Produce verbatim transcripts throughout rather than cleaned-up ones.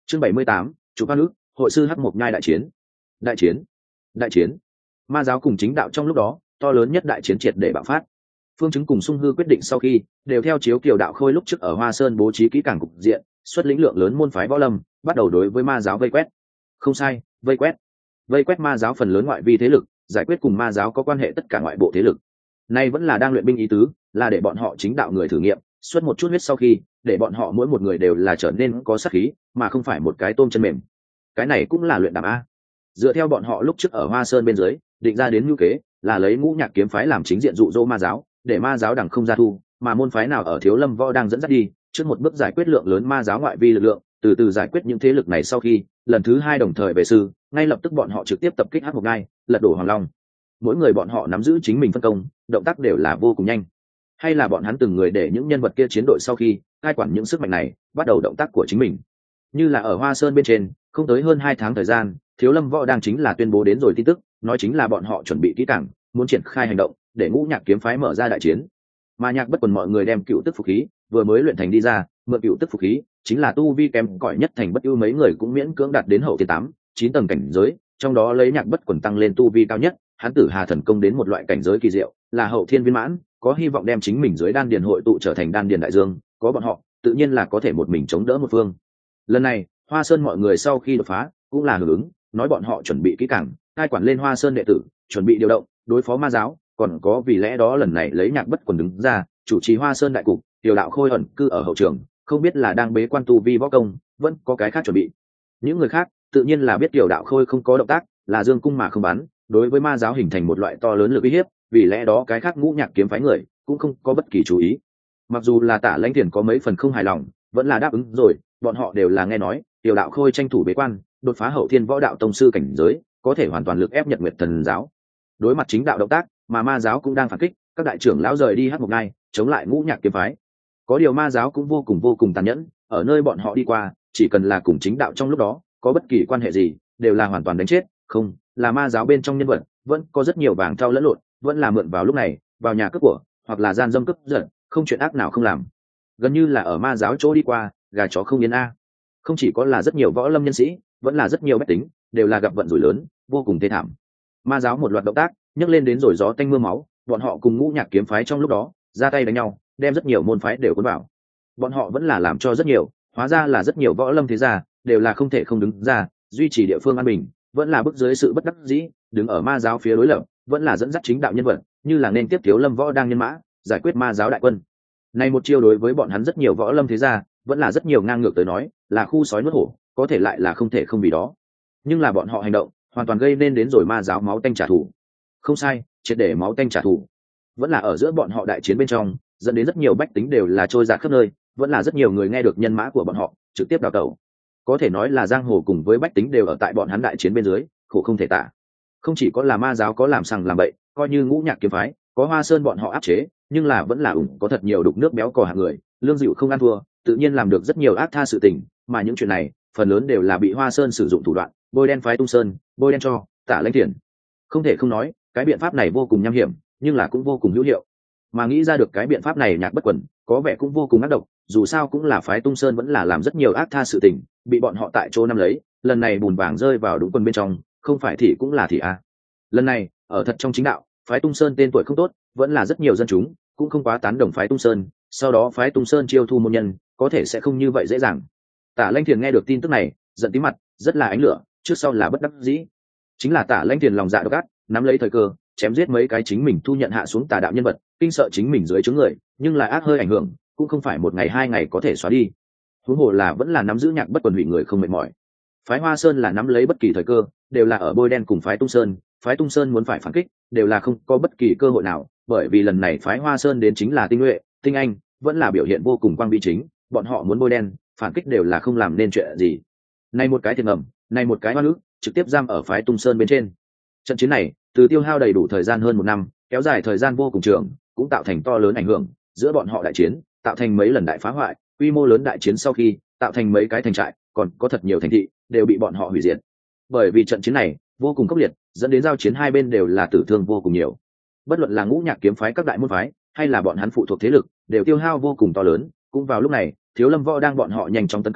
chương bảy mươi tám, chủ ba nước hội sư hắc mộc nhai đại chiến. Đại chiến, đại chiến. Ma giáo cùng chính đạo trong lúc đó to lớn nhất đại chiến triệt để bạo phát. Phương Chứng cùng Sung Hư quyết định sau khi đều theo chiếu Kiều Đạo Khôi lúc trước ở Hoa Sơn bố trí kỹ càng cục diện, xuất lĩnh lượng lớn môn phái võ lâm, bắt đầu đối với ma giáo vây quét. Không sai, vây quét. Vây quét ma giáo phần lớn ngoại vi thế lực, giải quyết cùng ma giáo có quan hệ tất cả ngoại bộ thế lực. Nay vẫn là đang luyện binh ý tứ, là để bọn họ chính đạo người thử nghiệm, xuất một chút huyết sau khi, để bọn họ mỗi một người đều là trở nên có sát khí, mà không phải một cái tôm chân mềm. Cái này cũng là luyện đàm a. Dựa theo bọn họ lúc trước ở Hoa Sơn bên dưới, định ra đến nhu kế, là lấy Ngũ Nhạc kiếm phái làm chính diện dụ dỗ ma giáo, để ma giáo đằng không ra thu, mà môn phái nào ở Thiếu Lâm Võ đang dẫn dắt đi, trước một bước giải quyết lượng lớn ma giáo ngoại vi lực lượng, từ từ giải quyết những thế lực này sau khi, lần thứ hai đồng thời về sư, ngay lập tức bọn họ trực tiếp tập kích Hắc Mộc Ngai, lật đổ Hoàng Long. Mỗi người bọn họ nắm giữ chính mình phân công, động tác đều là vô cùng nhanh. Hay là bọn hắn từng người để những nhân vật kia chiến đội sau khi cai quản những sức mạnh này, bắt đầu động tác của chính mình. Như là ở Hoa Sơn bên trên, không tới hơn hai tháng thời gian, Thiếu Lâm Võ đang chính là tuyên bố đến rồi tin tức, nói chính là bọn họ chuẩn bị kỹ càng, muốn triển khai hành động, để Ngũ Nhạc kiếm phái mở ra đại chiến. Mà Nhạc Bất Quần mọi người đem cựu tức phục khí vừa mới luyện thành đi ra, mượn cựu tức phục khí chính là tu vi kém cỏi nhất thành bất ưu mấy người cũng miễn cưỡng đạt đến hậu thiên tám chín tầng cảnh giới, trong đó lấy Nhạc Bất Quần tăng lên tu vi cao nhất, hắn Tử Hà thần công đến một loại cảnh giới kỳ diệu, là hậu thiên viên mãn, có hy vọng đem chính mình dưới đan điền hội tụ trở thành đan điền đại dương, có bọn họ, tự nhiên là có thể một mình chống đỡ một phương. Lần này, Hoa Sơn mọi người sau khi đột phá, cũng là hưởng ứng, nói bọn họ chuẩn bị kỹ càng, cai quản lên Hoa Sơn đệ tử, chuẩn bị điều động, đối phó ma giáo, còn có vì lẽ đó lần này lấy Nhạc Bất Quần đứng ra, chủ trì Hoa Sơn đại cục, Tiểu Đạo Khôi ẩn cư ở hậu trường, không biết là đang bế quan tu vi võ công, vẫn có cái khác chuẩn bị. Những người khác, tự nhiên là biết Tiểu Đạo Khôi không có động tác, là dương cung mà không bắn, đối với ma giáo hình thành một loại to lớn lực uy hiếp, vì lẽ đó cái khác Ngũ Nhạc kiếm phái người cũng không có bất kỳ chú ý. Mặc dù là Tả Lãnh Thiền có mấy phần không hài lòng, vẫn là đáp ứng rồi, bọn họ đều là nghe nói, Tiểu Đạo Khôi tranh thủ bế quan, đột phá hậu thiên võ đạo tông sư cảnh giới, có thể hoàn toàn lực ép Nhật Nguyệt Thần giáo. Đối mặt chính đạo động tác, mà ma giáo cũng đang phản kích, các đại trưởng lão rời đi Hắc Mộc Ngai, chống lại Ngũ Nhạc kiếm phái. Có điều ma giáo cũng vô cùng vô cùng tàn nhẫn, ở nơi bọn họ đi qua, chỉ cần là cùng chính đạo trong lúc đó có bất kỳ quan hệ gì, đều là hoàn toàn đánh chết. Không, là ma giáo bên trong nhân vật, vẫn có rất nhiều vàng thau lẫn lộn, vẫn là mượn vào lúc này, vào nhà cướp của, hoặc là gian dâm cướp giật, không chuyện ác nào không làm. Gần như là ở ma giáo chỗ đi qua, gà chó không yên a. Không chỉ có là rất nhiều võ lâm nhân sĩ, vẫn là rất nhiều bách tính, đều là gặp vận rủi lớn, vô cùng thê thảm. Ma giáo một loạt động tác, nhấc lên đến rồi gió tanh mưa máu, bọn họ cùng Ngũ Nhạc kiếm phái trong lúc đó ra tay đánh nhau, đem rất nhiều môn phái đều cuốn vào. Bọn họ vẫn là làm cho rất nhiều, hóa ra là rất nhiều võ lâm thế gia đều là không thể không đứng ra duy trì địa phương an bình, vẫn là bức dưới sự bất đắc dĩ, đứng ở ma giáo phía đối lập, vẫn là dẫn dắt chính đạo nhân vật, như là nên tiếp Thiếu Lâm Võ đang nhân mã, giải quyết ma giáo đại quân. Này một chiêu đối với bọn hắn rất nhiều võ lâm thế gia, vẫn là rất nhiều ngang ngược tới nói, là khu sói nuốt hổ, có thể lại là không thể không vì đó. Nhưng là bọn họ hành động, hoàn toàn gây nên đến rồi ma giáo máu tanh trả thù. Không sai, triệt để máu tanh trả thù. Vẫn là ở giữa bọn họ đại chiến bên trong, dẫn đến rất nhiều bách tính đều là trôi dạt khắp nơi, vẫn là rất nhiều người nghe được nhân mã của bọn họ, trực tiếp đào tẩu. Có thể nói là giang hồ cùng với bách tính đều ở tại bọn hắn đại chiến bên dưới, khổ không thể tả. Không chỉ có là ma giáo có làm sằng làm bậy, coi như Ngũ Nhạc kiếm phái, có Hoa Sơn bọn họ áp chế, nhưng là vẫn là ủng có thật nhiều đục nước béo cò hạng người, lương dịu không ăn thua, tự nhiên làm được rất nhiều ác tha sự tình, mà những chuyện này, phần lớn đều là bị Hoa Sơn sử dụng thủ đoạn, bôi đen phái Tung Sơn, bôi đen cho Tả Lãnh Thiền. Không thể không nói, cái biện pháp này vô cùng nham hiểm, nhưng là cũng vô cùng hữu hiệu. Mà nghĩ ra được cái biện pháp này Nhạc Bất Quần, có vẻ cũng vô cùng ác độc, dù sao cũng là phái Tung Sơn vẫn là làm rất nhiều ác tha sự tình, bị bọn họ tại chỗ nắm lấy, lần này bùn vàng rơi vào đúng quân bên trong, không phải thì cũng là thì a. À. Lần này, ở thật trong chính đạo, phái Tung Sơn tên tuổi không tốt, vẫn là rất nhiều dân chúng cũng không quá tán đồng phái Tung Sơn, sau đó phái Tung Sơn chiêu thu môn nhân, có thể sẽ không như vậy dễ dàng. Tả Lãnh Thiền nghe được tin tức này, giận tím mặt, rất là ánh lửa, trước sau là bất đắc dĩ. Chính là Tả Lãnh Thiền lòng dạ độc ác, nắm lấy thời cơ, chém giết mấy cái chính mình thu nhận hạ xuống tà đạo nhân vật, kinh sợ chính mình dưới chướng người, nhưng là ác hơi ảnh hưởng, cũng không phải một ngày hai ngày có thể xóa đi. Huống hồ là vẫn là nắm giữ Nhạc Bất Quần hủy người không mệt mỏi. Phái Hoa Sơn là nắm lấy bất kỳ thời cơ, đều là ở bôi đen cùng phái Tung Sơn, phái Tung Sơn muốn phải phản kích, đều là không có bất kỳ cơ hội nào, bởi vì lần này phái Hoa Sơn đến chính là tinh nhuệ, tinh anh, vẫn là biểu hiện vô cùng quang vĩ chính, bọn họ muốn bôi đen, phản kích đều là không làm nên chuyện gì. Này một cái thiệt ngầm, này một cái oan ức, trực tiếp giam ở phái Tung Sơn bên trên. Trận chiến này, từ tiêu hao đầy đủ thời gian hơn một năm, kéo dài thời gian vô cùng trường, cũng tạo thành to lớn ảnh hưởng giữa bọn họ đại chiến, tạo thành mấy lần đại phá hoại, quy mô lớn đại chiến sau khi, tạo thành mấy cái thành trại, còn có thật nhiều thành thị đều bị bọn họ hủy diệt. Bởi vì trận chiến này vô cùng khốc liệt, dẫn đến giao chiến hai bên đều là tử thương vô cùng nhiều. Bất luận là Ngũ Nhạc kiếm phái các đại môn phái, hay là bọn hắn phụ thuộc thế lực, đều tiêu hao vô cùng to lớn. Cũng vào lúc này, Thiếu Lâm Võ đang bọn họ nhanh chóng tấn công,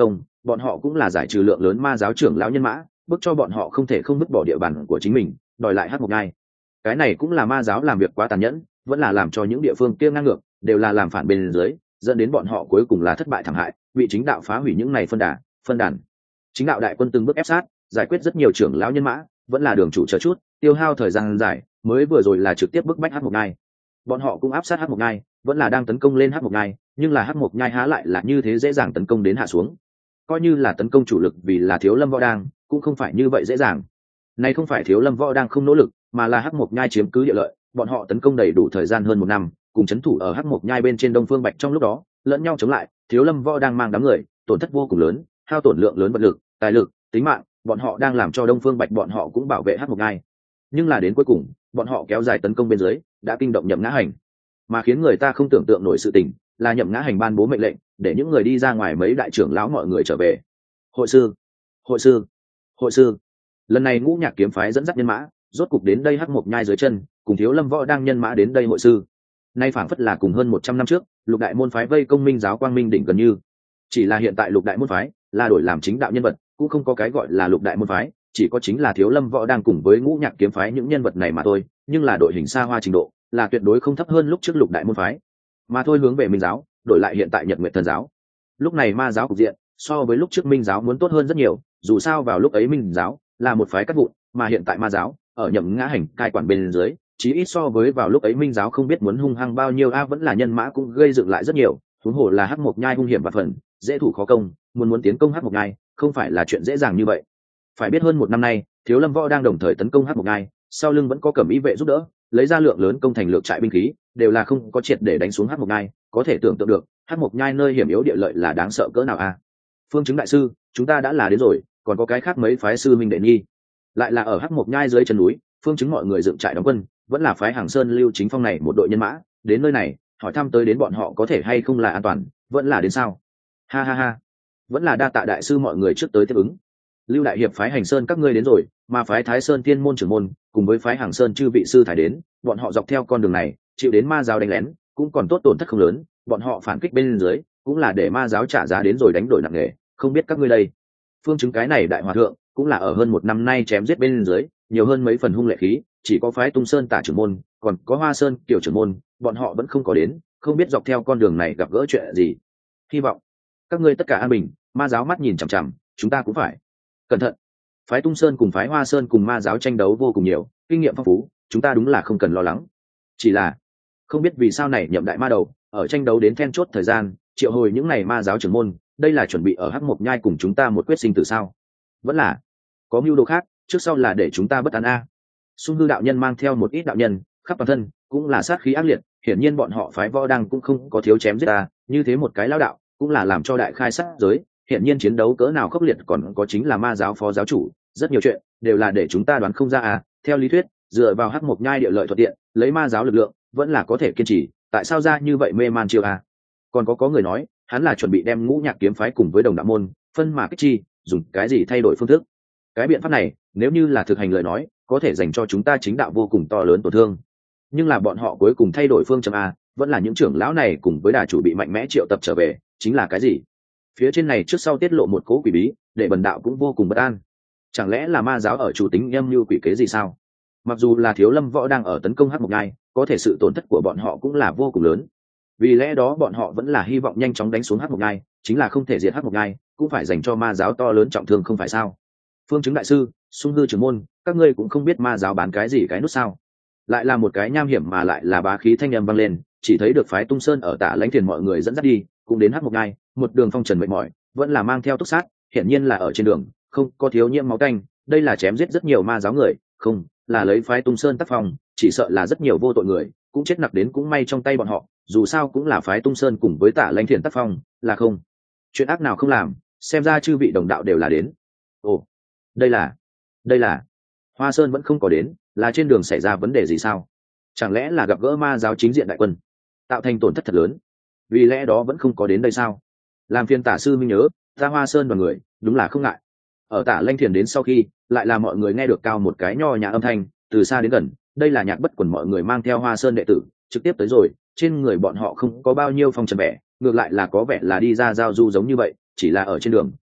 bọn họ cũng là giải trừ lượng lớn ma giáo trưởng lão nhân mã, bức cho bọn họ không thể không vứt bỏ địa bàn của chính mình, đòi lại Hắc Mộc Nhai. Cái này cũng là ma giáo làm việc quá tàn nhẫn, vẫn là làm cho những địa phương kia ngang ngược, đều là làm phản bên dưới, dẫn đến bọn họ cuối cùng là thất bại thảm hại, bị chính đạo phá hủy những này phân đà, phân đàn. Chính đạo đại quân từng bước ép sát, giải quyết rất nhiều trưởng lão nhân mã, vẫn là đường chủ chờ chút, tiêu hao thời gian dài, mới vừa rồi là trực tiếp bức bách Hắc Mộc Nhai. Bọn họ cũng áp sát Hắc Mộc Nhai, vẫn là đang tấn công lên Hắc Mộc Nhai, nhưng là Hắc Mộc Nhai há lại là như thế dễ dàng tấn công đến hạ xuống. Coi như là tấn công chủ lực vì là Thiếu Lâm Võ Đang, cũng không phải như vậy dễ dàng. Này không phải Thiếu Lâm Võ Đang không nỗ lực, mà là Hắc Mộc Nhai chiếm cứ địa lợi, bọn họ tấn công đầy đủ thời gian hơn một năm, cùng chấn thủ ở Hắc Mộc Nhai bên trên Đông Phương Bạch trong lúc đó, lẫn nhau chống lại, Thiếu Lâm Võ Đang mang đám người, tổn thất vô cùng lớn, hao tổn lượng lớn vật lực, tài lực, tính mạng, bọn họ đang làm cho Đông Phương Bạch bọn họ cũng bảo vệ Hắc Mộc Nhai. Nhưng là đến cuối cùng, bọn họ kéo dài tấn công bên dưới, đã kinh động Nhậm Ngã Hành. Mà khiến người ta không tưởng tượng nổi sự tình, là Nhậm Ngã Hành ban bố mệnh lệnh, để những người đi ra ngoài mấy đại trưởng lão mọi người trở về. Hội sư, hội sư, hội sư. Lần này Ngũ Nhạc kiếm phái dẫn dắt nhân mã, rốt cục đến đây Hắc Mộc Nhai dưới chân, cùng Thiếu Lâm Võ đang nhân mã đến đây hội sư. Nay phảng phất là cùng hơn một trăm năm trước, Lục Đại môn phái vây công Minh giáo Quang Minh đỉnh gần như. Chỉ là hiện tại Lục Đại môn phái là đổi làm chính đạo nhân vật, cũng không có cái gọi là Lục Đại môn phái, chỉ có chính là Thiếu Lâm Võ đang cùng với Ngũ Nhạc kiếm phái những nhân vật này mà thôi, nhưng là đội hình xa hoa trình độ, là tuyệt đối không thấp hơn lúc trước Lục Đại môn phái. Mà thôi hướng về Minh giáo, đổi lại hiện tại Nhật Nguyệt Thần giáo. Lúc này ma giáo cục diện, so với lúc trước Minh giáo muốn tốt hơn rất nhiều, dù sao vào lúc ấy Minh giáo là một phái cắt vụn, mà hiện tại ma giáo ở Nhậm Ngã Hành cai quản bên dưới, chí ít so với vào lúc ấy Minh giáo không biết muốn hung hăng bao nhiêu a, vẫn là nhân mã cũng gây dựng lại rất nhiều, huống hồ là Hắc Mộc Nhai hung hiểm và phần, dễ thủ khó công, muốn muốn tiến công Hắc Mộc Nhai, không phải là chuyện dễ dàng như vậy. Phải biết hơn một năm nay, Thiếu Lâm Võ đang đồng thời tấn công Hắc Mộc Nhai, sau lưng vẫn có Cẩm Ý vệ giúp đỡ, lấy ra lượng lớn công thành lược trại binh khí, đều là không có triệt để đánh xuống Hắc Mộc Nhai, có thể tưởng tượng được, Hắc Mộc Nhai nơi hiểm yếu địa lợi là đáng sợ cỡ nào a. Phương Chứng đại sư, chúng ta đã là đến rồi, còn có cái khác mấy phái sư minh đệ nhi. Lại là ở Hắc Mộc Nhai dưới chân núi, Phương Chứng mọi người dựng trại đóng quân, vẫn là phái Hàng Sơn Lưu Chính Phong này một đội nhân mã, đến nơi này, hỏi thăm tới đến bọn họ có thể hay không là an toàn, vẫn là đến sao? Ha ha ha, vẫn là đa tạ đại sư mọi người trước tới tiếp ứng. Lưu đại hiệp phái Hành Sơn các ngươi đến rồi, mà phái Thái Sơn Tiên môn trưởng môn, cùng với phái Hàng Sơn chư vị sư thải đến, bọn họ dọc theo con đường này, chịu đến ma giáo đánh lén, cũng còn tốt tổn thất không lớn, bọn họ phản kích bên dưới, cũng là để ma giáo trả giá đến rồi đánh đổi nặng nề, không biết các ngươi đây. Phương Chứng cái này đại hòa thượng, cũng là ở hơn một năm nay chém giết bên dưới, nhiều hơn mấy phần hung lệ khí, chỉ có phái Tung Sơn Tả trưởng môn, còn có Hoa Sơn Tiểu trưởng môn, bọn họ vẫn không có đến, không biết dọc theo con đường này gặp gỡ chuyện gì. Hy vọng các ngươi tất cả an bình, ma giáo mắt nhìn chằm chằm, chúng ta cũng phải cẩn thận. Phái Tung Sơn cùng phái Hoa Sơn cùng ma giáo tranh đấu vô cùng nhiều, kinh nghiệm phong phú, chúng ta đúng là không cần lo lắng. Chỉ là không biết vì sao này Nhậm đại ma đầu ở tranh đấu đến then chốt thời gian, triệu hồi những này ma giáo trưởng môn, đây là chuẩn bị ở Hắc Mộc Nhai cùng chúng ta một quyết sinh tử sao? Vẫn là có mưu đồ khác, trước sau là để chúng ta bất an a. Xung Hư đạo nhân mang theo một ít đạo nhân, khắp toàn thân cũng là sát khí ác liệt, hiển nhiên bọn họ phái Võ Đăng cũng không có thiếu chém giết ta, như thế một cái lão đạo, cũng là làm cho đại khai sát giới, hiển nhiên chiến đấu cỡ nào khốc liệt, còn có chính là ma giáo phó giáo chủ, rất nhiều chuyện đều là để chúng ta đoán không ra à. Theo lý thuyết, dựa vào Hắc Mộc Nhai địa lợi thuận tiện, lấy ma giáo lực lượng, vẫn là có thể kiên trì, tại sao ra như vậy mê man chiêu à? Còn có có người nói, hắn là chuẩn bị đem Ngũ Nhạc kiếm phái cùng với Đồng Đạo môn phân mà kích chi, dùng cái gì thay đổi phương thức. Cái biện pháp này, nếu như là thực hành lời nói, có thể dành cho chúng ta chính đạo vô cùng to lớn tổn thương. Nhưng là bọn họ cuối cùng thay đổi phương châm a, vẫn là những trưởng lão này cùng với đà chủ bị mạnh mẽ triệu tập trở về, chính là cái gì? Phía trên này trước sau tiết lộ một cố quỷ bí, để bần đạo cũng vô cùng bất an. Chẳng lẽ là ma giáo ở chủ tính âm mưu quỷ kế gì sao? Mặc dù là Thiếu Lâm Võ đang ở tấn công Hắc Mộc Nhai, có thể sự tổn thất của bọn họ cũng là vô cùng lớn. Vì lẽ đó bọn họ vẫn là hy vọng nhanh chóng đánh xuống Hắc Mộc Nhai, chính là không thể diệt Hắc Mộc Nhai, cũng phải dành cho ma giáo to lớn trọng thương không phải sao? Phương Chứng đại sư, Xung Hư trưởng môn, các ngươi cũng không biết ma giáo bán cái gì cái nút sao? Lại là một cái nham hiểm mà lại là bá khí thanh âm vang lên, chỉ thấy được phái Tung Sơn ở Tả Lãnh Thiền mọi người dẫn dắt đi, cũng đến Hắc Mộc Nhai, một đường phong trần mệt mỏi, vẫn là mang theo túc sát, hiển nhiên là ở trên đường, không có thiếu nhiễm máu tanh, đây là chém giết rất nhiều ma giáo người, không, là lấy phái Tung Sơn tác phong, chỉ sợ là rất nhiều vô tội người, cũng chết nặng đến cũng may trong tay bọn họ, dù sao cũng là phái Tung Sơn cùng với Tả Lãnh Thiền tác phong, là không chuyện ác nào không làm, xem ra chư vị đồng đạo đều là đến. Ồ, đây là, đây là Hoa Sơn vẫn không có đến, là trên đường xảy ra vấn đề gì sao? Chẳng lẽ là gặp gỡ ma giáo chính diện đại quân, tạo thành tổn thất thật lớn, vì lẽ đó vẫn không có đến đây sao? Làm phiền tả sư minh nhớ, ta Hoa Sơn đoàn người đúng là không ngại. Ở Tả Lãnh Thiền đến sau khi, lại là mọi người nghe được cao một cái nho nhã âm thanh, từ xa đến gần, đây là Nhạc Bất Quần mọi người mang theo Hoa Sơn đệ tử trực tiếp tới rồi, trên người bọn họ không có bao nhiêu phong trần vẻ, ngược lại là có vẻ là đi ra giao du giống như vậy, chỉ là ở trên đường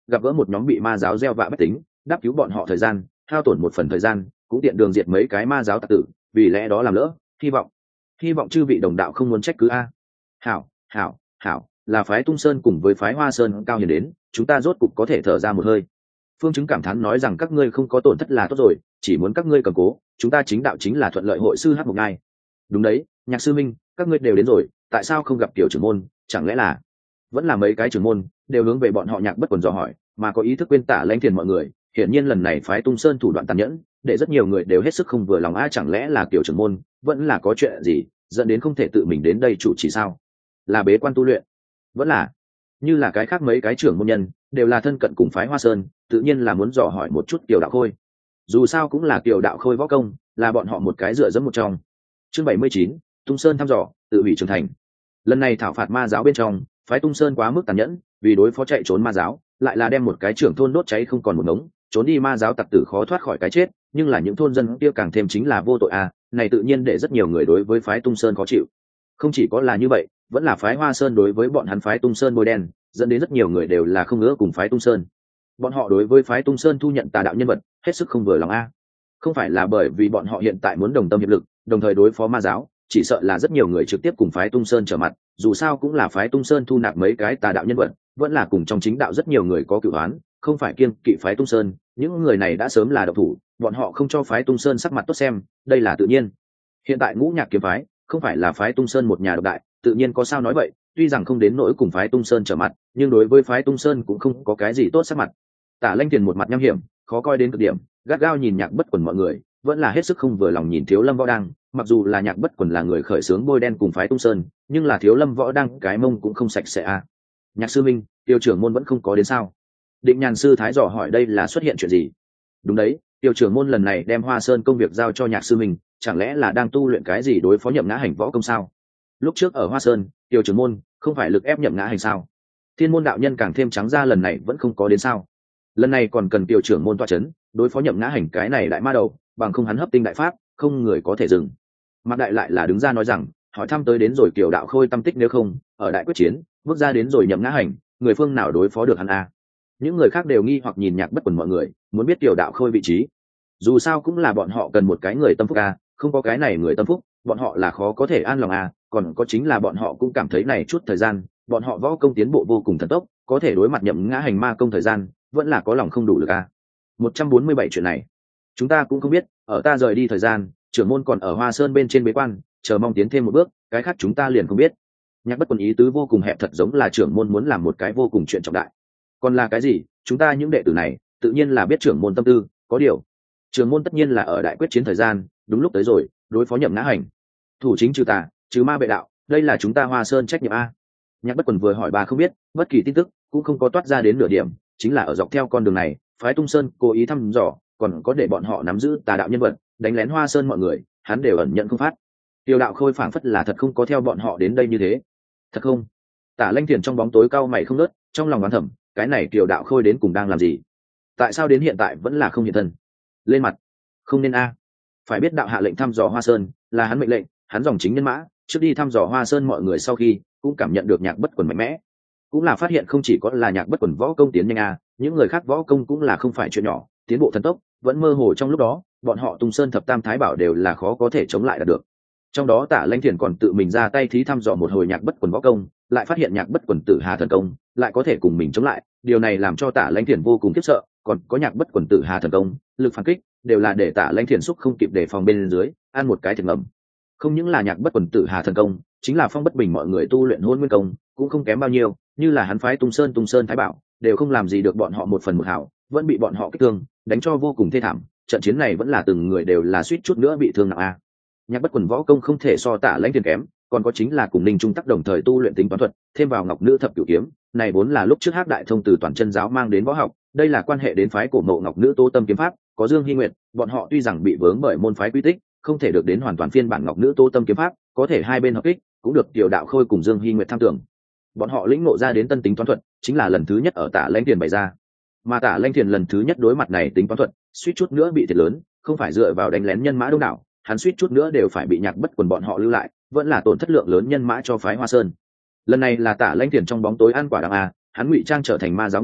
gặp gỡ một nhóm bị ma giáo gieo vạ bất tính, đáp cứu bọn họ thời gian, hao tổn một phần thời gian, cũng tiện đường diệt mấy cái ma giáo tặc tử, vì lẽ đó làm lỡ, hy vọng hy vọng chư vị đồng đạo không muốn trách cứ a. Hảo, hảo, hảo, là phái Tung Sơn cùng với phái Hoa Sơn cao hiền đến, chúng ta rốt cục có thể thở ra một hơi. Phương Chứng cảm thán nói rằng các ngươi không có tổn thất là tốt rồi, chỉ muốn các ngươi cầm cố, chúng ta chính đạo chính là thuận lợi hội sư hát một ngày. Đúng đấy, Nhạc sư minh, các ngươi đều đến rồi, tại sao không gặp tiểu trưởng môn, chẳng lẽ là vẫn là mấy cái trưởng môn đều hướng về bọn họ Nhạc Bất Quần dò hỏi, mà có ý thức quên Tả Lãnh Thiền mọi người. Hiển nhiên lần này phái Tung Sơn thủ đoạn tàn nhẫn, để rất nhiều người đều hết sức không vừa lòng. A, chẳng lẽ là tiểu trưởng môn vẫn là có chuyện gì dẫn đến không thể tự mình đến đây chủ trì sao? Là bế quan tu luyện, vẫn là như là cái khác mấy cái trưởng môn nhân đều là thân cận cùng phái Hoa Sơn, tự nhiên là muốn dò hỏi một chút Kiều Đạo Khôi. Dù sao cũng là Kiều Đạo Khôi võ công, là bọn họ một cái dựa dẫm một trong. Chương bảy mươi chín, Tung Sơn thăm dò, tự hủy trưởng thành. Lần này thảo phạt ma giáo bên trong, phái Tung Sơn quá mức tàn nhẫn, vì đối phó chạy trốn ma giáo, lại là đem một cái trưởng thôn đốt cháy không còn một ngống, trốn đi ma giáo tặc tử khó thoát khỏi cái chết, nhưng là những thôn dân kia càng thêm chính là vô tội a, này tự nhiên để rất nhiều người đối với phái Tung Sơn khó chịu. Không chỉ có là như vậy, vẫn là phái Hoa Sơn đối với bọn hắn phái Tung Sơn bôi đen, dẫn đến rất nhiều người đều là không ngứa cùng phái Tung Sơn. Bọn họ đối với phái Tung Sơn thu nhận tà đạo nhân vật, hết sức không vừa lòng a. Không phải là bởi vì bọn họ hiện tại muốn đồng tâm hiệp lực, đồng thời đối phó ma giáo, chỉ sợ là rất nhiều người trực tiếp cùng phái Tung Sơn trở mặt, dù sao cũng là phái Tung Sơn thu nạp mấy cái tà đạo nhân vật, vẫn là cùng trong chính đạo rất nhiều người có cửu oán, không phải kiêng kỵ phái Tung Sơn, những người này đã sớm là độc thủ, bọn họ không cho phái Tung Sơn sắc mặt tốt xem, đây là tự nhiên. Hiện tại Ngũ Nhạc kiếm phái không phải là phái Tung Sơn một nhà độc đại, tự nhiên có sao nói vậy, tuy rằng không đến nỗi cùng phái Tung Sơn trở mặt, nhưng đối với phái Tung Sơn cũng không có cái gì tốt sắc mặt. Tả Lãnh Tiền một mặt nham hiểm, khó coi đến cực điểm, gắt gao nhìn Nhạc Bất Quần mọi người, vẫn là hết sức không vừa lòng nhìn Thiếu Lâm Võ Đăng, mặc dù là Nhạc Bất Quần là người khởi xướng bôi đen cùng phái Tung Sơn, nhưng là Thiếu Lâm Võ Đăng cái mông cũng không sạch sẽ a. Nhạc sư minh, Tiêu trưởng môn vẫn không có đến sao? Định Nhàn sư thái dò hỏi đây là xuất hiện chuyện gì? Đúng đấy, Tiêu trưởng môn lần này đem Hoa Sơn công việc giao cho Nhạc sư minh, chẳng lẽ là đang tu luyện cái gì đối phó Nhậm Ngã Hành võ công sao? Lúc trước ở Hoa Sơn, Tiêu trưởng môn không phải lực ép Nhậm Ngã Hành sao? Thiên môn đạo nhân càng thêm trắng ra lần này vẫn không có đến sao? Lần này còn cần Tiêu trưởng môn toa chấn, đối phó Nhậm Ngã Hành cái này đại ma đầu, bằng không hắn hấp tinh đại pháp, không người có thể dừng. Mạc Đại lại là đứng ra nói rằng, hỏi thăm tới đến rồi Kiều Đạo Khôi tâm tích, nếu không ở đại quyết chiến bước ra đến rồi Nhậm Ngã Hành, người phương nào đối phó được hắn a? Những người khác đều nghi hoặc nhìn Nhạc Bất Quần mọi người, muốn biết Kiều Đạo Khôi vị trí. Dù sao cũng là bọn họ cần một cái người tâm phúc a, không có cái này người tâm phúc, bọn họ là khó có thể an lòng a. Còn có chính là bọn họ cũng cảm thấy này chút thời gian, bọn họ võ công tiến bộ vô cùng thần tốc, có thể đối mặt Nhậm Ngã Hành ma công thời gian, vẫn là có lòng không đủ lực a. một trăm bốn mươi bảy chuyện này, chúng ta cũng không biết, ở ta rời đi thời gian, trưởng môn còn ở Hoa Sơn bên trên bế quan, chờ mong tiến thêm một bước, cái khác chúng ta liền không biết. Nhạc Bất Quần ý tứ vô cùng hẹp, thật giống là trưởng môn muốn làm một cái vô cùng chuyện trọng đại. Còn là cái gì, chúng ta những đệ tử này tự nhiên là biết trưởng môn tâm tư, có điều trưởng môn tất nhiên là ở đại quyết chiến thời gian, đúng lúc tới rồi, đối phó Nhậm Ngã Hành, thủ chính trừ tà, trừ ma bệ đạo, đây là chúng ta Hoa Sơn trách nhiệm a. Nhạc Bất Quần vừa hỏi bà không biết, bất kỳ tin tức cũng không có toát ra đến nửa điểm, chính là ở dọc theo con đường này, phái Tung Sơn cố ý thăm dò, còn có để bọn họ nắm giữ tà đạo nhân vật, đánh lén Hoa Sơn mọi người, hắn đều ẩn nhận không phát. Tiêu Đạo Khôi phảng phất là thật không có theo bọn họ đến đây như thế. Thật không? Tả Lãnh Tiền trong bóng tối cau mày không ngớt, trong lòng đoán thầm, cái này Tiêu Đạo Khôi đến cùng đang làm gì? Tại sao đến hiện tại vẫn là không hiện thân? Lên mặt, không nên a. Phải biết đạo hạ lệnh thăm dò Hoa Sơn, là hắn mệnh lệnh, hắn dòng chính nhân mã, trước đi thăm dò Hoa Sơn mọi người sau khi cũng cảm nhận được Nhạc Bất Quần mạnh mẽ, cũng là phát hiện không chỉ có là Nhạc Bất Quần võ công tiến nhanh a, những người khác võ công cũng là không phải chuyện nhỏ, tiến bộ thần tốc, vẫn mơ hồ trong lúc đó, bọn họ Tung Sơn thập tam thái bảo đều là khó có thể chống lại được. Trong đó Tả Lãnh Thiền còn tự mình ra tay thí thăm dò một hồi Nhạc Bất Quần võ công, lại phát hiện Nhạc Bất Quần Tử Hà thần công lại có thể cùng mình chống lại, điều này làm cho Tả Lãnh Thiền vô cùng khiếp sợ. Còn có Nhạc Bất Quần Tử Hà thần công, lực phản kích đều là để Tả Lãnh Thiền xúc không kịp đề phòng bên dưới, ăn một cái thiệt ngầm. Không những là Nhạc Bất Quần Tử Hà thần công, chính là Phong Bất Bình mọi người tu luyện Hôn Nguyên công cũng không kém bao nhiêu, như là hắn phái Tung Sơn Tung Sơn thái bảo đều không làm gì được bọn họ một phần một hảo, vẫn bị bọn họ kích thương, đánh cho vô cùng thê thảm. Trận chiến này vẫn là từng người đều là suýt chút nữa bị thương nặng a. Nhạc Bất Quần võ công không thể so Tả Lãnh Tiền kém, còn có chính là cùng Ninh Trung Tắc đồng thời tu luyện tính toán thuật, thêm vào Ngọc Nữ Thập Cửu Kiếm, này vốn là lúc trước Hắc Đại Thông từ Toàn Chân giáo mang đến võ học, đây là quan hệ đến phái cổ mộ Ngọc Nữ Tô Tâm kiếm pháp, có Dương Hy Nguyệt, bọn họ tuy rằng bị vướng bởi môn phái quy tích, không thể được đến hoàn toàn phiên bản Ngọc Nữ Tô Tâm kiếm pháp, có thể hai bên hợp kích, cũng được Tiểu Đạo Khôi cùng Dương Hy Nguyệt tham tưởng. Bọn họ lĩnh ngộ ra đến tân tính toán thuật, chính là lần thứ nhất ở Tả Lãnh Tiền bày ra. Mà Tả Lãnh Tiền lần thứ nhất đối mặt này tính toán thuật, suýt chút nữa bị thiệt lớn, không phải dựa vào đánh lén nhân mã đông đảo, hắn suýt chút nữa đều phải bị Nhạc Bất Quần bọn họ lưu lại, vẫn là tổn thất lượng lớn nhân mã cho phái Hoa Sơn. Lần này là Tả Lãnh Tiền trong bóng tối ăn quả đắng a, hắn ngụy trang trở thành ma giáo người,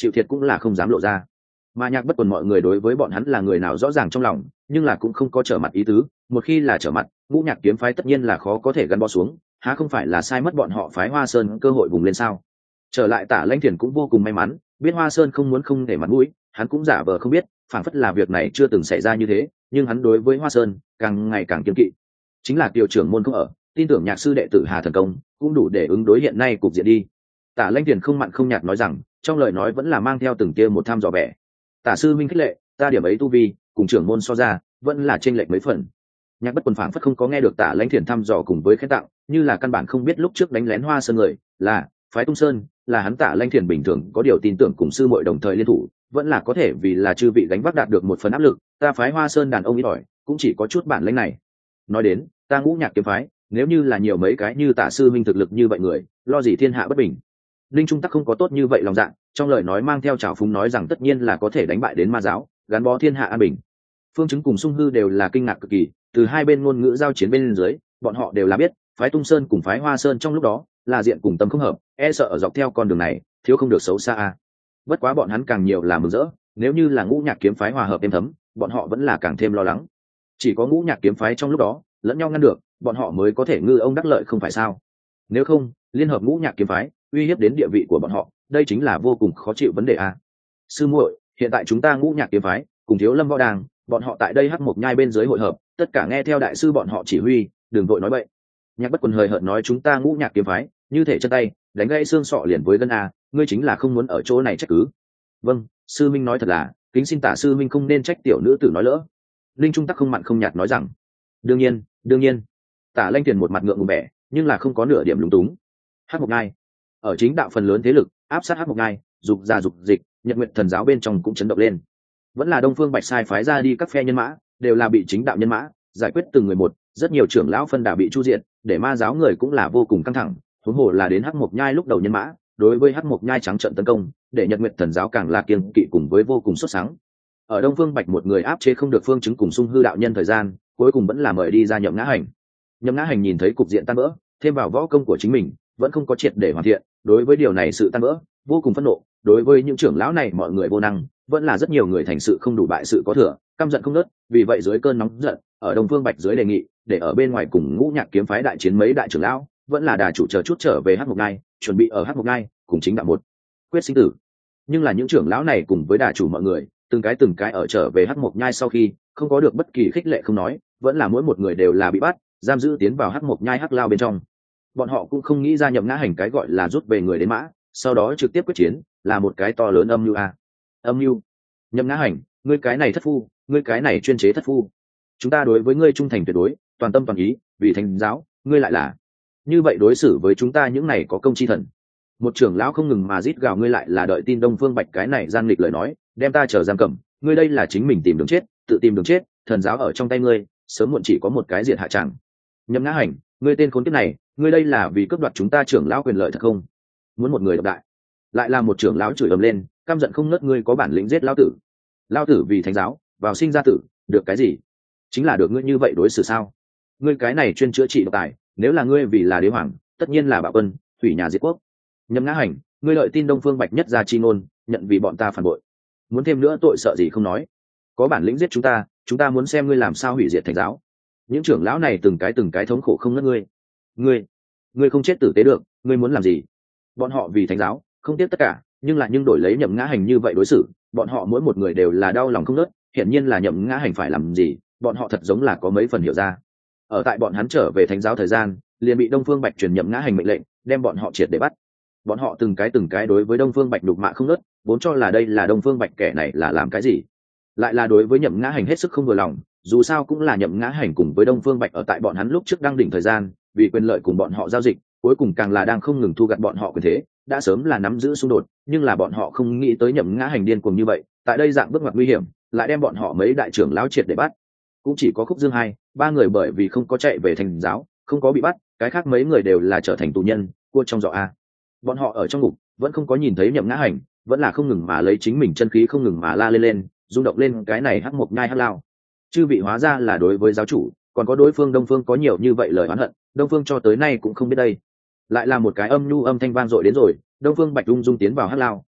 chịu thiệt cũng là không dám lộ ra. Mà Nhạc Bất Quần mọi người đối với bọn hắn là người nào rõ ràng trong lòng, nhưng là cũng không có trở mặt ý tứ. Một khi là trở mặt, Ngũ Nhạc kiếm phái tất nhiên là khó có thể gắn bó xuống, há không phải là sai mất bọn họ phái Hoa Sơn cơ hội vùng lên sao? Trở lại Tả Lãnh Thiền cũng vô cùng may mắn, biết Hoa Sơn không muốn không để mặt mũi, hắn cũng giả vờ không biết, phảng phất là việc này chưa từng xảy ra như thế, nhưng hắn đối với Hoa Sơn càng ngày càng kiêng kỵ. Chính là Kiều trưởng môn không ở, tin tưởng Nhạc sư đệ tử Hà thần công cũng đủ để ứng đối hiện nay cục diện đi. Tả Lãnh Thiền không mặn không nhạt nói rằng, trong lời nói vẫn là mang theo từng tia một tham dò vẻ. Tả sư minh khích lệ, ta điểm ấy tu vi cùng trưởng môn so ra vẫn là chênh lệch mấy phần. Nhạc Bất Quần phảng phất không có nghe được Tả Lãnh Thiền thăm dò cùng với khen tặng, như là căn bản không biết lúc trước đánh lén Hoa Sơn người là phái Tung Sơn, là hắn Tả Lãnh Thiền bình thường có điều tin tưởng cùng sư muội đồng thời liên thủ, vẫn là có thể vì là chư vị gánh vác đạt được một phần áp lực, ta phái Hoa Sơn đàn ông ít ỏi, cũng chỉ có chút bản lĩnh này. Nói đến, ta Ngũ Nhạc kiếm phái, nếu như là nhiều mấy cái như Tả sư minh thực lực như vậy người, lo gì thiên hạ bất bình. Linh Trung Tắc không có tốt như vậy lòng dạ, trong lời nói mang theo trào phúng nói rằng tất nhiên là có thể đánh bại đến ma giáo, gắn bó thiên hạ an bình. Phương Chứng cùng Sung Hư đều là kinh ngạc cực kỳ, từ hai bên ngôn ngữ giao chiến bên dưới, bọn họ đều là biết, phái Tung Sơn cùng phái Hoa Sơn trong lúc đó là diện cùng tâm không hợp, e sợ ở dọc theo con đường này, thiếu không được xấu xa a. Bất quá bọn hắn càng nhiều là mừng rỡ, nếu như là Ngũ Nhạc kiếm phái hòa hợp êm thấm, bọn họ vẫn là càng thêm lo lắng. Chỉ có Ngũ Nhạc kiếm phái trong lúc đó, lẫn nhau ngăn được, bọn họ mới có thể ngư ông đắc lợi không phải sao? Nếu không, liên hợp Ngũ Nhạc kiếm phái, uy hiếp đến địa vị của bọn họ, đây chính là vô cùng khó chịu vấn đề a. Sư muội, hiện tại chúng ta Ngũ Nhạc kiếm phái cùng Thiếu Lâm võ đàng, bọn họ tại đây hắc một nhai bên dưới hội hợp, tất cả nghe theo đại sư bọn họ chỉ huy, đừng vội nói bậy. Nhạc Bất Quần hời hợt nói chúng ta Ngũ Nhạc kiếm phái như thể chân tay đánh gãy xương sọ liền với gân a, ngươi chính là không muốn ở chỗ này trách cứ. Vâng, sư minh nói thật là, kính xin Tả sư minh không nên trách tiểu nữ tử nói lỡ. Linh Trung Tắc không mặn không nhạt nói rằng, đương nhiên, đương nhiên. Tả Lãnh Thiền một mặt ngượng ngùng vẻ, nhưng là không có nửa điểm lúng túng. Hắc một nhai, ở chính đạo phần lớn thế lực áp sát Hắc một nhai, dục ra dục dịch, Nhật Nguyệt thần giáo bên trong cũng chấn động lên. Vẫn là Đông Phương Bạch sai phái ra đi các phe nhân mã, đều là bị chính đạo nhân mã giải quyết từng người một, rất nhiều trưởng lão phân đà bị chu diện, để ma giáo người cũng là vô cùng căng thẳng. Huống hồ là đến Hắc Mộc Nhai lúc đầu nhân mã, đối với Hắc Mộc Nhai trắng trợn tấn công, để Nhật Nguyệt thần giáo càng là kiêng kỵ cùng với vô cùng xuất sáng. Ở Đông Phương Bạch một người áp chế không được Phương Chứng cùng Sung Hư đạo nhân thời gian, cuối cùng vẫn là mời đi ra Nhậm Ngã Hành. Nhậm Ngã Hành nhìn thấy cục diện tan vỡ, thêm vào võ công của chính mình, vẫn không có triệt để hoàn thiện, đối với điều này sự tan vỡ, vô cùng phẫn nộ. Đối với những trưởng lão này mọi người vô năng, vẫn là rất nhiều người thành sự không đủ bại sự có thừa, căm giận không nớt. Vì vậy dưới cơn nóng giận, ở Đông Phương Bạch dưới đề nghị, để ở bên ngoài cùng Ngũ Nhạc kiếm phái đại chiến mấy đại trưởng lão, vẫn là đà chủ chờ chút trở về Hắc Mộc Nhai, chuẩn bị ở Hắc Mộc Nhai cùng chính đạo một quyết sinh tử. Nhưng là những trưởng lão này cùng với đà chủ mọi người, từng cái từng cái ở trở về Hắc Mộc Nhai sau khi, không có được bất kỳ khích lệ không nói, vẫn là mỗi một người đều là bị bắt, giam giữ tiến vào Hắc Mộc Nhai hắc lao bên trong. Bọn họ cũng không nghĩ ra Nhậm Ngã Hành cái gọi là rút về người đến mã, sau đó trực tiếp quyết chiến, là một cái to lớn âm mưu a. Âm mưu? Nhậm Ngã Hành, ngươi cái này thất phu, ngươi cái này chuyên chế thất phu. Chúng ta đối với ngươi trung thành tuyệt đối, toàn tâm toàn ý, vì thánh giáo, ngươi lại là như vậy đối xử với chúng ta những này có công chi thần. Một trưởng lão không ngừng mà rít gào, ngươi lại là đợi tin Đông Phương Bạch cái này gian nghịch lời nói, đem ta chờ giam cầm, ngươi đây là chính mình tìm đường chết, tự tìm đường chết, thần giáo ở trong tay ngươi, sớm muộn chỉ có một cái diệt hạ chẳng. Nhậm Ngã Hành, ngươi tên khốn kiếp này, ngươi đây là vì cướp đoạt chúng ta trưởng lão quyền lợi thật không? Muốn một người độc đại? Lại là một trưởng lão chửi ầm lên, căm giận không ngớt, ngươi có bản lĩnh giết lão tử. Lão tử vì thánh giáo, vào sinh ra tử, được cái gì? Chính là được ngươi như vậy đối xử sao? Ngươi cái này chuyên chữa trị độc tài, nếu là ngươi vì là đế hoàng, tất nhiên là bạo quân, hủy nhà diệt quốc. Nhậm Ngã Hành, ngươi lợi tin Đông Phương Bạch nhất ra chi ngôn, nhận vì bọn ta phản bội. Muốn thêm nữa tội sợ gì không nói, có bản lĩnh giết chúng ta, chúng ta muốn xem ngươi làm sao hủy diệt thánh giáo. Những trưởng lão này từng cái từng cái thống khổ không ngớt, ngươi, ngươi, ngươi không chết tử tế được, ngươi muốn làm gì? Bọn họ vì thánh giáo, không tiếc tất cả, nhưng lại nhưng đổi lấy Nhậm Ngã Hành như vậy đối xử, bọn họ mỗi một người đều là đau lòng không ngớt. Hiển nhiên là Nhậm Ngã Hành phải làm gì, bọn họ thật giống là có mấy phần hiểu ra. Ở tại bọn hắn trở về thánh giáo thời gian, liền bị Đông Phương Bạch truyền Nhậm Ngã Hành mệnh lệnh, đem bọn họ triệt để bắt. Bọn họ từng cái từng cái đối với Đông Phương Bạch đục mạ không ngớt, vốn cho là đây là Đông Phương Bạch kẻ này là làm cái gì, lại là đối với Nhậm Ngã Hành hết sức không vừa lòng. Dù sao cũng là Nhậm Ngã Hành cùng với Đông Phương Bạch ở tại bọn hắn lúc trước đang đỉnh thời gian, vì quyền lợi cùng bọn họ giao dịch, cuối cùng càng là đang không ngừng thu gặt bọn họ quyền thế, đã sớm là nắm giữ xung đột. Nhưng là bọn họ không nghĩ tới Nhậm Ngã Hành điên cuồng như vậy, tại đây dạng bước ngoặt nguy hiểm, lại đem bọn họ mấy đại trưởng lão triệt để bắt. Cũng chỉ có Khúc Dương hai ba người bởi vì không có chạy về thành giáo, không có bị bắt, cái khác mấy người đều là trở thành tù nhân, cua trong giỏ a. Bọn họ ở trong ngục vẫn không có nhìn thấy Nhậm Ngã Hành, vẫn là không ngừng mà lấy chính mình chân khí không ngừng mà la lên lên, rung động lên cái này Hắc Mộc Nhai hắc lao. Chư vị hóa ra là đối với giáo chủ, còn có đối phương Đông Phương có nhiều như vậy lời oán hận, Đông Phương cho tới nay cũng không biết đây. Lại là một cái âm nhu âm thanh vang dội đến rồi, Đông Phương Bạch ung dung tiến vào hắc lao,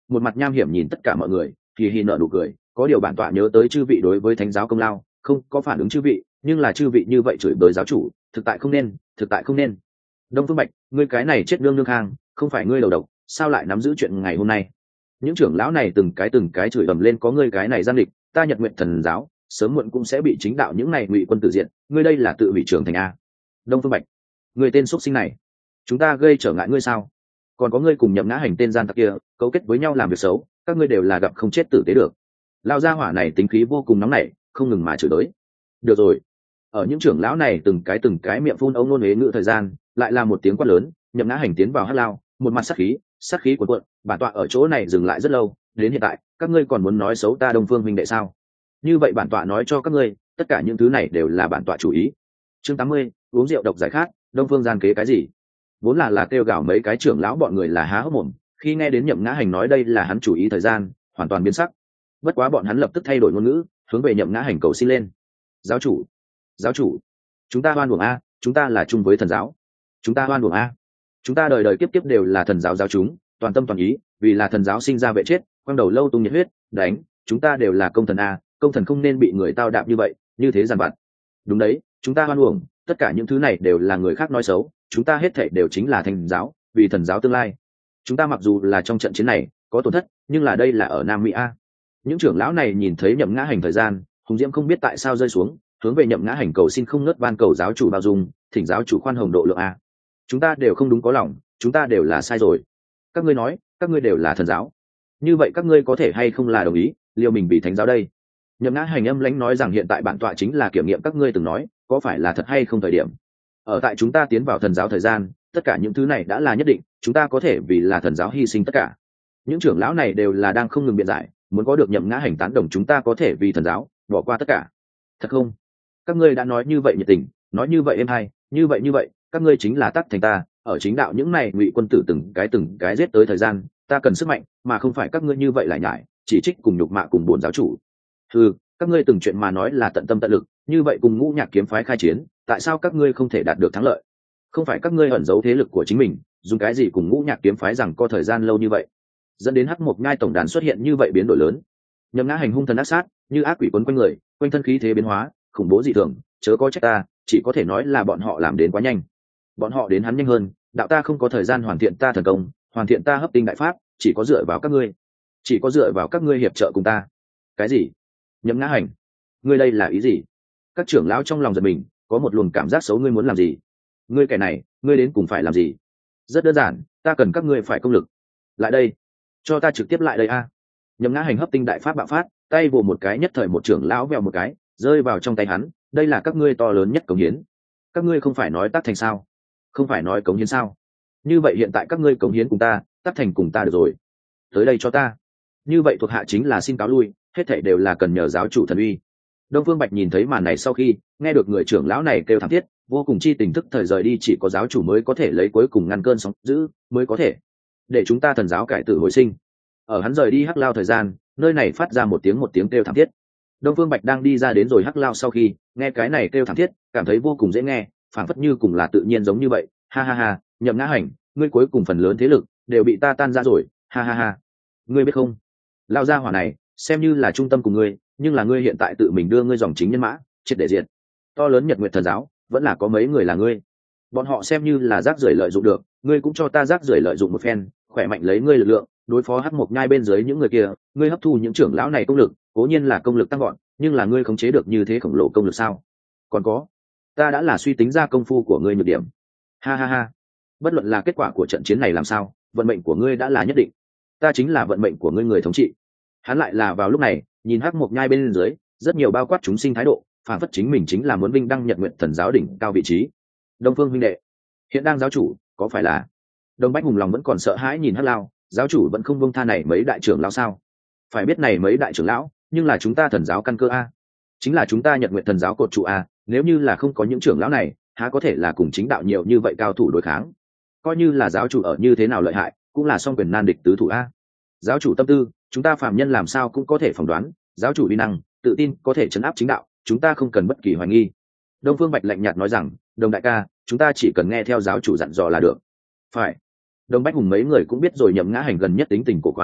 một mặt nham hiểm nhìn tất cả mọi người thì hì nở nụ cười. Có điều bản tọa nhớ tới chư vị đối với thánh giáo công lao, không có phản ứng chư vị, nhưng là chư vị như vậy chửi bới giáo chủ, thực tại không nên, thực tại không nên. Đông Phương Bạch, ngươi cái này chết nương nương hang, không phải ngươi đầu độc, sao lại nắm giữ chuyện ngày hôm nay? Những trưởng lão này từng cái từng cái chửi ầm lên, có ngươi cái này gian địch, ta Nhật Nguyện Thần giáo sớm muộn cũng sẽ bị chính đạo những này ngụy quân tử diện, ngươi đây là tự hủy trưởng thành a. Đông Phương Bạch, ngươi tên xuất sinh này, chúng ta gây trở ngại ngươi sao? Còn có ngươi cùng Nhậm Ngã Hành tên gian tặc kia, cấu kết với nhau làm việc xấu, các ngươi đều là gặp không chết tử tế được. Lão gia hỏa này tính khí vô cùng nóng nảy, không ngừng mà chửi đới. Được rồi, ở những trưởng lão này từng cái từng cái miệng phun ống nôn huế ngữ thời gian, lại là một tiếng quát lớn, Nhậm Ngã Hành tiến vào hắc lao, một mặt sát khí, sát khí cuồn cuộn, bản tọa ở chỗ này dừng lại rất lâu, đến hiện tại, các ngươi còn muốn nói xấu ta Đông Phương huynh đệ sao? Như vậy bản tọa nói cho các ngươi, tất cả những thứ này đều là bản tọa chủ ý. Chương tám mươi, uống rượu độc giải khát, Đông Phương gian kế cái gì? Vốn là là kêu gào mấy cái trưởng lão bọn người là há hốc mồm, khi nghe đến Nhậm Ngã Hành nói đây là hắn chủ ý thời gian, hoàn toàn biến sắc. Bất quá bọn hắn lập tức thay đổi ngôn ngữ, hướng về Nhậm Ngã Hành cầu xin lên. Giáo chủ, giáo chủ, chúng ta oan uổng a, chúng ta là chung với thần giáo, chúng ta oan uổng a, chúng ta đời đời kiếp kiếp đều là thần giáo giáo chúng, toàn tâm toàn ý, vì là thần giáo sinh ra vệ chết, quang đầu lâu tung nhiệt huyết, đánh, chúng ta đều là công thần a, công thần không nên bị người tao đạp như vậy, như thế giàn vặt. Đúng đấy, chúng ta oan uổng, tất cả những thứ này đều là người khác nói xấu, chúng ta hết thảy đều chính là thần giáo, vì thần giáo tương lai. Chúng ta mặc dù là trong trận chiến này có tổn thất, nhưng là đây là ở Nam Mỹ a. Những trưởng lão này nhìn thấy Nhậm Ngã Hành thời gian, hùng diễm không biết tại sao rơi xuống, hướng về Nhậm Ngã Hành cầu xin không ngớt van cầu giáo chủ bao dung, thỉnh giáo chủ khoan hồng độ lượng a. Chúng ta đều không đúng có lòng, chúng ta đều là sai rồi. Các ngươi nói, các ngươi đều là thần giáo, như vậy các ngươi có thể hay không là đồng ý liều mình bị thánh giáo đây? Nhậm Ngã Hành âm lãnh nói rằng hiện tại bản tọa chính là kiểm nghiệm các ngươi từng nói có phải là thật hay không thời điểm. Ở tại chúng ta tiến vào thần giáo thời gian, tất cả những thứ này đã là nhất định, chúng ta có thể vì là thần giáo hy sinh tất cả. Những trưởng lão này đều là đang không ngừng biện giải, muốn có được Nhậm Ngã Hành tán đồng chúng ta có thể vì thần giáo bỏ qua tất cả. Thật không? Các ngươi đã nói như vậy nhiệt tình, nói như vậy êm hay, như vậy như vậy, các ngươi chính là tắc thành ta, ở chính đạo những này ngụy quân tử từng cái từng cái giết tới thời gian, ta cần sức mạnh, mà không phải các ngươi như vậy lại nhải, chỉ trích cùng nhục mạ cùng buồn giáo chủ. Ừ, các ngươi từng chuyện mà nói là tận tâm tận lực, như vậy cùng Ngũ Nhạc kiếm phái khai chiến, tại sao các ngươi không thể đạt được thắng lợi? Không phải các ngươi ẩn giấu thế lực của chính mình, dùng cái gì cùng Ngũ Nhạc kiếm phái rằng có thời gian lâu như vậy, dẫn đến Hắc Mộc Nhai tổng đàn xuất hiện như vậy biến đổi lớn. Nhậm Ngã Hành hung thần ác sát, như ác quỷ quấn quanh người, quanh thân khí thế biến hóa, khủng bố dị thường, chớ có trách ta, chỉ có thể nói là bọn họ làm đến quá nhanh. Bọn họ đến hắn nhanh hơn, đạo ta không có thời gian hoàn thiện ta thần công, hoàn thiện ta hấp tinh đại pháp, chỉ có dựa vào các ngươi, chỉ có dựa vào các ngươi hiệp trợ cùng ta. Cái gì? Nhậm Ngã Hành, ngươi đây là ý gì? Các trưởng lão trong lòng giật mình, có một luồng cảm giác xấu, ngươi muốn làm gì? Ngươi kẻ này, ngươi đến cùng phải làm gì? Rất đơn giản, ta cần các ngươi phải công lực. Lại đây, cho ta trực tiếp lại đây a. Nhậm Ngã Hành hấp tinh đại pháp bạo phát, tay vồ một cái, nhất thời một trưởng lão vèo một cái rơi vào trong tay hắn. Đây là các ngươi to lớn nhất cống hiến. Các ngươi không phải nói tác thành sao? Không phải nói cống hiến sao? Như vậy hiện tại các ngươi cống hiến cùng ta, tác thành cùng ta được rồi. Tới đây cho ta. Như vậy thuộc hạ chính là xin cáo lui, hết thảy đều là cần nhờ giáo chủ thần uy. Đông Phương Bạch nhìn thấy màn này sau khi nghe được người trưởng lão này kêu thảm thiết, vô cùng chi tình thức thời rời đi, chỉ có giáo chủ mới có thể lấy cuối cùng ngăn cơn sóng dữ, mới có thể để chúng ta thần giáo cải tử hồi sinh. Ở hắn rời đi hắc lao thời gian, nơi này phát ra một tiếng một tiếng kêu thảm thiết. Đông Phương Bạch đang đi ra đến rồi hắc lao sau khi nghe cái này kêu thảm thiết, cảm thấy vô cùng dễ nghe, phảng phất như cùng là tự nhiên giống như vậy. Ha ha ha, Nhậm Ngã Hành, ngươi cuối cùng phần lớn thế lực đều bị ta tan ra rồi. Ha ha ha, ngươi biết không, lao gia hỏa này xem như là trung tâm của ngươi, nhưng là ngươi hiện tại tự mình đưa ngươi dòng chính nhân mã triệt để diệt. To lớn Nhật Nguyệt thần giáo vẫn là có mấy người là ngươi, bọn họ xem như là rác rưởi lợi dụng được, ngươi cũng cho ta rác rưởi lợi dụng một phen, khỏe mạnh lấy ngươi lực lượng đối phó Hắc Mộc Nhai bên dưới những người kia. Ngươi hấp thu những trưởng lão này công lực, cố nhiên là công lực tăng gọn, nhưng là ngươi khống chế được như thế khổng lồ công lực sao? Còn có, ta đã là suy tính ra công phu của ngươi nhược điểm. Ha ha ha, bất luận là kết quả của trận chiến này làm sao, vận mệnh của ngươi đã là nhất định, ta chính là vận mệnh của ngươi người thống trị. Hắn lại là vào lúc này nhìn Hắc Mộc Nhai bên dưới rất nhiều bao quát chúng sinh thái độ, phản phất chính mình chính là muốn vinh đăng Nhật Nguyện thần giáo đỉnh cao vị trí. Đông Phương huynh đệ, hiện đang giáo chủ có phải là? Đông Bách Hùng lòng vẫn còn sợ hãi nhìn Hắc Lao, giáo chủ vẫn không buông tha này mấy đại trưởng lão sao? Phải biết này mấy đại trưởng lão nhưng là chúng ta thần giáo căn cơ a, chính là chúng ta Nhật Nguyện thần giáo cột trụ a, nếu như là không có những trưởng lão này, há có thể là cùng chính đạo nhiều như vậy cao thủ đối kháng? Coi như là giáo chủ ở như thế nào lợi hại, cũng là song quyền nan địch tứ thủ a. Giáo chủ tâm tư, chúng ta phàm nhân làm sao cũng có thể phỏng đoán, giáo chủ uy năng, tự tin có thể chấn áp chính đạo, chúng ta không cần bất kỳ hoài nghi. Đông Phương Bạch lạnh nhạt nói rằng, Đồng đại ca, chúng ta chỉ cần nghe theo giáo chủ dặn dò là được. Phải. Đông Bách Hùng mấy người cũng biết rồi Nhậm Ngã Hành gần nhất tính tình cổ quái,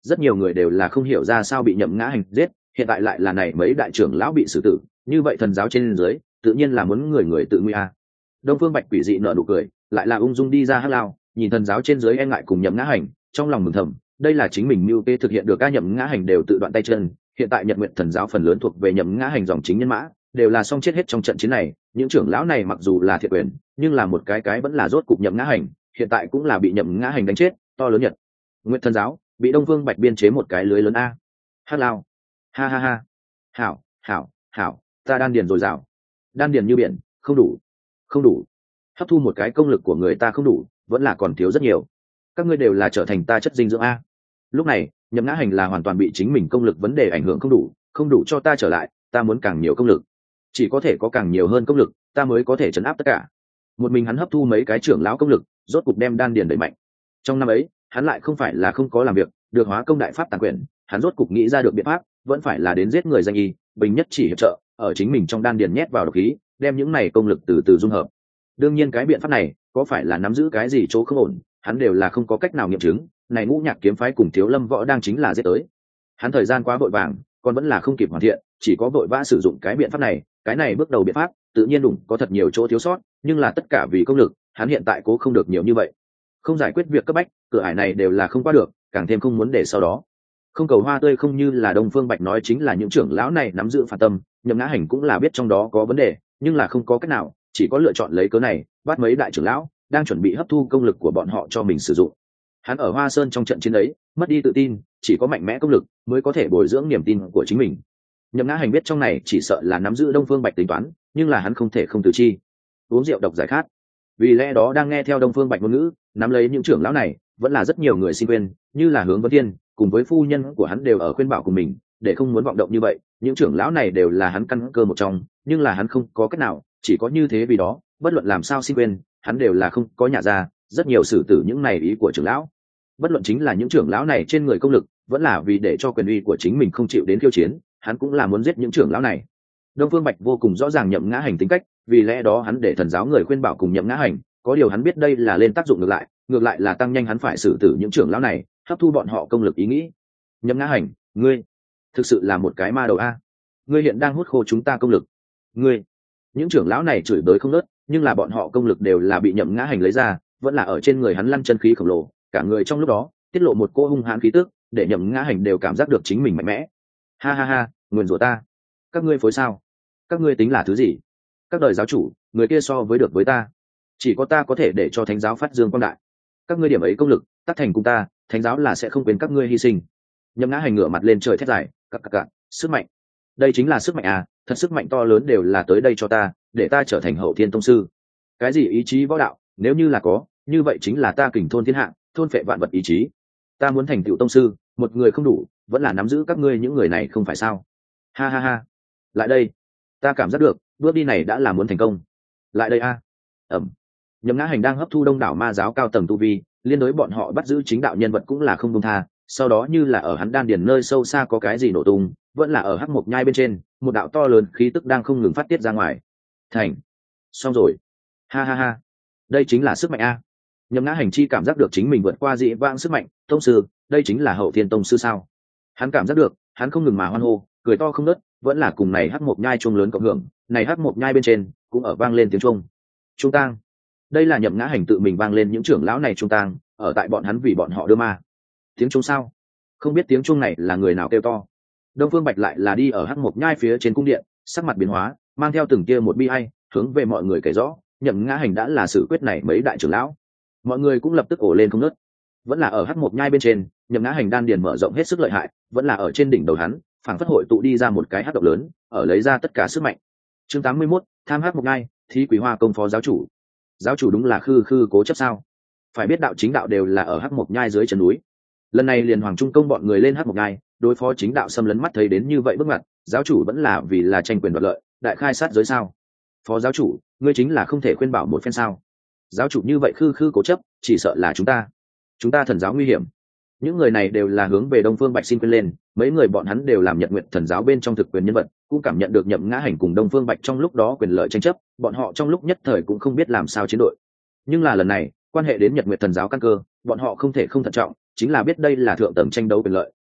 rất nhiều người đều là không hiểu ra sao bị nhậm ngã hành giết, hiện tại lại là này mấy đại trưởng lão bị xử tử, như vậy thần giáo trên dưới tự nhiên là muốn người người tự nguy à. Đông Phương Bạch quỷ dị nở nụ cười, lại là ung dung đi ra hắc lao, nhìn thần giáo trên dưới e ngại cùng nhậm ngã hành, trong lòng mừng thầm, đây là chính mình mưu kê thực hiện được, ca nhậm ngã hành đều tự đoạn tay chân, hiện tại Nhật Nguyện thần giáo phần lớn thuộc về nhậm ngã hành dòng chính nhân mã, đều là xong chết hết trong trận chiến này. Những trưởng lão này mặc dù là thiệt quyền, nhưng là một cái cái vẫn là rốt cục nhậm ngã hành, hiện tại cũng là bị nhậm ngã hành đánh chết, to lớn Nhật Nguyện thần giáo bị Đông Phương Bạch biên chế một cái lưới lớn a. Hắc lao, ha ha ha, hảo hảo hảo, ta đan điền dồi dào, đan điền như biển, không đủ không đủ, hấp thu một cái công lực của người ta không đủ, vẫn là còn thiếu rất nhiều, các ngươi đều là trở thành ta chất dinh dưỡng a. Lúc này nhậm ngã hành là hoàn toàn bị chính mình công lực vấn đề ảnh hưởng, không đủ không đủ cho ta trở lại, ta muốn càng nhiều công lực, chỉ có thể có càng nhiều hơn công lực ta mới có thể chấn áp tất cả. Một mình hắn hấp thu mấy cái trưởng lão công lực, rốt cục đem đan điền đẩy mạnh. Trong năm ấy hắn lại không phải là không có làm việc, được hóa công đại pháp tàng quyền, hắn rốt cục nghĩ ra được biện pháp, vẫn phải là đến giết người danh y, bình nhất chỉ hiệp trợ ở chính mình trong đan điền nhét vào độc khí, đem những này công lực từ từ dung hợp. Đương nhiên cái biện pháp này có phải là nắm giữ cái gì chỗ không ổn, hắn đều là không có cách nào nghiệm chứng. Này ngũ nhạc kiếm phái cùng thiếu lâm võ đang chính là giết tới, hắn thời gian quá vội vàng, còn vẫn là không kịp hoàn thiện, chỉ có vội vã sử dụng cái biện pháp này. Cái này bước đầu biện pháp tự nhiên đủ có thật nhiều chỗ thiếu sót, nhưng là tất cả vì công lực, hắn hiện tại cố không được nhiều như vậy, không giải quyết việc cấp bách, cửa ải này đều là không qua được, càng thêm không muốn để sau đó không cầu hoa tươi. Không như là Đông Phương Bạch nói, chính là những trưởng lão này nắm giữ phản tâm, nhậm ngã hành cũng là biết trong đó có vấn đề, nhưng là không có cách nào, chỉ có lựa chọn lấy cớ này bắt mấy đại trưởng lão đang chuẩn bị hấp thu công lực của bọn họ cho mình sử dụng. Hắn ở Hoa Sơn trong trận chiến ấy mất đi tự tin, chỉ có mạnh mẽ công lực mới có thể bồi dưỡng niềm tin của chính mình. Nhậm ngã hành biết trong này chỉ sợ là nắm giữ Đông Phương Bạch tính toán, nhưng là hắn không thể không từ chi, uống rượu độc giải khát. Vì lẽ đó đang nghe theo Đông Phương Bạch ngôn ngữ, nắm lấy những trưởng lão này vẫn là rất nhiều người xin quên, như là Hướng Vân Thiên cùng với phu nhân của hắn đều ở khuyên bảo của mình để không muốn vọng động như vậy. Những trưởng lão này đều là hắn căn cơ một trong, nhưng là hắn không có cách nào, chỉ có như thế. Vì đó bất luận làm sao xin quên, hắn đều là không có nhả ra rất nhiều xử tử những này ý của trưởng lão. Bất luận chính là những trưởng lão này trên người công lực, vẫn là vì để cho quyền uy của chính mình không chịu đến khiêu chiến, hắn cũng là muốn giết những trưởng lão này. Đông Phương Bạch vô cùng rõ ràng nhậm ngã hành tính cách, vì lẽ đó hắn để thần giáo người khuyên bảo cùng nhậm ngã hành, có điều hắn biết đây là lên tác dụng ngược lại, ngược lại là tăng nhanh hắn phải xử tử những trưởng lão này, hấp thu bọn họ công lực ý nghĩ. Nhậm ngã hành, ngươi thực sự là một cái ma đầu a, ngươi hiện đang hút khô chúng ta công lực. Ngươi, những trưởng lão này chửi bới không ngớt, nhưng là bọn họ công lực đều là bị nhậm ngã hành lấy ra, vẫn là ở trên người hắn lăn chân khí khổng lồ, cả người trong lúc đó tiết lộ một cỗ hung hãn khí tức, để nhậm ngã hành đều cảm giác được chính mình mạnh mẽ. Ha ha ha, nguyền rủa ta, các ngươi phối sao, các ngươi tính là thứ gì? Các đời giáo chủ, người kia so với được với ta, chỉ có ta có thể để cho thánh giáo phát dương quang đại. Các ngươi điểm ấy công lực tác thành cùng ta, thánh giáo là sẽ không quên các ngươi hy sinh. Nhậm ngã hành ngửa mặt lên trời thét dài, cặc cặc cặc, sức mạnh, đây chính là sức mạnh à, thật sức mạnh to lớn đều là tới đây cho ta, để ta trở thành hậu thiên tông sư. Cái gì ý chí võ đạo, nếu như là có, như vậy chính là ta kình thôn thiên hạ, thôn phệ vạn vật ý chí. Ta muốn thành tựu tông sư, một người không đủ, vẫn là nắm giữ các ngươi những người này không phải sao? Ha ha ha, lại đây, ta cảm giác được bước đi này đã là muốn thành công. Lại đây a. Ẩm. Nhậm ngã hành đang hấp thu đông đảo ma giáo cao tầng tu vi, liên đối bọn họ bắt giữ chính đạo nhân vật cũng là không buông tha. Sau đó như là ở hắn đan điền nơi sâu xa có cái gì nổ tung, vẫn là ở hắc mộc nhai bên trên, một đạo to lớn khí tức đang không ngừng phát tiết ra ngoài. Thành. Xong rồi. Ha ha ha. Đây chính là sức mạnh a. Nhậm ngã hành chi cảm giác được chính mình vượt qua dị vãng sức mạnh, tông sư, đây chính là hậu thiên tông sư sao? Hắn cảm giác được, hắn không ngừng mà hoan hô, cười to không ngớt, vẫn là cùng này hắc mộc nhai chuông lớn cộng hưởng, này hắc mộc nhai bên trên cũng ở vang lên tiếng chuông. Trung tang. Đây là nhậm ngã hành tự mình vang lên những trưởng lão này trung tang, ở tại bọn hắn vì bọn họ đưa ma. Tiếng chuông sao? Không biết tiếng chuông này là người nào kêu to. Đông Phương Bạch lại là đi ở hắc mộc nhai phía trên cung điện, sắc mặt biến hóa, mang theo từng kia một bi ai, hướng về mọi người kể rõ, nhậm ngã hành đã là xử quyết này mấy đại trưởng lão. Mọi người cũng lập tức ổ lên không ngớt. Vẫn là ở hắc mộc nhai bên trên, nhậm ngã hành đan điền mở rộng hết sức lợi hại, vẫn là ở trên đỉnh đầu hắn, phảng phất hội tụ đi ra một cái hắc động lớn, ở lấy ra tất cả sức mạnh. Chương tám mươi mốt, tham hắc mộc nhai, thí quý hoa công phó giáo chủ. Giáo chủ đúng là khư khư cố chấp sao? Phải biết đạo chính đạo đều là ở hắc mộc nhai dưới chân núi. Lần này liền hoàng trung công bọn người lên hắc mộc nhai, đối phó chính đạo xâm lấn, mắt thấy đến như vậy bước ngoặt, giáo chủ vẫn là vì là tranh quyền đoạt lợi, đại khai sát giới sao? Phó giáo chủ, ngươi chính là không thể khuyên bảo một phen sao? Giáo chủ như vậy khư khư cố chấp, chỉ sợ là chúng ta chúng ta thần giáo nguy hiểm. Những người này đều là hướng về Đông Phương Bạch xin quên lên, mấy người bọn hắn đều làm Nhật Nguyện thần giáo bên trong thực quyền nhân vật, cũng cảm nhận được nhậm ngã hành cùng Đông Phương Bạch trong lúc đó quyền lợi tranh chấp, bọn họ trong lúc nhất thời cũng không biết làm sao chiến đội. Nhưng là lần này quan hệ đến Nhật Nguyện thần giáo căn cơ, bọn họ không thể không thận trọng, chính là biết đây là thượng tầng tranh đấu quyền lợi,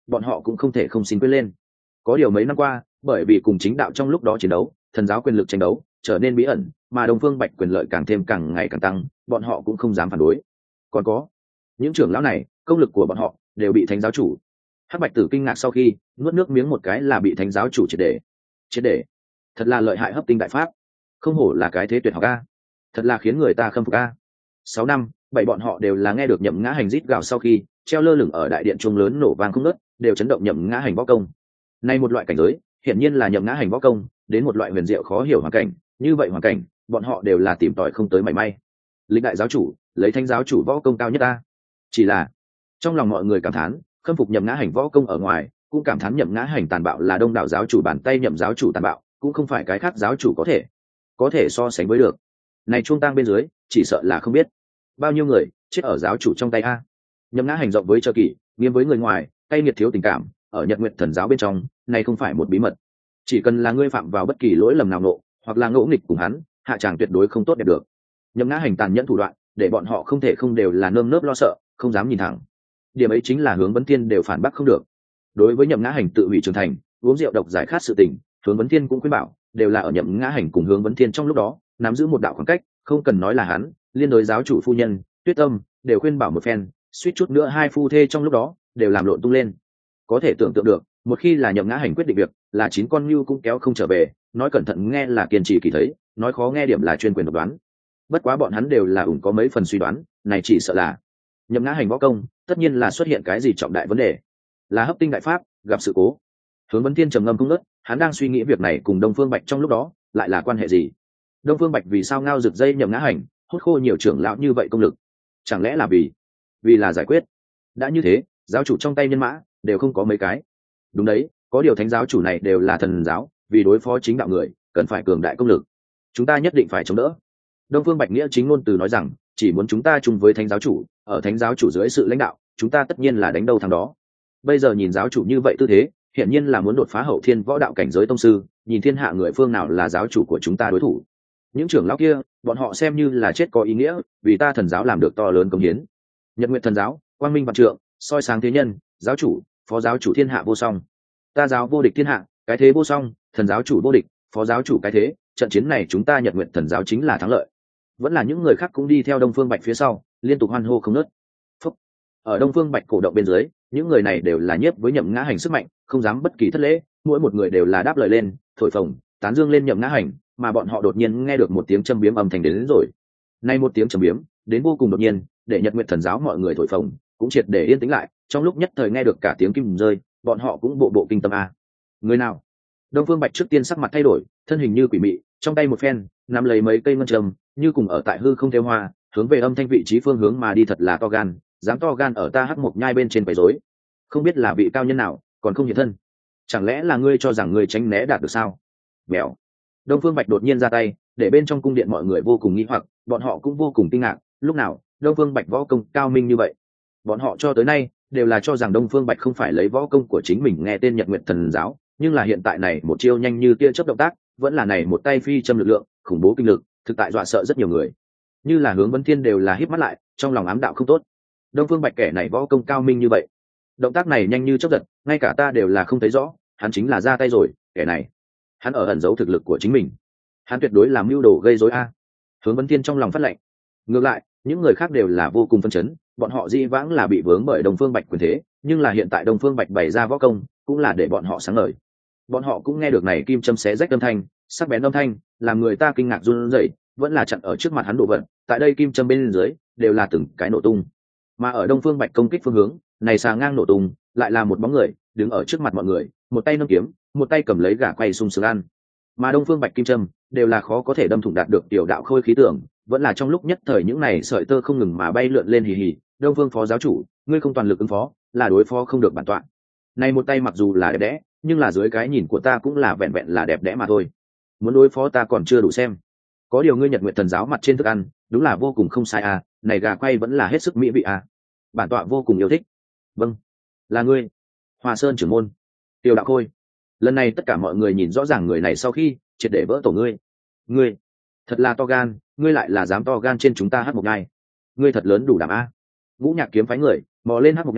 bọn họ cũng không thể không xin quyết lên. Có điều mấy năm qua, bởi vì cùng chính đạo trong lúc đó chiến đấu, thần giáo quyền lực tranh đấu trở nên bí ẩn, mà Đông Phương Bạch quyền lợi càng thêm càng ngày càng tăng, bọn họ cũng không dám phản đối. Còn có những trưởng lão này, công lực của bọn họ đều bị thánh giáo chủ. Hắc Bạch Tử kinh ngạc sau khi nuốt nước miếng một cái là bị thánh giáo chủ triệt để. Triệt để. Thật là lợi hại hấp tinh đại pháp. Không hổ là cái thế tuyệt học a. Thật là khiến người ta khâm phục a. Sáu năm, bảy bọn họ đều là nghe được Nhậm Ngã Hành rít gào sau khi treo lơ lửng ở đại điện trung lớn nổ vang không ngớt, đều chấn động Nhậm Ngã Hành võ công. Nay một loại cảnh giới, hiển nhiên là Nhậm Ngã Hành võ công đến một loại huyền diệu khó hiểu hoàn cảnh, như vậy hoàn cảnh, bọn họ đều là tìm tòi không tới mảy may. Lịch đại giáo chủ, lấy thánh giáo chủ võ công cao nhất ta. Chỉ là trong lòng mọi người cảm thán, khâm phục Nhậm Ngã Hành võ công ở ngoài, cũng cảm thán Nhậm Ngã Hành tàn bạo là đông đảo giáo chủ bàn tay Nhậm giáo chủ tàn bạo, cũng không phải cái khác giáo chủ có thể có thể so sánh với được. Này chuông tang bên dưới, chỉ sợ là không biết bao nhiêu người chết ở giáo chủ trong tay a. Nhậm Ngã Hành rộng với trơ kỷ, nghiêm với người ngoài, cay nghiệt thiếu tình cảm, ở Nhật Nguyệt thần giáo bên trong, này không phải một bí mật. Chỉ cần là ngươi phạm vào bất kỳ lỗi lầm nào nộ, hoặc là ngỗ nghịch cùng hắn, hạ tràng tuyệt đối không tốt đẹp được. Nhậm Ngã Hành tàn nhẫn thủ đoạn, để bọn họ không thể không đều là nơm nớp lo sợ, không dám nhìn thẳng. Điểm ấy chính là Hướng Vấn Thiên đều phản bác không được. Đối với Nhậm Ngã Hành tự hủy trưởng thành, uống rượu độc giải khát sự tình, Hướng Vấn Thiên cũng khuyên bảo, đều là ở Nhậm Ngã Hành cùng Hướng Vấn Thiên trong lúc đó, nắm giữ một đạo khoảng cách, không cần nói là hắn, liên đối giáo chủ phu nhân, Tuyết Âm, đều khuyên bảo một phen, suýt chút nữa hai phu thê trong lúc đó đều làm lộn tung lên. Có thể tưởng tượng được, một khi là Nhậm Ngã Hành quyết định việc, là chín con nhưu cũng kéo không trở về, nói cẩn thận nghe là kiên trì kỳ thấy, nói khó nghe điểm là chuyên quyền độc đoán. Bất quá bọn hắn đều là ủng có mấy phần suy đoán, này chỉ sợ là Nhậm Ngã Hành võ công, tất nhiên là xuất hiện cái gì trọng đại vấn đề, là hấp tinh đại pháp gặp sự cố. Hướng Vấn Thiên trầm ngâm không ngớt, hắn đang suy nghĩ việc này cùng Đông Phương Bạch trong lúc đó lại là quan hệ gì. Đông Phương Bạch vì sao ngao rực dây Nhậm Ngã Hành, hút khô nhiều trưởng lão như vậy công lực, chẳng lẽ là vì vì là giải quyết. Đã như thế, giáo chủ trong tay nhân mã đều không có mấy cái. Đúng đấy, có điều thánh giáo chủ này đều là thần giáo, vì đối phó chính đạo người cần phải cường đại công lực, chúng ta nhất định phải chống đỡ. Đông Phương Bạch nghĩa chính ngôn từ nói rằng, chỉ muốn chúng ta chung với thánh giáo chủ, ở thánh giáo chủ dưới sự lãnh đạo, chúng ta tất nhiên là đánh đâu thắng đó. Bây giờ nhìn giáo chủ như vậy tư thế, hiển nhiên là muốn đột phá hậu thiên võ đạo cảnh giới tông sư, nhìn thiên hạ người phương nào là giáo chủ của chúng ta đối thủ. Những trưởng lão kia, bọn họ xem như là chết có ý nghĩa, vì ta thần giáo làm được to lớn công hiến. Nhật Nguyệt thần giáo, quang minh vạn trượng, soi sáng thế nhân, giáo chủ, phó giáo chủ thiên hạ vô song. Ta giáo vô địch thiên hạ, cái thế vô song, thần giáo chủ vô địch, phó giáo chủ cái thế, trận chiến này chúng ta Nhật Nguyệt thần giáo chính là thắng lợi. Vẫn là những người khác cũng đi theo Đông Phương Bạch phía sau, liên tục hoan hô không ngớt. Phúc. Ở Đông Phương Bạch cổ động bên dưới, những người này đều là nhiếp với Nhậm Ngã Hành sức mạnh, không dám bất kỳ thất lễ, mỗi một người đều là đáp lời lên, thổi phồng, tán dương lên Nhậm Ngã Hành, mà bọn họ đột nhiên nghe được một tiếng châm biếm âm thanh đến, đến rồi. Nay một tiếng châm biếm, đến vô cùng đột nhiên, để Nhật Nguyệt thần giáo mọi người thổi phồng, cũng triệt để yên tĩnh lại, trong lúc nhất thời nghe được cả tiếng kim rơi, bọn họ cũng bộ bộ kinh tâm a. Người nào? Đông Phương Bạch trước tiên sắc mặt thay đổi, thân hình như quỷ mị, trong tay một phen nắm lấy mấy cây ngân trầm, như cùng ở tại hư không theo hoa, hướng về âm thanh vị trí phương hướng mà đi. Thật là to gan, dám to gan ở ta Hắc Mộc Nhai bên trên quấy rối. Không biết là vị cao nhân nào, còn không hiện thân. Chẳng lẽ là ngươi cho rằng ngươi tránh né đạt được sao? Mèo. Đông Phương Bạch đột nhiên ra tay, để bên trong cung điện mọi người vô cùng nghi hoặc, bọn họ cũng vô cùng kinh ngạc, lúc nào Đông Phương Bạch võ công cao minh như vậy? Bọn họ cho tới nay đều là cho rằng Đông Phương Bạch không phải lấy võ công của chính mình nghe tên Nhật Nguyệt thần giáo, nhưng là hiện tại này một chiêu nhanh như tia chớp động tác, vẫn là này một tay phi châm lực lượng, khủng bố kinh lực, thực tại dọa sợ rất nhiều người. Như là Hướng Vấn Thiên đều là híp mắt lại, trong lòng ám đạo không tốt. Đông Phương Bạch kẻ này võ công cao minh như vậy, động tác này nhanh như chớp giật, ngay cả ta đều là không thấy rõ, hắn chính là ra tay rồi, kẻ này, hắn ở ẩn giấu thực lực của chính mình, hắn tuyệt đối làm mưu đồ gây rối a. Hướng Vấn Thiên trong lòng phát lệnh. Ngược lại, những người khác đều là vô cùng phân chấn, bọn họ dĩ vãng là bị vướng bởi Đông Phương Bạch quyền thế, nhưng là hiện tại Đông Phương Bạch bày ra võ công, cũng là để bọn họ sáng ngời. Bọn họ cũng nghe được này kim châm xé rách âm thanh, sắc bén âm thanh, làm người ta kinh ngạc run rẩy, vẫn là chặn ở trước mặt hắn đổ vật, tại đây kim châm bên dưới đều là từng cái nổ tung. Mà ở Đông Phương Bạch công kích phương hướng, này xà ngang nổ tung, lại là một bóng người, đứng ở trước mặt mọi người, một tay nâng kiếm, một tay cầm lấy gà quay sung sướng ăn. Mà Đông Phương Bạch kim châm đều là khó có thể đâm thủng đạt được tiểu đạo khôi khí tưởng, vẫn là trong lúc nhất thời những này sợi tơ không ngừng mà bay lượn lên hì hì. Đông Phương phó giáo chủ, ngươi không toàn lực ứng phó, là đối phó không được bản tọa. Này một tay mặc dù là đẹp đẽ, nhưng là dưới cái nhìn của ta cũng là vẹn vẹn là đẹp đẽ mà thôi. Muốn đối phó ta còn chưa đủ xem. Có điều ngươi Nhật Nguyệt thần giáo mặt trên thức ăn, đúng là vô cùng không sai à, này gà quay vẫn là hết sức mỹ vị à. Bản tọa vô cùng yêu thích. Vâng, là ngươi, Hoa Sơn trưởng môn, Tiêu Đạo Khôi. Lần này tất cả mọi người nhìn rõ ràng người này sau khi triệt để vỡ tổ. Ngươi, ngươi, thật là to gan, ngươi lại là dám to gan trên chúng ta Hắc Mộc Nhai. Ngươi thật lớn đủ đảm a. Ngũ Nhạc kiếm phái người mò lên Hắc Mộc Nhai,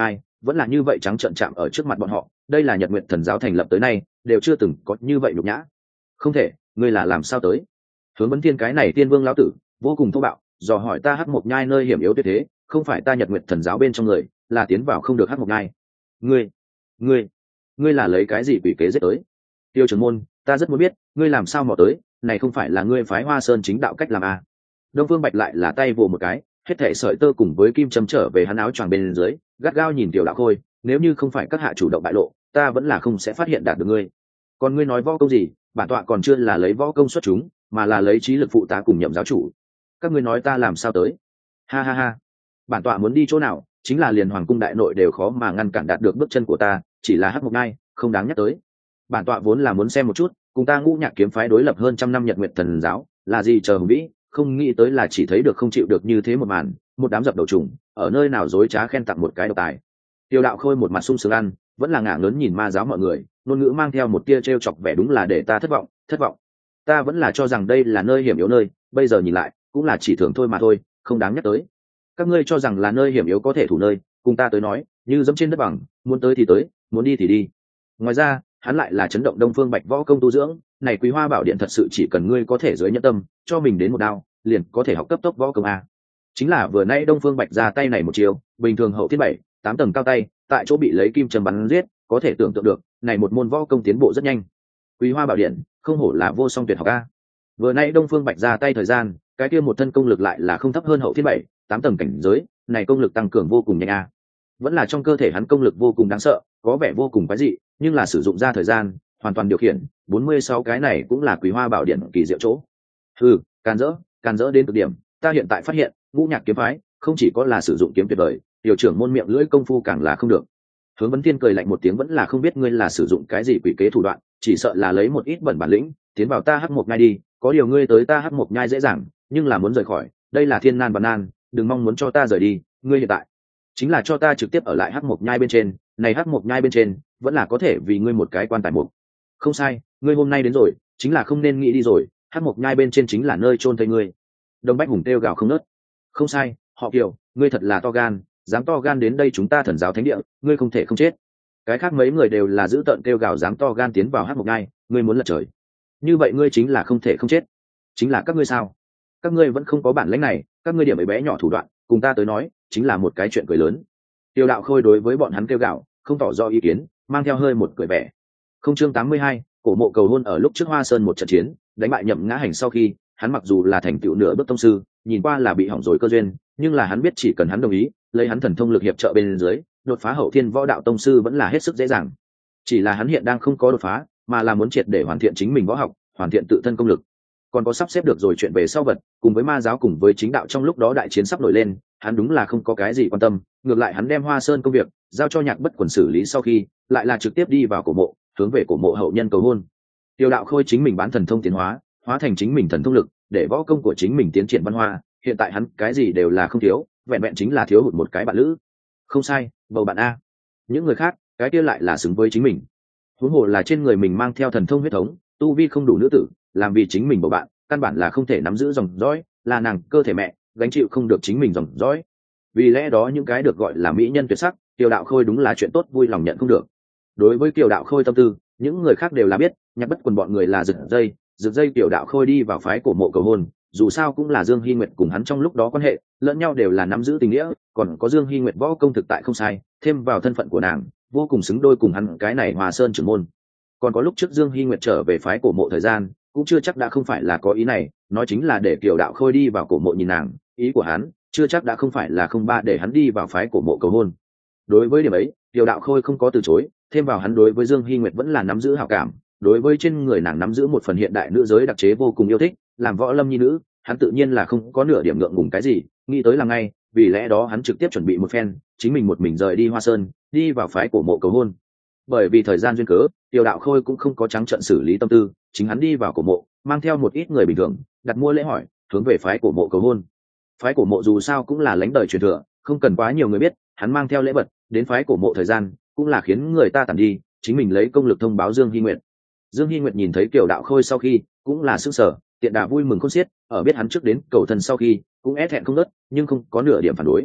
vẫn là như vậy trắng trợn chạm ở trước mặt bọn họ. Đây là Nhật Nguyệt Thần giáo thành lập tới nay đều chưa từng có như vậy nhục nhã. Không thể, ngươi là làm sao tới? Hướng Vấn Thiên cái này tiên vương lão tử vô cùng thô bạo, dò hỏi ta Hắc Mộc Nhai nơi hiểm yếu tuyệt thế, không phải ta Nhật Nguyệt Thần giáo bên trong người, là tiến vào không được Hắc Mộc Nhai. Ngươi, ngươi, ngươi là lấy cái gì quỷ kế giết tới? Tiêu trưởng môn, ta rất muốn biết, ngươi làm sao mò tới, này không phải là ngươi phái Hoa Sơn chính đạo cách làm à? Đông Phương Bạch lại là tay vồ một cái, hết thảy sợi tơ cùng với kim châm trở về hắn áo choàng bên dưới, gắt gao nhìn Tiểu Đạo Khôi, nếu như không phải các hạ chủ động bại lộ, ta vẫn là không sẽ phát hiện đạt được ngươi. Còn ngươi nói võ công gì, bản tọa còn chưa là lấy võ công xuất chúng, mà là lấy trí lực phụ tá cùng nhậm giáo chủ. Các ngươi nói ta làm sao tới? Ha ha ha. Bản tọa muốn đi chỗ nào, chính là liền hoàng cung đại nội đều khó mà ngăn cản đạt được bước chân của ta, chỉ là Hắc Mộc Nhai, không đáng nhắc tới. Bản tọa vốn là muốn xem một chút, cùng ta Ngũ Nhạc kiếm phái đối lập hơn trăm năm Nhật Nguyệt Thần giáo, là gì chờ hùng vĩ, không nghĩ tới là chỉ thấy được không chịu được như thế một màn, một đám dập đầu trùng, ở nơi nào dối trá khen tặng một cái độc tài. Tiêu Đạo Khôi một mặt sung sướng ăn, vẫn là ngả lớn nhìn ma giáo mọi người, ngôn ngữ mang theo một tia trêu chọc vẻ đúng là để ta thất vọng, thất vọng. Ta vẫn là cho rằng đây là nơi hiểm yếu nơi, bây giờ nhìn lại, cũng là chỉ thường thôi mà thôi, không đáng nhắc tới. Các ngươi cho rằng là nơi hiểm yếu có thể thủ nơi, cùng ta tới nói, như dẫm trên đất bằng, muốn tới thì tới, muốn đi thì đi. Ngoài ra, hắn lại là chấn động Đông Phương Bạch võ công tu dưỡng, này Quý Hoa Bảo Điện thật sự chỉ cần ngươi có thể dưới nhẫn tâm, cho mình đến một đao, liền có thể học cấp tốc võ công a. Chính là vừa nãy Đông Phương Bạch ra tay này một chiều, bình thường hậu thiên bảy, tám tầng cao tay, tại chỗ bị lấy kim châm bắn giết, có thể tưởng tượng được, này một môn võ công tiến bộ rất nhanh. Quý Hoa Bảo Điện, không hổ là vô song tuyệt học a. Vừa nãy Đông Phương Bạch ra tay thời gian, cái kia một thân công lực lại là không thấp hơn hậu thiên bảy, tám tầng cảnh giới, này công lực tăng cường vô cùng nhanh a. Vẫn là trong cơ thể hắn công lực vô cùng đáng sợ, có vẻ vô cùng quái dị, nhưng là sử dụng ra thời gian, hoàn toàn điều khiển, bốn mươi sáu cái này cũng là Quý Hoa Bảo Điện kỳ diệu chỗ. Hừ, can dỡ, can dỡ đến cực điểm, ta hiện tại phát hiện, Ngũ Nhạc kiếm phái không chỉ có là sử dụng kiếm tuyệt vời, tiểu trưởng môn miệng lưỡi công phu càng là không được. Hướng Vấn Thiên cười lạnh một tiếng, vẫn là không biết ngươi là sử dụng cái gì quỷ kế thủ đoạn, chỉ sợ là lấy một ít bẩn bản lĩnh, tiến vào ta Hắc Mộc Nhai đi, có điều ngươi tới ta Hắc Mộc Nhai dễ dàng, nhưng là muốn rời khỏi, đây là thiên nan và nan, đừng mong muốn cho ta rời đi, ngươi hiện tại chính là cho ta trực tiếp ở lại Hắc Mộc Nhai bên trên, này Hắc Mộc Nhai bên trên, vẫn là có thể vì ngươi một cái quan tài mục. Không sai, ngươi hôm nay đến rồi, chính là không nên nghĩ đi rồi, Hắc Mộc Nhai bên trên chính là nơi chôn thây ngươi. Đông Bách Hùng kêu gào không ngớt. Không sai, họ Kiều, ngươi thật là to gan, dám to gan đến đây chúng ta Thần giáo thánh địa, ngươi không thể không chết. Cái khác mấy người đều là giữ tợn kêu gào dám to gan tiến vào Hắc Mộc Nhai, ngươi muốn lật trời. Như vậy ngươi chính là không thể không chết. Chính là các ngươi sao? Các ngươi vẫn không có bản lĩnh này, các ngươi điểm ấy bé nhỏ thủ đoạn, cùng ta tới nói, chính là một cái chuyện cười lớn. Tiêu Đạo Khôi đối với bọn hắn kêu gào, không tỏ rõ ý kiến, mang theo hơi một cười vẻ. Không chương tám mươi hai, cổ mộ cầu hôn ở lúc trước Hoa Sơn một trận chiến, đánh bại Nhậm Ngã Hành sau khi, hắn mặc dù là thành tựu nửa bước tông sư, nhìn qua là bị hỏng rồi cơ duyên, nhưng là hắn biết chỉ cần hắn đồng ý, lấy hắn thần thông lực hiệp trợ bên dưới, đột phá hậu thiên võ đạo tông sư vẫn là hết sức dễ dàng. Chỉ là hắn hiện đang không có đột phá, mà là muốn triệt để hoàn thiện chính mình võ học, hoàn thiện tự thân công lực. Còn có sắp xếp được rồi chuyện về sau vật, cùng với ma giáo cùng với chính đạo trong lúc đó đại chiến sắp nổi lên, hắn đúng là không có cái gì quan tâm, ngược lại hắn đem Hoa Sơn công việc giao cho Nhạc Bất Quần xử lý sau khi, lại là trực tiếp đi vào cổ mộ, hướng về cổ mộ hậu nhân cầu hôn. Tiêu Đạo Khôi chính mình bán thần thông tiến hóa, hóa thành chính mình thần thông lực, để võ công của chính mình tiến triển văn hoa, hiện tại hắn cái gì đều là không thiếu, vẹn vẹn chính là thiếu hụt một cái bạn lữ. Không sai, bầu bạn a. Những người khác, cái kia lại là xứng với chính mình. Huống hồ là trên người mình mang theo thần thông huyết thống, tu vi không đủ nữ tử, làm vì chính mình bầu bạn, căn bản là không thể nắm giữ dòng dõi, là nàng cơ thể mẹ, gánh chịu không được chính mình dòng dõi. Vì lẽ đó những cái được gọi là mỹ nhân tuyệt sắc, Tiêu Đạo Khôi đúng là chuyện tốt vui lòng nhận không được. Đối với Tiêu Đạo Khôi tâm tư, những người khác đều là biết, Nhạc Bất Quần bọn người là giật dây, giật dây Tiêu Đạo Khôi đi vào phái cổ mộ cầu hôn, dù sao cũng là Dương Hi Nguyệt cùng hắn trong lúc đó quan hệ, lẫn nhau đều là nắm giữ tình nghĩa, còn có Dương Hi Nguyệt võ công thực tại không sai, thêm vào thân phận của nàng, vô cùng xứng đôi cùng hắn cái này Hòa Sơn trưởng môn. Còn có lúc trước Dương Hi Nguyệt trở về phái cổ mộ thời gian, cũng chưa chắc đã không phải là có ý này, nói chính là để Kiều Đạo Khôi đi vào cổ mộ nhìn nàng, ý của hắn chưa chắc đã không phải là không ba để hắn đi vào phái cổ mộ cầu hôn. Đối với điểm ấy, Kiều Đạo Khôi không có từ chối, thêm vào hắn đối với Dương Hi Nguyệt vẫn là nắm giữ hảo cảm, đối với trên người nàng nắm giữ một phần hiện đại nữ giới đặc chế vô cùng yêu thích, làm võ lâm nhi nữ, hắn tự nhiên là không có nửa điểm ngượng ngùng cái gì, nghĩ tới là ngay, vì lẽ đó hắn trực tiếp chuẩn bị một phen, chính mình một mình rời đi Hoa Sơn, đi vào phái cổ mộ cầu hôn. Bởi vì thời gian duyên cớ, Tiêu Đạo Khôi cũng không có trắng trợn xử lý tâm tư, chính hắn đi vào cổ mộ, mang theo một ít người bình thường, đặt mua lễ hỏi, hướng về phái cổ mộ cầu hôn. Phái cổ mộ dù sao cũng là lãnh đời truyền thừa, không cần quá nhiều người biết, hắn mang theo lễ vật, đến phái cổ mộ thời gian, cũng là khiến người ta tản đi, chính mình lấy công lực thông báo Dương Hi Nguyệt. Dương Hi Nguyệt nhìn thấy Kiều Đạo Khôi sau khi, cũng là sững sờ, tiện đà vui mừng khôn xiết, ở biết hắn trước đến cầu thần sau khi, cũng é thẹn không ngớt, nhưng không có nửa điểm phản đối.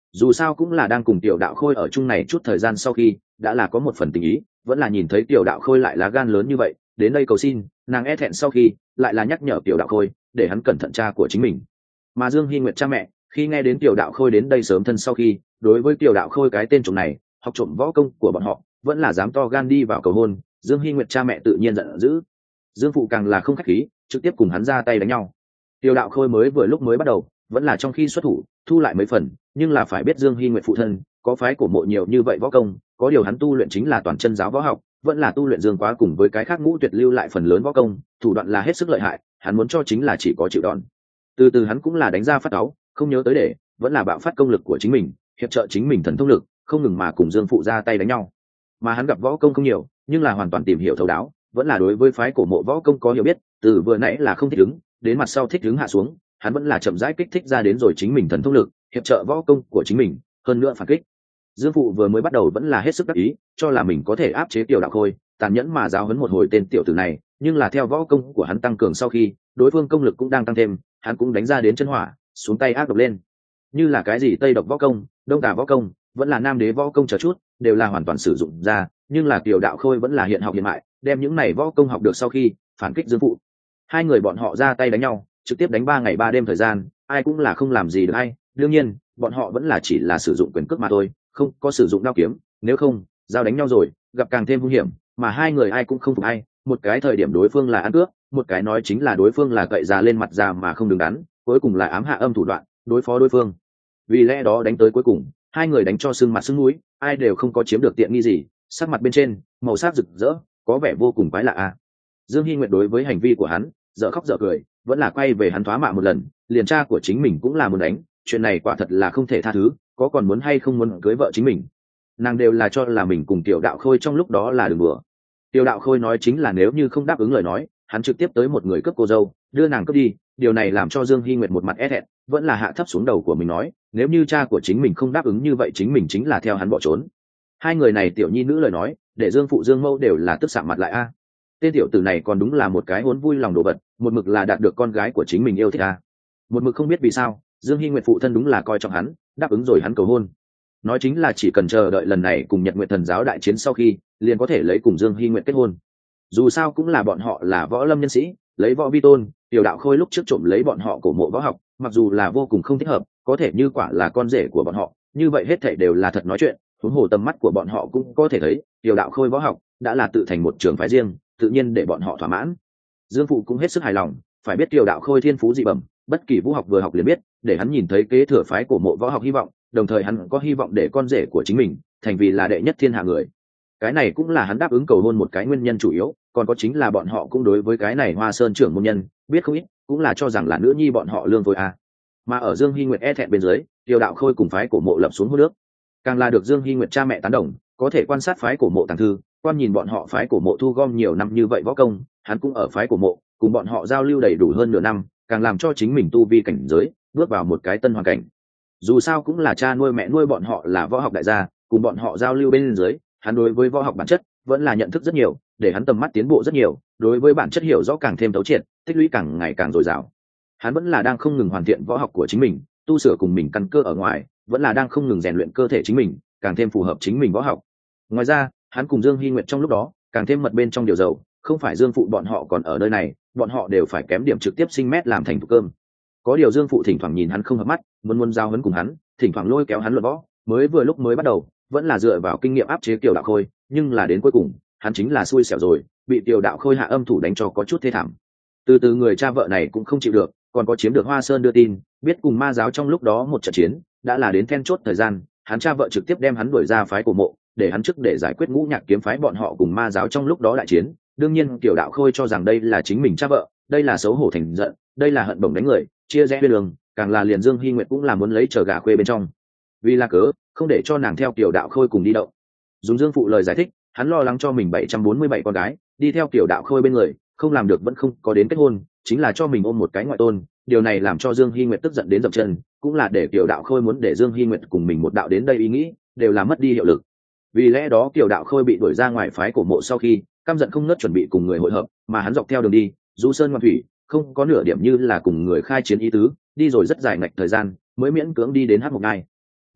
dù sao cũng là đang cùng tiểu đạo khôi ở chung này chút thời gian, sau khi đã là có một phần tình ý, vẫn là nhìn thấy tiểu đạo khôi lại lá gan lớn như vậy đến đây cầu xin, nàng e thẹn sau khi lại là nhắc nhở tiểu đạo khôi để hắn cẩn thận cha của chính mình. Mà Dương Hy Nguyệt cha mẹ khi nghe đến tiểu đạo khôi đến đây sớm thân sau khi, đối với tiểu đạo khôi cái tên trộm này học trộm võ công của bọn họ vẫn là dám to gan đi vào cầu hôn. Dương Hy Nguyệt cha mẹ tự nhiên giận dữ, Dương phụ càng là không khách khí, trực tiếp cùng hắn ra tay đánh nhau. Tiểu đạo khôi mới vừa lúc mới bắt đầu vẫn là trong khi xuất thủ thu lại mấy phần, nhưng là phải biết Dương Hy Nguyệt phụ thân có phái cổ mộ nhiều như vậy võ công, có điều hắn tu luyện chính là toàn chân giáo võ học, vẫn là tu luyện Dương Quá cùng với cái khác ngũ tuyệt lưu lại phần lớn võ công, thủ đoạn là hết sức lợi hại, hắn muốn cho chính là chỉ có chịu đòn. Từ từ hắn cũng là đánh ra phát áo, không nhớ tới để vẫn là bạo phát công lực của chính mình, hiệp trợ chính mình thần thông lực, không ngừng mà cùng Dương phụ ra tay đánh nhau. Mà hắn gặp võ công không nhiều, nhưng là hoàn toàn tìm hiểu thấu đáo, vẫn là đối với phái cổ mộ võ công có hiểu biết, từ vừa nãy là không thích ứng, đến mặt sau thích ứng hạ xuống, hắn vẫn là chậm rãi kích thích ra đến rồi chính mình thần thông lực, hiệp trợ võ công của chính mình, hơn nữa phản kích. Dương phụ vừa mới bắt đầu vẫn là hết sức đắc ý, cho là mình có thể áp chế tiểu đạo khôi, tàn nhẫn mà giáo huấn một hồi tên tiểu tử này, nhưng là theo võ công của hắn tăng cường sau khi, đối phương công lực cũng đang tăng thêm, hắn cũng đánh ra đến chân hỏa, xuống tay ác độc lên. Như là cái gì tây độc võ công, đông tả võ công, vẫn là nam đế võ công chờ chút, đều là hoàn toàn sử dụng ra, nhưng là tiểu đạo khôi vẫn là hiện học hiện mại, đem những này võ công học được sau khi phản kích Dương phụ. Hai người bọn họ ra tay đánh nhau, trực tiếp đánh ba ngày ba đêm thời gian, ai cũng là không làm gì được ai. Đương nhiên bọn họ vẫn là chỉ là sử dụng quyền cước mà thôi, không có sử dụng đao kiếm, nếu không giao đánh nhau rồi gặp càng thêm nguy hiểm. Mà hai người ai cũng không phục ai, một cái thời điểm đối phương là ăn cướp, một cái nói chính là đối phương là cậy già lên mặt già mà không đứng đắn, cuối cùng là ám hạ âm thủ đoạn đối phó đối phương. Vì lẽ đó đánh tới cuối cùng hai người đánh cho sưng mặt sưng núi, ai đều không có chiếm được tiện nghi gì, sắc mặt bên trên màu sắc rực rỡ, có vẻ vô cùng quái lạ a. Dương Hy Nguyệt đối với hành vi của hắn dở khóc dở cười, vẫn là quay về hắn thoá mạ một lần, liền cha của chính mình cũng là muốn đánh, chuyện này quả thật là không thể tha thứ, có còn muốn hay không muốn cưới vợ chính mình, nàng đều là cho là mình cùng tiểu đạo khôi trong lúc đó là đừng bừa. Tiểu đạo khôi nói chính là nếu như không đáp ứng lời nói, hắn trực tiếp tới một người cướp cô dâu, đưa nàng cướp đi. Điều này làm cho Dương Hy Nguyệt một mặt e thẹn, vẫn là hạ thấp xuống đầu của mình nói, nếu như cha của chính mình không đáp ứng như vậy chính mình chính là theo hắn bỏ trốn. Hai người này tiểu nhi nữ lời nói, để Dương phụ Dương mẫu đều là tức sạm mặt lại a. Tên tiểu tử này còn đúng là một cái huống vui lòng đồ vật, một mực là đạt được con gái của chính mình yêu thích a. Một mực không biết vì sao, Dương Hy Nguyệt phụ thân đúng là coi trọng hắn, đáp ứng rồi hắn cầu hôn. Nói chính là chỉ cần chờ đợi lần này cùng Nhật Nguyệt Thần giáo đại chiến sau khi, liền có thể lấy cùng Dương Hy Nguyệt kết hôn. Dù sao cũng là bọn họ là võ lâm nhân sĩ, lấy võ vi tôn, tiểu đạo khôi lúc trước trộm lấy bọn họ cổ mộ võ học, mặc dù là vô cùng không thích hợp, có thể như quả là con rể của bọn họ, như vậy hết thảy đều là thật nói chuyện. Huống hồ tầm mắt của bọn họ cũng có thể thấy, tiểu đạo khôi võ học đã là tự thành một trường phái riêng, tự nhiên để bọn họ thỏa mãn. Dương phụ cũng hết sức hài lòng, phải biết tiểu đạo khôi thiên phú dị bẩm, bất kỳ vũ học vừa học liền biết, để hắn nhìn thấy kế thừa phái cổ mộ võ học hy vọng, đồng thời hắn có hy vọng để con rể của chính mình thành vì là đệ nhất thiên hạ người. Cái này cũng là hắn đáp ứng cầu hôn một cái nguyên nhân chủ yếu, còn có chính là bọn họ cũng đối với cái này Hoa Sơn trưởng môn nhân biết không ít, cũng là cho rằng là nữ nhi bọn họ lương thôi à. Mà ở Dương Hy Nguyệt e thẹn bên dưới, tiểu đạo khôi cùng phái cổ mộ lập xuống hô nước, càng là được Dương Hy Nguyệt cha mẹ tán đồng, có thể quan sát phái cổ mộ tàng thư, quan nhìn bọn họ phái cổ mộ thu gom nhiều năm như vậy võ công, hắn cũng ở phái cổ mộ cùng bọn họ giao lưu đầy đủ hơn nửa năm, càng làm cho chính mình tu vi cảnh giới bước vào một cái tân hoàn cảnh. Dù sao cũng là cha nuôi mẹ nuôi bọn họ là võ học đại gia, cùng bọn họ giao lưu bên dưới, hắn đối với võ học bản chất vẫn là nhận thức rất nhiều, để hắn tầm mắt tiến bộ rất nhiều, đối với bản chất hiểu rõ càng thêm thấu triệt, tích lũy càng ngày càng dồi dào. Hắn vẫn là đang không ngừng hoàn thiện võ học của chính mình, tu sửa cùng mình căn cơ ở ngoài, vẫn là đang không ngừng rèn luyện cơ thể chính mình, càng thêm phù hợp chính mình võ học. Ngoài ra, hắn cùng Dương Hy Nguyệt trong lúc đó càng thêm mật bên trong điều dầu, không phải Dương phụ bọn họ còn ở nơi này, bọn họ đều phải kém điểm trực tiếp sinh mét làm thành thủ cơm. Có điều Dương phụ thỉnh thoảng nhìn hắn không hợp mắt, muốn muốn giao hấn cùng hắn, thỉnh thoảng lôi kéo hắn luận võ, mới vừa lúc mới bắt đầu vẫn là dựa vào kinh nghiệm áp chế Kiều Đạo Khôi, nhưng là đến cuối cùng hắn chính là xui xẻo rồi, bị Kiều Đạo Khôi hạ âm thủ đánh cho có chút thê thảm. Từ từ người cha vợ này cũng không chịu được, còn có chiếm được Hoa Sơn đưa tin, biết cùng ma giáo trong lúc đó một trận chiến đã là đến then chốt thời gian, hắn cha vợ trực tiếp đem hắn đuổi ra phái cổ mộ, để hắn trước để giải quyết Ngũ Nhạc kiếm phái bọn họ cùng ma giáo trong lúc đó đại chiến. Đương nhiên Kiều Đạo Khôi cho rằng đây là chính mình cha vợ, đây là xấu hổ thành giận, đây là hận bổng đánh người, chia rẽ bên đường, càng là liền Dương Hy Nguyệt cũng là muốn lấy chờ gà khuê bên trong, vì là cớ không để cho nàng theo Kiều Đạo Khôi cùng đi đậu. Dùng Dương phụ lời giải thích, hắn lo lắng cho mình bảy trăm bốn mươi bảy con gái đi theo Kiều Đạo Khôi bên người, không làm được vẫn không có đến kết hôn, chính là cho mình ôm một cái ngoại tôn. Điều này làm cho Dương Hy Nguyệt tức giận đến dậm chân, cũng là để Kiều Đạo Khôi muốn để Dương Hy Nguyệt cùng mình một đạo đến đây ý nghĩ đều là mất đi hiệu lực. Vì lẽ đó Kiều Đạo Khôi bị đuổi ra ngoài phái cổ mộ sau khi, căm giận không ngớt chuẩn bị cùng người hội hợp, mà hắn dọc theo đường đi du sơn ngoan thủy, không có nửa điểm như là cùng người khai chiến ý tứ, đi rồi rất dài ngạch thời gian mới miễn cưỡng đi đến Hắc Mộc Ngai.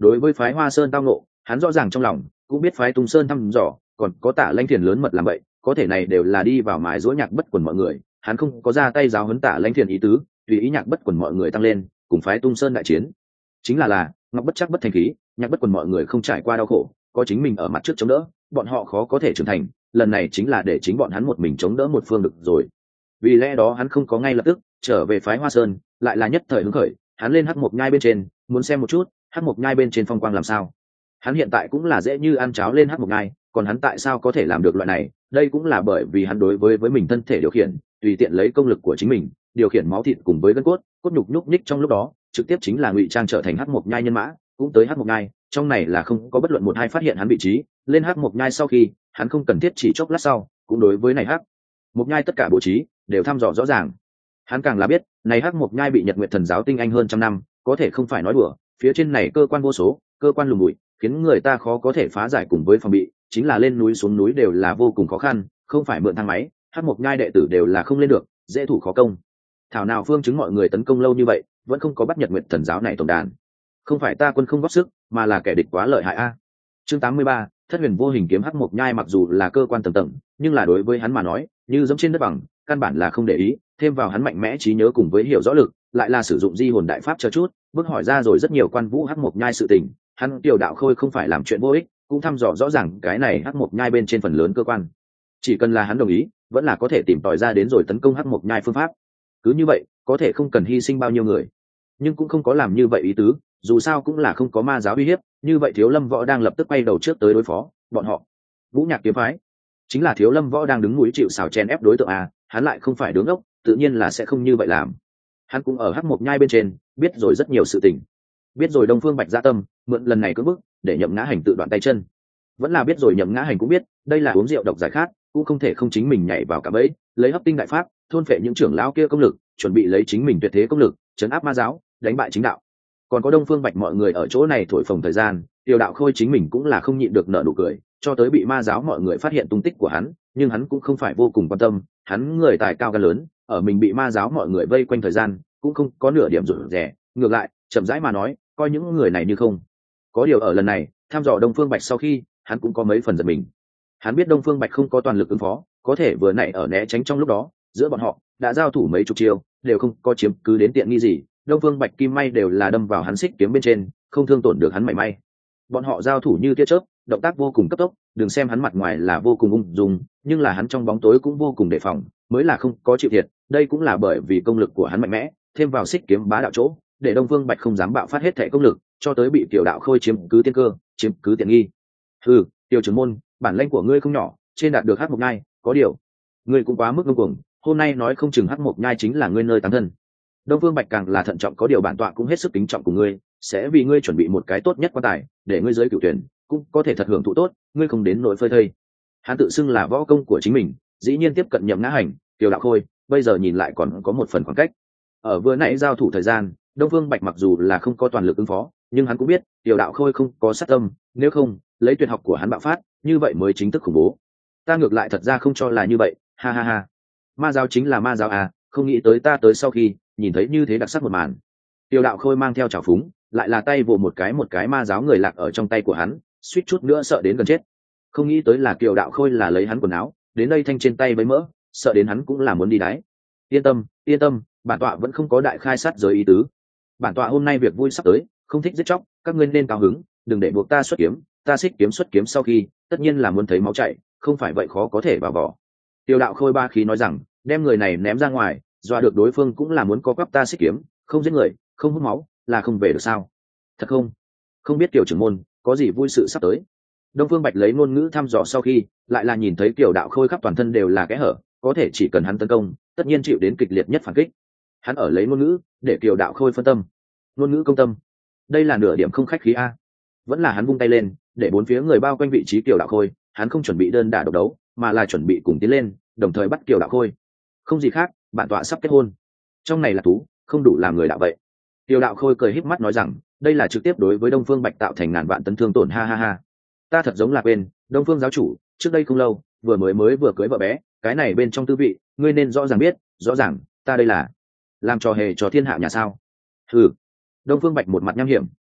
đối với phái Hoa Sơn tao nộ, hắn rõ ràng trong lòng, cũng biết phái Tung Sơn thăm dò, còn có Tả Lãnh Thiền lớn mật làm vậy, có thể này đều là đi vào mài giũa Nhạc Bất Quần mọi người, hắn không có ra tay giáo huấn Tả Lãnh Thiền ý tứ, tùy ý Nhạc Bất Quần mọi người tăng lên, cùng phái Tung Sơn đại chiến. Chính là là, Ngọc bất chắc bất thành khí, Nhạc Bất Quần mọi người không trải qua đau khổ, có chính mình ở mặt trước chống đỡ, bọn họ khó có thể trưởng thành, lần này chính là để chính bọn hắn một mình chống đỡ một phương được rồi. Vì lẽ đó hắn không có ngay lập tức trở về phái Hoa Sơn, lại là nhất thời hứng khởi, hắn lên Hắc Mộc Nhai bên trên, muốn xem một chút, Hắc Mộc Nhai bên trên phong quang làm sao. Hắn hiện tại cũng là dễ như ăn cháo lên Hắc Mộc Nhai, còn hắn tại sao có thể làm được loại này? Đây cũng là bởi vì hắn đối với với mình thân thể điều khiển, tùy tiện lấy công lực của chính mình, điều khiển máu thịt cùng với gân cốt, cốt nhục nhúc nhích trong lúc đó, trực tiếp chính là ngụy trang trở thành Hắc Mộc Nhai nhân mã, cũng tới Hắc Mộc Nhai, trong này là không có bất luận một hai phát hiện hắn vị trí, lên Hắc Mộc Nhai sau khi, hắn không cần thiết chỉ chốc lát sau, cũng đối với này Hắc Mộc Nhai tất cả bố trí đều thăm dò rõ ràng. Hắn càng là biết, này Hắc Mộc Nhai bị Nhật Nguyệt Thần giáo tinh anh hơn trăm năm, có thể không phải nói đùa, phía trên này cơ quan vô số, cơ quan lùm bụi, khiến người ta khó có thể phá giải cùng với phòng bị, chính là lên núi xuống núi đều là vô cùng khó khăn, không phải mượn thang máy, Hắc Mộc Nhai đệ tử đều là không lên được, dễ thủ khó công. Thảo nào phương chứng mọi người tấn công lâu như vậy, vẫn không có bắt Nhật Nguyệt Thần giáo này tổng đàn. Không phải ta quân không góp sức, mà là kẻ địch quá lợi hại a. Chương tám mươi ba, Thất Huyền Vô Hình kiếm Hắc Mộc Nhai mặc dù là cơ quan tầng tầng, nhưng là đối với hắn mà nói, như giống trên đất bằng, căn bản là không để ý, thêm vào hắn mạnh mẽ trí nhớ cùng với hiểu rõ lực, lại là sử dụng di hồn đại pháp chờ chút, bước hỏi ra rồi rất nhiều quan vũ Hắc Mộc Nhai sự tình, hắn Tiểu Đạo Khôi không phải làm chuyện vô ích, cũng thăm dò rõ ràng cái này Hắc Mộc Nhai bên trên phần lớn cơ quan. Chỉ cần là hắn đồng ý, vẫn là có thể tìm tòi ra đến rồi tấn công Hắc Mộc Nhai phương pháp. Cứ như vậy, có thể không cần hy sinh bao nhiêu người, nhưng cũng không có làm như vậy ý tứ, dù sao cũng là không có ma giáo uy hiếp, như vậy Thiếu Lâm Võ đang lập tức quay đầu trước tới đối phó bọn họ. Vũ Nhạc kiếm phái chính là Thiếu Lâm Võ đang đứng núi chịu sào chen ép đối tượng à, hắn lại không phải đứng ốc, tự nhiên là sẽ không như vậy làm. Hắn cũng ở Hắc Mộc Nhai bên trên, biết rồi rất nhiều sự tình, biết rồi Đông Phương Bạch dạ tâm, mượn lần này cưỡng bức để Nhậm Ngã Hành tự đoạn tay chân, vẫn là biết rồi Nhậm Ngã Hành cũng biết, đây là uống rượu độc giải khát, cũng không thể không chính mình nhảy vào cả bẫy, lấy hấp tinh đại pháp, thôn phệ những trưởng lão kia công lực, chuẩn bị lấy chính mình tuyệt thế công lực, trấn áp ma giáo, đánh bại chính đạo. Còn có Đông Phương Bạch mọi người ở chỗ này thổi phồng thời gian, Tiểu Đạo Khôi chính mình cũng là không nhịn được nở nụ cười, cho tới bị ma giáo mọi người phát hiện tung tích của hắn, nhưng hắn cũng không phải vô cùng quan tâm, hắn người tài cao gan lớn, ở mình bị ma giáo mọi người vây quanh thời gian, cũng không có nửa điểm rụt rè, ngược lại, chậm rãi mà nói, coi những người này như không. Có điều ở lần này, tham dò Đông Phương Bạch sau khi, hắn cũng có mấy phần giật mình. Hắn biết Đông Phương Bạch không có toàn lực ứng phó, có thể vừa nãy ở né tránh trong lúc đó, giữa bọn họ đã giao thủ mấy chục chiêu, đều không có chiếm cứ đến tiện nghi gì, Đông Phương Bạch kim may đều là đâm vào hắn xích kiếm bên trên, không thương tổn được hắn mảy may. Bọn họ giao thủ như tia chớp, động tác vô cùng cấp tốc, đừng xem hắn mặt ngoài là vô cùng ung dung, nhưng là hắn trong bóng tối cũng vô cùng đề phòng, mới là không có chịu thiệt, đây cũng là bởi vì công lực của hắn mạnh mẽ, thêm vào xích kiếm bá đạo chỗ, để Đông Phương Bạch không dám bạo phát hết thể công lực, cho tới bị Tiểu Đạo Khôi chiếm cứ tiên cơ, chiếm cứ tiện nghi. Hừ, Tiểu trưởng môn, bản lĩnh của ngươi không nhỏ, trên đạt được Hắc Mộc Nhai, có điều, ngươi cũng quá mức ngông cuồng, hôm nay nói không chừng Hắc Mộc Nhai chính là ngươi nơi táng thân. Đông Phương Bạch càng là thận trọng, có điều bản tọa cũng hết sức kính trọng của ngươi, sẽ vì ngươi chuẩn bị một cái tốt nhất quan tài, để ngươi dưới cửu tuyển cũng có thể thật hưởng thụ tốt, ngươi không đến nỗi phơi thây. Hắn tự xưng là võ công của chính mình, dĩ nhiên tiếp cận Nhậm Ngã Hành, Tiểu Đạo Khôi, bây giờ nhìn lại còn có một phần khoảng cách. Ở vừa nãy giao thủ thời gian, Đông Phương Bạch mặc dù là không có toàn lực ứng phó, nhưng hắn cũng biết Tiểu Đạo Khôi không có sát tâm, nếu không, lấy tuyệt học của hắn bạo phát, như vậy mới chính thức khủng bố. Ta ngược lại thật ra không cho là như vậy, ha ha ha. Ma giáo chính là ma giáo à, không nghĩ tới ta tới sau khi nhìn thấy như thế đặc sắc một màn. Tiểu Đạo Khôi mang theo trào phúng, lại là tay vồ một cái một cái ma giáo người lạc ở trong tay của hắn, suýt chút nữa sợ đến gần chết. Không nghĩ tới là Tiểu Đạo Khôi là lấy hắn quần áo, đến đây thanh trên tay với mỡ, sợ đến hắn cũng là muốn đi đáy. Yên tâm, yên tâm, bản tọa vẫn không có đại khai sát giới ý tứ. Bản tọa hôm nay việc vui sắp tới, không thích giết chóc, các ngươi nên cao hứng, đừng để buộc ta xuất kiếm, ta xích kiếm xuất kiếm sau khi, tất nhiên là muốn thấy máu chảy, không phải vậy khó có thể vào vỏ. Tiểu Đạo Khôi ba khí nói rằng, đem người này ném ra ngoài, dọa được đối phương cũng là muốn co quắp ta xích kiếm, không giết người, không hút máu, là không về được sao? Thật không? Không biết Tiểu trưởng môn có gì vui sự sắp tới. Đông Phương Bạch lấy ngôn ngữ thăm dò sau khi, lại là nhìn thấy Tiểu Đạo Khôi khắp toàn thân đều là kẽ hở, có thể chỉ cần hắn tấn công, tất nhiên chịu đến kịch liệt nhất phản kích. Hắn ở lấy ngôn ngữ để Tiểu Đạo Khôi phân tâm. Ngôn ngữ công tâm, đây là nửa điểm không khách khí a. Vẫn là hắn vung tay lên, để bốn phía người bao quanh vị trí Tiểu Đạo Khôi, hắn không chuẩn bị đơn đả độc đấu, mà là chuẩn bị cùng tiến lên, đồng thời bắt Tiểu Đạo Khôi. Không gì khác, bản tọa sắp kết hôn. Trong này là thú, không đủ làm người đạo vậy. Tiểu Đạo Khôi cười híp mắt nói rằng, đây là trực tiếp đối với Đông Phương Bạch tạo thành ngàn vạn tấn thương tổn, ha ha ha. Ta thật giống là quên, Đông Phương giáo chủ, trước đây không lâu, vừa mới mới vừa cưới vợ bé, cái này bên trong tư vị, ngươi nên rõ ràng biết, rõ ràng, ta đây là làm trò hề cho thiên hạ nhà sao? Ừ. Đông Phương Bạch một mặt nham hiểm,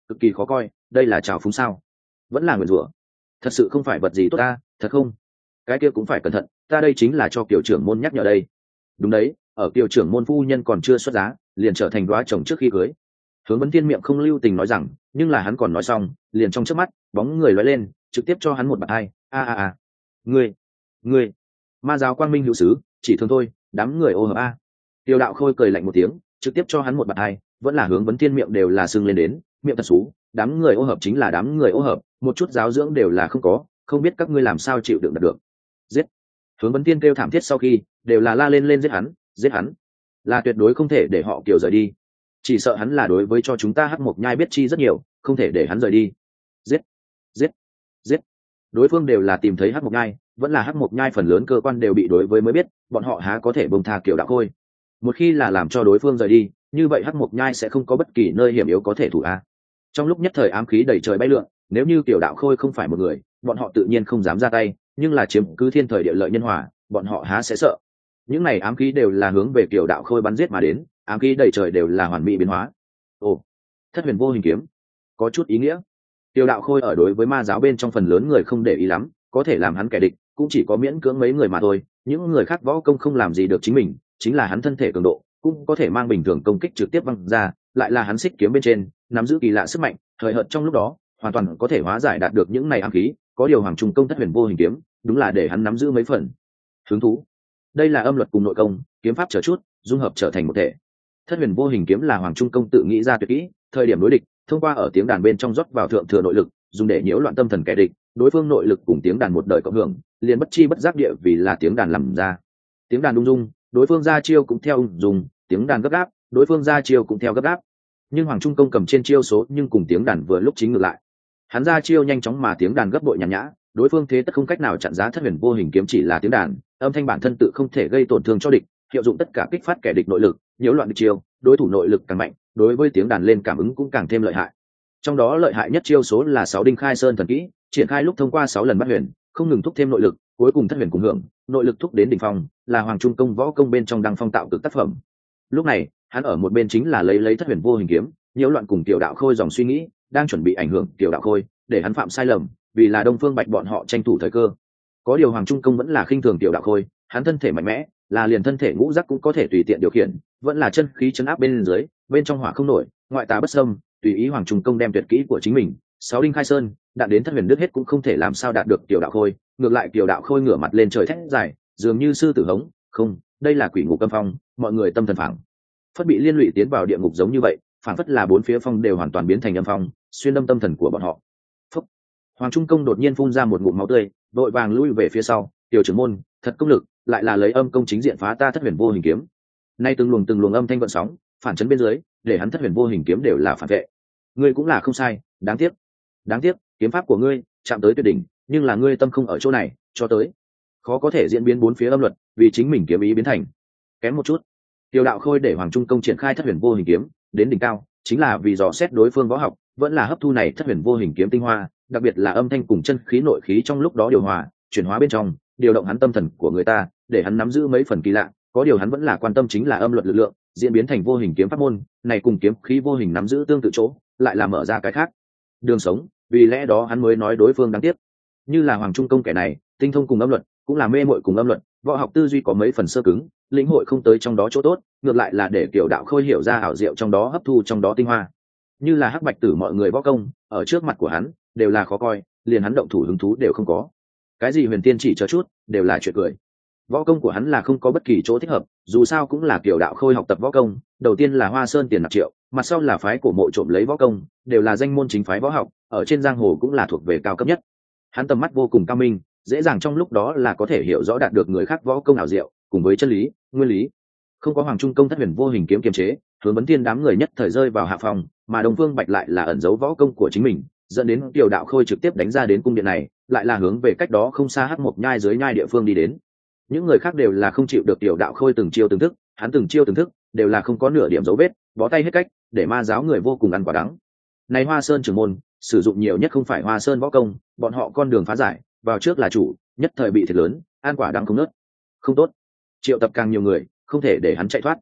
cực kỳ khó coi. Đây là trào phúng sao, vẫn là nguyền rủa? Thật sự không phải vật gì tốt ta, thật không? Cái kia cũng phải cẩn thận, ta đây chính là cho kiểu trưởng môn nhắc nhở đây. Đúng đấy, ở kiểu trưởng môn phu nhân còn chưa xuất giá liền trở thành đoá chồng trước khi cưới. Hướng Vấn Thiên miệng không lưu tình nói rằng, nhưng là hắn còn nói xong liền trong chớp mắt bóng người lóe lên trực tiếp cho hắn một bạt hai. A a a, ngươi ngươi ma giáo quang minh hữu sứ, chỉ thường thôi, đám người ô hợp a. Tiêu đạo khôi cười lạnh một tiếng trực tiếp cho hắn một bạt hai, vẫn là Hướng Vấn Thiên miệng đều là sưng lên đến, miệng thật xú, đám người ô hợp chính là đám người ô hợp, một chút giáo dưỡng đều là không có, không biết các ngươi làm sao chịu đựng được. Giết! Hướng Vấn Thiên kêu thảm thiết sau khi đều là la lên lên giết hắn, giết hắn, là tuyệt đối không thể để họ kiểu rời đi, chỉ sợ hắn là đối với cho chúng ta Hắc Mộc Nhai biết chi rất nhiều, không thể để hắn rời đi. Giết! Giết! Giết! Đối phương đều là tìm thấy Hắc Mộc Nhai, vẫn là Hắc Mộc Nhai phần lớn cơ quan đều bị đối với mới biết, bọn họ há có thể bông tha Kiều Đạo Khôi. Một khi là làm cho đối phương rời đi, như vậy Hắc Mộc Nhai sẽ không có bất kỳ nơi hiểm yếu có thể thủ a. Trong lúc nhất thời ám khí đầy trời bay lượn, nếu như Kiều Đạo Khôi không phải một người, bọn họ tự nhiên không dám ra tay, nhưng là chiếm cứ thiên thời địa lợi nhân hòa, bọn họ há sẽ sợ. Những này ám khí đều là hướng về Kiều Đạo Khôi bắn giết mà đến, ám khí đầy trời đều là hoàn mỹ biến hóa. Ồ, Thất Huyền Vô Hình Kiếm, có chút ý nghĩa. Kiều Đạo Khôi ở đối với ma giáo bên trong phần lớn người không để ý lắm, có thể làm hắn kẻ địch cũng chỉ có miễn cưỡng mấy người mà thôi, những người khác võ công không làm gì được chính mình, chính là hắn thân thể cường độ cũng có thể mang bình thường công kích trực tiếp văng ra, lại là hắn xích kiếm bên trên nắm giữ kỳ lạ sức mạnh, thời hợt trong lúc đó hoàn toàn có thể hóa giải đạt được những này ám khí, có điều Hoàng Trung Công Thất Huyền Vô Hình Kiếm đúng là để hắn nắm giữ mấy phần hứng thú. Đây là âm luật cùng nội công, kiếm pháp trở chút dung hợp trở thành một thể. Thất Huyền Vô Hình Kiếm là Hoàng Trung Công tự nghĩ ra tuyệt kỹ, thời điểm đối địch thông qua ở tiếng đàn bên trong rót vào thượng thừa nội lực, dùng để nhiễu loạn tâm thần kẻ địch, đối phương nội lực cùng tiếng đàn một đời cộng hưởng, liền bất chi bất giác địa vì là tiếng đàn làm ra. Tiếng đàn ung dung, đối phương ra chiêu cũng theo ung dung, tiếng đàn gấp gáp, đối phương ra chiêu cũng theo gấp gáp. Nhưng Hoàng Trung Công cầm trên chiêu số nhưng cùng tiếng đàn vừa lúc chính ngược lại. Hắn ra chiêu nhanh chóng mà tiếng đàn gấp bội nhàn nhã, đối phương thế tất không cách nào chặn giá Thất Huyền Vô Hình Kiếm chỉ là tiếng đàn, âm thanh bản thân tự không thể gây tổn thương cho địch, hiệu dụng tất cả kích phát kẻ địch nội lực, nhiễu loạn địch chiêu, đối thủ nội lực càng mạnh, đối với tiếng đàn lên cảm ứng cũng càng thêm lợi hại. Trong đó lợi hại nhất chiêu số là sáu đinh khai sơn thần kỹ, triển khai lúc thông qua sáu lần bắt huyền, không ngừng thúc thêm nội lực, cuối cùng thất huyền cùng hưởng, nội lực thúc đến đỉnh phong, là Hoàng Trung Công võ công bên trong đăng phong tạo cực tác phẩm. Lúc này, hắn ở một bên chính là lấy lấy Thất Huyền Vô Hình Kiếm, nhiễu loạn cùng Tiểu Đạo Khôi dòng suy nghĩ, đang chuẩn bị ảnh hưởng Tiểu Đạo Khôi, để hắn phạm sai lầm, vì là Đông Phương Bạch bọn họ tranh thủ thời cơ. Có điều Hoàng Trung Công vẫn là khinh thường Tiểu Đạo Khôi, hắn thân thể mạnh mẽ, là liền thân thể ngũ giác cũng có thể tùy tiện điều khiển, vẫn là chân khí chấn áp bên dưới, bên trong hỏa không nổi, ngoại tà bất xâm, tùy ý Hoàng Trung Công đem tuyệt kỹ của chính mình, sáu đinh khai sơn, đạn đến Thất Huyền đứt hết cũng không thể làm sao đạt được Tiểu Đạo Khôi, ngược lại Tiểu Đạo Khôi ngửa mặt lên trời thét dài, dường như sư tử hống, không, đây là quỷ ngục âm phong, mọi người tâm thần phảng phất bị liên lụy tiến vào địa ngục giống như vậy, phảng phất là bốn phía phong đều hoàn toàn biến thành âm phong, xuyên đâm tâm thần của bọn họ. Phúc. Hoàng Trung Công đột nhiên phun ra một ngụm máu tươi, vội vàng lui về phía sau, "Tiểu trưởng môn, thật công lực, lại là lấy âm công chính diện phá ta Thất Huyền Vô Hình Kiếm." Nay từng luồng từng luồng âm thanh gợn sóng, phản chấn bên dưới, để hắn Thất Huyền Vô Hình Kiếm đều là phản vệ. Ngươi cũng là không sai, đáng tiếc. Đáng tiếc, kiếm pháp của ngươi chạm tới tuyệt đỉnh, nhưng là ngươi tâm không ở chỗ này, cho tới khó có thể diễn biến bốn phía âm luật, vì chính mình kiếm ý biến thành kém một chút. Tiêu Đạo Khôi để Hoàng Trung Công triển khai Thất Huyền Vô Hình Kiếm đến đỉnh cao, chính là vì dò xét đối phương võ học, vẫn là hấp thu này Thất Huyền Vô Hình Kiếm tinh hoa, đặc biệt là âm thanh cùng chân khí nội khí trong lúc đó điều hòa, chuyển hóa bên trong, điều động hắn tâm thần của người ta, để hắn nắm giữ mấy phần kỳ lạ, có điều hắn vẫn là quan tâm chính là âm luật lực lượng, diễn biến thành vô hình kiếm pháp môn, này cùng kiếm khí vô hình nắm giữ tương tự chỗ, lại là mở ra cái khác đường sống, vì lẽ đó hắn mới nói đối phương đáng tiếc. Như là Hoàng Trung Công kẻ này, tinh thông cùng âm luật, cũng là mê muội cùng âm luật, võ học tư duy có mấy phần sơ cứng, lĩnh hội không tới trong đó chỗ tốt, ngược lại là để Tiểu Đạo Khôi hiểu ra ảo diệu trong đó, hấp thu trong đó tinh hoa. Như là Hắc Bạch Tử mọi người võ công, ở trước mặt của hắn đều là khó coi, liền hắn động thủ hứng thú đều không có. Cái gì huyền tiên chỉ chờ chút, đều là chuyện cười. Võ công của hắn là không có bất kỳ chỗ thích hợp, dù sao cũng là Tiểu Đạo Khôi học tập võ công, đầu tiên là Hoa Sơn tiền nạp triệu, mặt sau là phái cổ mộ trộm lấy võ công, đều là danh môn chính phái võ học, ở trên giang hồ cũng là thuộc về cao cấp nhất. Hắn tầm mắt vô cùng cao minh, dễ dàng trong lúc đó là có thể hiểu rõ đạt được người khác võ công ảo diệu, cùng với chân lý, nguyên lý. Không có Hoàng Trung Công Thất Huyền Vô Hình Kiếm kiềm chế, Hướng Vấn Thiên đám người nhất thời rơi vào hạ phòng, mà Đông Phương Bạch lại là ẩn giấu võ công của chính mình, dẫn đến Tiểu Đạo Khôi trực tiếp đánh ra đến cung điện này, lại là hướng về cách đó không xa Hắc Mộc Nhai dưới nhai địa phương đi đến. Những người khác đều là không chịu được Tiểu Đạo Khôi từng chiêu từng thức, hắn từng chiêu từng thức đều là không có nửa điểm dấu vết, bó tay hết cách, để ma giáo người vô cùng ăn quả đắng. Này Hoa Sơn trưởng môn sử dụng nhiều nhất không phải Hoa Sơn võ công, bọn họ con đường phá giải, vào trước là chủ, nhất thời bị thiệt lớn, ăn quả đắng không nớt. Không tốt, triệu tập càng nhiều người, không thể để hắn chạy thoát.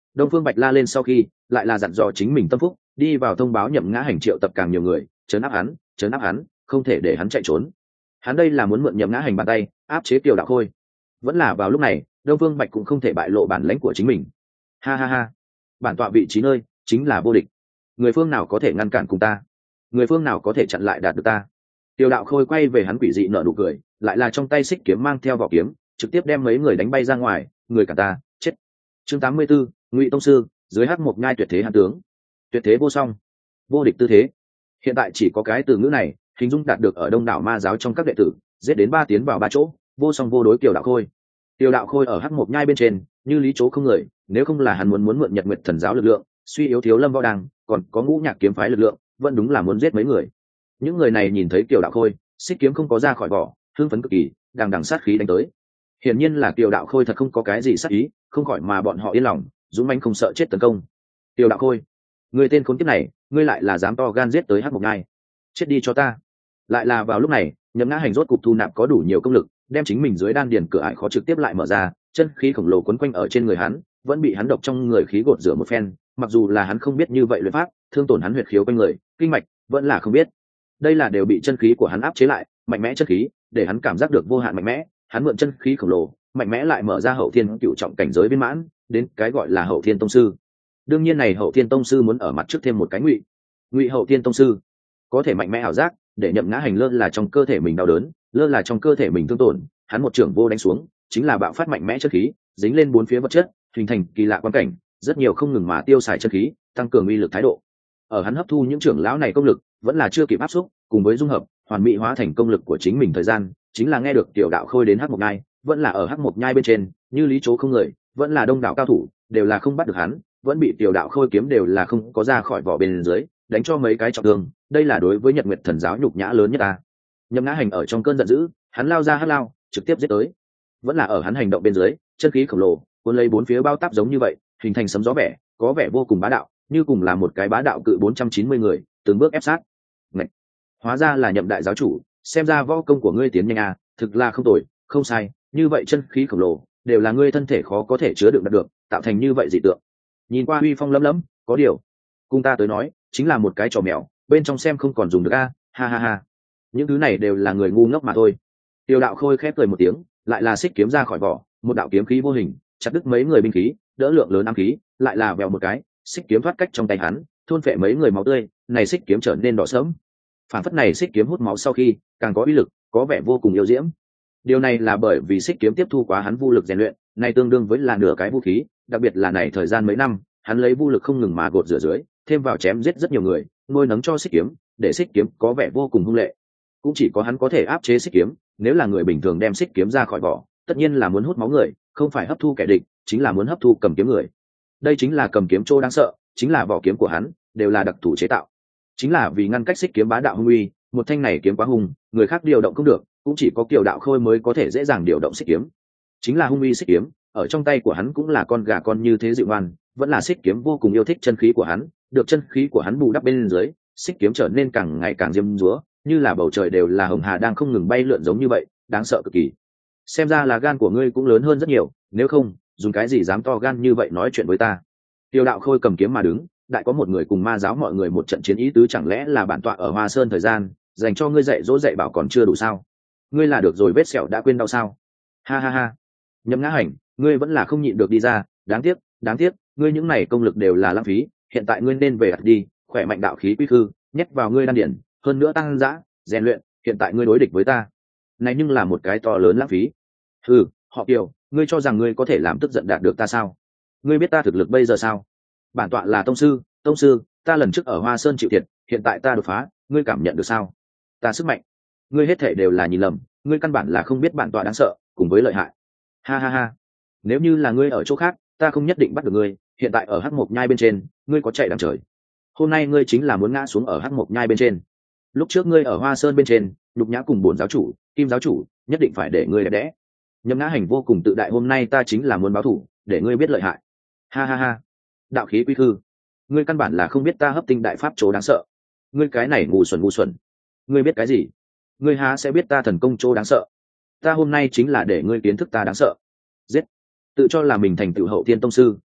Đông Phương Bạch la lên sau khi lại là dặn dò chính mình tâm phúc, đi vào thông báo Nhậm Ngã Hành triệu tập càng nhiều người, trấn áp hắn, trấn áp hắn, không thể để hắn chạy trốn. Hắn đây là muốn mượn Nhậm Ngã Hành bàn tay áp chế Kiều Đạo Khôi. Vẫn là vào lúc này, Đông Phương Bạch cũng không thể bại lộ bản lãnh của chính mình. Ha ha ha, bản tọa vị trí nơi chính là vô địch, người phương nào có thể ngăn cản cùng ta, người phương nào có thể chặn lại đạt được ta. Tiêu Đạo Khôi quay về hắn quỷ dị nở nụ cười, lại là trong tay xích kiếm mang theo vỏ kiếm, trực tiếp đem mấy người đánh bay ra ngoài, người cả ta chết. Chương tám mươi 84, Ngụy tông sư, dưới hắc một nhai tuyệt thế hàn tướng, tuyệt thế vô song, vô địch tư thế. Hiện tại chỉ có cái từ ngữ này, hình dung đạt được ở đông đảo ma giáo trong các đệ tử, giết đến ba tiến vào ba chỗ, vô song vô đối Kiều Đạo Khôi. Tiêu Đạo Khôi ở hắc một nhai bên trên, như lý chỗ không người, nếu không là hắn muốn muốn mượn Nhật Nguyệt Thần giáo lực lượng, suy yếu Thiếu Lâm võ đăng, còn có Ngũ Nhạc kiếm phái lực lượng, vẫn đúng là muốn giết mấy người. Những người này nhìn thấy Kiều Đạo Khôi, xích kiếm không có ra khỏi vỏ, hưng phấn cực kỳ, đang đằng sát khí đánh tới. Hiển nhiên là Kiều Đạo Khôi thật không có cái gì sát ý, không khỏi mà bọn họ yên lòng, dũng mãnh không sợ chết tấn công. Kiều Đạo Khôi, người tên khốn kiếp này, ngươi lại là dám to gan giết tới hắc một nhai, chết đi cho ta. Lại là vào lúc này, Nhậm Ngã Hành rốt cục thu nạp có đủ nhiều công lực, đem chính mình dưới đan điền cửa ải khó trực tiếp lại mở ra, chân khí khổng lồ quấn quanh ở trên người hắn, vẫn bị hắn độc trong người khí gột rửa một phen, mặc dù là hắn không biết như vậy luyện pháp, thương tổn hắn huyệt khiếu quanh người, kinh mạch, vẫn là không biết. Đây là đều bị chân khí của hắn áp chế lại, mạnh mẽ chân khí, để hắn cảm giác được vô hạn mạnh mẽ, hắn mượn chân khí khổng lồ, mạnh mẽ lại mở ra hậu thiên cựu trọng cảnh giới viên mãn, đến cái gọi là hậu thiên tông sư. Đương nhiên này hậu thiên tông sư muốn ở mặt trước thêm một cái ngụy, ngụy hậu thiên tông sư, có thể mạnh mẽ ảo giác, để Nhậm Ngã Hành lơ là trong cơ thể mình đau đớn, lơ là trong cơ thể mình thương tổn, hắn một trưởng vô đánh xuống, chính là bạo phát mạnh mẽ chân khí, dính lên bốn phía vật chất, hình thành kỳ lạ quan cảnh, rất nhiều không ngừng mà tiêu xài chân khí, tăng cường uy lực thái độ. Ở hắn hấp thu những trưởng lão này công lực, vẫn là chưa kịp áp xúc, cùng với dung hợp, hoàn mỹ hóa thành công lực của chính mình thời gian, chính là nghe được Tiểu Đạo Khôi đến hắc một nhai, vẫn là ở hắc một nhai bên trên, như lý chỗ không người, vẫn là đông đảo cao thủ, đều là không bắt được hắn, vẫn bị Tiểu Đạo Khôi kiếm đều là không có ra khỏi vỏ bên dưới, đánh cho mấy cái trọng thương, đây là đối với Nhật Nguyệt Thần giáo nhục nhã lớn nhất ta. Nhậm Ngã Hành ở trong cơn giận dữ, hắn lao ra hất lao, trực tiếp giết tới. Vẫn là ở hắn hành động bên dưới, chân khí khổng lồ, cuốn lấy bốn phía bao táp giống như vậy, hình thành sấm gió vẻ, có vẻ vô cùng bá đạo, như cùng là một cái bá đạo cự bốn trăm chín mươi người, từng bước ép sát. Ngậy! Hóa ra là Nhậm đại giáo chủ, xem ra võ công của ngươi tiến nhanh à, thực là không tồi, không sai, như vậy chân khí khổng lồ, đều là ngươi thân thể khó có thể chứa đựng được, tạo thành như vậy dị tượng. Nhìn qua uy phong lấm lấm, có điều, cung ta tới nói, chính là một cái trò mèo, bên trong xem không còn dùng được a, à, ha ha ha. Những thứ này đều là người ngu ngốc mà thôi. Tiêu Đạo Khôi khép cười một tiếng, lại là xích kiếm ra khỏi vỏ, một đạo kiếm khí vô hình, chặt đứt mấy người binh khí, đỡ lượng lớn ám khí, lại là vèo một cái, xích kiếm thoát cách trong tay hắn, thôn phệ mấy người máu tươi, này xích kiếm trở nên đỏ sẫm. Phản phất này xích kiếm hút máu sau khi, càng có uy lực, có vẻ vô cùng yêu diễm. Điều này là bởi vì xích kiếm tiếp thu quá hắn vô lực rèn luyện, này tương đương với là nửa cái vũ khí, đặc biệt là này thời gian mấy năm, hắn lấy vô lực không ngừng mà gột rửa dưới, thêm vào chém giết rất nhiều người, nuôi nấng cho xích kiếm, để xích kiếm có vẻ vô cùng hung lệ. Cũng chỉ có hắn có thể áp chế xích kiếm, nếu là người bình thường đem xích kiếm ra khỏi vỏ, tất nhiên là muốn hút máu người, không phải hấp thu kẻ địch, chính là muốn hấp thu cầm kiếm người. Đây chính là cầm kiếm chỗ đáng sợ, chính là vỏ kiếm của hắn đều là đặc thù chế tạo, chính là vì ngăn cách xích kiếm bá đạo hung uy, một thanh này kiếm quá hung, người khác điều động không được, cũng chỉ có Kiều Đạo Khôi mới có thể dễ dàng điều động xích kiếm. Chính là hung uy xích kiếm, ở trong tay của hắn cũng là con gà con như thế dịu ngoan, vẫn là xích kiếm vô cùng yêu thích chân khí của hắn, được chân khí của hắn bù đắp bên dưới, xích kiếm trở nên càng ngày càng diêm dúa, như là bầu trời đều là hồng hà đang không ngừng bay lượn giống như vậy, đáng sợ cực kỳ. Xem ra là gan của ngươi cũng lớn hơn rất nhiều, nếu không, dùng cái gì dám to gan như vậy nói chuyện với ta. Tiêu Đạo Khôi cầm kiếm mà đứng, đại có một người cùng ma giáo mọi người một trận chiến ý tứ, chẳng lẽ là bản tọa ở Hoa Sơn thời gian dành cho ngươi dạy dỗ dạy bảo còn chưa đủ sao? Ngươi là được rồi vết sẹo đã quên đau sao? Ha ha ha. Nhậm Ngã Hành, ngươi vẫn là không nhịn được đi ra, đáng tiếc, đáng tiếc, ngươi những này công lực đều là lãng phí, hiện tại ngươi nên về đặt đi, khỏe mạnh đạo khí quy khư, nhét vào ngươi đan điển, hơn nữa tăng dã, rèn luyện, hiện tại ngươi đối địch với ta, này nhưng là một cái to lớn lãng phí. Ừ, họ Kiều, ngươi cho rằng ngươi có thể làm tức giận đạt được ta sao? Ngươi biết ta thực lực bây giờ sao? Bản tọa là tông sư, tông sư, ta lần trước ở Hoa Sơn chịu thiệt, hiện tại ta đột phá, ngươi cảm nhận được sao? Ta sức mạnh, ngươi hết thể đều là nhìn lầm, ngươi căn bản là không biết bản tọa đáng sợ, cùng với lợi hại. Ha ha ha, nếu như là ngươi ở chỗ khác, ta không nhất định bắt được ngươi, hiện tại ở hắc mộc nhai bên trên, ngươi có chạy đằng trời. Hôm nay ngươi chính là muốn ngã xuống ở hắc mộc nhai bên trên. Lúc trước ngươi ở Hoa Sơn bên trên, nhục nhã cùng bổn giáo chủ, Kim giáo chủ, nhất định phải để ngươi đẹp đẽ. Nhậm Ngã Hành vô cùng tự đại, hôm nay ta chính là muốn báo thù, để ngươi biết lợi hại. Ha ha ha, đạo khí quy khư, ngươi căn bản là không biết ta hấp tinh đại pháp chỗ đáng sợ. Ngươi cái này ngu xuẩn ngu xuẩn, ngươi biết cái gì? Ngươi há sẽ biết ta thần công chỗ đáng sợ? Ta hôm nay chính là để ngươi kiến thức ta đáng sợ. Giết! Tự cho là mình thành tựu hậu thiên tông sư,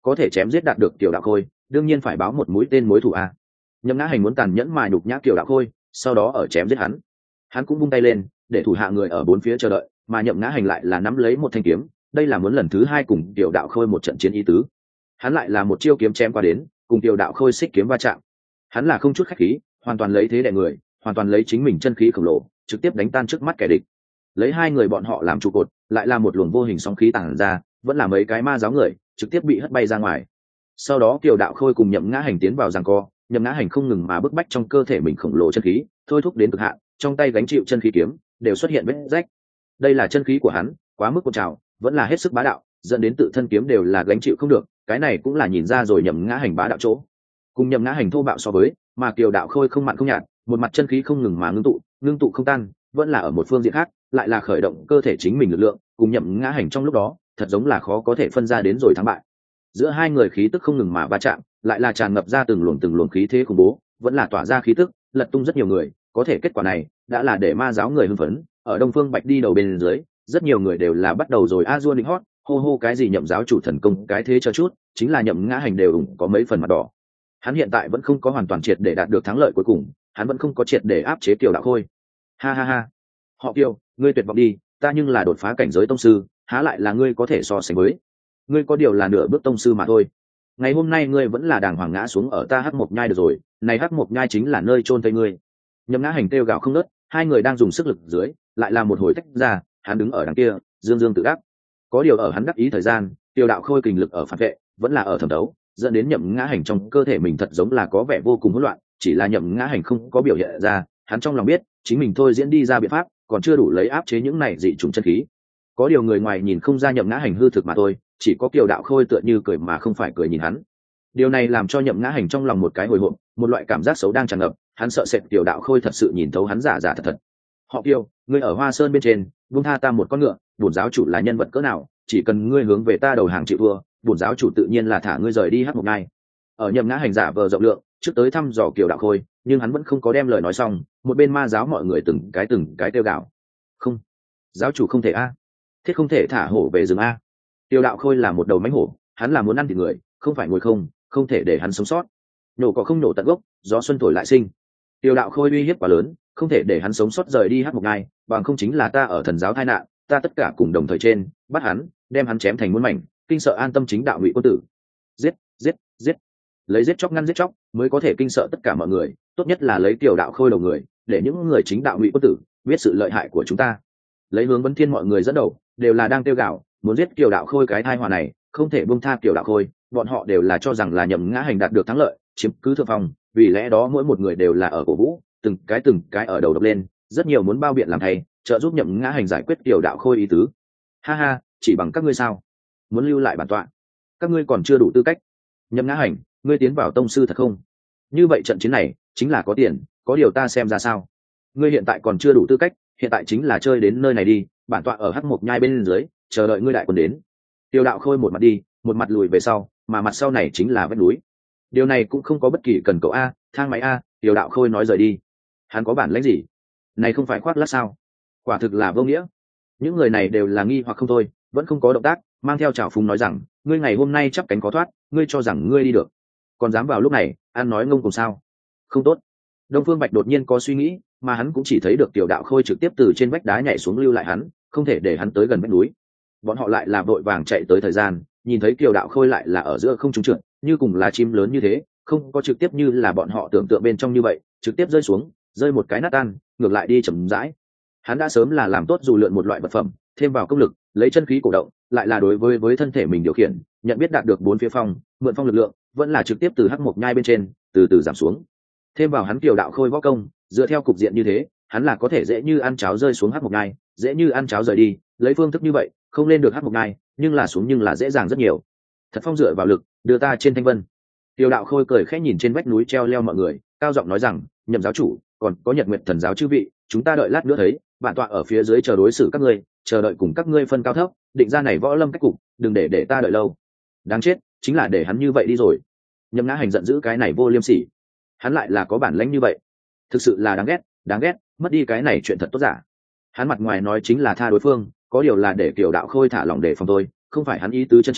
có thể chém giết đạt được Kiều Đạo Khôi đương nhiên phải báo một mũi tên mối thù a. Nhậm Ngã Hành muốn tàn nhẫn mà nhục nhã Kiều Đạo Khôi, sau đó ở chém giết hắn. Hắn cũng vung tay lên để thủ hạ người ở bốn phía chờ đợi, mà Nhậm Ngã Hành lại là nắm lấy một thanh kiếm, đây là muốn lần thứ hai cùng Kiều Đạo Khôi một trận chiến ý tứ. Hắn lại là một chiêu kiếm chém qua đến, cùng Kiều Đạo Khôi xích kiếm va chạm. Hắn là không chút khách khí, hoàn toàn lấy thế đè người, hoàn toàn lấy chính mình chân khí khổng lồ trực tiếp đánh tan trước mắt kẻ địch. Lấy hai người bọn họ làm trụ cột, lại là một luồng vô hình sóng khí tản ra, vẫn là mấy cái ma giáo người trực tiếp bị hất bay ra ngoài. Sau đó Kiều Đạo Khôi cùng Nhậm Ngã Hành tiến vào giằng co, Nhậm Ngã Hành không ngừng mà bức bách trong cơ thể mình khổng lồ chân khí, thôi thúc đến cực hạn, trong tay gánh chịu chân khí kiếm đều xuất hiện vết rách. Đây là chân khí của hắn quá mức cuộn trào, vẫn là hết sức bá đạo, dẫn đến tự thân kiếm đều là gánh chịu không được, cái này cũng là nhìn ra rồi Nhậm Ngã Hành bá đạo chỗ. Cùng Nhậm Ngã Hành thô bạo so với, mà Kiều Đạo Khôi không mặn không nhạt, một mặt chân khí không ngừng mà ngưng tụ, ngưng tụ không tan, vẫn là ở một phương diện khác, lại là khởi động cơ thể chính mình lực lượng, cùng Nhậm Ngã Hành trong lúc đó, thật giống là khó có thể phân ra đến rồi thắng bại. Giữa hai người khí tức không ngừng mà va chạm, lại là tràn ngập ra từng luồng từng luồng khí thế khủng bố, vẫn là tỏa ra khí tức, lật tung rất nhiều người, có thể kết quả này đã là để ma giáo người hưng phấn, ở Đông Phương Bạch đi đầu bên dưới, rất nhiều người đều là bắt đầu rồi a dua định hót, hô hô cái gì Nhậm giáo chủ thần công, cái thế cho chút, chính là Nhậm Ngã Hành đều ủng có mấy phần mặt đỏ. Hắn hiện tại vẫn không có hoàn toàn triệt để đạt được thắng lợi cuối cùng, hắn vẫn không có triệt để áp chế Kiều Đạo Khôi. Ha ha ha, họ Kiều, ngươi tuyệt vọng đi, ta nhưng là đột phá cảnh giới tông sư, há lại là ngươi có thể so sánh với. Ngươi có điều là nửa bước tông sư mà thôi. Ngày hôm nay ngươi vẫn là đàng hoàng ngã xuống ở ta Hắc Mộc Nhai được rồi, này Hắc Mộc Nhai chính là nơi chôn thây ngươi. Nhậm Ngã Hành kêu gào không ngớt, hai người đang dùng sức lực dưới, lại là một hồi tách ra, hắn đứng ở đằng kia, dương dương tự đắc. Có điều ở hắn đắc ý thời gian, Kiều Đạo Khôi kình lực ở phản vệ, vẫn là ở thẩm đấu, dẫn đến Nhậm Ngã Hành trong cơ thể mình thật giống là có vẻ vô cùng hỗn loạn, chỉ là Nhậm Ngã Hành không có biểu hiện ra, hắn trong lòng biết, chính mình thôi diễn đi ra biện pháp, còn chưa đủ lấy áp chế những này dị trùng chân khí. Có điều người ngoài nhìn không ra Nhậm Ngã Hành hư thực mà thôi, chỉ có Kiều Đạo Khôi tựa như cười mà không phải cười nhìn hắn. Điều này làm cho Nhậm Ngã Hành trong lòng một cái hồi hộp, một loại cảm giác xấu đang tràn ngập, hắn sợ sệt Kiều Đạo Khôi thật sự nhìn thấu hắn giả giả thật thật. Họ Kiều, ngươi ở Hoa Sơn bên trên, buông tha ta một con ngựa, bổn giáo chủ là nhân vật cỡ nào, chỉ cần ngươi hướng về ta đầu hàng chịu thua, bổn giáo chủ tự nhiên là thả ngươi rời đi Hắc Mộc Nhai. Ở Nhậm Ngã Hành giả vờ rộng lượng, trước tới thăm dò Kiều Đạo Khôi, nhưng hắn vẫn không có đem lời nói xong, một bên ma giáo mọi người từng cái từng cái kêu gào. Không, giáo chủ không thể a, thiết không thể thả hổ về rừng a. Kiều Đạo Khôi là một đầu mãnh hổ, hắn là muốn ăn thịt người, không phải ngồi không, không thể để hắn sống sót. Nổ có không nổ tận gốc, gió xuân thổi lại sinh. Kiều Đạo Khôi uy hiếp quá lớn, không thể để hắn sống sót rời đi Hắc Mộc Nhai, bằng không chính là ta ở thần giáo tai nạn, ta tất cả cùng đồng thời trên, bắt hắn, đem hắn chém thành muôn mảnh, kinh sợ an tâm chính đạo Ngụy quân tử. Giết, giết, giết. Lấy giết chóc ngăn giết chóc, mới có thể kinh sợ tất cả mọi người, tốt nhất là lấy Kiều Đạo Khôi đầu người, để những người chính đạo Ngụy quân tử biết sự lợi hại của chúng ta. Lấy Hướng Vấn Thiên mọi người dẫn đầu, đều là đang kêu gào, muốn giết Kiều Đạo Khôi cái tai họa này, không thể buông tha Kiều Đạo Khôi, bọn họ đều là cho rằng là Nhậm Ngã Hành đạt được thắng lợi, chiếm cứ thượng phong, vì lẽ đó mỗi một người đều là ở cổ vũ, từng cái từng cái ở đầu độc lên, rất nhiều muốn bao biện làm thầy, trợ giúp Nhậm Ngã Hành giải quyết Kiều Đạo Khôi ý tứ. Ha ha, chỉ bằng các ngươi sao? Muốn lưu lại bản tọa? Các ngươi còn chưa đủ tư cách. Nhậm Ngã Hành, ngươi tiến vào tông sư thật không? Như vậy trận chiến này chính là có tiền, có điều ta xem ra sao? Ngươi hiện tại còn chưa đủ tư cách, hiện tại chính là chơi đến nơi này đi, bản tọa ở Hắc Mộc Nhai bên dưới, chờ đợi ngươi đại quân đến. Kiều Đạo Khôi một mặt đi, một mặt lùi về sau, mà mặt sau này chính là vách núi. Điều này cũng không có bất kỳ cần cậu a, thang máy a, Kiều Đạo Khôi nói rời đi. Hắn có bản lĩnh gì? Này không phải khoác lác sao? Quả thực là vô nghĩa. Những người này đều là nghi hoặc không thôi, vẫn không có động tác, mang theo trào phúng nói rằng, ngươi ngày hôm nay chắp cánh có thoát, ngươi cho rằng ngươi đi được, còn dám vào lúc này ăn nói ngông cùng sao? Không tốt. Đông Phương Bạch đột nhiên có suy nghĩ, mà hắn cũng chỉ thấy được Kiều Đạo Khôi trực tiếp từ trên vách đá nhảy xuống lưu lại hắn, không thể để hắn tới gần vách núi. Bọn họ lại là vội vàng chạy tới thời gian, nhìn thấy Kiều Đạo Khôi lại là ở giữa không trung trượt, như cùng là chim lớn như thế, không có trực tiếp như là bọn họ tưởng tượng bên trong như vậy, trực tiếp rơi xuống, rơi một cái nát tan, ngược lại đi chậm rãi. Hắn đã sớm là làm tốt dù lượn một loại vật phẩm, thêm vào công lực, lấy chân khí cổ động, lại là đối với với thân thể mình điều khiển, nhận biết đạt được bốn phía phong, mượn phong lực lượng, vẫn là trực tiếp từ Hắc Mộc Nhai bên trên, từ từ giảm xuống. Thêm vào hắn Kiều Đạo Khôi võ công, dựa theo cục diện như thế, hắn là có thể dễ như ăn cháo rơi xuống Hắc Mộc Nhai, dễ như ăn cháo rời đi, lấy phương thức như vậy, không lên được Hắc Mộc Nhai, nhưng là xuống nhưng là dễ dàng rất nhiều. Thật phong dựa vào lực, đưa ta trên thanh vân. Kiều Đạo Khôi cười khẽ nhìn trên vách núi treo leo mọi người, cao giọng nói rằng, Nhậm giáo chủ, còn có Nhật Nguyệt thần giáo chư vị, chúng ta đợi lát nữa thấy, bản tọa ở phía dưới chờ đối xử các ngươi, chờ đợi cùng các ngươi phân cao thấp, định ra này võ lâm cách cục, đừng để để ta đợi lâu. Đáng chết, chính là để hắn như vậy đi rồi. Nhậm Ngã Hành giận dữ cái này vô liêm sỉ, hắn lại là có bản lĩnh như vậy, thực sự là đáng ghét, đáng ghét, mất đi cái này chuyện thật tốt giả. Hắn mặt ngoài nói chính là tha đối phương, có điều là để Kiều Đạo Khôi thả lỏng để phòng tôi, không phải hắn ý tứ chân chính,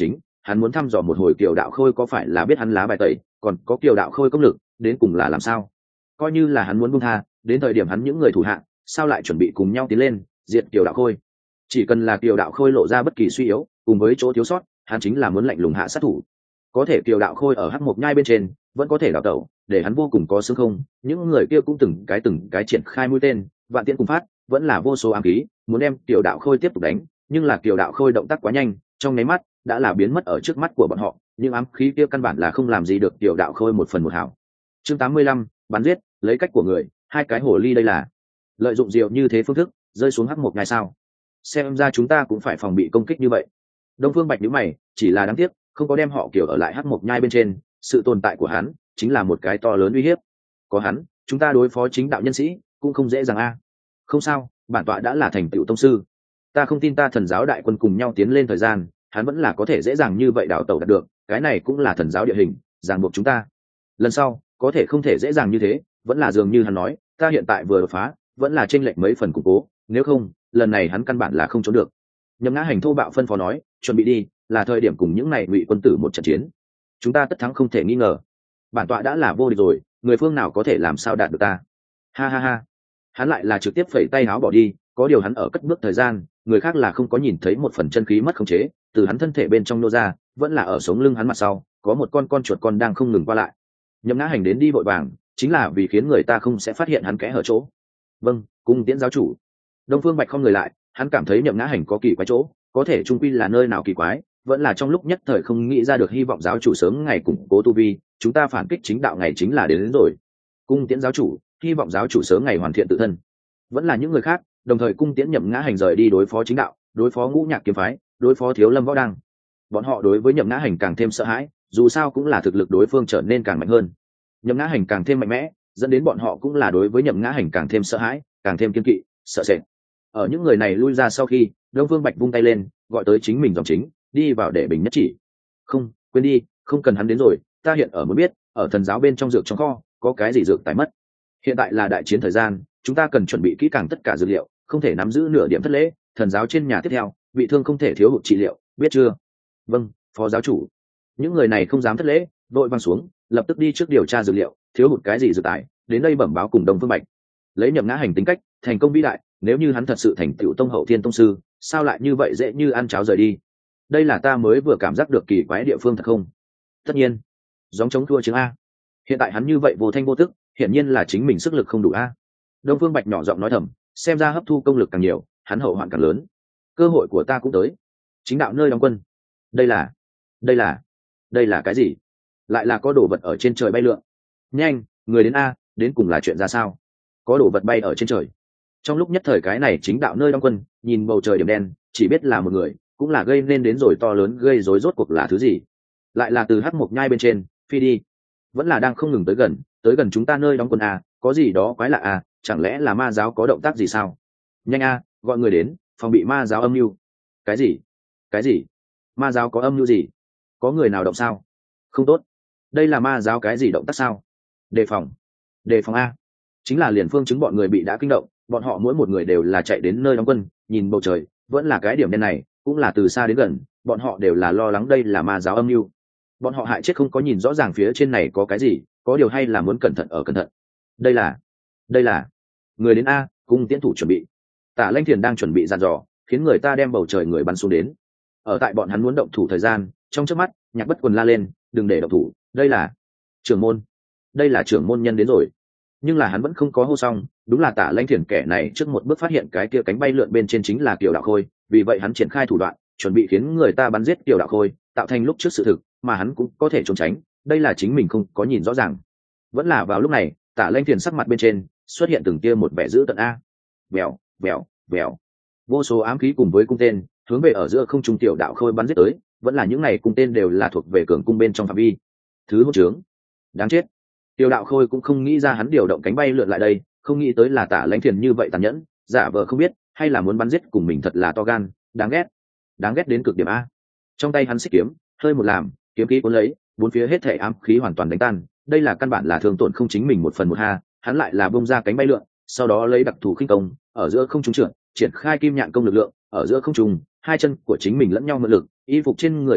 hắn muốn thăm dò một hồi Kiều Đạo Khôi có phải là biết hắn lá bài tẩy, còn có Kiều Đạo Khôi công lực đến cùng là làm sao. Coi như là hắn muốn buông tha, đến thời điểm hắn những người thủ hạ sao lại chuẩn bị cùng nhau tiến lên diệt Kiều Đạo Khôi. Chỉ cần là Kiều Đạo Khôi lộ ra bất kỳ suy yếu cùng với chỗ thiếu sót, hắn chính là muốn lạnh lùng hạ sát thủ. Có thể Kiều Đạo Khôi ở hắc mộc nhai bên trên vẫn có thể đào tẩu, để hắn vô cùng có xương không. Những người kia cũng từng cái từng cái triển khai mũi tên vạn tiễn cùng phát, vẫn là vô số ám khí muốn đem Kiều Đạo Khôi tiếp tục đánh, nhưng là Kiều Đạo Khôi động tác quá nhanh, trong nháy mắt đã là biến mất ở trước mắt của bọn họ. Nhưng ám khí kia căn bản là không làm gì được Kiều Đạo Khôi một phần một hảo. Chương tám mươi lăm, bắn giết, lấy cách của người, hai cái hồ ly đây là lợi dụng diệu như thế phương thức rơi xuống hắc mộc nhai sao? Xem ra chúng ta cũng phải phòng bị công kích như vậy. Đông Phương Bạch nhíu mày, chỉ là đáng tiếc không có đem họ Kiều ở lại hắc mộc nhai bên trên, sự tồn tại của hắn chính là một cái to lớn uy hiếp. Có hắn, chúng ta đối phó chính đạo nhân sĩ cũng không dễ dàng a. Không sao, bản tọa đã là thành tựu tông sư, ta không tin ta thần giáo đại quân cùng nhau tiến lên thời gian, hắn vẫn là có thể dễ dàng như vậy đào tẩu đạt được, cái này cũng là thần giáo địa hình, ràng buộc chúng ta. Lần sau, có thể không thể dễ dàng như thế, vẫn là dường như hắn nói, ta hiện tại vừa đột phá, vẫn là chênh lệch mấy phần củng cố, nếu không, lần này hắn căn bản là không trốn được. Nhậm Ngã Hành thô bạo phân phó nói, chuẩn bị đi, là thời điểm cùng những này ngụy quân tử một trận chiến. Chúng ta tất thắng không thể nghi ngờ. Bản tọa đã là vô địch rồi, người phương nào có thể làm sao đạt được ta? Ha ha ha. Hắn lại là trực tiếp phẩy tay áo bỏ đi, có điều hắn ở cất bước thời gian, người khác là không có nhìn thấy một phần chân khí mất khống chế, từ hắn thân thể bên trong nô ra, vẫn là ở sống lưng hắn mặt sau, có một con con chuột con đang không ngừng qua lại. Nhậm Ngã Hành đến đi vội vàng, chính là vì khiến người ta không sẽ phát hiện hắn kẽ hở chỗ. Vâng, cung tiễn giáo chủ. Đông Phương Bạch không người lại, hắn cảm thấy Nhậm Ngã Hành có kỳ quái chỗ, có thể trung quy là nơi nào kỳ quái, vẫn là trong lúc nhất thời không nghĩ ra được, hy vọng giáo chủ sớm ngày củng cố tu vi, chúng ta phản kích chính đạo ngày chính là đến, đến rồi. Cung tiễn giáo chủ, hy vọng giáo chủ sớm ngày hoàn thiện tự thân. Vẫn là những người khác, đồng thời cung tiễn Nhậm Ngã Hành rời đi đối phó chính đạo, đối phó Ngũ Nhạc kiếm phái, đối phó Thiếu Lâm võ đăng. Bọn họ đối với Nhậm Ngã Hành càng thêm sợ hãi, dù sao cũng là thực lực đối phương trở nên càng mạnh hơn. Nhậm Ngã Hành càng thêm mạnh mẽ, dẫn đến bọn họ cũng là đối với Nhậm Ngã Hành càng thêm sợ hãi, càng thêm kiên kỵ, sợ sệt. Ở những người này lui ra sau khi, Đông Phương Bạch vung tay lên, gọi tới chính mình dòng chính, đi vào để bình nhất chỉ. Không, quên đi, không cần hắn đến rồi, ta hiện ở muốn biết, ở thần giáo bên trong dược trong kho có cái gì dược tài mất. Hiện tại là đại chiến thời gian, chúng ta cần chuẩn bị kỹ càng tất cả dược liệu, không thể nắm giữ nửa điểm thất lễ. Thần giáo trên nhà tiếp theo, bị thương không thể thiếu hụt trị liệu, biết chưa? Vâng, phó giáo chủ. Những người này không dám thất lễ, vội văng xuống, lập tức đi trước điều tra dược liệu, thiếu hụt cái gì dược tài, đến đây bẩm báo cùng Đông Phương Bạch. Lấy Nhậm Ngã Hành tính cách, thành công vĩ đại, nếu như hắn thật sự thành tựu tông hậu thiên tông sư, sao lại như vậy dễ như ăn cháo rời đi? Đây là ta mới vừa cảm giác được kỳ quái địa phương thật không? Tất nhiên, giống chống thua chứng a. Hiện tại hắn như vậy vô thanh vô tức, hiển nhiên là chính mình sức lực không đủ a. Đông Phương Bạch nhỏ giọng nói thầm, xem ra hấp thu công lực càng nhiều, hắn hậu hoạn càng lớn. Cơ hội của ta cũng tới. Chính đạo nơi đóng quân. Đây là, đây là, đây là cái gì? Lại là có đồ vật ở trên trời bay lượn. Nhanh, người đến a, đến cùng là chuyện ra sao? Có đồ vật bay ở trên trời. Trong lúc nhất thời cái này chính đạo nơi đóng quân, nhìn bầu trời điểm đen, chỉ biết là một người, cũng là gây nên đến rồi to lớn gây rối, rốt cuộc là thứ gì? Lại là từ hắc mộc nhai bên trên phi đi, vẫn là đang không ngừng tới gần, tới gần chúng ta nơi đóng quân à? Có gì đó quái lạ à? Chẳng lẽ là ma giáo có động tác gì sao? Nhanh a, gọi người đến, phòng bị ma giáo âm mưu. Cái gì? Cái gì? Ma giáo có âm mưu gì? Có người nào động sao? Không tốt, đây là ma giáo cái gì động tác sao? Đề phòng, đề phòng a. Chính là liền phương chứng bọn người bị đã kinh động, bọn họ mỗi một người đều là chạy đến nơi đóng quân, nhìn bầu trời vẫn là cái điểm đen này, cũng là từ xa đến gần, bọn họ đều là lo lắng đây là ma giáo âm mưu. Bọn họ hại chết không có nhìn rõ ràng phía trên này có cái gì, có điều hay là muốn cẩn thận ở cẩn thận. Đây là, đây là người đến a, cung tiễn thủ chuẩn bị. Tả Lanh Thiền đang chuẩn bị dàn dò, khiến người ta đem bầu trời người bắn xuống đến. Ở tại bọn hắn muốn động thủ thời gian, trong chớp mắt, Nhạc Bất Quần la lên, đừng để động thủ, đây là trưởng môn, đây là trưởng môn nhân đến rồi. Nhưng là hắn vẫn không có hô xong, đúng là Tả Lanh Thiền kẻ này trước một bước phát hiện cái kia cánh bay lượn bên trên chính là Kiều Đạo Khôi, vì vậy hắn triển khai thủ đoạn, chuẩn bị khiến người ta bắn giết Kiều Đạo Khôi, tạo thành lúc trước sự thực, mà hắn cũng có thể trốn tránh, đây là chính mình không có nhìn rõ ràng. Vẫn là vào lúc này, Tả Lanh Thiền sắc mặt bên trên xuất hiện từng kia một vẻ dữ tợn a. Vèo, vèo, vèo. Vô số ám khí cùng với cung tên, hướng về ở giữa không trung Tiểu Đạo Khôi bắn giết tới, vẫn là những này cung tên đều là thuộc về cường cung bên trong phạm vi. Thứ hỗn trướng, đáng chết. Tiểu Đạo Khôi cũng không nghĩ ra hắn điều động cánh bay lượn lại đây, không nghĩ tới là Tả Lanh Thiền như vậy tàn nhẫn, giả vờ không biết, hay là muốn bắn giết cùng mình, thật là to gan, đáng ghét, đáng ghét đến cực điểm a. Trong tay hắn xích kiếm, hơi một làm, kiếm khí cuốn lấy, bốn phía hết thể ám khí hoàn toàn đánh tan, đây là căn bản là thương tổn không chính mình một phần một ha, hắn lại là bung ra cánh bay lượn, sau đó lấy đặc thù khinh công, ở giữa không trung trượt, triển khai kim nhạn công lực lượng, ở giữa không trung, hai chân của chính mình lẫn nhau mượn lực, y phục trên người chấn động,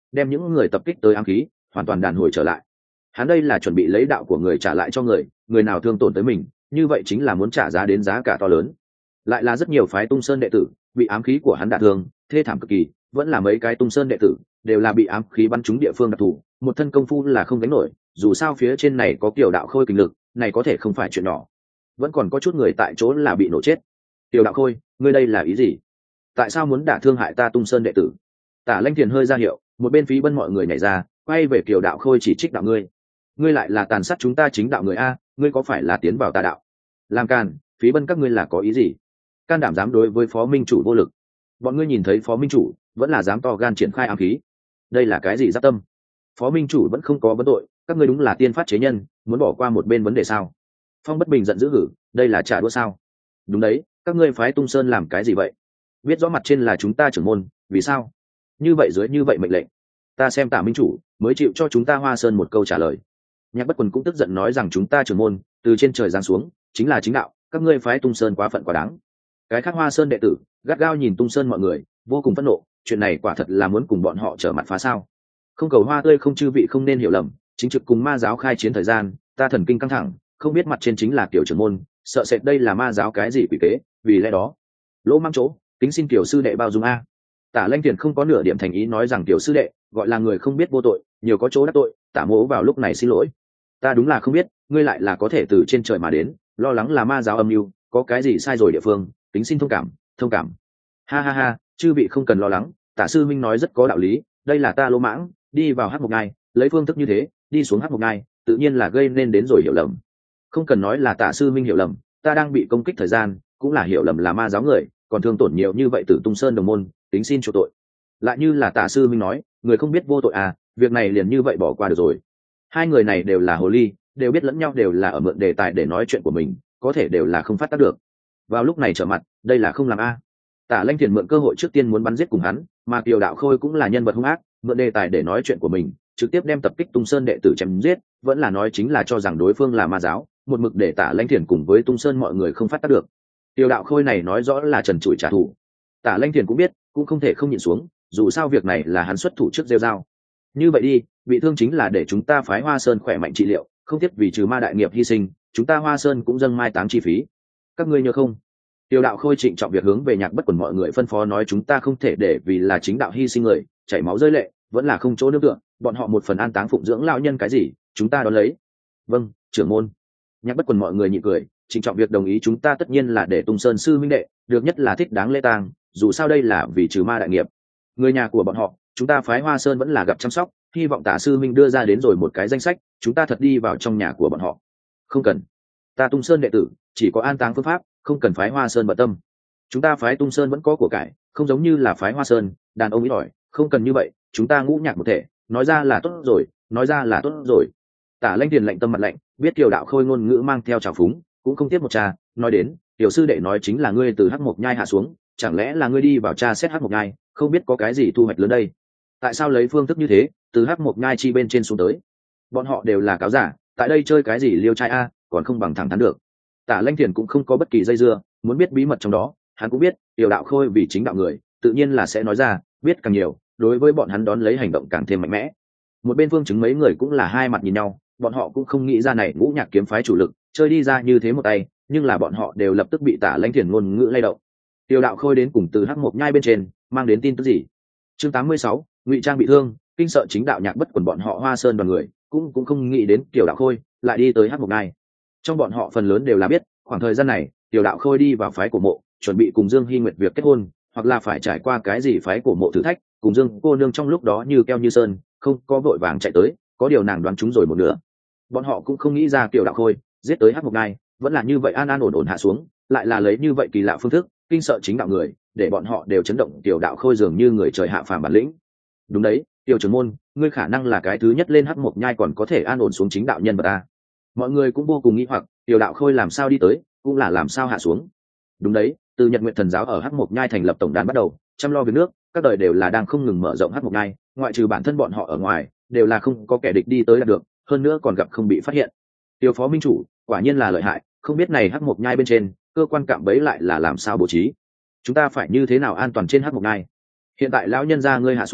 đem những người tập kích tới ám khí hoàn toàn đàn hồi trở lại. Hắn đây là chuẩn bị lấy đạo của người trả lại cho người, người nào thương tổn tới mình, như vậy chính là muốn trả giá đến giá cả to lớn. Lại là rất nhiều phái Tung Sơn đệ tử bị ám khí của hắn đả thương, thê thảm cực kỳ, vẫn là mấy cái Tung Sơn đệ tử đều là bị ám khí bắn trúng địa phương đặc thù, một thân công phu là không đánh nổi, dù sao phía trên này có Kiều Đạo Khôi kình lực, này có thể không phải chuyện nhỏ. Vẫn còn có chút người tại chỗ là bị nổ chết. Kiều Đạo Khôi, ngươi đây là ý gì? Tại sao muốn đả thương hại ta Tung Sơn đệ tử? Tả Lanh Thiền hơi ra hiệu, một bên Phí Bân mọi người nhảy ra, quay về Kiều Đạo Khôi chỉ trích đạo ngươi. Ngươi lại là tàn sát chúng ta chính đạo người a, ngươi có phải là tiến vào tà đạo? Làm càn, Phí Bân các ngươi là có ý gì? Can đảm dám đối với Phó Minh chủ vô lực. Bọn ngươi nhìn thấy Phó Minh chủ, vẫn là dám to gan triển khai ám khí. Đây là cái gì giáp tâm? Phó Minh chủ vẫn không có vấn tội, các ngươi đúng là tiên phát chế nhân, muốn bỏ qua một bên vấn đề sao? Phong Bất Bình giận dữ hử, đây là trả đũa sao? Đúng đấy, các ngươi phái Tung Sơn làm cái gì vậy? Biết rõ mặt trên là chúng ta trưởng môn, vì sao? Như vậy dưới như vậy mệnh lệnh, ta xem Tả Minh chủ mới chịu cho chúng ta Hoa Sơn một câu trả lời. Nhạc Bất Quần cũng tức giận nói rằng chúng ta trưởng môn từ trên trời giáng xuống, chính là chính đạo, các ngươi phái Tung Sơn quá phận quá đáng. Cái khác Hoa Sơn đệ tử gắt gao nhìn Tung Sơn mọi người, vô cùng phẫn nộ, chuyện này quả thật là muốn cùng bọn họ trở mặt phá sao? Không cầu hoa tươi không chư vị không nên hiểu lầm, chính trực cùng ma giáo khai chiến thời gian, ta thần kinh căng thẳng, không biết mặt trên chính là tiểu trưởng môn, sợ sệt đây là ma giáo cái gì quỷ kế, vì lẽ đó lỗ mang chỗ, kính xin tiểu sư đệ bao dung a. Tả Lanh Tiền không có nửa điểm thành ý nói rằng tiểu sư đệ gọi là người không biết vô tội, nhiều có chỗ đắc tội. Tả Mỗ vào lúc này xin lỗi, ta đúng là không biết, ngươi lại là có thể từ trên trời mà đến, lo lắng là ma giáo âm mưu, có cái gì sai rồi địa phương, kính xin thông cảm, thông cảm. Ha ha ha, chư vị không cần lo lắng, Tả sư minh nói rất có đạo lý, đây là ta lỗ mãng, đi vào Hắc Mộc Ngai, lấy phương thức như thế, đi xuống Hắc Mộc Ngai, tự nhiên là gây nên đến rồi hiểu lầm. Không cần nói là Tả sư minh hiểu lầm, ta đang bị công kích thời gian, cũng là hiểu lầm là ma giáo người, còn thương tổn nhiều như vậy từ Tung Sơn đồng môn, tính xin chỗ tội. Lại như là Tả sư minh nói, người không biết vô tội à, việc này liền như vậy bỏ qua được rồi. Hai người này đều là hồ ly, đều biết lẫn nhau đều là ở mượn đề tài để nói chuyện của mình, có thể đều là không phát tác được. Vào lúc này trở mặt, đây là không làm a. Tả Lanh Thiền mượn cơ hội trước tiên muốn bắn giết cùng hắn, mà Kiều Đạo Khôi cũng là nhân vật hung ác, mượn đề tài để nói chuyện của mình, trực tiếp đem tập kích Tung Sơn đệ tử chém giết, vẫn là nói chính là cho rằng đối phương là ma giáo, một mực để Tả Lanh Thiền cùng với Tung Sơn mọi người không phát tác được. Kiều Đạo Khôi này nói rõ là trần trụi trả thù. Tả Lanh Thiền cũng biết, cũng không thể không nhịn xuống, dù sao việc này là hắn xuất thủ trước rêu dao. Như vậy đi, bị thương chính là để chúng ta phái Hoa Sơn khỏe mạnh trị liệu, không tiếc vì trừ ma đại nghiệp hy sinh, chúng ta Hoa Sơn cũng dâng mai táng chi phí. Các ngươi nhớ không? Tiêu Đạo Khôi trịnh trọng việc hướng về Nhạc Bất Quần mọi người phân phó nói chúng ta không thể để vì là chính đạo hy sinh người, chảy máu rơi lệ, vẫn là không chỗ nương tựa, bọn họ một phần an táng phụng dưỡng lão nhân cái gì, chúng ta đón lấy. Vâng, trưởng môn. Nhạc Bất Quần mọi người nhịn cười, trịnh trọng việc đồng ý chúng ta tất nhiên là để Tung Sơn sư minh đệ, được nhất là thích đáng lễ tang, dù sao đây là vì trừ ma đại nghiệp. Người nhà của bọn họ, chúng ta phái Hoa Sơn vẫn là gặp chăm sóc, hy vọng Tả sư minh đưa ra đến rồi một cái danh sách, chúng ta thật đi vào trong nhà của bọn họ. Không cần, ta Tung Sơn đệ tử chỉ có an táng phương pháp, không cần phái Hoa Sơn bận tâm. Chúng ta phái Tung Sơn vẫn có của cải, không giống như là phái Hoa Sơn, đàn ông ít ỏi, không cần như vậy, chúng ta ngũ nhạc một thể, nói ra là tốt rồi, nói ra là tốt rồi. Tả Lanh Điền lạnh tâm mặt lạnh, biết Kiều Đạo Khôi ngôn ngữ mang theo trào phúng, cũng không tiếp một trà, nói đến, tiểu sư đệ nói chính là ngươi từ Hắc Mộc Nhai hạ xuống, chẳng lẽ là ngươi đi vào tra xét Hắc Mộc Nhai, không biết có cái gì thu hoạch lớn đây? Tại sao lấy phương thức như thế, từ Hắc Mộc Nhai chi bên trên xuống tới? Bọn họ đều là cáo giả, tại đây chơi cái gì liêu trai a, còn không bằng thẳng thắn được. Tả Lanh Thiền cũng không có bất kỳ dây dưa, muốn biết bí mật trong đó, hắn cũng biết, Tiểu Đạo Khôi vì chính đạo người, tự nhiên là sẽ nói ra, biết càng nhiều, đối với bọn hắn đón lấy hành động càng thêm mạnh mẽ. Một bên Vương Chứng mấy người cũng là hai mặt nhìn nhau, bọn họ cũng không nghĩ ra này Ngũ Nhạc kiếm phái chủ lực, chơi đi ra như thế một tay, nhưng là bọn họ đều lập tức bị Tả Lanh Thiền ngôn ngữ lay động. Tiểu Đạo Khôi đến cùng từ Hắc Mộc Nhai bên trên, mang đến tin tức gì? Chương tám mươi sáu, Ngụy Trang bị thương, kinh sợ chính đạo Nhạc Bất Quần bọn họ Hoa Sơn đoàn người, cũng cũng không nghĩ đến Tiểu Đạo Khôi lại đi tới Hắc Mộc Nhai. Trong bọn họ phần lớn đều là biết, khoảng thời gian này, Tiểu Đạo Khôi đi vào phái cổ mộ, chuẩn bị cùng Dương Hi Nguyệt việc kết hôn, hoặc là phải trải qua cái gì phái cổ mộ thử thách, cùng Dương cô nương trong lúc đó như keo như sơn, không có vội vàng chạy tới, có điều nàng đoán trúng rồi một nửa. Bọn họ cũng không nghĩ ra Tiểu Đạo Khôi giết tới Hắc Mộc Nhai, vẫn là như vậy an an ổn ổn hạ xuống, lại là lấy như vậy kỳ lạ phương thức, kinh sợ chính đạo người, để bọn họ đều chấn động. Tiểu Đạo Khôi dường như người trời hạ phàm bản lĩnh. Đúng đấy, Tiểu trưởng môn, ngươi khả năng là cái thứ nhất lên Hắc Mộc Nhai còn có thể an ổn xuống chính đạo nhân vật ta. Mọi người cũng vô cùng nghi hoặc, Tiểu Đạo Khôi làm sao đi tới, cũng là làm sao hạ xuống. Đúng đấy, từ Nhật Nguyện Thần giáo ở Hắc Mộc Nhai thành lập tổng đàn bắt đầu, chăm lo việc nước, các đời đều là đang không ngừng mở rộng Hắc Mộc Nhai, ngoại trừ bản thân bọn họ ở ngoài, đều là không có kẻ địch đi tới là được, hơn nữa còn gặp không bị phát hiện. Tiêu phó minh chủ, quả nhiên là lợi hại, không biết này Hắc Mộc Nhai bên trên, cơ quan cạm bẫy lại là làm sao bố trí? Chúng ta phải như thế nào an toàn trên Hắc Mộc Nhai? Hiện tại lão nhân gia ngươi hạ xuống,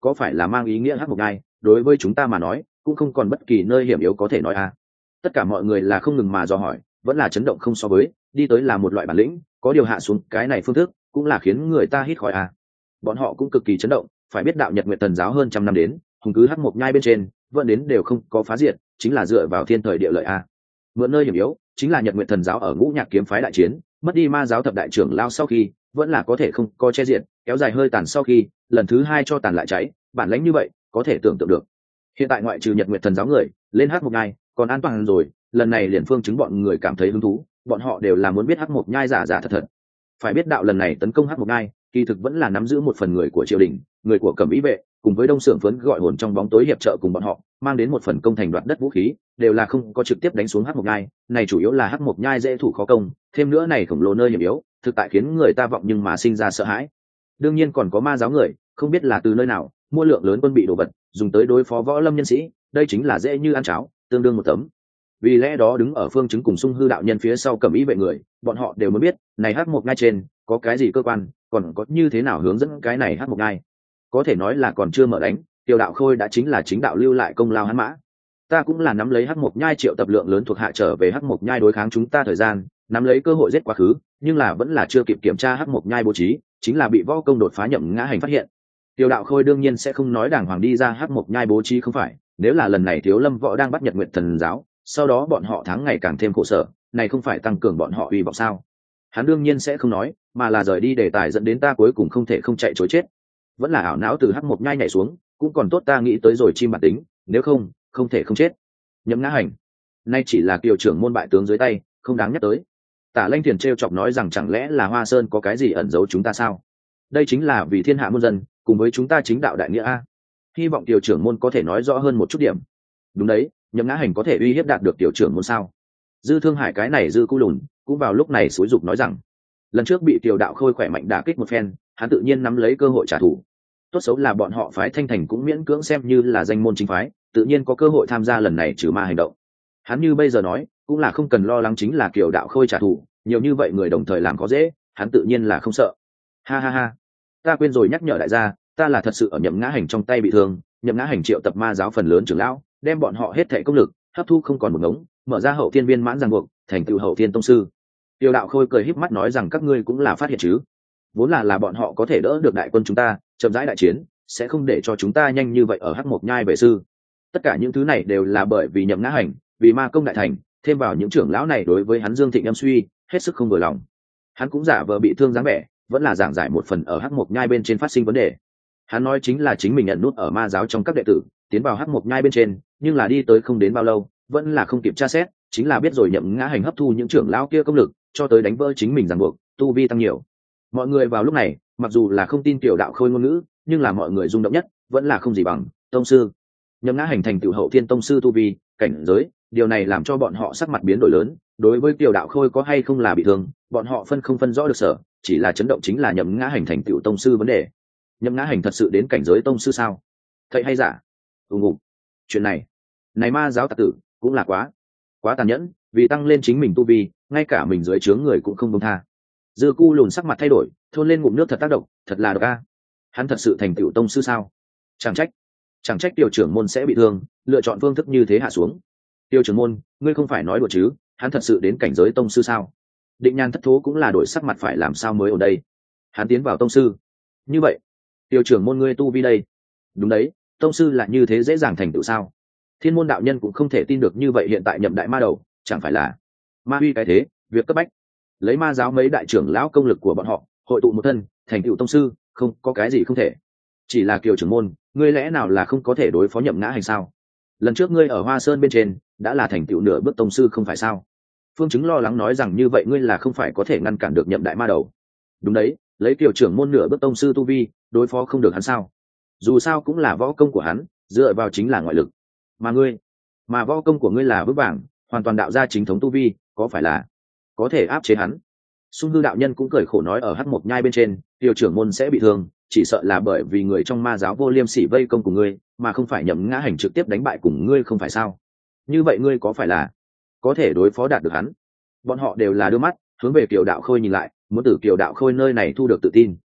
có phải là mang ý nghĩa hắc mộc nhai đối với chúng ta mà nói cũng không còn bất kỳ nơi hiểm yếu có thể nói à. Tất cả mọi người là không ngừng mà dò hỏi, vẫn là chấn động không so với đi tới là một loại bản lĩnh, có điều hạ xuống cái này phương thức cũng là khiến người ta hít khỏi à. Bọn họ cũng cực kỳ chấn động, phải biết đạo Nhật Nguyệt Thần giáo hơn trăm năm đến hùng cứ hắc mộc nhai bên trên vẫn đến đều không có phá diệt, chính là dựa vào thiên thời địa lợi à. Mượn nơi hiểm yếu chính là Nhật Nguyệt Thần giáo ở Ngũ Nhạc kiếm phái đại chiến mất đi ma giáo thập đại trưởng lao sau khi vẫn là có thể không có che diện, kéo dài hơi tàn sau khi lần thứ hai cho tàn lại cháy, bản lãnh như vậy có thể tưởng tượng được. Hiện tại ngoại trừ Nhật Nguyệt Thần giáo người lên hắc mộc nhai còn an toàn rồi, lần này liền phương chứng bọn người cảm thấy hứng thú, bọn họ đều là muốn biết hắc mộc nhai giả giả thật thật. Phải biết đạo lần này tấn công hắc mộc nhai kỳ thực vẫn là nắm giữ một phần người của triều đình, người của cẩm ý vệ cùng với đông xưởng phấn gọi hồn trong bóng tối hiệp trợ cùng bọn họ mang đến một phần công thành đoạt đất vũ khí, đều là không có trực tiếp đánh xuống hắc mộc nhai này, chủ yếu là hắc mộc nhai dễ thủ khó công, thêm nữa này khổng lồ nơi hiểm yếu thực tại khiến người ta vọng nhưng mà sinh ra sợ hãi. Đương nhiên còn có ma giáo người không biết là từ nơi nào mua lượng lớn quân bị đồ vật dùng tới đối phó võ lâm nhân sĩ, đây chính là dễ như ăn cháo, tương đương một tấm. Vì lẽ đó đứng ở phương chứng cùng Sung Hư đạo nhân phía sau cẩm ý vệ người, bọn họ đều muốn biết này hắc mộc nhai trên có cái gì cơ quan, còn có như thế nào hướng dẫn cái này hắc mộc nhai. Có thể nói là còn chưa mở đánh, Tiêu Đạo Khôi đã chính là chính đạo lưu lại công lao hắn mã. Ta cũng là nắm lấy hắc mộc nhai triệu tập lượng lớn thuộc hạ trở về hắc mộc nhai đối kháng chúng ta thời gian, nắm lấy cơ hội giết quá khứ, nhưng là vẫn là chưa kịp kiểm tra hắc mộc nhai bố trí, chính là bị võ công đột phá Nhậm Ngã Hành phát hiện. Tiêu Đạo Khôi đương nhiên sẽ không nói đàng hoàng đi ra hắc mộc nhai bố trí không phải, nếu là lần này Thiếu Lâm võ đang bắt Nhật Nguyệt Thần giáo, sau đó bọn họ thắng ngày càng thêm khổ sở, này không phải tăng cường bọn họ uy vọng sao? Hắn đương nhiên sẽ không nói, mà là rời đi đề tài dẫn đến ta cuối cùng không thể không chạy trối chết. Vẫn là ảo não từ hắc mộc nhai nhảy xuống, cũng còn tốt ta nghĩ tới rồi chim bản tính, nếu không, không thể không chết. Nhậm Ngã Hành, nay chỉ là kiều trưởng môn bại tướng dưới tay, không đáng nhắc tới. Tả Lanh Thiền trêu chọc nói rằng chẳng lẽ là Hoa Sơn có cái gì ẩn giấu chúng ta sao? Đây chính là vì thiên hạ muôn dân, cùng với chúng ta chính đạo đại nghĩa a. Hy vọng tiểu trưởng môn có thể nói rõ hơn một chút điểm. Đúng đấy, Nhậm Ngã Hành có thể uy hiếp đạt được tiểu trưởng môn sao? Dư Thương Hải cái này dư cu lùn, cũng vào lúc này xúi dục nói rằng, lần trước bị Tiểu Đạo Khôi khỏe mạnh đả kích một phen, hắn tự nhiên nắm lấy cơ hội trả thù. Tốt xấu là bọn họ phái Thanh Thành cũng miễn cưỡng xem như là danh môn chính phái, tự nhiên có cơ hội tham gia lần này trừ ma hành động. Hắn như bây giờ nói, cũng là không cần lo lắng chính là Kiều Đạo Khôi trả thù, nhiều như vậy người đồng thời làm có dễ, hắn tự nhiên là không sợ. Ha ha ha, ta quên rồi nhắc nhở đại gia, ta là thật sự ở Nhậm Ngã Hành trong tay bị thương, Nhậm Ngã Hành triệu tập ma giáo phần lớn trưởng lão, đem bọn họ hết thảy công lực hấp thu không còn một ngống, mở ra hậu thiên viên mãn ràng buộc, thành tựu hậu thiên tông sư. Tiêu Đạo Khôi cười híp mắt nói rằng các ngươi cũng là phát hiện chứ? Vốn là là bọn họ có thể đỡ được đại quân chúng ta, chậm rãi đại chiến, sẽ không để cho chúng ta nhanh như vậy ở hắc mộc nhai về sư. Tất cả những thứ này đều là bởi vì Nhậm Ngã Hành, vì ma công đại thành, thêm vào những trưởng lão này đối với hắn Dương Thịnh âm suy, hết sức không vừa lòng. Hắn cũng giả vờ bị thương dáng vẻ, vẫn là giảng giải một phần ở hắc mộc nhai bên trên phát sinh vấn đề. Hắn nói chính là chính mình nhận nút ở ma giáo trong các đệ tử, tiến vào hắc mộc nhai bên trên, nhưng là đi tới không đến bao lâu, vẫn là không kịp tra xét, chính là biết rồi Nhậm Ngã Hành hấp thu những trưởng lão kia công lực, cho tới đánh vỡ chính mình ràng buộc, tu vi tăng nhiều. Mọi người vào lúc này, mặc dù là không tin Tiểu Đạo Khôi ngôn ngữ, nhưng là mọi người rung động nhất, vẫn là không gì bằng tông sư. Nhậm Ngã Hành thành tựu hậu thiên tông sư tu vi, cảnh giới, điều này làm cho bọn họ sắc mặt biến đổi lớn. Đối với Tiểu Đạo Khôi có hay không là bị thương, bọn họ phân không phân rõ được sở, chỉ là chấn động chính là Nhậm Ngã Hành thành tựu tông sư vấn đề. Nhậm Ngã Hành thật sự đến cảnh giới tông sư sao? Thầy hay giả? ù ngụ chuyện này, này ma giáo tặc tử cũng là quá quá tàn nhẫn, vì tăng lên chính mình tu vi, ngay cả mình dưới trướng người cũng không buông tha. Dư Cu lùn sắc mặt thay đổi, thôn lên ngụm nước thật tác động, thật là độc a. Hắn thật sự thành tựu tông sư sao? Chẳng trách, chẳng trách tiểu trưởng môn sẽ bị thương, lựa chọn phương thức như thế hạ xuống. Tiểu trưởng môn, ngươi không phải nói đùa chứ? Hắn thật sự đến cảnh giới tông sư sao? Định Nhan thất thố cũng là đổi sắc mặt, phải làm sao mới ở đây? Hắn tiến vào tông sư. Như vậy, tiểu trưởng môn ngươi tu vi đây? Đúng đấy, tông sư là như thế dễ dàng thành tựu sao? Thiên môn đạo nhân cũng không thể tin được như vậy, hiện tại Nhậm đại ma đầu, chẳng phải là ma uy cái thế, việc cấp bách. Lấy ma giáo mấy đại trưởng lão công lực của bọn họ, hội tụ một thân, thành tựu tông sư, không có cái gì không thể. Chỉ là Kiều trưởng môn, ngươi lẽ nào là không có thể đối phó Nhậm Ngã Hành sao? Lần trước ngươi ở Hoa Sơn bên trên, đã là thành tựu nửa bước tông sư không phải sao? Phương Chứng lo lắng nói rằng như vậy ngươi là không phải có thể ngăn cản được Nhậm đại ma đầu. Đúng đấy, lấy Kiều trưởng môn nửa bước tông sư tu vi, đối phó không được hắn sao? Dù sao cũng là võ công của hắn, dựa vào chính là ngoại lực. Mà ngươi, mà võ công của ngươi là vững vàng, hoàn toàn đạo ra chính thống tu vi, có phải là có thể áp chế hắn? Sung Hư đạo nhân cũng cười khổ nói ở hắc mộc nhai bên trên, Tiêu trưởng môn sẽ bị thương, chỉ sợ là bởi vì người trong ma giáo vô liêm sỉ vây công của ngươi, mà không phải Nhậm Ngã Hành trực tiếp đánh bại cùng ngươi không phải sao? Như vậy ngươi có phải là có thể đối phó đạt được hắn? Bọn họ đều là đưa mắt hướng về Kiều Đạo Khôi nhìn lại, muốn từ Kiều Đạo Khôi nơi này thu được tự tin.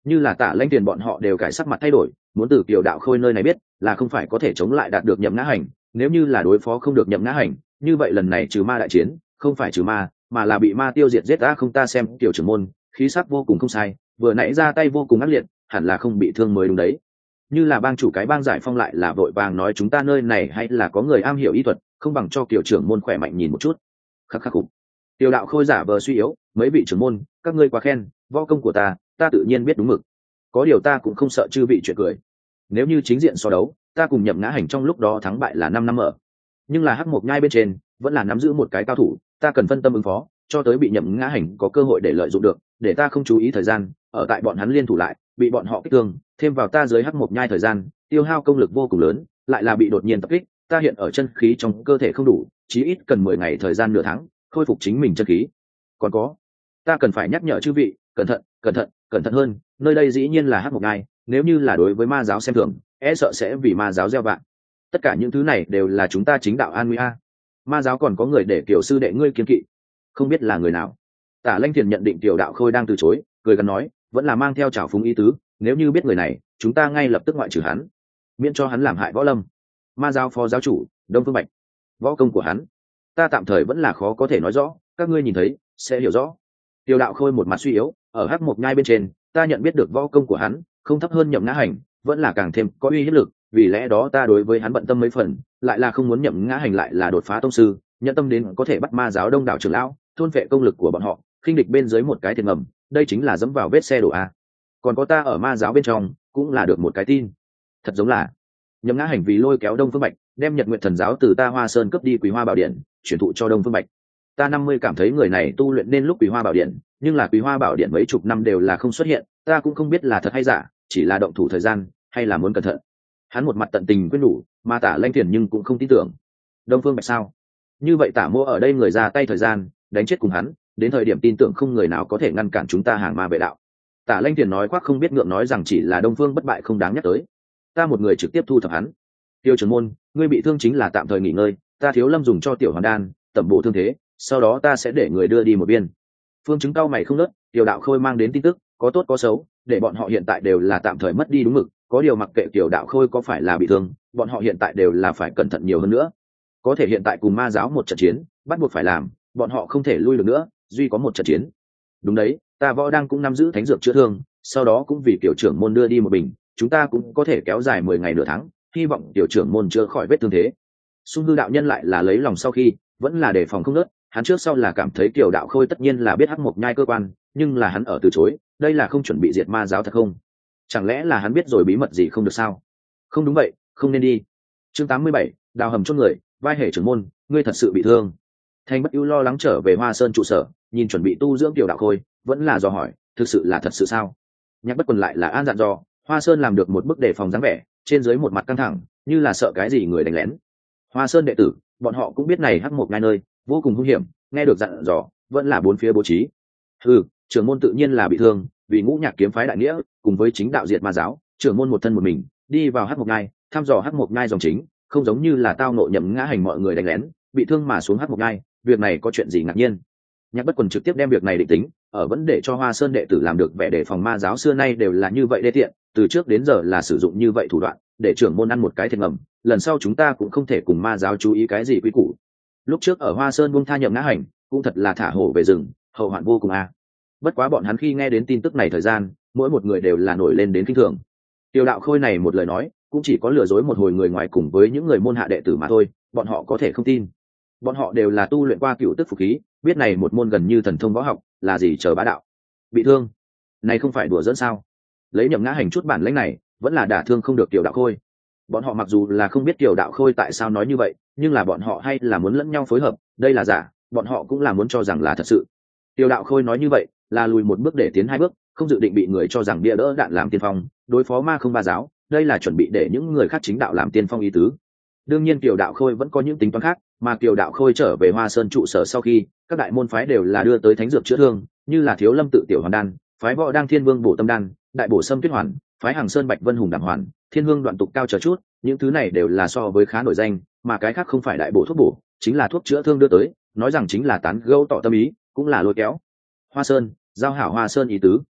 như là Tả Lãnh Tiền bọn họ đều cải sắc mặt thay đổi, muốn từ Kiều Đạo Khôi nơi này biết là không phải có thể chống lại đạt được Nhậm Ngã Hành, nếu như là đối phó không được Nhậm Ngã Hành, như vậy lần này trừ ma đại chiến không phải trừ ma mà là bị ma tiêu diệt giết. Ta không ta xem Tiểu trưởng môn khí sắc vô cùng không sai, vừa nãy ra tay vô cùng ác liệt, hẳn là không bị thương mới đúng đấy. Như là bang chủ cái bang Giải Phong lại là vội vàng nói chúng ta nơi này hay là có người am hiểu y thuật, không bằng cho Kiều trưởng môn khỏe mạnh nhìn một chút. Khắc khắc khục. Tiểu Đạo Khôi giả vờ suy yếu, mấy vị trưởng môn các ngươi quá khen võ công của ta, ta tự nhiên biết đúng mực, có điều ta cũng không sợ chư vị chuyện cười. Nếu như chính diện so đấu, ta cùng Nhậm Ngã Hành trong lúc đó thắng bại là năm năm ở, nhưng là Hắc Mộc Nhai bên trên vẫn là nắm giữ một cái cao thủ, ta cần phân tâm ứng phó cho tới bị Nhậm Ngã Hành có cơ hội để lợi dụng được, để ta không chú ý thời gian ở tại bọn hắn liên thủ lại bị bọn họ kích thương, thêm vào ta dưới Hắc Mộc Nhai thời gian tiêu hao công lực vô cùng lớn, lại là bị đột nhiên tập kích, ta hiện ở chân khí trong cơ thể không đủ, chí ít cần mười ngày thời gian nửa tháng khôi phục chính mình chân khí. Còn có, ta cần phải nhắc nhở chư vị cẩn thận cẩn thận cẩn thận hơn, nơi đây dĩ nhiên là Hắc Mộc Nhai, nếu như là đối với ma giáo xem thường e sợ sẽ vì ma giáo gieo vạ. Tất cả những thứ này đều là chúng ta chính đạo an nguy a. Ma giáo còn có người để Kiều sư đệ ngươi kiên kỵ, không biết là người nào. Tả Lãnh Thiền nhận định Tiểu Đạo Khôi đang từ chối, cười gắn nói vẫn là mang theo trào phúng ý tứ, nếu như biết người này chúng ta ngay lập tức ngoại trừ hắn, miễn cho hắn làm hại võ lâm. Ma giáo phó giáo chủ Đông Phương Bạch, võ công của hắn ta tạm thời vẫn là khó có thể nói rõ, các ngươi nhìn thấy sẽ hiểu rõ. Tiểu Đạo Khôi một mặt suy yếu, ở Hắc Mộc Nhai bên trên ta nhận biết được võ công của hắn không thấp hơn Nhậm Ngã Hành, vẫn là càng thêm có uy hiếp lực, vì lẽ đó ta đối với hắn bận tâm mấy phần, lại là không muốn Nhậm Ngã Hành lại là đột phá tông sư, nhận tâm đến có thể bắt ma giáo đông đảo trưởng lão, thôn phệ công lực của bọn họ, khinh địch bên dưới một cái thiệt ngầm, đây chính là dẫm vào vết xe đổ a. Còn có ta ở ma giáo bên trong cũng là được một cái tin, thật giống là Nhậm Ngã Hành vì lôi kéo Đông Phương Bạch, đem Nhật Nguyệt Thần giáo từ ta Hoa Sơn cướp đi Quý Hoa Bảo Điện, chuyển thụ cho Đông Phương Bạch. Ta năm mươi cảm thấy người này tu luyện nên lúc Quý Hoa Bảo Điện, nhưng là Quý Hoa Bảo Điện mấy chục năm đều là không xuất hiện, ta cũng không biết là thật hay giả, chỉ là động thủ thời gian hay là muốn cẩn thận. Hắn một mặt tận tình quyết đủ, mà Tả Lãnh Thiền nhưng cũng không tin tưởng. Đông Phương Bạch sao? Như vậy Tả Mô ở đây người ra tay thời gian, đánh chết cùng hắn, đến thời điểm tin tưởng không người nào có thể ngăn cản chúng ta hàng ma vệ đạo. Tả Lãnh Thiền nói khoác không biết ngượng nói rằng chỉ là Đông Phương bất bại không đáng nhắc tới. Ta một người trực tiếp thu thập hắn. Tiêu trưởng môn, ngươi bị thương chính là tạm thời nghỉ ngơi, ta Thiếu Lâm dùng cho tiểu hoàn đan, tẩm bổ thương thế, sau đó ta sẽ để người đưa đi một biên. Phương chứng cao mày không nớt, Tiểu Đạo Khôi mang đến tin tức, có tốt có xấu, để bọn họ hiện tại đều là tạm thời mất đi đúng mực, có điều mặc kệ Tiểu Đạo Khôi có phải là bị thương, bọn họ hiện tại đều là phải cẩn thận nhiều hơn nữa. Có thể hiện tại cùng ma giáo một trận chiến, bắt buộc phải làm, bọn họ không thể lui được nữa, duy có một trận chiến. Đúng đấy, ta Võ đang cũng nắm giữ thánh dược chữa thương, sau đó cũng vì Tiểu trưởng môn đưa đi một bình, chúng ta cũng có thể kéo dài mười ngày nửa tháng, hy vọng Tiểu trưởng môn chữa khỏi vết thương thế. Xung Hư đạo nhân lại là lấy lòng sau khi, vẫn là đề phòng không nớt, hắn trước sau là cảm thấy Kiều Đạo Khôi tất nhiên là biết Hắc Mộc Nhai cơ quan, nhưng là hắn ở từ chối, đây là không chuẩn bị diệt ma giáo thật không? Chẳng lẽ là hắn biết rồi bí mật gì không được sao? Không đúng vậy, không nên đi. Chương tám mươi bảy, đào hầm chôn người, vai hệ trưởng môn, ngươi thật sự bị thương. Thanh Bất Ưu lo lắng trở về Hoa Sơn trụ sở, nhìn chuẩn bị tu dưỡng Kiều Đạo Khôi, vẫn là dò hỏi, thực sự là thật sự sao? Nhạc Bất Quần lại là an dặn dò, Hoa Sơn làm được một bức đề phòng dáng vẻ, trên dưới một mặt căng thẳng, như là sợ cái gì người đánh lén. Hoa Sơn đệ tử, bọn họ cũng biết này Hắc Mộc Nhai nơi vô cùng hung hiểm, nghe được dặn dò, vẫn là bốn phía bố trí. Ừ, trưởng môn tự nhiên là bị thương, vì Ngũ Nhạc kiếm phái đại nghĩa, cùng với chính đạo diệt ma giáo, trưởng môn một thân một mình đi vào Hắc Mộc Nhai, thăm dò Hắc Mộc Nhai dòng chính, không giống như là tao nộ Nhậm Ngã Hành mọi người đánh lén, bị thương mà xuống Hắc Mộc Nhai, việc này có chuyện gì ngạc nhiên. Nhạc Bất Quần trực tiếp đem việc này định tính, ở vấn đề cho Hoa Sơn đệ tử làm được vẻ đề phòng ma giáo xưa nay đều là như vậy đê tiện, từ trước đến giờ là sử dụng như vậy thủ đoạn, để trưởng môn ăn một cái thiệt ngầm, lần sau chúng ta cũng không thể cùng ma giáo chú ý cái gì quy củ. Lúc trước ở Hoa Sơn buông tha Nhậm Ngã Hành, cũng thật là thả hổ về rừng, hậu hoạn vô cùng a. À. Bất quá bọn hắn khi nghe đến tin tức này thời gian, mỗi một người đều là nổi lên đến kinh thường. Tiểu Đạo Khôi này một lời nói, cũng chỉ có lừa dối một hồi người ngoài cùng với những người môn hạ đệ tử mà thôi, bọn họ có thể không tin. Bọn họ đều là tu luyện qua cựu tức phục khí, biết này một môn gần như thần thông võ học, là gì chờ bá đạo. Bị thương, này không phải đùa giỡn sao? Lấy Nhậm Ngã Hành chút bản lĩnh này, vẫn là đả thương không được Tiểu Đạo Khôi. Bọn họ mặc dù là không biết Tiểu Đạo Khôi tại sao nói như vậy, nhưng là bọn họ hay là muốn lẫn nhau phối hợp, đây là giả, bọn họ cũng là muốn cho rằng là thật sự. Tiểu Đạo Khôi nói như vậy, là lùi một bước để tiến hai bước, không dự định bị người cho rằng bia đỡ đạn làm tiên phong, đối phó ma không ba giáo, đây là chuẩn bị để những người khác chính đạo làm tiên phong ý tứ. Đương nhiên Tiểu Đạo Khôi vẫn có những tính toán khác, mà Tiểu Đạo Khôi trở về Hoa Sơn trụ sở sau khi, các đại môn phái đều là đưa tới thánh dược chữa thương, như là Thiếu Lâm tự Tiểu Hoàn đan, phái Võ đang Thiên Vương bổ tâm đan, đại bổ Sâm Tuyết hoàn, phái Hàng Sơn Bạch Vân hùng đẳng hoàn, Thiên Hương đoạn tục cao chờ chút, những thứ này đều là so với khá nổi danh, mà cái khác không phải đại bổ thuốc bổ, chính là thuốc chữa thương đưa tới, nói rằng chính là tán gẫu tỏ tâm ý, cũng là lôi kéo Hoa Sơn, giao hảo Hoa Sơn ý tứ.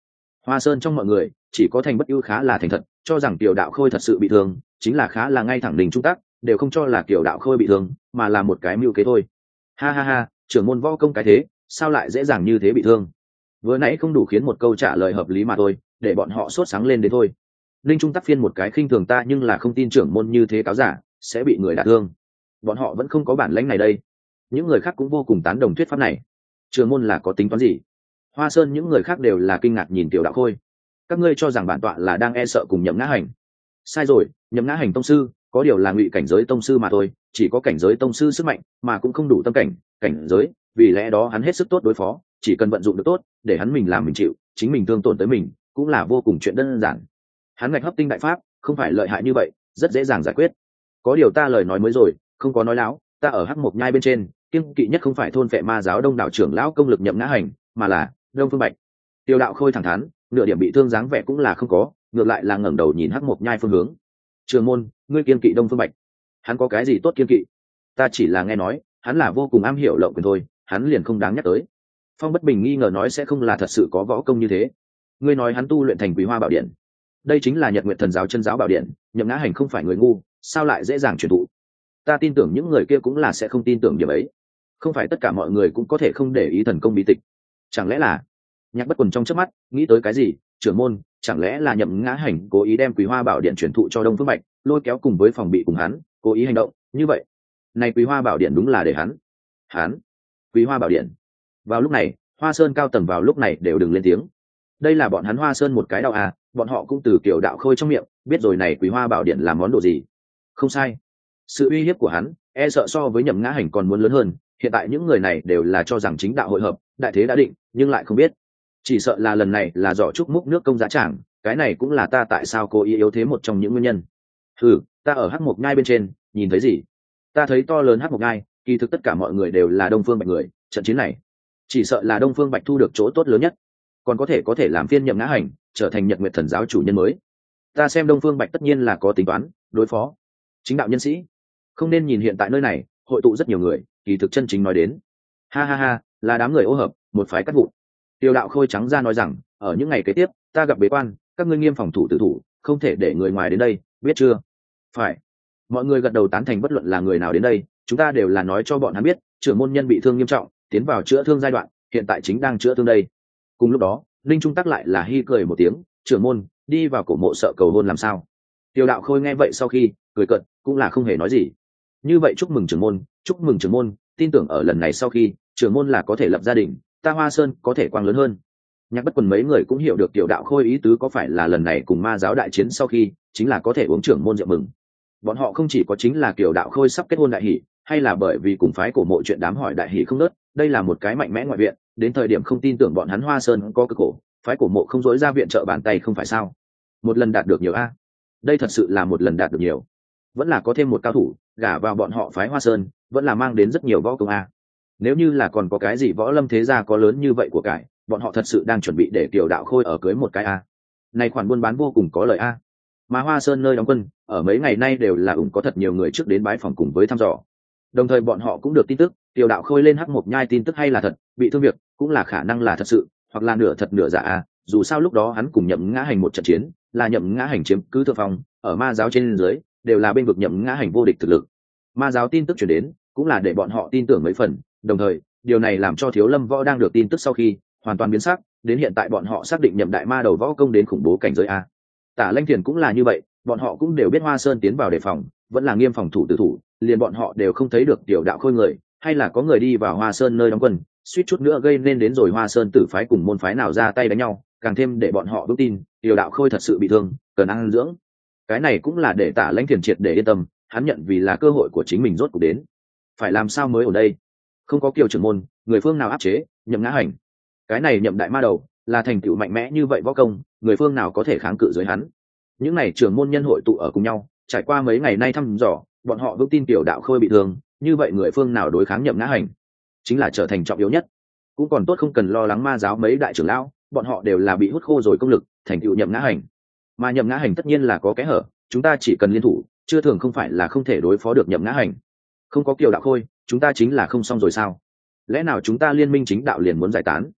Hoa Sơn trong mọi người chỉ có Thành Bất Ưu khá là thành thật, cho rằng Kiều Đạo Khôi thật sự bị thương, chính là khá là ngay thẳng Đình Trung Tác, đều không cho là Kiều Đạo Khôi bị thương, mà là một cái mưu kế thôi. Ha ha ha, trưởng môn võ công cái thế, sao lại dễ dàng như thế bị thương? Vừa nãy không đủ khiến một câu trả lời hợp lý mà thôi, để bọn họ sốt sáng lên đến thôi. Linh Trung Tác phiên một cái khinh thường ta, nhưng là không tin trưởng môn như thế cáo giả sẽ bị người đả thương. Bọn họ vẫn không có bản lĩnh này đây. Những người khác cũng vô cùng tán đồng thuyết pháp này. Trưởng môn là có tính toán gì? Hoa Sơn những người khác đều là kinh ngạc nhìn Tiểu Đạo Khôi. Các ngươi cho rằng bản tọa là đang e sợ cùng Nhậm Ngã Hành? Sai rồi, Nhậm Ngã Hành tông sư có điều là ngụy cảnh giới tông sư mà thôi, chỉ có cảnh giới tông sư sức mạnh mà cũng không đủ tâm cảnh cảnh giới, vì lẽ đó hắn hết sức tốt đối phó, chỉ cần vận dụng được tốt để hắn mình làm mình chịu, chính mình thương tổn tới mình cũng là vô cùng chuyện đơn giản. Hắn ngạch hấp tinh đại pháp không phải lợi hại như vậy, rất dễ dàng giải quyết. Có điều ta lời nói mới rồi, không có nói láo, ta ở Hắc Mộc Nhai bên trên kiêng kỵ nhất không phải thôn phệ ma giáo đông đảo trưởng lão công lực Nhậm Ngã Hành, mà là Đông Phương Bạch. Tiêu Đạo Khôi thẳng thắn, nửa điểm bị thương dáng vẻ cũng là không có, ngược lại là ngẩng đầu nhìn Hắc Mộc Nhai phương hướng. Trường môn, ngươi kiêng kỵ Đông Phương Bạch? Hắn có cái gì tốt kiêng kỵ? Ta chỉ là nghe nói hắn là vô cùng am hiểu lộng quyền thôi, hắn liền không đáng nhắc tới. Phong Bất Bình nghi ngờ nói sẽ không là thật sự có võ công như thế. Ngươi nói hắn tu luyện thành Quý Hoa Bảo Điện, đây chính là Nhật Nguyệt Thần giáo chân giáo bảo điện, Nhậm Ngã Hành không phải người ngu, sao lại dễ dàng truyền thụ? Ta tin tưởng những người kia cũng là sẽ không tin tưởng điểm ấy. Không phải tất cả mọi người cũng có thể không để ý thần công bí tịch. Chẳng lẽ là Nhạc Bất Quần trong chớp mắt nghĩ tới cái gì? Trưởng môn, chẳng lẽ là Nhậm Ngã Hành cố ý đem Quý Hoa Bảo Điện truyền thụ cho Đông Phương Bạch, lôi kéo cùng với phòng bị cùng hắn, cố ý hành động như vậy? Này Quý Hoa Bảo Điện đúng là để hắn. Hắn? Quý Hoa Bảo Điện? Vào lúc này, Hoa Sơn cao tầng vào lúc này đều đừng lên tiếng. Đây là bọn hắn Hoa Sơn một cái đạo à, bọn họ cũng từ Kiều Đạo Khôi trong miệng biết rồi này Quý Hoa Bảo Điện là món đồ gì. Không sai, sự uy hiếp của hắn e sợ so với Nhậm Ngã Hành còn muốn lớn hơn. Hiện tại những người này đều là cho rằng chính đạo hội hợp, đại thế đã định, nhưng lại không biết, chỉ sợ là lần này là giỏ trúc múc nước công giá trảng. Cái này cũng là ta tại sao cố ý yếu thế một trong những nguyên nhân. Ừ, ta ở Hắc Mộc Nhai bên trên nhìn thấy gì? Ta thấy to lớn Hắc Mộc Nhai, kỳ thực tất cả mọi người đều là Đông Phương Bạch người. Trận chiến này chỉ sợ là Đông Phương Bạch thu được chỗ tốt lớn nhất, còn có thể có thể làm phiên Nhậm Ngã Hành trở thành Nhật Nguyệt Thần giáo chủ nhân mới. Ta xem Đông Phương Bạch tất nhiên là có tính toán đối phó chính đạo nhân sĩ. Không nên nhìn hiện tại nơi này hội tụ rất nhiều người, kỳ thực chân chính nói đến, ha ha ha, là đám người ô hợp, một phái cắt vụn. Tiêu Đạo Khôi trắng ra nói rằng, ở những ngày kế tiếp ta gặp bế quan, các ngươi nghiêm phòng thủ tự thủ, không thể để người ngoài đến đây, biết chưa? Phải. Mọi người gật đầu tán thành, bất luận là người nào đến đây, chúng ta đều là nói cho bọn hắn biết, trưởng môn nhân bị thương nghiêm trọng, tiến vào chữa thương giai đoạn, hiện tại chính đang chữa thương đây. Cùng lúc đó, Linh Trung Tắc lại là hi cười một tiếng, trưởng môn đi vào cổ mộ sợ cầu hôn làm sao? Tiêu Đạo Khôi nghe vậy sau khi cười cợt, cũng là không hề nói gì. Như vậy chúc mừng trưởng môn, chúc mừng trưởng môn, tin tưởng ở lần này sau khi trưởng môn là có thể lập gia đình, ta Hoa Sơn có thể quang lớn hơn. Nhạc Bất Quần mấy người cũng hiểu được Tiêu Đạo Khôi ý tứ, có phải là lần này cùng ma giáo đại chiến sau khi chính là có thể uống trưởng môn rượu mừng. Bọn họ không chỉ có chính là Tiêu Đạo Khôi sắp kết hôn đại hỷ, hay là bởi vì cùng phái cổ mộ chuyện đám hỏi đại hỷ không nớt, đây là một cái mạnh mẽ ngoại viện, đến thời điểm không tin tưởng bọn hắn Hoa Sơn có cực khổ, phái cổ mộ không dối ra viện trợ bàn tay không phải sao? Một lần đạt được nhiều a, đây thật sự là một lần đạt được nhiều, vẫn là có thêm một cao thủ gả vào bọn họ phái Hoa Sơn, vẫn là mang đến rất nhiều võ công a. Nếu như là còn có cái gì võ lâm thế gia có lớn như vậy của cải, bọn họ thật sự đang chuẩn bị để Kiều Đạo Khôi ở cưới một cái a. Này khoản buôn bán vô cùng có lợi a. Mà Hoa Sơn nơi đóng quân ở mấy ngày nay đều là ủng có thật nhiều người trước đến bái phòng cùng với thăm dò. Đồng thời bọn họ cũng được tin tức Kiều Đạo Khôi lên Hắc Mộc Nhai, tin tức hay là thật, bị thương việc cũng là khả năng là thật sự, hoặc là nửa thật nửa giả a. Dù sao lúc đó hắn cùng Nhậm Ngã Hành một trận chiến, là Nhậm Ngã Hành chiếm cứ thượng phong, ở ma giáo trên dưới đều là bên vực Nhậm Ngã Hành vô địch thực lực. Ma giáo tin tức truyền đến cũng là để bọn họ tin tưởng mấy phần, đồng thời điều này làm cho Thiếu Lâm Võ đang được tin tức sau khi hoàn toàn biến sắc, đến hiện tại bọn họ xác định Nhậm đại ma đầu võ công đến khủng bố cảnh giới a. Tả Lanh Thiền cũng là như vậy, bọn họ cũng đều biết Hoa Sơn tiến vào đề phòng, vẫn là nghiêm phòng thủ tự thủ, liền bọn họ đều không thấy được Tiểu Đạo Khôi người, hay là có người đi vào Hoa Sơn nơi đóng quân, suýt chút nữa gây nên đến rồi Hoa Sơn tử phái cùng môn phái nào ra tay đánh nhau, càng thêm để bọn họ vững tin Tiểu Đạo Khôi thật sự bị thương, cần ăn dưỡng. Cái này cũng là để Tả Lãnh Thiền triệt để yên tâm, hắn nhận vì là cơ hội của chính mình rốt cuộc đến. Phải làm sao mới ở đây? Không có Kiều trưởng môn, người phương nào áp chế Nhậm Ngã Hành? Cái này Nhậm đại ma đầu là thành tựu mạnh mẽ như vậy võ công, người phương nào có thể kháng cự dưới hắn? Những này trưởng môn nhân hội tụ ở cùng nhau, trải qua mấy ngày nay thăm dò, bọn họ vững tin Tiểu Đạo Khôi bị thương, như vậy người phương nào đối kháng Nhậm Ngã Hành chính là trở thành trọng yếu nhất. Cũng còn tốt không cần lo lắng ma giáo mấy đại trưởng lão, bọn họ đều là bị hút khô rồi công lực, thành tựu Nhậm Ngã Hành. Mà Nhậm Ngã Hành tất nhiên là có kẽ hở, chúng ta chỉ cần liên thủ, chưa thường không phải là không thể đối phó được Nhậm Ngã Hành. Không có Kiều Đạo Khôi, chúng ta chính là không xong rồi sao? Lẽ nào chúng ta liên minh chính đạo liền muốn giải tán?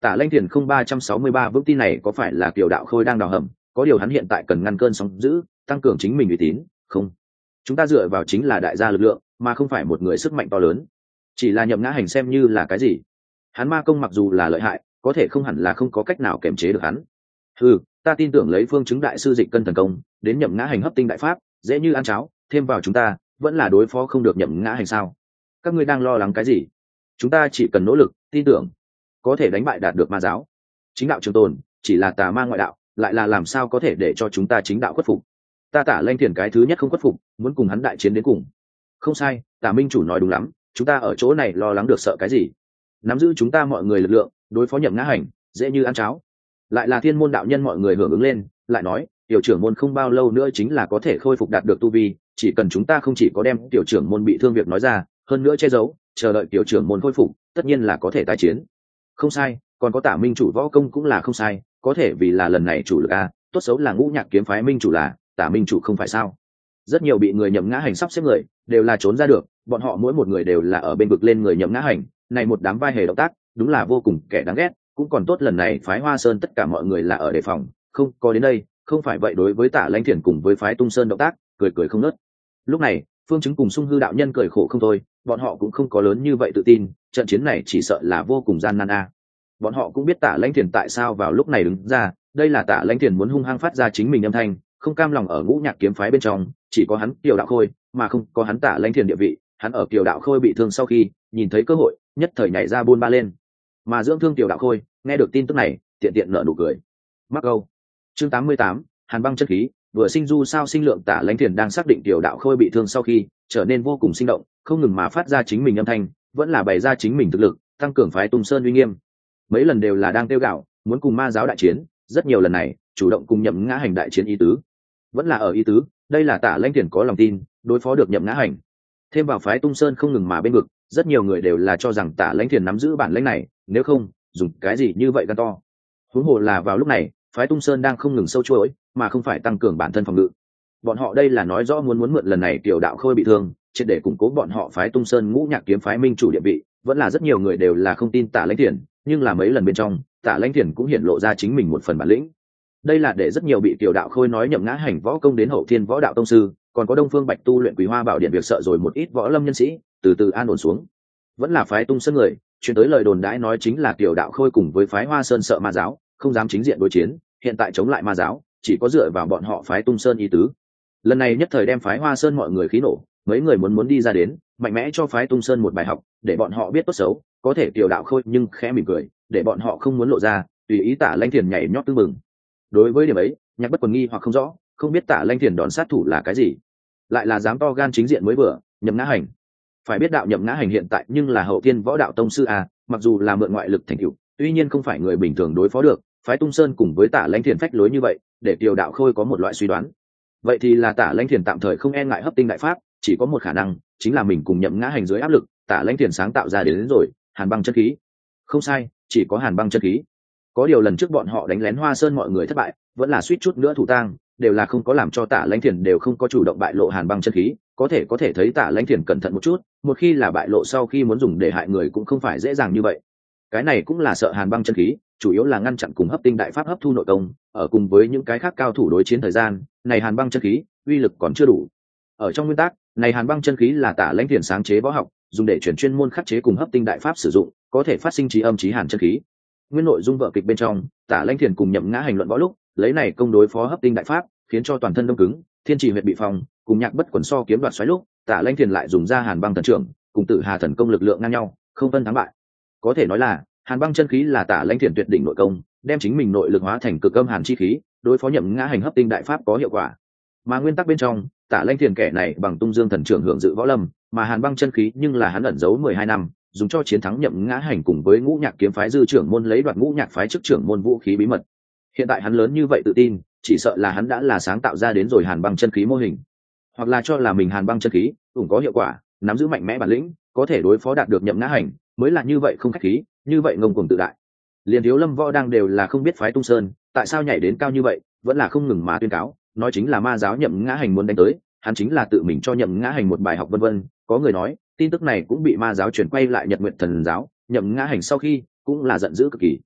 Tả Lanh Thiền không ba trăm sáu mươi ba vững tin này có phải là Kiều Đạo Khôi đang đào hầm, có điều hắn hiện tại cần ngăn cơn sóng dữ, tăng cường chính mình uy tín. Không, chúng ta dựa vào chính là đại gia lực lượng, mà không phải một người sức mạnh to lớn. Chỉ là Nhậm Ngã Hành xem như là cái gì? Hắn ma công mặc dù là lợi hại, có thể không hẳn là không có cách nào kiềm chế được hắn. Ừ, ta tin tưởng lấy phương chứng đại sư dịch cân thần công đến Nhậm Ngã Hành hấp tinh đại pháp, dễ như ăn cháo, thêm vào chúng ta vẫn là đối phó không được Nhậm Ngã Hành sao? Các ngươi đang lo lắng cái gì? Chúng ta chỉ cần nỗ lực, tin tưởng có thể đánh bại đạt được ma giáo. Chính đạo trường tồn chỉ là tà ma ngoại đạo, lại là làm sao có thể để cho chúng ta chính đạo khuất phục? Ta Tả Lanh Thiền cái thứ nhất không khuất phục, muốn cùng hắn đại chiến đến cùng. Không sai, Tả minh chủ nói đúng lắm, chúng ta ở chỗ này lo lắng được sợ cái gì? Nắm giữ chúng ta mọi người lực lượng, đối phó Nhậm Ngã Hành dễ như ăn cháo. Lại là thiên môn đạo nhân mọi người hưởng ứng lên, lại nói tiểu trưởng môn không bao lâu nữa chính là có thể khôi phục đạt được tu vi, chỉ cần chúng ta không chỉ có đem tiểu trưởng môn bị thương việc nói ra, hơn nữa che giấu, chờ đợi tiểu trưởng môn khôi phục, tất nhiên là có thể tái chiến. Không sai, còn có Tả minh chủ võ công cũng là không sai, có thể vì là lần này chủ lực a, tốt xấu là Ngũ Nhạc kiếm phái minh chủ là Tả minh chủ không phải sao? Rất nhiều bị người Nhậm Ngã Hành sắp xếp người đều là trốn ra được, bọn họ mỗi một người đều là ở bên vực lên người Nhậm Ngã Hành, này một đám vai hề động tác, đúng là vô cùng kẻ đáng ghét. Cũng còn tốt lần này phái Hoa Sơn tất cả mọi người là ở đề phòng, không có đến đây, không phải vậy đối với Tả Lãnh Thiền cùng với phái Tung Sơn động tác, cười cười không ngớt. Lúc này, Phương Chứng cùng Sung Hư đạo nhân cười khổ không thôi, bọn họ cũng không có lớn như vậy tự tin, trận chiến này chỉ sợ là vô cùng gian nan a. Bọn họ cũng biết Tả Lãnh Thiền tại sao vào lúc này đứng ra, đây là Tả Lãnh Thiền muốn hung hăng phát ra chính mình âm thanh, không cam lòng ở Ngũ Nhạc kiếm phái bên trong, chỉ có hắn Kiều Đạo Khôi, mà không có hắn Tả Lãnh Thiền địa vị, hắn ở Kiều Đạo Khôi bị thương sau khi, nhìn thấy cơ hội, nhất thời nhảy ra buôn ba lên. Mà dưỡng thương Kiều Đạo Khôi, nghe được tin tức này, tiện tiện nở nụ cười. Mắc câu. Chương tám mươi tám, Hàn băng chân khí, vừa sinh du sao sinh lượng. Tả Lãnh Thiền đang xác định Kiều Đạo Khôi bị thương sau khi, trở nên vô cùng sinh động, không ngừng mà phát ra chính mình âm thanh, vẫn là bày ra chính mình thực lực, tăng cường phái Tung Sơn uy nghiêm. Mấy lần đều là đang tiêu gạo, muốn cùng ma giáo đại chiến, rất nhiều lần này, chủ động cùng Nhậm Ngã Hành đại chiến ý tứ. Vẫn là ở ý tứ, đây là Tả Lãnh Thiền có lòng tin, đối phó được Nhậm Ngã Hành. Thêm vào phái Tung Sơn không ngừng mà bên vực, rất nhiều người đều là cho rằng Tả Lãnh Thiền nắm giữ bản lĩnh này, nếu không, dùng cái gì như vậy gan to. Huống hồ là vào lúc này, phái Tung Sơn đang không ngừng sâu chuỗi, mà không phải tăng cường bản thân phòng ngự. Bọn họ đây là nói rõ muốn muốn mượn lần này Kiều Đạo Khôi bị thương, triệt để củng cố bọn họ phái Tung Sơn Ngũ Nhạc kiếm phái minh chủ địa vị. Vẫn là rất nhiều người đều là không tin Tả Lãnh Thiền, nhưng là mấy lần bên trong, Tả Lãnh Thiền cũng hiển lộ ra chính mình một phần bản lĩnh. Đây là để rất nhiều bị Kiều Đạo Khôi nói Nhậm Ngã Hành võ công đến hậu thiên võ đạo tông sư, còn có Đông Phương Bạch tu luyện Quý Hoa Bảo Điện việc sợ rồi một ít võ lâm nhân sĩ, từ từ an ổn xuống. Vẫn là phái Tung Sơn người, truyền tới lời đồn đãi nói chính là Kiều Đạo Khôi cùng với phái Hoa Sơn sợ ma giáo, không dám chính diện đối chiến, hiện tại chống lại ma giáo, chỉ có dựa vào bọn họ phái Tung Sơn ý tứ. Lần này nhất thời đem phái Hoa Sơn mọi người khí nổ, mấy người muốn muốn đi ra đến, mạnh mẽ cho phái Tung Sơn một bài học, để bọn họ biết tốt xấu, có thể Kiều Đạo Khôi nhưng khẽ mỉm cười, để bọn họ không muốn lộ ra, tùy ý Tả Lãnh Thiền nhảy nhót tưng bừng. Đối với điểm ấy, Nhạc Bất Quần nghi hoặc không rõ, không biết Tả Lãnh Thiền đòn sát thủ là cái gì, lại là dám to gan chính diện mới vừa, Nhậm Ngã Hành. Phải biết đạo Nhậm Ngã Hành hiện tại nhưng là hậu thiên võ đạo tông sư a, mặc dù là mượn ngoại lực thành tựu, tuy nhiên không phải người bình thường đối phó được, phái Tung Sơn cùng với Tả Lãnh Thiền phách lối như vậy, để Kiều Đạo Khôi có một loại suy đoán. Vậy thì là Tả Lãnh Thiền tạm thời không e ngại hấp tinh đại pháp, chỉ có một khả năng, chính là mình cùng Nhậm Ngã Hành dưới áp lực, Tả Lãnh Thiền sáng tạo ra đến, đến rồi, Hàn băng chân khí. Không sai, chỉ có Hàn băng chân khí. Có điều lần trước bọn họ đánh lén Hoa Sơn mọi người thất bại, vẫn là suýt chút nữa thủ tang, đều là không có làm cho Tả Lãnh Thiền đều không có chủ động bại lộ Hàn băng chân khí, có thể có thể thấy Tả Lãnh Thiền cẩn thận một chút, một khi là bại lộ sau khi muốn dùng để hại người cũng không phải dễ dàng như vậy. Cái này cũng là sợ Hàn băng chân khí, chủ yếu là ngăn chặn cùng hấp tinh đại pháp hấp thu nội công, ở cùng với những cái khác cao thủ đối chiến thời gian, này Hàn băng chân khí, uy lực còn chưa đủ. Ở trong nguyên tắc, này Hàn băng chân khí là Tả Lãnh Thiền sáng chế võ học, dùng để chuyển chuyên môn khắc chế cùng hấp tinh đại pháp sử dụng, có thể phát sinh trí âm trí hàn chân khí. Nguyên nội dung vở kịch bên trong, Tả Lãnh Thiền cùng Nhậm Ngã Hành luận võ lúc, lấy này công đối phó hấp tinh đại pháp, khiến cho toàn thân đông cứng, thiên trì huyệt bị phòng, cùng Nhạc Bất Quần so kiếm đoạt xoáy lúc, Tả Lãnh Thiền lại dùng ra Hàn băng thần trưởng, cùng Tử Hà thần công lực lượng ngang nhau, không phân thắng bại. Có thể nói là, Hàn băng chân khí là Tả Lãnh Thiền tuyệt đỉnh nội công, đem chính mình nội lực hóa thành cực âm hàn chi khí, đối phó Nhậm Ngã Hành hấp tinh đại pháp có hiệu quả. Mà nguyên tắc bên trong, Tả Lãnh Thiền kẻ này bằng Tung Dương thần trưởng hưởng dự võ lâm, mà Hàn băng chân khí nhưng là hắn ẩn giấu mười hai năm, dùng cho chiến thắng Nhậm Ngã Hành cùng với Ngũ Nhạc kiếm phái dư trưởng môn lấy đoạt Ngũ Nhạc phái chức trưởng môn vũ khí bí mật. Hiện tại hắn lớn như vậy tự tin, chỉ sợ là hắn đã là sáng tạo ra đến rồi Hàn băng chân khí mô hình, hoặc là cho là mình Hàn băng chân khí cũng có hiệu quả, nắm giữ mạnh mẽ bản lĩnh, có thể đối phó đạt được Nhậm Ngã Hành, mới là như vậy không khách khí, như vậy ngông cuồng tự đại. Liên Thiếu Lâm Võ đang đều là không biết phái Tung Sơn tại sao nhảy đến cao như vậy, vẫn là không ngừng mà tuyên cáo, nói chính là ma giáo Nhậm Ngã Hành muốn đánh tới, hắn chính là tự mình cho Nhậm Ngã Hành một bài học vân vân. Có người nói, tin tức này cũng bị ma giáo chuyển quay lại Nhật Nguyện Thần giáo, Nhậm Ngã Hành sau khi cũng là giận dữ cực kỳ.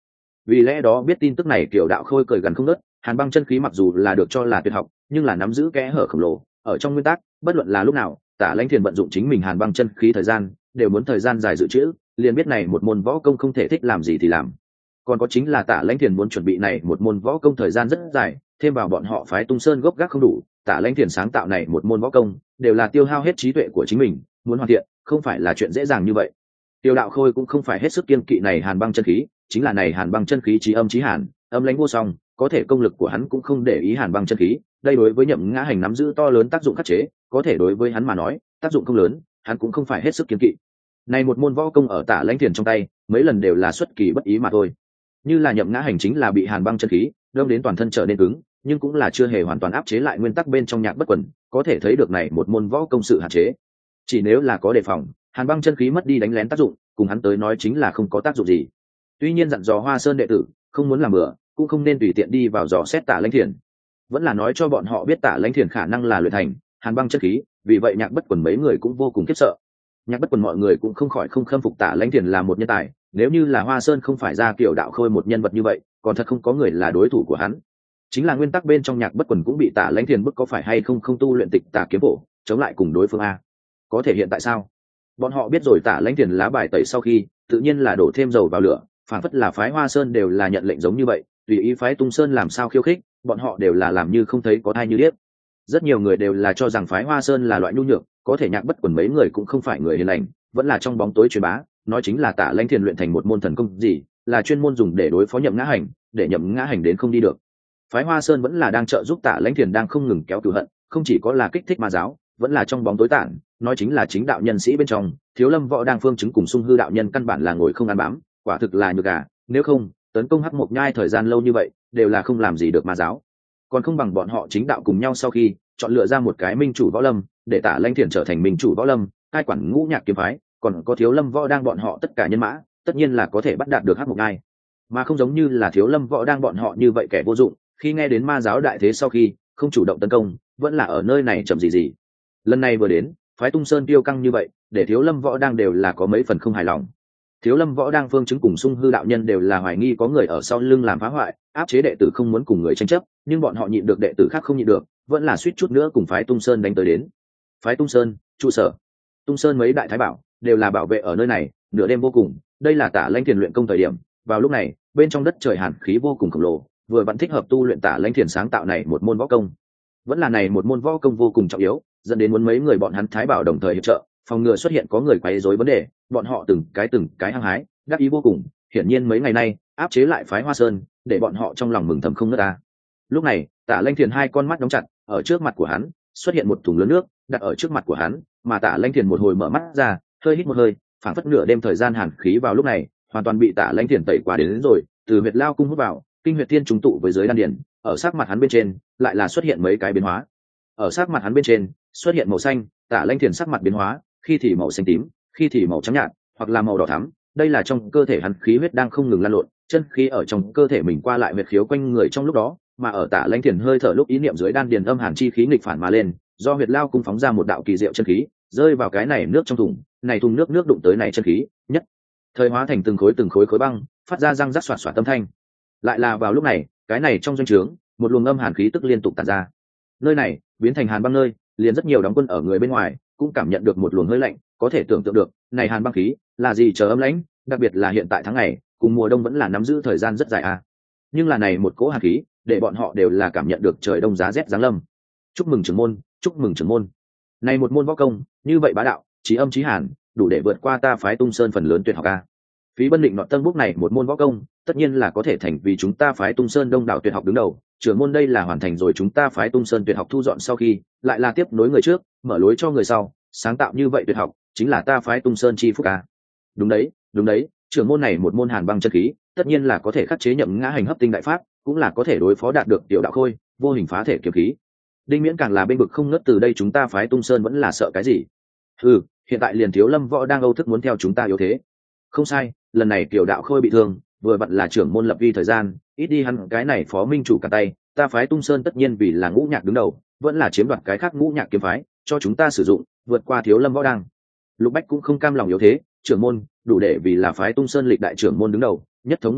Vì lẽ đó biết tin tức này Kiều Đạo Khôi cười gần không nớt, hàn băng chân khí mặc dù là được cho là tuyệt học, nhưng là nắm giữ kẽ hở khổng lồ, ở trong nguyên tắc bất luận là lúc nào Tả Lãnh Thiền vận dụng chính mình hàn băng chân khí thời gian đều muốn thời gian dài dự trữ, liền biết này một môn võ công không thể thích làm gì thì làm. Còn có chính là Tả Lãnh Thiền muốn chuẩn bị này một môn võ công thời gian rất dài, thêm vào bọn họ phái Tung Sơn gốc gác không đủ, Tả Lãnh Thiền sáng tạo này một môn võ công đều là tiêu hao hết trí tuệ của chính mình, muốn hoàn thiện không phải là chuyện dễ dàng như vậy. Tiêu Đạo Khôi cũng không phải hết sức kiên kỵ này hàn băng chân khí, chính là này hàn băng chân khí chí âm chí hàn, âm lãnh vô song, có thể công lực của hắn cũng không để ý hàn băng chân khí, đây đối với Nhậm Ngã Hành nắm giữ to lớn tác dụng khắc chế, có thể đối với hắn mà nói, tác dụng không lớn, hắn cũng không phải hết sức kiên kỵ. Này một môn võ công ở Tả Lãnh Thiền trong tay, mấy lần đều là xuất kỳ bất ý mà thôi. Như là Nhậm Ngã Hành chính là bị hàn băng chân khí đâm đến toàn thân trở nên cứng, nhưng cũng là chưa hề hoàn toàn áp chế lại nguyên tắc bên trong Nhạc Bất Quần, có thể thấy được này một môn võ công sự hạn chế. Chỉ nếu là có đề phòng, hàn băng chân khí mất đi đánh lén tác dụng, cùng hắn tới nói chính là không có tác dụng gì. Tuy nhiên dặn dò Hoa Sơn đệ tử không muốn làm bừa, cũng không nên tùy tiện đi vào dò xét Tả Lãnh Thiền, vẫn là nói cho bọn họ biết Tả Lãnh Thiền khả năng là luyện thành hàn băng chân khí, vì vậy Nhạc Bất Quần mấy người cũng vô cùng khiếp sợ. Nhạc Bất Quần mọi người cũng không khỏi không khâm phục Tả Lãnh Thiền là một nhân tài, nếu như là Hoa Sơn không phải ra Kiều Đạo Khôi một nhân vật như vậy, còn thật không có người là đối thủ của hắn. Chính là nguyên tắc bên trong Nhạc Bất Quần cũng bị Tả Lãnh Thiền bức có phải hay không không tu luyện Tịch Tà kiếm bộ, chống lại cùng đối phương a. Có thể hiện tại sao? Bọn họ biết rồi Tả Lãnh Thiền lá bài tẩy sau khi, tự nhiên là đổ thêm dầu vào lửa, phản phất là phái Hoa Sơn đều là nhận lệnh giống như vậy, tùy ý phái Tung Sơn làm sao khiêu khích, bọn họ đều là làm như không thấy có thai như điếc. Rất nhiều người đều là cho rằng phái Hoa Sơn là loại nhu nhược, có thể Nhạc Bất Quần mấy người cũng không phải người hiền lành, vẫn là trong bóng tối truyền bá, nói chính là Tả Lãnh Thiền luyện thành một môn thần công gì, là chuyên môn dùng để đối phó Nhậm Ngã Hành, để Nhậm Ngã Hành đến không đi được. Phái Hoa Sơn vẫn là đang trợ giúp Tả Lãnh Thiền đang không ngừng kéo cừu hận, không chỉ có là kích thích ma giáo, vẫn là trong bóng tối tản, nói chính là chính đạo nhân sĩ bên trong, Thiếu Lâm Võ đang phương chứng cùng Sung Hư đạo nhân căn bản là ngồi không ăn bám, quả thực là nhược gà, nếu không, tấn công Hắc Mộc Nhai thời gian lâu như vậy, đều là không làm gì được ma giáo. Còn không bằng bọn họ chính đạo cùng nhau sau khi chọn lựa ra một cái minh chủ võ lâm, để Tả Lãnh Thiền trở thành minh chủ võ lâm, ai quản ngũ nhạc kiếm phái, còn có Thiếu Lâm Võ đang bọn họ tất cả nhân mã, tất nhiên là có thể bắt đạt được Hắc Mộc Nhai. Mà không giống như là Thiếu Lâm Võ đang bọn họ như vậy kẻ vô dụng, khi nghe đến ma giáo đại thế sau khi không chủ động tấn công, vẫn là ở nơi này chậm gì gì. Lần này vừa đến, phái Tung Sơn tiêu căng như vậy, để Thiếu Lâm Võ đang đều là có mấy phần không hài lòng. Thiếu Lâm Võ đang phương chứng cùng Sung Hư đạo nhân đều là hoài nghi có người ở sau lưng làm phá hoại, áp chế đệ tử không muốn cùng người tranh chấp, nhưng bọn họ nhịn được đệ tử khác không nhịn được, vẫn là suýt chút nữa cùng phái Tung Sơn đánh tới đến. Phái Tung Sơn, trụ sở Tung Sơn mấy đại thái bảo đều là bảo vệ ở nơi này, nửa đêm vô cùng, đây là Tả Lãnh Thiền luyện công thời điểm, vào lúc này, bên trong đất trời hàn khí vô cùng khổng lồ, vừa vẫn thích hợp tu luyện Tả Lãnh Thiền sáng tạo này một môn võ công. Vẫn là này một môn võ công vô cùng trọng yếu, dẫn đến muốn mấy người bọn hắn thái bảo đồng thời hiệp trợ, phòng ngừa xuất hiện có người quấy rối vấn đề, bọn họ từng cái từng cái hăng hái, đắc ý vô cùng, hiển nhiên mấy ngày nay áp chế lại phái Hoa Sơn, để bọn họ trong lòng mừng thầm không ngớt ta. Lúc này, Tả Lãnh Thiền hai con mắt đóng chặt, ở trước mặt của hắn xuất hiện một thùng lớn nước, đặt ở trước mặt của hắn, mà Tả Lãnh Thiền một hồi mở mắt ra, hơi hít một hơi, phảng phất nửa đêm thời gian hàn khí vào lúc này, hoàn toàn bị Tả Lãnh Thiền tẩy quá đến, đến rồi, từ huyệt lao cung hút vào, kinh huyệt thiên trùng tụ với dưới đan điền, ở sát mặt hắn bên trên lại là xuất hiện mấy cái biến hóa. Ở sát mặt hắn bên trên xuất hiện màu xanh, Tả Lãnh Thiền sắc mặt biến hóa, khi thì màu xanh tím, khi thì màu trắng nhạt, hoặc là màu đỏ thắm, đây là trong cơ thể hắn khí huyết đang không ngừng lan lộn, chân khí ở trong cơ thể mình qua lại huyệt khiếu quanh người trong lúc đó, mà ở Tả Lãnh Thiền hơi thở lúc ý niệm dưới đan điền âm hàn chi khí nghịch phản mà lên, do huyệt lao cung phóng ra một đạo kỳ diệu chân khí, rơi vào cái này nước trong thùng, này thùng nước nước đụng tới này chân khí, nhất thời hóa thành từng khối từng khối khối băng, phát ra răng rắc xoạt xoạt âm thanh. Lại là vào lúc này, cái này trong doanh trướng, một luồng âm hàn khí tức liên tục tản ra. Nơi này biến thành hàn băng nơi, liền rất nhiều đóng quân ở người bên ngoài cũng cảm nhận được một luồng hơi lạnh, có thể tưởng tượng được, này hàn băng khí là gì chờ âm lãnh, đặc biệt là hiện tại tháng ngày, cùng mùa đông vẫn là nắm giữ thời gian rất dài à. Nhưng là này một cỗ hàn khí, để bọn họ đều là cảm nhận được trời đông giá rét giáng lâm. Chúc mừng trưởng môn, chúc mừng trưởng môn. Này một môn võ công, như vậy bá đạo, chí âm chí hàn, đủ để vượt qua ta phái Tung Sơn phần lớn tuyệt học a. Phí Bân định nọ tân bút này một môn võ công, tất nhiên là có thể thành vì chúng ta phái Tung Sơn đông đảo tuyệt học đứng đầu, trưởng môn đây là hoàn thành rồi chúng ta phái Tung Sơn tuyệt học thu dọn sau khi, lại là tiếp nối người trước, mở lối cho người sau, sáng tạo như vậy tuyệt học, chính là ta phái Tung Sơn chi phúc a. Đúng đấy, đúng đấy, trưởng môn này một môn hàn băng chân khí, tất nhiên là có thể khắc chế Nhậm Ngã Hành hấp tinh đại pháp, cũng là có thể đối phó đạt được Tiểu Đạo Khôi, vô hình phá thể kiếm khí. Đinh Miễn càng là bên bực không ngớt, từ đây chúng ta phái Tung Sơn vẫn là sợ cái gì? Ừ, hiện tại liền Thiếu Lâm Võ đang âu thức muốn theo chúng ta yếu thế. Không sai, lần này Tiểu Đạo Khôi bị thương, vừa vặn là trưởng môn lập vi thời gian, ít đi hắn cái này phó minh chủ cả tay, ta phái Tung Sơn tất nhiên vì là ngũ nhạc đứng đầu, vẫn là chiếm đoạt cái khác ngũ nhạc kiếm phái, cho chúng ta sử dụng, vượt qua Thiếu Lâm Võ đang. Lục Bách cũng không cam lòng yếu thế, trưởng môn đủ để vì là phái Tung Sơn lịch đại trưởng môn đứng đầu, nhất thống ngũ nhạc,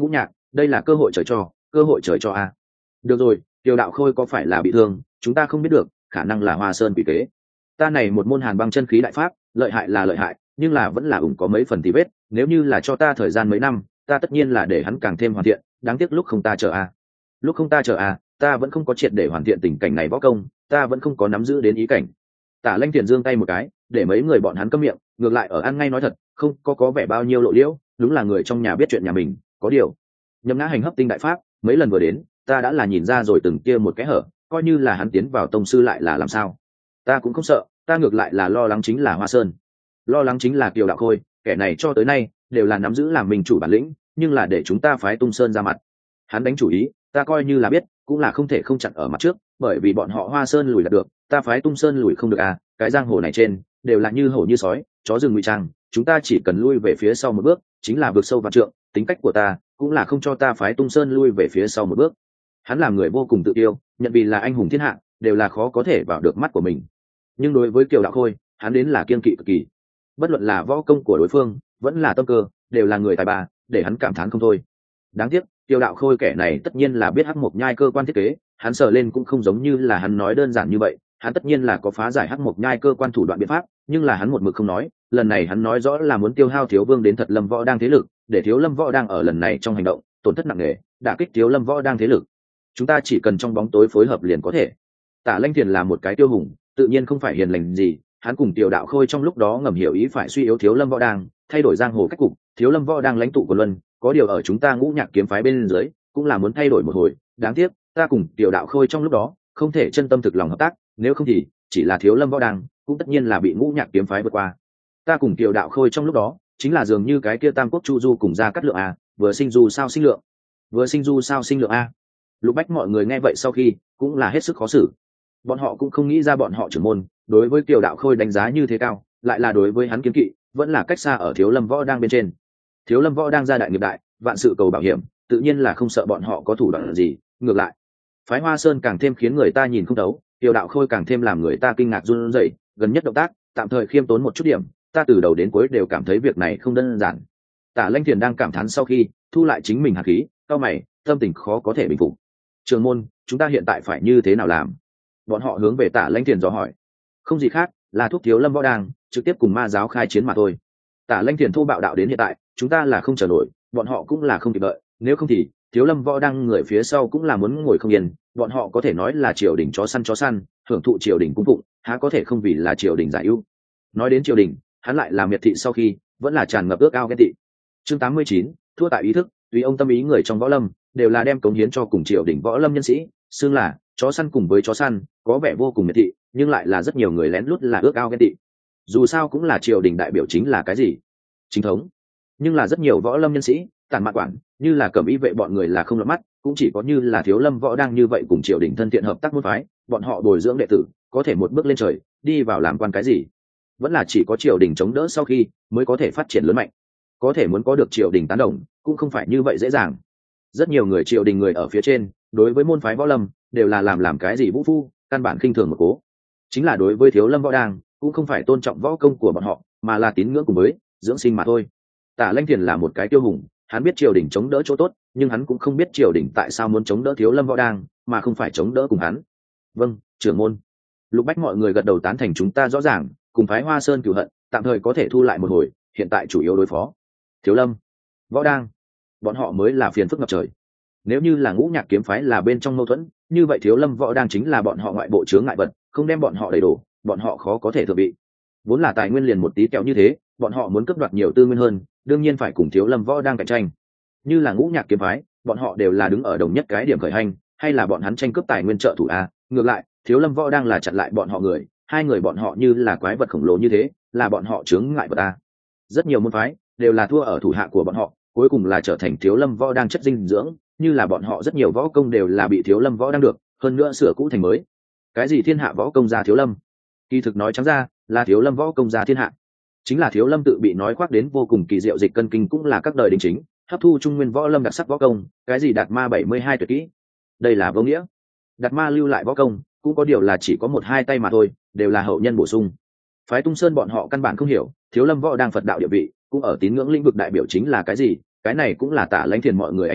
đây là cơ hội trời cho, cơ hội trời cho a. Được rồi, Tiêu đạo khôi có phải là bị thương, chúng ta không biết được, khả năng là Hoa Sơn bị kế. Ta này một môn hàn băng chân khí đại pháp, lợi hại là lợi hại, nhưng là vẫn là ủng có mấy phần tí vết, nếu như là cho ta thời gian mấy năm, ta tất nhiên là để hắn càng thêm hoàn thiện, đáng tiếc lúc không ta chờ a. Lúc không ta chờ a, ta vẫn không có triệt để hoàn thiện tình cảnh này võ công, ta vẫn không có nắm giữ đến ý cảnh. Tả Lanh Thiền giương tay một cái, để mấy người bọn hắn câm miệng, ngược lại ở ăn ngay nói thật, không có có vẻ bao nhiêu lộ liễu, đúng là người trong nhà biết chuyện nhà mình, có điều. Nhậm Ngã Hành hấp tinh đại pháp, mấy lần vừa đến, ta đã là nhìn ra rồi từng kia một cái hở, coi như là hắn tiến vào tông sư lại là làm sao. Ta cũng không sợ, ta ngược lại là lo lắng chính là Hoa Sơn. Lo lắng chính là Kiều Đạo Khôi, kẻ này cho tới nay đều là nắm giữ làm mình chủ bản lĩnh, nhưng là để chúng ta phái Tung Sơn ra mặt. Hắn đánh chủ ý, ta coi như là biết, cũng là không thể không chặn ở mặt trước, bởi vì bọn họ Hoa Sơn lùi là được, ta phái Tung Sơn lùi không được à, cái giang hồ này trên đều là như hổ như sói, chó rừng ngụy trang, chúng ta chỉ cần lui về phía sau một bước, chính là vượt sâu vạn trượng, tính cách của ta cũng là không cho ta phái Tung Sơn lui về phía sau một bước. Hắn làm người vô cùng tự tiêu, nhận vì là anh hùng thiên hạ, đều là khó có thể vào được mắt của mình. Nhưng đối với Kiều Đạo Khôi, hắn đến là kiên kỵ cực kỳ. Bất luận là võ công của đối phương, vẫn là tâm cơ, đều là người tài ba, để hắn cảm thán không thôi. Đáng tiếc, Kiều Đạo Khôi kẻ này tất nhiên là biết hắc mộc nhai cơ quan thiết kế, hắn sờ lên cũng không giống như là hắn nói đơn giản như vậy, hắn tất nhiên là có phá giải hắc mộc nhai cơ quan thủ đoạn biện pháp, nhưng là hắn một mực không nói, lần này hắn nói rõ là muốn tiêu hao Thiếu Vương đến thật Lâm Võ đang thế lực, để Thiếu Lâm Võ đang ở lần này trong hành động tổn thất nặng nề, đả kích Thiếu Lâm Võ đang thế lực. Chúng ta chỉ cần trong bóng tối phối hợp liền có thể. Tả Lanh Thiền là một cái tiêu hùng, tự nhiên không phải hiền lành gì, hắn cùng Tiểu Đạo Khôi trong lúc đó ngầm hiểu ý phải suy yếu Thiếu Lâm Võ đang, thay đổi giang hồ cách cục, Thiếu Lâm Võ đang lãnh tụ của Luân, có điều ở chúng ta Ngũ Nhạc kiếm phái bên dưới, cũng là muốn thay đổi một hồi, đáng tiếc, ta cùng Tiểu Đạo Khôi trong lúc đó, không thể chân tâm thực lòng hợp tác, nếu không thì chỉ là Thiếu Lâm Võ đang, cũng tất nhiên là bị Ngũ Nhạc kiếm phái vượt qua. Ta cùng Tiểu Đạo Khôi trong lúc đó, chính là dường như cái kia Tam Quốc Chu Du cùng Gia Cát Lượng a, vừa sinh du sao sinh lượng, vừa sinh du sao sinh lượng a. Lục Bách mọi người nghe vậy sau khi cũng là hết sức khó xử, bọn họ cũng không nghĩ ra bọn họ trưởng môn đối với Kiều Đạo Khôi đánh giá như thế cao, lại là đối với hắn kiến kỵ vẫn là cách xa ở Thiếu Lâm Võ đang bên trên. Thiếu Lâm Võ đang gia đại nghiệp đại, vạn sự cầu bảo hiểm, tự nhiên là không sợ bọn họ có thủ đoạn gì, ngược lại phái Hoa Sơn càng thêm khiến người ta nhìn không thấu, Kiều Đạo Khôi càng thêm làm người ta kinh ngạc run rẩy, gần nhất động tác tạm thời khiêm tốn một chút điểm, ta từ đầu đến cuối đều cảm thấy việc này không đơn giản. Tả Lanh Thiền đang cảm thán sau khi thu lại chính mình hạt khí, cao mày, tâm tình khó có thể bình phục. Trường môn, chúng ta hiện tại phải như thế nào làm? Bọn họ hướng về Tả Lanh Thiền dò hỏi. Không gì khác, là thúc Thiếu Lâm Võ đang trực tiếp cùng ma giáo khai chiến mà thôi. Tả Lanh Thiền thô bạo đạo đến hiện tại, chúng ta là không chờ nổi, bọn họ cũng là không kịp đợi, nếu không thì Thiếu Lâm Võ đang người phía sau cũng là muốn ngồi không yên, bọn họ có thể nói là triều đình chó săn chó săn, hưởng thụ triều đình cung phụng, há có thể không vì là triều đình giải ưu. Nói đến triều đình, hắn lại là miệt thị sau khi vẫn là tràn ngập ước ao ghen tị. Chương tám mươi chín, thua tại ý thức, tùy ông tâm ý người trong võ lâm đều là đem cống hiến cho cùng triều đình võ lâm nhân sĩ, xương là chó săn cùng với chó săn, có vẻ vô cùng miệt thị, nhưng lại là rất nhiều người lén lút là ước ao ghen tị. Dù sao cũng là triều đình đại biểu chính là cái gì? Chính thống. Nhưng là rất nhiều võ lâm nhân sĩ, tàn mạn quản, như là Cẩm Y vệ bọn người là không lọt mắt, cũng chỉ có như là Thiếu Lâm Võ đang như vậy cùng triều đình thân thiện hợp tác môn phái, bọn họ bồi dưỡng đệ tử, có thể một bước lên trời, đi vào làm quan cái gì? Vẫn là chỉ có triều đình chống đỡ sau khi mới có thể phát triển lớn mạnh. Có thể muốn có được triều đình tán đồng, cũng không phải như vậy dễ dàng. Rất nhiều người triều đình người ở phía trên, đối với môn phái võ lâm đều là làm làm cái gì vũ phu, căn bản khinh thường một cố. Chính là đối với Thiếu Lâm Võ đang, cũng không phải tôn trọng võ công của bọn họ, mà là tín ngưỡng cùng với dưỡng sinh mà thôi. Tả Lanh Thiền là một cái tiêu hùng, hắn biết triều đình chống đỡ chỗ tốt, nhưng hắn cũng không biết triều đình tại sao muốn chống đỡ Thiếu Lâm Võ đang, mà không phải chống đỡ cùng hắn. Vâng, trưởng môn. Lục Bách mọi người gật đầu tán thành, chúng ta rõ ràng, cùng phái Hoa Sơn cửu hận, tạm thời có thể thu lại một hồi, hiện tại chủ yếu đối phó Thiếu Lâm Võ đang, bọn họ mới là phiền phức ngập trời. Nếu như là Ngũ Nhạc kiếm phái là bên trong mâu thuẫn, như vậy Thiếu Lâm Võ đang chính là bọn họ ngoại bộ chướng ngại vật, không đem bọn họ đầy đủ, bọn họ khó có thể thừa bị. Vốn là tài nguyên liền một tí kẹo như thế, bọn họ muốn cướp đoạt nhiều tư nguyên hơn, đương nhiên phải cùng Thiếu Lâm Võ đang cạnh tranh. Như là Ngũ Nhạc kiếm phái, bọn họ đều là đứng ở đồng nhất cái điểm khởi hành, hay là bọn hắn tranh cướp tài nguyên trợ thủ a? Ngược lại, Thiếu Lâm Võ đang là chặn lại bọn họ người, hai người bọn họ như là quái vật khổng lồ như thế, là bọn họ chướng ngại vật a. Rất nhiều môn phái đều là thua ở thủ hạ của bọn họ, cuối cùng là trở thành Thiếu Lâm Võ đang chất dinh dưỡng, như là bọn họ rất nhiều võ công đều là bị Thiếu Lâm Võ đang được, hơn nữa sửa cũ thành mới. Cái gì thiên hạ võ công ra Thiếu Lâm? Kỳ thực nói trắng ra, là Thiếu Lâm võ công ra thiên hạ. Chính là Thiếu Lâm tự bị nói khoác đến vô cùng kỳ diệu dịch cân kinh, cũng là các đời đỉnh chính, hấp thu trung nguyên võ lâm đặc sắc võ công, cái gì đạt ma bảy mươi hai tuyệt kỹ. Đây là vô nghĩa. Đạt ma lưu lại võ công, cũng có điều là chỉ có một hai tay mà thôi, đều là hậu nhân bổ sung. Phái Tung Sơn bọn họ căn bản không hiểu, Thiếu Lâm võ đang Phật đạo địa vị, cũng ở tín ngưỡng lĩnh vực đại biểu chính là cái gì, cái này cũng là Tả Lãnh Thiền mọi người ánh mắt,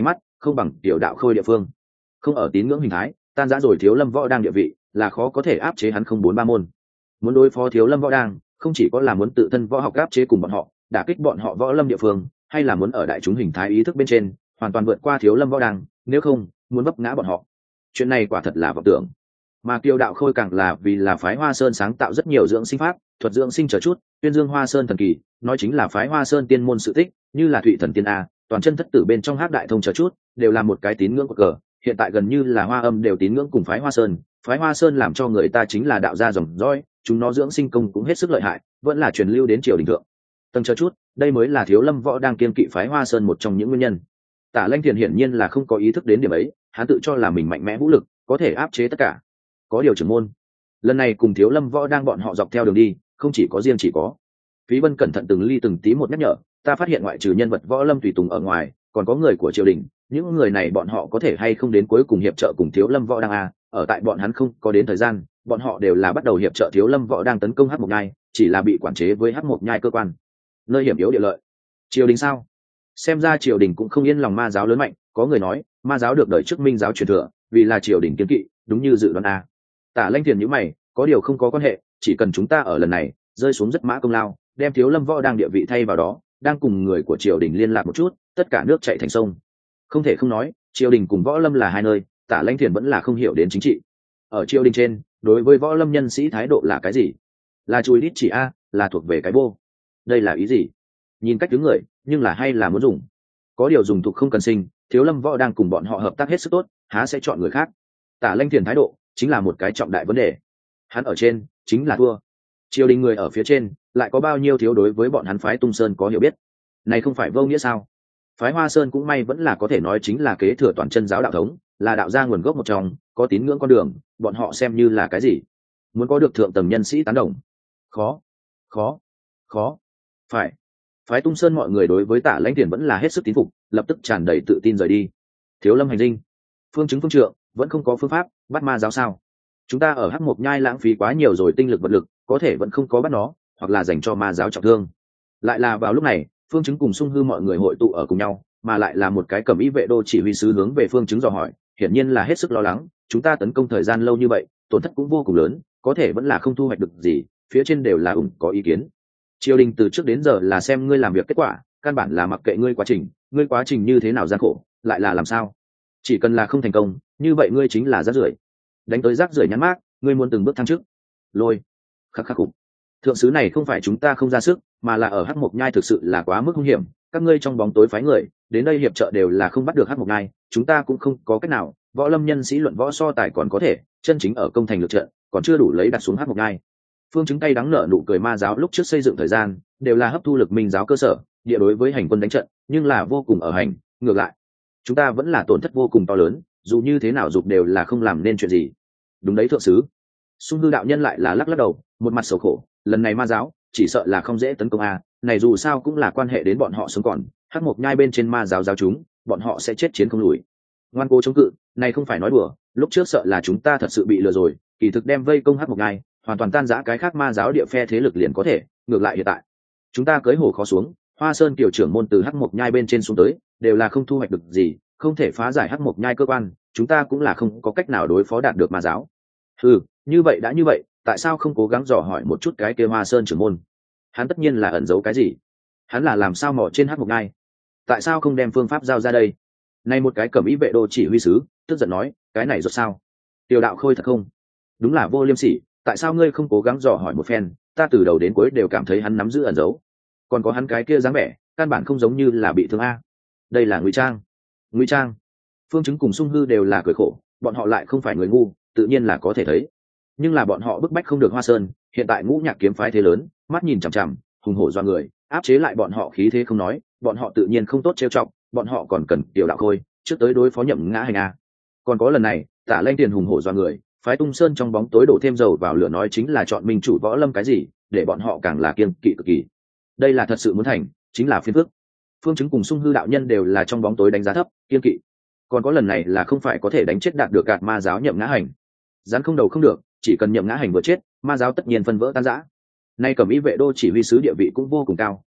không bằng tiểu đạo khôi địa phương. Không ở tín ngưỡng hình thái, tan rã rồi thiếu lâm võ đang địa vị là khó có thể áp chế hắn không bốn ba môn. Muốn đối phó thiếu lâm võ đang, không chỉ có là muốn tự thân võ học áp chế cùng bọn họ, đả kích bọn họ võ lâm địa phương, hay là muốn ở đại chúng hình thái ý thức bên trên hoàn toàn vượt qua thiếu lâm võ đang, nếu không muốn vấp ngã bọn họ. Chuyện này quả thật là vọng tưởng. Mà Kiều đạo khôi càng là vì là phái Hoa Sơn sáng tạo rất nhiều dưỡng sinh pháp, thuật dưỡng sinh chờ chút, tuyên dương Hoa Sơn thần kỳ, nói chính là phái Hoa Sơn tiên môn sự tích, như là Thụy thần tiên a, toàn chân thất tử bên trong Hắc đại thông chờ chút, đều là một cái tín ngưỡng của cờ. Hiện tại gần như là Hoa Âm đều tín ngưỡng cùng phái Hoa Sơn, phái Hoa Sơn làm cho người ta chính là đạo gia dòng dõi, chúng nó dưỡng sinh công cũng hết sức lợi hại, vẫn là truyền lưu đến triều đình thượng. Tầng chờ chút, đây mới là thiếu lâm võ đang kiên kỵ phái Hoa Sơn một trong những nguyên nhân. Tả Lanh Thiền hiển nhiên là không có ý thức đến điểm ấy, hắn tự cho là mình mạnh mẽ vũ lực, có thể áp chế tất cả. Có điều trưởng môn, lần này cùng thiếu lâm võ đang bọn họ dọc theo đường đi, không chỉ có riêng chỉ có. Phí Vân cẩn thận từng ly từng tí một nhắc nhở, ta phát hiện ngoại trừ nhân vật võ lâm tùy tùng ở ngoài, còn có người của triều đình, những người này bọn họ có thể hay không đến cuối cùng hiệp trợ cùng thiếu lâm võ đang a, ở tại bọn hắn không có đến thời gian, bọn họ đều là bắt đầu hiệp trợ thiếu lâm võ đang tấn công Hắc Mộc Nhai, chỉ là bị quản chế với Hắc Mộc Nhai cơ quan, nơi hiểm yếu địa lợi. Triều đình sao? Xem ra triều đình cũng không yên lòng ma giáo lớn mạnh, có người nói ma giáo được đợi trước minh giáo truyền thừa, vì là triều đình kiên kỵ, đúng như dự đoán a. Tả Lanh Thiền nhíu mày, có điều không có quan hệ, chỉ cần chúng ta ở lần này rơi xuống rất mã công lao, đem thiếu lâm võ đang địa vị thay vào đó, đang cùng người của triều đình liên lạc một chút, tất cả nước chảy thành sông. Không thể không nói, triều đình cùng võ lâm là hai nơi, Tả Lanh Thiền vẫn là không hiểu đến chính trị. Ở triều đình trên, đối với võ lâm nhân sĩ thái độ là cái gì? Là chùi đít chỉ a, là thuộc về cái bô. Đây là ý gì? Nhìn cách đứng người, nhưng là hay là muốn dùng. Có điều dùng thuộc không cần sinh, thiếu lâm võ đang cùng bọn họ hợp tác hết sức tốt, há sẽ chọn người khác? Tả Lanh Thiền thái độ chính là một cái trọng đại vấn đề. Hắn ở trên chính là thua, triều đình người ở phía trên lại có bao nhiêu thiếu đối với bọn hắn phái Tung Sơn có hiểu biết? Này không phải vô nghĩa sao? Phái Hoa Sơn cũng may vẫn là có thể nói chính là kế thừa toàn chân giáo đạo thống, là đạo gia nguồn gốc một trong, có tín ngưỡng con đường, bọn họ xem như là cái gì? Muốn có được thượng tầng nhân sĩ tán đồng, khó, khó, khó. Phải, phái Tung Sơn mọi người đối với Tả Lãnh Thiền vẫn là hết sức tín phục, lập tức tràn đầy tự tin rời đi. Thiếu lâm hành dinh, phương chứng phương trượng, vẫn không có phương pháp bắt ma giáo sao? Chúng ta ở Hắc Mộc Nhai lãng phí quá nhiều rồi tinh lực vật lực, có thể vẫn không có bắt nó, hoặc là dành cho ma giáo trọng thương. Lại là vào lúc này, phương chứng cùng Sung Hư mọi người hội tụ ở cùng nhau, mà lại là một cái cẩm y vệ đô chỉ huy sứ hướng về phương chứng dò hỏi, hiển nhiên là hết sức lo lắng, chúng ta tấn công thời gian lâu như vậy, tổn thất cũng vô cùng lớn, có thể vẫn là không thu hoạch được gì, phía trên đều là ủng có ý kiến. Triều đình từ trước đến giờ là xem ngươi làm việc kết quả, căn bản là mặc kệ ngươi quá trình, ngươi quá trình như thế nào gian khổ, lại là làm sao? Chỉ cần là không thành công, như vậy ngươi chính là rác rưởi. Đánh tới rác rưởi nhắn mác, ngươi muốn từng bước thăng chức. Lôi, khắc khắc khủng. Thượng sứ này không phải chúng ta không ra sức, mà là ở Hắc Mộc Nhai thực sự là quá mức hung hiểm, các ngươi trong bóng tối phái người đến đây hiệp trợ đều là không bắt được Hắc Mộc Nhai, chúng ta cũng không có cách nào, võ lâm nhân sĩ luận võ so tài còn có thể, chân chính ở công thành lược trận, còn chưa đủ lấy đặt xuống Hắc Mộc Nhai. Phương chứng tay đắng nở nụ cười, ma giáo lúc trước xây dựng thời gian đều là hấp thu lực minh giáo cơ sở, địa đối với hành quân đánh trận, nhưng là vô cùng ở hành, ngược lại, chúng ta vẫn là tổn thất vô cùng to lớn, dù như thế nào dục đều là không làm nên chuyện gì. Đúng đấy thượng sứ. Sung Hư đạo nhân lại là lắc lắc đầu, một mặt sầu khổ, lần này ma giáo chỉ sợ là không dễ tấn công a, này dù sao cũng là quan hệ đến bọn họ sống còn, Hắc Mộc Nhai bên trên ma giáo giáo chúng, bọn họ sẽ chết chiến không lùi. Ngoan cố chống cự, này không phải nói đùa, lúc trước sợ là chúng ta thật sự bị lừa rồi, kỳ thực đem vây công Hắc Mộc Nhai, hoàn toàn tan rã cái khác ma giáo địa phe thế lực liền có thể, ngược lại hiện tại, chúng ta cưới hổ khó xuống, Hoa Sơn tiểu trưởng môn từ Hắc Mộc Nhai bên trên xuống tới, đều là không thu hoạch được gì, không thể phá giải Hắc Mộc Nhai cơ quan, chúng ta cũng là không có cách nào đối phó đạt được ma giáo. Ừ, như vậy đã như vậy, tại sao không cố gắng dò hỏi một chút cái kia Hoa Sơn trưởng môn? Hắn tất nhiên là ẩn giấu cái gì? Hắn là làm sao mò trên Hắc Mộc Nhai? Tại sao không đem phương pháp giao ra đây? Này một cái cẩm ý vệ đô chỉ huy sứ, tức giận nói, cái này rốt sao? Tiểu đạo khôi thật không? Đúng là vô liêm sỉ, tại sao ngươi không cố gắng dò hỏi một phen, ta từ đầu đến cuối đều cảm thấy hắn nắm giữ ẩn giấu. Còn có hắn cái kia dáng vẻ, căn bản không giống như là bị thương a. Đây là ngụy trang. Ngụy trang. Phương chứng cùng Sung Hư đều là cười khổ, bọn họ lại không phải người ngu, tự nhiên là có thể thấy. Nhưng là bọn họ bức bách không được Hoa Sơn, hiện tại Ngũ Nhạc kiếm phái thế lớn, mắt nhìn chằm chằm, hùng hổ do người, áp chế lại bọn họ khí thế không nói, bọn họ tự nhiên không tốt trêu chọc, bọn họ còn cần Tiểu đạo khôi trước tới đối phó Nhậm Ngã Hành a. Còn có lần này, Tả Lanh Tiền hùng hổ do người, phái Tung Sơn trong bóng tối đổ thêm dầu vào lửa, nói chính là chọn minh chủ võ lâm cái gì, để bọn họ càng là kiêng kỵ cực kỳ. Đây là thật sự muốn thành, chính là phiền phức. Phương chứng cùng Sung Hư đạo nhân đều là trong bóng tối đánh giá thấp, kiêng kỵ. Còn có lần này là không phải có thể đánh chết đạt được gạt ma giáo Nhậm Ngã Hành. Rắn không đầu không được, chỉ cần Nhậm Ngã Hành vừa chết, ma giáo tất nhiên phân vỡ tan rã. Nay cẩm ý vệ đô chỉ huy sứ địa vị cũng vô cùng cao,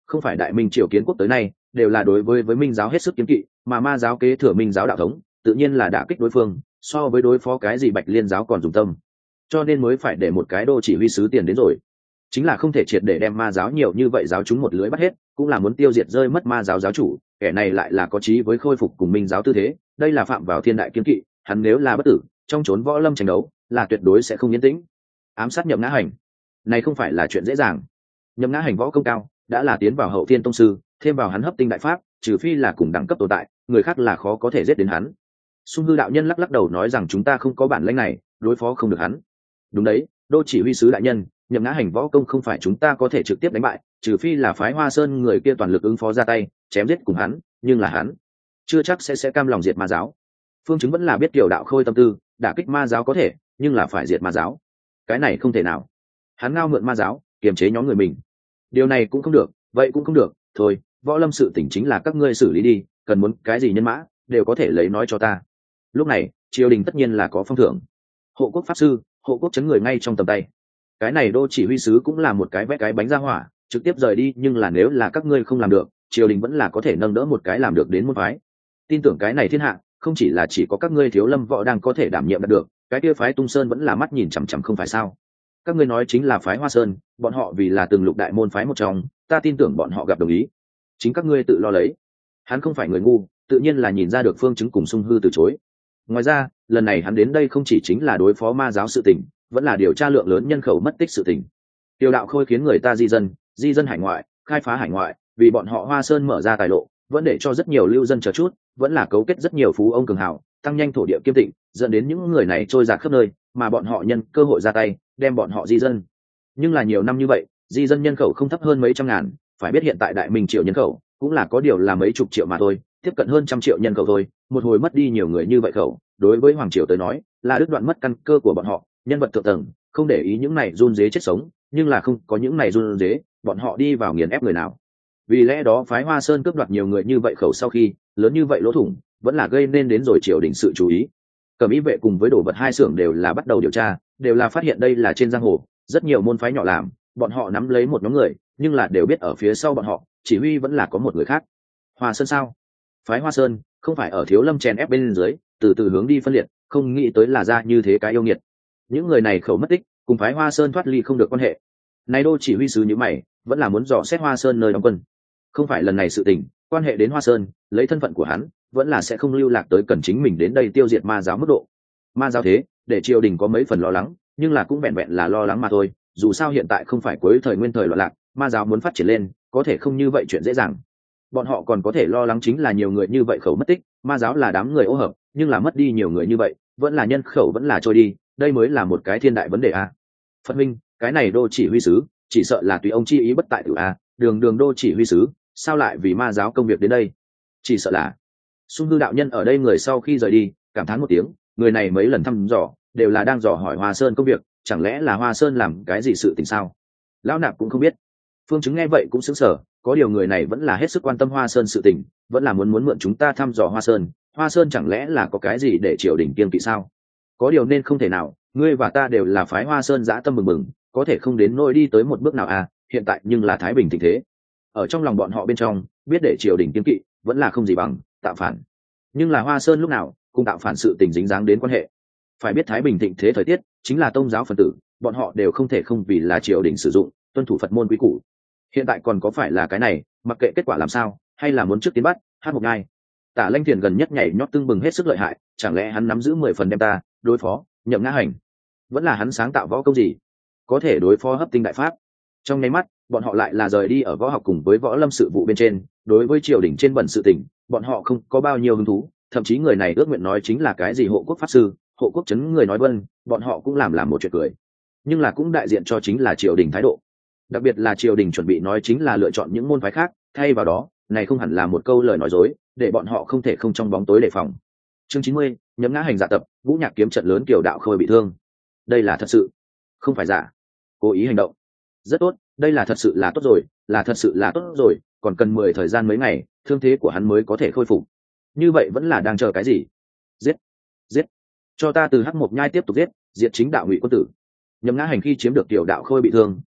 không phải đại minh triều kiến quốc tới nay đều là đối với với minh giáo hết sức kiến kỵ, mà ma giáo kế thừa minh giáo đạo thống tự nhiên là đả kích đối phương, so với đối phó cái gì Bạch Liên giáo còn dùng tâm, cho nên mới phải để một cái đô chỉ huy sứ tiền đến rồi. Chính là không thể triệt để đem ma giáo nhiều như vậy giáo chúng một lưới bắt hết, cũng là muốn tiêu diệt rơi mất ma giáo giáo chủ, kẻ này lại là có chí với khôi phục cùng minh giáo tư thế, đây là phạm vào thiên đại kiên kỵ, hắn nếu là bất tử trong chốn võ lâm tranh đấu là tuyệt đối sẽ không yên tĩnh. Ám sát Nhậm Ngã Hành này không phải là chuyện dễ dàng. Nhậm Ngã Hành võ công cao, đã là tiến vào hậu thiên tông sư, thêm vào hắn hấp tinh đại pháp, trừ phi là cùng đẳng cấp tồn tại, người khác là khó có thể giết đến hắn. Xung Hư đạo nhân lắc lắc đầu nói rằng chúng ta không có bản lĩnh này, đối phó không được hắn. Đúng đấy, đô chỉ huy sứ đại nhân, Nhậm Ngã Hành võ công không phải chúng ta có thể trực tiếp đánh bại, trừ phi là phái Hoa Sơn người kia toàn lực ứng phó ra tay chém giết cùng hắn, nhưng là hắn chưa chắc sẽ sẽ cam lòng diệt ma giáo. Phương Chứng vẫn là biết Tiểu Đạo Khôi tâm tư, đả kích ma giáo có thể, nhưng là phải diệt ma giáo, cái này không thể nào. Hắn ngao mượn ma giáo kiềm chế nhóm người mình, điều này cũng không được, vậy cũng không được. Thôi, võ lâm sự tỉnh chính là các ngươi xử lý đi, cần muốn cái gì nhân mã đều có thể lấy nói cho ta. Lúc này triều đình tất nhiên là có phong thưởng, hộ quốc pháp sư, hộ quốc chấn người ngay trong tầm tay. Cái này đô chỉ huy sứ cũng là một cái vẽ cái bánh ra hỏa, trực tiếp rời đi, nhưng là nếu là các ngươi không làm được, triều đình vẫn là có thể nâng đỡ một cái làm được đến môn phái. Tin tưởng cái này thiên hạ không chỉ là chỉ có các ngươi thiếu lâm võ đang có thể đảm nhiệm đạt được, cái kia phái Tung Sơn vẫn là mắt nhìn chằm chằm không phải sao? Các ngươi nói chính là phái Hoa Sơn, bọn họ vì là từng lục đại môn phái một trong, ta tin tưởng bọn họ gặp đồng ý. Chính các ngươi tự lo lấy. Hắn không phải người ngu, tự nhiên là nhìn ra được Phương Chứng cùng Xung Hư từ chối. Ngoài ra, lần này hắn đến đây không chỉ chính là đối phó ma giáo sự tình, vẫn là điều tra lượng lớn nhân khẩu mất tích sự tình. Tiểu Đạo Khôi khiến người ta di dân, di dân hải ngoại, khai phá hải ngoại, vì bọn họ Hoa Sơn mở ra tài lộ, vẫn để cho rất nhiều lưu dân chờ chút, vẫn là cấu kết rất nhiều phú ông cường hào, tăng nhanh thổ địa kiêm tịnh, dẫn đến những người này trôi dạt khắp nơi, mà bọn họ nhân cơ hội ra tay, đem bọn họ di dân. Nhưng là nhiều năm như vậy, di dân nhân khẩu không thấp hơn mấy trăm ngàn, phải biết hiện tại đại minh triệu nhân khẩu cũng là có điều là mấy chục triệu mà thôi, tiếp cận hơn trăm triệu nhân khẩu thôi, một hồi mất đi nhiều người như vậy khẩu, đối với hoàng triều tới nói là đứt đoạn mất căn cơ của bọn họ, nhân vật thượng tầng không để ý những này run dế chết sống, nhưng là không có những này run dế, bọn họ đi vào nghiền ép người nào. Vì lẽ đó phái Hoa Sơn cướp đoạt nhiều người như vậy khẩu sau khi lớn như vậy lỗ thủng, vẫn là gây nên đến rồi triều đình sự chú ý. Cẩm Ý vệ cùng với đồ vật hai xưởng đều là bắt đầu điều tra, đều là phát hiện đây là trên giang hồ rất nhiều môn phái nhỏ làm, bọn họ nắm lấy một nhóm người, nhưng là đều biết ở phía sau bọn họ chỉ huy vẫn là có một người khác. Hoa Sơn sao? Phái Hoa Sơn không phải ở thiếu lâm chèn ép bên dưới từ từ hướng đi phân liệt, không nghĩ tới là ra như thế cái yêu nghiệt. Những người này khẩu mất tích, cùng phái Hoa Sơn thoát ly không được quan hệ. Này đô chỉ huy sứ như mày, vẫn là muốn dò xét Hoa Sơn nơi đóng quân. Không phải lần này sự tình quan hệ đến Hoa Sơn, lấy thân phận của hắn vẫn là sẽ không lưu lạc tới cần chính mình đến đây tiêu diệt ma giáo mức độ. Ma giáo thế để triều đình có mấy phần lo lắng, nhưng là cũng vẹn vẹn là lo lắng mà thôi, dù sao hiện tại không phải cuối thời nguyên thời loạn lạc, ma giáo muốn phát triển lên có thể không như vậy chuyện dễ dàng. Bọn họ còn có thể lo lắng chính là nhiều người như vậy khẩu mất tích, ma giáo là đám người ô hợp, nhưng là mất đi nhiều người như vậy vẫn là nhân khẩu vẫn là trôi đi, đây mới là một cái thiên đại vấn đề a. Phật minh, cái này đô chỉ huy sứ chỉ sợ là tùy ông chi ý bất tại tử a, đường đường đô chỉ huy sứ sao lại vì ma giáo công việc đến đây? Chỉ sợ là Xung Hư đạo nhân ở đây người sau khi rời đi cảm thán một tiếng, người này mấy lần thăm dò đều là đang dò hỏi Hoa Sơn công việc, chẳng lẽ là Hoa Sơn làm cái gì sự tình sao? Lão nạp cũng không biết. Phương Chứng nghe vậy cũng sững sờ, có điều người này vẫn là hết sức quan tâm Hoa Sơn sự tình, vẫn là muốn muốn mượn chúng ta thăm dò Hoa Sơn. Hoa Sơn chẳng lẽ là có cái gì để triều đình kiêng kỵ sao? Có điều nên không thể nào, ngươi và ta đều là phái Hoa Sơn dã tâm bừng bừng, có thể không đến nỗi đi tới một bước nào à? Hiện tại nhưng là thái bình tình thế, ở trong lòng bọn họ bên trong biết để triều đình kiêng kỵ vẫn là không gì bằng tạo phản, nhưng là Hoa Sơn lúc nào cùng tạo phản sự tình dính dáng đến quan hệ. Phải biết thái bình thịnh thế thời tiết chính là tôn giáo phần tử, bọn họ đều không thể không vì là triều đình sử dụng, tuân thủ Phật môn quý củ. Hiện tại còn có phải là cái này, mặc kệ kết quả làm sao, hay là muốn trước tiến bắt hát một ngai. Tả Lanh Thiền gần nhất nhảy nhót tưng bừng hết sức lợi hại, chẳng lẽ hắn nắm giữ mười phần đem ta đối phó Nhậm Ngã Hành? Vẫn là hắn sáng tạo võ công gì có thể đối phó hấp tinh đại pháp? Trong nháy mắt bọn họ lại là rời đi ở võ học cùng với võ lâm sự vụ bên trên, đối với triều đình trên bẩn sự tình bọn họ không có bao nhiêu hứng thú, thậm chí người này ước nguyện nói chính là cái gì hộ quốc pháp sư, hộ quốc chấn người nói vân, bọn họ cũng làm làm một chuyện cười, nhưng là cũng đại diện cho chính là triều đình thái độ. Đặc biệt là triều đình chuẩn bị nói chính là lựa chọn những môn phái khác, thay vào đó này không hẳn là một câu lời nói dối, để bọn họ không thể không trong bóng tối đề phòng. Chương chín mươi, Nhậm Ngã Hành dạ tập, Vũ Nhạc kiếm trận lớn, Kiều Đạo Khôi bị thương. Đây là thật sự, không phải giả. Cố ý hành động. Rất tốt, đây là thật sự là tốt rồi, là thật sự là tốt rồi, còn cần mười thời gian mấy ngày, thương thế của hắn mới có thể khôi phục. Như vậy vẫn là đang chờ cái gì? Giết, giết, cho ta từ Hắc Mộc Nhai tiếp tục giết, diệt chính đạo Ngụy quân tử. Nhậm Ngã Hành khi chiếm được Kiều Đạo Khôi bị thương,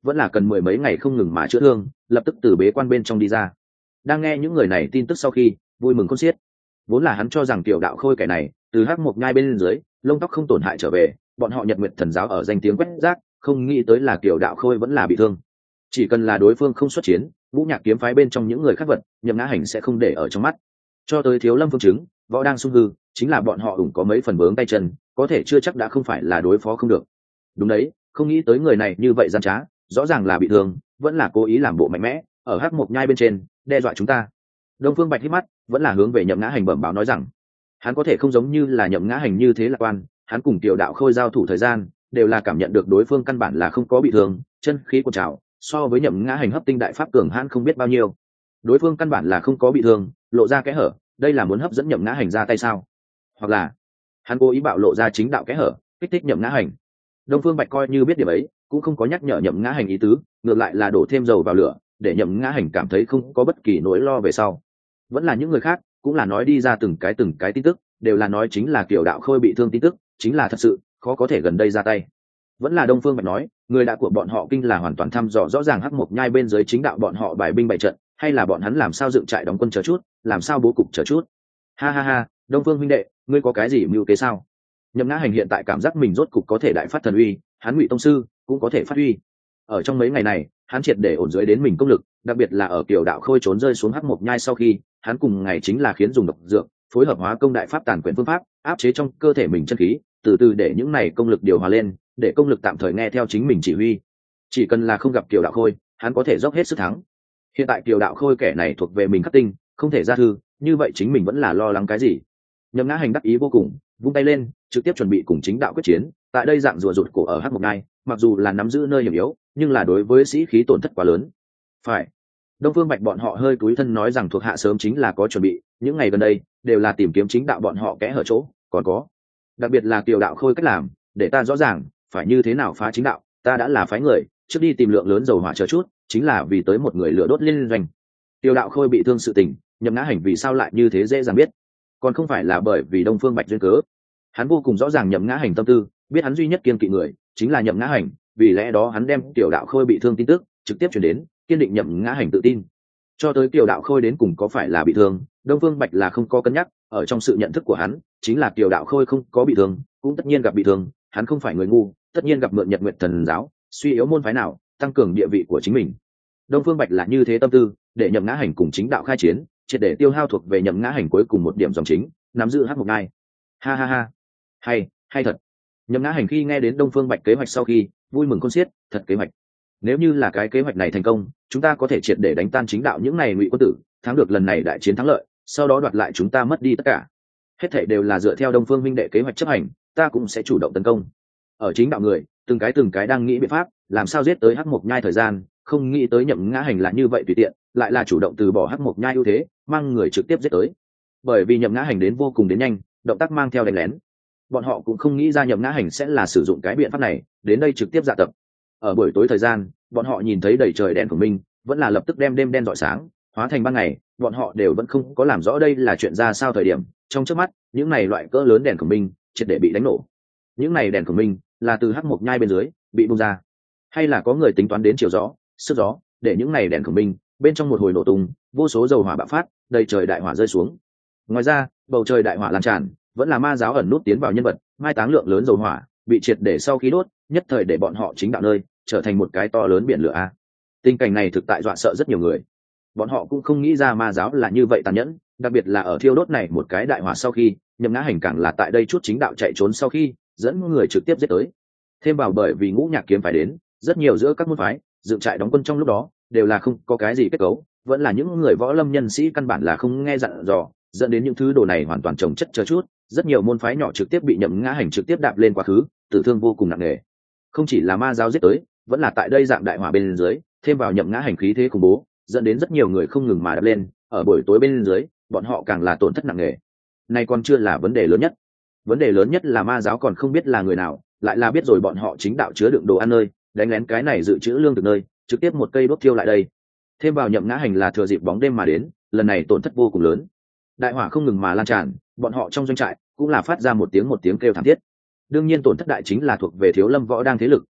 vẫn là cần mười mấy ngày không ngừng mà chữa thương, lập tức từ bế quan bên trong đi ra. Đang nghe những người này tin tức sau khi, vui mừng khôn xiết. Vốn là hắn cho rằng Tiểu Đạo Khôi kẻ này từ hắc mộc nhai bên dưới lông tóc không tổn hại trở về, bọn họ Nhật Nguyệt Thần giáo ở danh tiếng quét rác, không nghĩ tới là Tiểu Đạo Khôi vẫn là bị thương. Chỉ cần là đối phương không xuất chiến, Vũ Nhạc kiếm phái bên trong những người khác vật, Nhậm Ngã Hành sẽ không để ở trong mắt. Cho tới Thiếu Lâm Phương Chứng, Võ Đang Sung Hư, chính là bọn họ ủng có mấy phần vướng tay chân, có thể chưa chắc đã không phải là đối phó không được. Đúng đấy, không nghĩ tới người này như vậy gian trá, rõ ràng là bị thương, vẫn là cố ý làm bộ mạnh mẽ, ở hắc mộc nhai bên trên đe dọa chúng ta. Đông Phương Bạch hít mắt, vẫn là hướng về Nhậm Ngã Hành bẩm báo nói rằng, hắn có thể không giống như là Nhậm Ngã Hành như thế lạc quan, hắn cùng Tiểu Đạo Khôi giao thủ thời gian, đều là cảm nhận được đối phương căn bản là không có bị thương, chân khí của trào, so với Nhậm Ngã Hành hấp tinh đại pháp cường hãn không biết bao nhiêu. Đối phương căn bản là không có bị thương, lộ ra kẽ hở, đây là muốn hấp dẫn Nhậm Ngã Hành ra tay sao? Hoặc là hắn cố ý bạo lộ ra chính đạo kẽ hở, kích thích Nhậm Ngã Hành. Đông Phương Bạch coi như biết điểm ấy, cũng không có nhắc nhở Nhậm Ngã Hành ý tứ, ngược lại là đổ thêm dầu vào lửa, để Nhậm Ngã Hành cảm thấy không có bất kỳ nỗi lo về sau. Vẫn là những người khác, cũng là nói đi ra từng cái từng cái tin tức, đều là nói chính là Tiểu Đạo Khôi bị thương tin tức, chính là thật sự, khó có thể gần đây ra tay. Vẫn là Đông Phương Bạch nói, người đã của bọn họ kinh là hoàn toàn thăm dò rõ ràng hắc mộc nhai bên dưới chính đạo bọn họ bài binh bày trận, hay là bọn hắn làm sao dựng trại đóng quân chờ chút, làm sao bố cục chờ chút. Ha ha ha, Đông Phương huynh đệ, ngươi có cái gì mưu kế sao? Nhậm Ngã Hành hiện tại cảm giác mình rốt cục có thể đại phát thần uy, hắn Ngụy tông sư cũng có thể phát uy. Ở trong mấy ngày này, hắn triệt để ổn dưới đến mình công lực, đặc biệt là ở Tiểu Đạo Khôi trốn rơi xuống hắc mộc nhai sau khi, hắn cùng ngày chính là khiến dùng độc dược, phối hợp hóa công đại pháp tàn quyển phương pháp, áp chế trong cơ thể mình chân khí, từ từ để những này công lực điều hòa lên, để công lực tạm thời nghe theo chính mình chỉ huy. Chỉ cần là không gặp Tiểu Đạo Khôi, hắn có thể dốc hết sức thắng. Hiện tại Tiểu Đạo Khôi kẻ này thuộc về mình khắc tinh, không thể ra thư, như vậy chính mình vẫn là lo lắng cái gì? Nhậm Ngã Hành đắc ý vô cùng, vung tay lên, trực tiếp chuẩn bị cùng chính đạo quyết chiến. Tại đây dạng rùa rụt cổ ở hắc mộc nhai, mặc dù là nắm giữ nơi hiểm yếu, nhưng là đối với sĩ khí tổn thất quá lớn. Phải. Đông Phương Bạch bọn họ hơi cúi thân nói rằng thuộc hạ sớm chính là có chuẩn bị, những ngày gần đây đều là tìm kiếm chính đạo bọn họ kẽ hở chỗ, còn có, đặc biệt là Tiểu Đạo Khôi cách làm, để ta rõ ràng phải như thế nào phá chính đạo, ta đã là phái người trước đi tìm lượng lớn dầu hỏa chờ chút, chính là vì tới một người lửa đốt liên doanh. Tiểu Đạo Khôi bị thương sự tình, Nhậm Ngã Hành vì sao lại như thế dễ dàng biết, còn không phải là bởi vì Đông Phương Bạch duyên cớ. Hắn vô cùng rõ ràng Nhậm Ngã Hành tâm tư, biết hắn duy nhất kiên kỵ người chính là Nhậm Ngã Hành, vì lẽ đó hắn đem Tiểu Đạo Khôi bị thương tin tức trực tiếp truyền đến, kiên định Nhậm Ngã Hành tự tin. Cho tới Tiểu Đạo Khôi đến cùng có phải là bị thương, Đông Phương Bạch là không có cân nhắc, ở trong sự nhận thức của hắn, chính là Tiểu Đạo Khôi không có bị thương, cũng tất nhiên gặp bị thương, hắn không phải người ngu, tất nhiên gặp mượn Nhật Nguyệt Thần giáo, suy yếu môn phái nào, tăng cường địa vị của chính mình. Đông Phương Bạch là như thế tâm tư, để Nhậm Ngã Hành cùng chính đạo khai chiến, triệt để tiêu hao thuộc về Nhậm Ngã Hành cuối cùng một điểm dòng chính, nắm giữ hắc mộc nhai. Ha ha ha, hay, hay thật. Nhậm Ngã Hành khi nghe đến Đông Phương Bạch kế hoạch sau khi, vui mừng khôn xiết, thật kế hoạch. Nếu như là cái kế hoạch này thành công, chúng ta có thể triệt để đánh tan chính đạo những này Ngụy quân tử, thắng được lần này đại chiến thắng lợi, sau đó đoạt lại chúng ta mất đi tất cả. Hết thảy đều là dựa theo Đông Phương huynh đệ kế hoạch chấp hành, ta cũng sẽ chủ động tấn công. Ở chính đạo người, từng cái từng cái đang nghĩ biện pháp, làm sao giết tới hắc mộc nhai thời gian, không nghĩ tới Nhậm Ngã Hành là như vậy tùy tiện, lại là chủ động từ bỏ hắc mộc nhai ưu thế, mang người trực tiếp giết tới. Bởi vì Nhậm Ngã Hành đến vô cùng đến nhanh, động tác mang theo đánh lén. Bọn họ cũng không nghĩ ra Nhậm Ngã Hành sẽ là sử dụng cái biện pháp này, đến đây trực tiếp dạ tập. Ở buổi tối thời gian, bọn họ nhìn thấy đầy trời đèn của mình, vẫn là lập tức đem đêm đen rọi sáng, hóa thành ban ngày, bọn họ đều vẫn không có làm rõ đây là chuyện ra sao thời điểm, trong chớp mắt, những này loại cỡ lớn đèn của mình triệt để bị đánh nổ. Những này đèn của mình là từ hắc mộc nhai bên dưới bị bung ra, hay là có người tính toán đến chiều gió, sức gió, để những này đèn của mình bên trong một hồi nổ tung, vô số dầu hỏa bạo phát, đầy trời đại hỏa rơi xuống. Ngoài ra, bầu trời đại hỏa lan tràn, vẫn là ma giáo ẩn nút tiến vào nhân vật, mai táng lượng lớn dầu hỏa, bị triệt để sau khi đốt, nhất thời để bọn họ chính đạo nơi trở thành một cái to lớn biển lửa a. Tình cảnh này thực tại dọa sợ rất nhiều người. Bọn họ cũng không nghĩ ra ma giáo là như vậy tàn nhẫn, đặc biệt là ở thiêu đốt này một cái đại hỏa sau khi, Nhậm Ngã Hành càng là tại đây chút chính đạo chạy trốn sau khi, dẫn người trực tiếp giết tới. Thêm vào bởi vì Ngũ Nhạc kiếm phải đến, rất nhiều giữa các môn phái dựng trại đóng quân trong lúc đó đều là không có cái gì kết cấu, vẫn là những người võ lâm nhân sĩ căn bản là không nghe dặn dò, dẫn đến những thứ đồ này hoàn toàn trồng chất chờ chút, rất nhiều môn phái nhỏ trực tiếp bị Nhậm Ngã Hành trực tiếp đạp lên quá khứ, tử thương vô cùng nặng nề. Không chỉ là ma giáo giết tới, vẫn là tại đây dạng đại hỏa bên dưới, thêm vào Nhậm Ngã Hành khí thế khủng bố, dẫn đến rất nhiều người không ngừng mà đạp lên, ở buổi tối bên dưới, bọn họ càng là tổn thất nặng nề. Này còn chưa là vấn đề lớn nhất. Vấn đề lớn nhất là ma giáo còn không biết là người nào, lại là biết rồi bọn họ chính đạo chứa đựng đồ ăn nơi, đánh lén cái này dự trữ lương thực nơi, trực tiếp một cây đốt thiêu lại đây. Thêm vào Nhậm Ngã Hành là thừa dịp bóng đêm mà đến, lần này tổn thất vô cùng lớn. Đại hỏa không ngừng mà lan tràn, bọn họ trong doanh trại cũng là phát ra một tiếng một tiếng kêu thảm thiết. Đương nhiên tổn thất đại chính là thuộc về Thiếu Lâm Võ đang thế lực,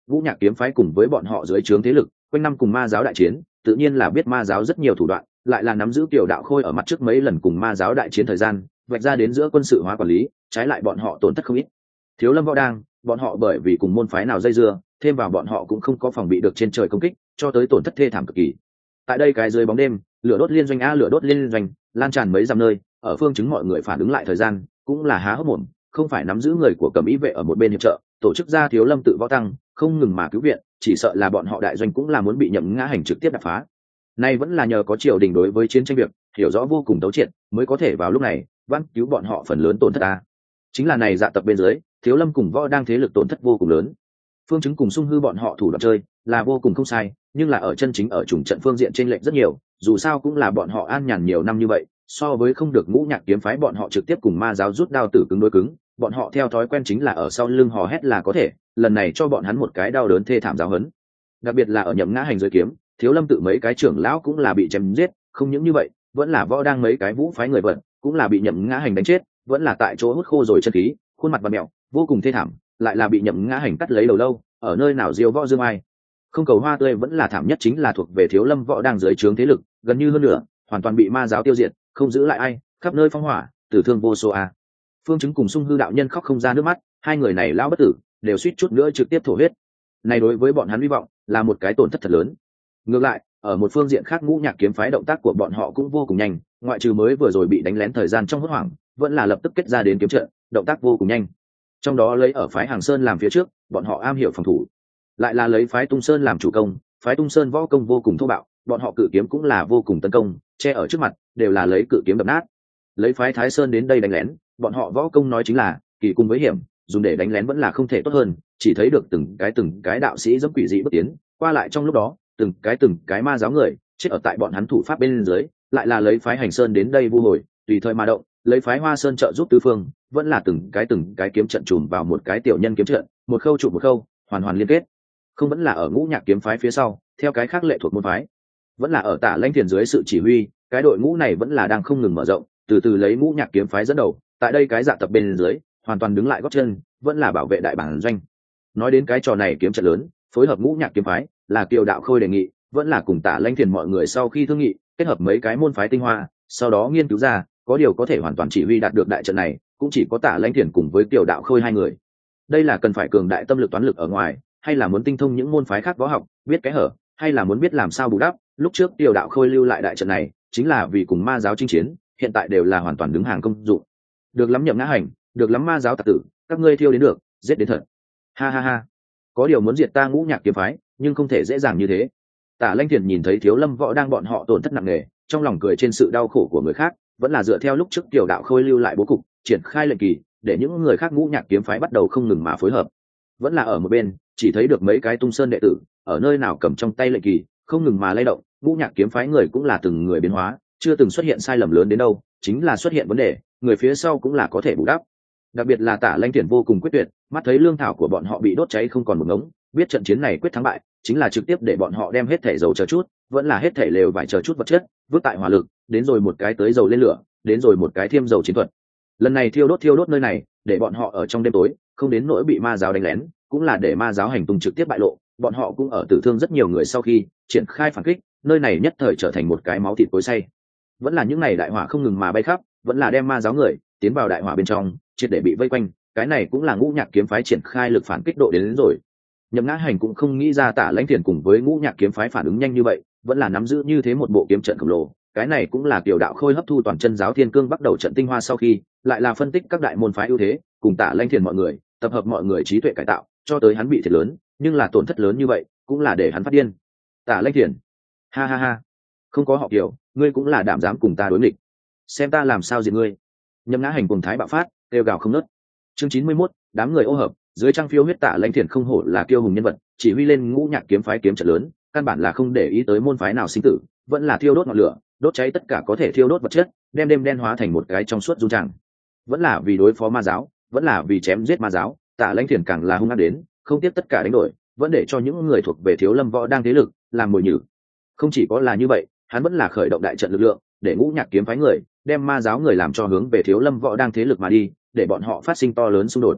ngũ nhạc kiếm phái cùng với bọn họ dưới trướng thế lực quanh năm cùng ma giáo đại chiến, tự nhiên là biết ma giáo rất nhiều thủ đoạn, lại là nắm giữ Kiều Đạo Khôi ở mặt trước mấy lần cùng ma giáo đại chiến thời gian vạch ra đến giữa quân sự hóa quản lý, trái lại bọn họ tổn thất không ít. Thiếu Lâm Võ Đang, bọn họ bởi vì cùng môn phái nào dây dưa, thêm vào bọn họ cũng không có phòng bị được trên trời công kích, cho tới tổn thất thê thảm cực kỳ. Tại đây cái dưới bóng đêm, lửa đốt liên doanh a lửa đốt liên doanh, lan tràn mấy dặm nơi, ở phương chứng mọi người phản ứng lại thời gian, cũng là há hốc mồm, không phải nắm giữ người của Cẩm Ý vệ ở một bên hiệp trợ, tổ chức ra Thiếu Lâm tự võ tăng, không ngừng mà cứu viện, chỉ sợ là bọn họ đại doanh cũng là muốn bị Nhậm Ngã Hành trực tiếp đập phá. Nay vẫn là nhờ có triều đình đối với chiến tranh việc hiểu rõ vô cùng thấu triệt, mới có thể vào lúc này vãn cứu bọn họ phần lớn tổn thất ta. Chính là này dạ tập bên dưới, Thiếu Lâm cùng võ đang thế lực tổn thất vô cùng lớn. Phương chứng cùng Sung Hư bọn họ thủ đoạn chơi là vô cùng không sai, nhưng là ở chân chính ở trùng trận phương diện trên lệnh rất nhiều, dù sao cũng là bọn họ an nhàn nhiều năm như vậy, so với không được ngũ nhạc kiếm phái bọn họ trực tiếp cùng ma giáo rút đao tử cứng đối cứng, bọn họ theo thói quen chính là ở sau lưng hò hét là có thể, lần này cho bọn hắn một cái đau đớn thê thảm giáo hấn. Đặc biệt là ở Nhậm Ngã Hành dưới kiếm, Thiếu Lâm tự mấy cái trưởng lão cũng là bị chém giết, không những như vậy, vẫn là võ đang mấy cái vũ phái người vận, cũng là bị Nhậm Ngã Hành đánh chết, vẫn là tại chỗ hút khô rồi chân khí, khuôn mặt vặn mèo, vô cùng thê thảm, lại là bị Nhậm Ngã Hành cắt lấy đầu lâu, ở nơi nào diêu võ dương ai. Không cầu hoa tươi vẫn là thảm nhất, chính là thuộc về Thiếu Lâm võ đang dưới trướng thế lực, gần như hơn nửa, hoàn toàn bị ma giáo tiêu diệt, không giữ lại ai, khắp nơi phong hỏa, tử thương vô số a. Phương chứng cùng Sung Hư đạo nhân khóc không ra nước mắt, hai người này lão bất tử, đều suýt chút nữa trực tiếp thổ huyết. Này đối với bọn hắn hy vọng là một cái tổn thất thật lớn. Ngược lại, ở một phương diện khác, ngũ nhạc kiếm phái động tác của bọn họ cũng vô cùng nhanh, ngoại trừ mới vừa rồi bị đánh lén thời gian trong hốt hoảng, vẫn là lập tức kết ra đến kiếm trận, động tác vô cùng nhanh. Trong đó lấy ở phái Hàng Sơn làm phía trước, bọn họ am hiểu phòng thủ, lại là lấy phái Tung Sơn làm chủ công, phái Tung Sơn võ công vô cùng thô bạo, bọn họ cự kiếm cũng là vô cùng tấn công, che ở trước mặt đều là lấy cự kiếm đập nát. Lấy phái Thái Sơn đến đây đánh lén, bọn họ võ công nói chính là kỳ cùng với hiểm, dùng để đánh lén vẫn là không thể tốt hơn, chỉ thấy được từng cái từng cái đạo sĩ giống quỷ dị bước tiến qua lại, trong lúc đó từng cái từng cái ma giáo người chết ở tại bọn hắn thủ pháp bên dưới, lại là lấy phái Hành Sơn đến đây vu hồi, tùy thời mà động, lấy phái Hoa Sơn trợ giúp tứ phương, vẫn là từng cái từng cái kiếm trận trùm vào một cái tiểu nhân kiếm trận, một khâu trụ một khâu, hoàn hoàn liên kết. Không vẫn là ở ngũ nhạc kiếm phái phía sau, theo cái khác lệ thuộc môn phái, vẫn là ở Tả Lãnh Thiền dưới sự chỉ huy, cái đội ngũ này vẫn là đang không ngừng mở rộng, từ từ lấy ngũ nhạc kiếm phái dẫn đầu, tại đây cái dạ tập bên dưới, hoàn toàn đứng lại gót chân, vẫn là bảo vệ đại bản doanh. Nói đến cái trò này kiếm trận lớn, phối hợp ngũ nhạc kiếm phái, là Kiều Đạo Khôi đề nghị, vẫn là cùng Tả Lãnh Thiền mọi người sau khi thương nghị, kết hợp mấy cái môn phái tinh hoa, sau đó nghiên cứu ra, có điều có thể hoàn toàn chỉ huy đạt được đại trận này, cũng chỉ có Tả Lãnh Thiền cùng với Kiều Đạo Khôi hai người. Đây là cần phải cường đại tâm lực toán lực ở ngoài, hay là muốn tinh thông những môn phái khác võ học, biết cái hở, hay là muốn biết làm sao bù đắp. Lúc trước Kiều Đạo Khôi lưu lại đại trận này, chính là vì cùng ma giáo chinh chiến, hiện tại đều là hoàn toàn đứng hàng công dụng. Được lắm Nhậm Ngã Hành, được lắm ma giáo tặc tử, các ngươi thiêu đến được, giết đến thật. Ha ha ha. Có điều muốn diệt ta ngũ nhạc kiếm phái, nhưng không thể dễ dàng như thế. Tả Lãnh Thiền nhìn thấy Thiếu Lâm võ đang bọn họ tổn thất nặng nề, trong lòng cười trên sự đau khổ của người khác, vẫn là dựa theo lúc trước Kiều Đạo Khôi lưu lại bố cục, triển khai lệnh kỳ, để những người khác ngũ nhạc kiếm phái bắt đầu không ngừng mà phối hợp. Vẫn là ở một bên, chỉ thấy được mấy cái Tung Sơn đệ tử, ở nơi nào cầm trong tay lệnh kỳ, không ngừng mà lay động, ngũ nhạc kiếm phái người cũng là từng người biến hóa, chưa từng xuất hiện sai lầm lớn đến đâu, chính là xuất hiện vấn đề, người phía sau cũng là có thể bù đắp. Đặc biệt là Tả Lãnh Thiền vô cùng quyết tuyệt, mắt thấy lương thảo của bọn họ bị đốt cháy không còn một ngống, biết trận chiến này quyết thắng bại, chính là trực tiếp để bọn họ đem hết thể dầu chờ chút, vẫn là hết thể lều vải chờ chút vật chất, vứt tại hỏa lực, đến rồi một cái tới dầu lên lửa, đến rồi một cái thêm dầu chiến thuật. Lần này thiêu đốt thiêu đốt nơi này, để bọn họ ở trong đêm tối, không đến nỗi bị ma giáo đánh lén, cũng là để ma giáo hành tung trực tiếp bại lộ, bọn họ cũng ở tử thương rất nhiều người sau khi triển khai phản kích, nơi này nhất thời trở thành một cái máu thịt cối xay. Vẫn là những ngày đại hỏa không ngừng mà bay khắp, vẫn là đem ma giáo người tiến vào đại hỏa bên trong, triệt để bị vây quanh, cái này cũng là ngũ nhạc kiếm phái triển khai lực phản kích độ đến, đến rồi. Nhậm Ngã Hành cũng không nghĩ ra Tả Lãnh Thiền cùng với ngũ nhạc kiếm phái phản ứng nhanh như vậy, vẫn là nắm giữ như thế một bộ kiếm trận khổng lồ, cái này cũng là Kiều Đạo Khôi hấp thu toàn chân giáo Thiên Cương bắt đầu trận tinh hoa sau khi, lại là phân tích các đại môn phái ưu thế, cùng Tả Lãnh Thiền mọi người, tập hợp mọi người trí tuệ cải tạo, cho tới hắn bị thiệt lớn, nhưng là tổn thất lớn như vậy, cũng là để hắn phát điên. Tả Lãnh Thiền, ha ha ha, không có họ Kiều, ngươi cũng là đảm dám cùng ta đối nghịch, xem ta làm sao diệt ngươi. Nhậm Ngã Hành cùng thái bạo phát, kêu gào không nớt. Chương chín mươi mốt, đám người ô hợp, dưới trang phiêu huyết Tả Lãnh Thiền không hổ là kiêu hùng nhân vật, chỉ huy lên ngũ nhạc kiếm phái kiếm trận lớn, căn bản là không để ý tới môn phái nào sinh tử, vẫn là thiêu đốt ngọn lửa, đốt cháy tất cả có thể thiêu đốt vật chất, đem đêm đen hóa thành một cái trong suốt dung tràng. Vẫn là vì đối phó ma giáo, vẫn là vì chém giết ma giáo, Tả Lãnh Thiền càng là hung ác đến, không tiếc tất cả đánh đổi, vẫn để cho những người thuộc về Thiếu Lâm võ đang thế lực làm mồi nhử. Không chỉ có là như vậy, hắn vẫn là khởi động đại trận lực lượng, để ngũ nhạc kiếm phái người đem ma giáo người làm cho hướng về Thiếu Lâm võ đang thế lực mà đi, để bọn họ phát sinh to lớn xung đột.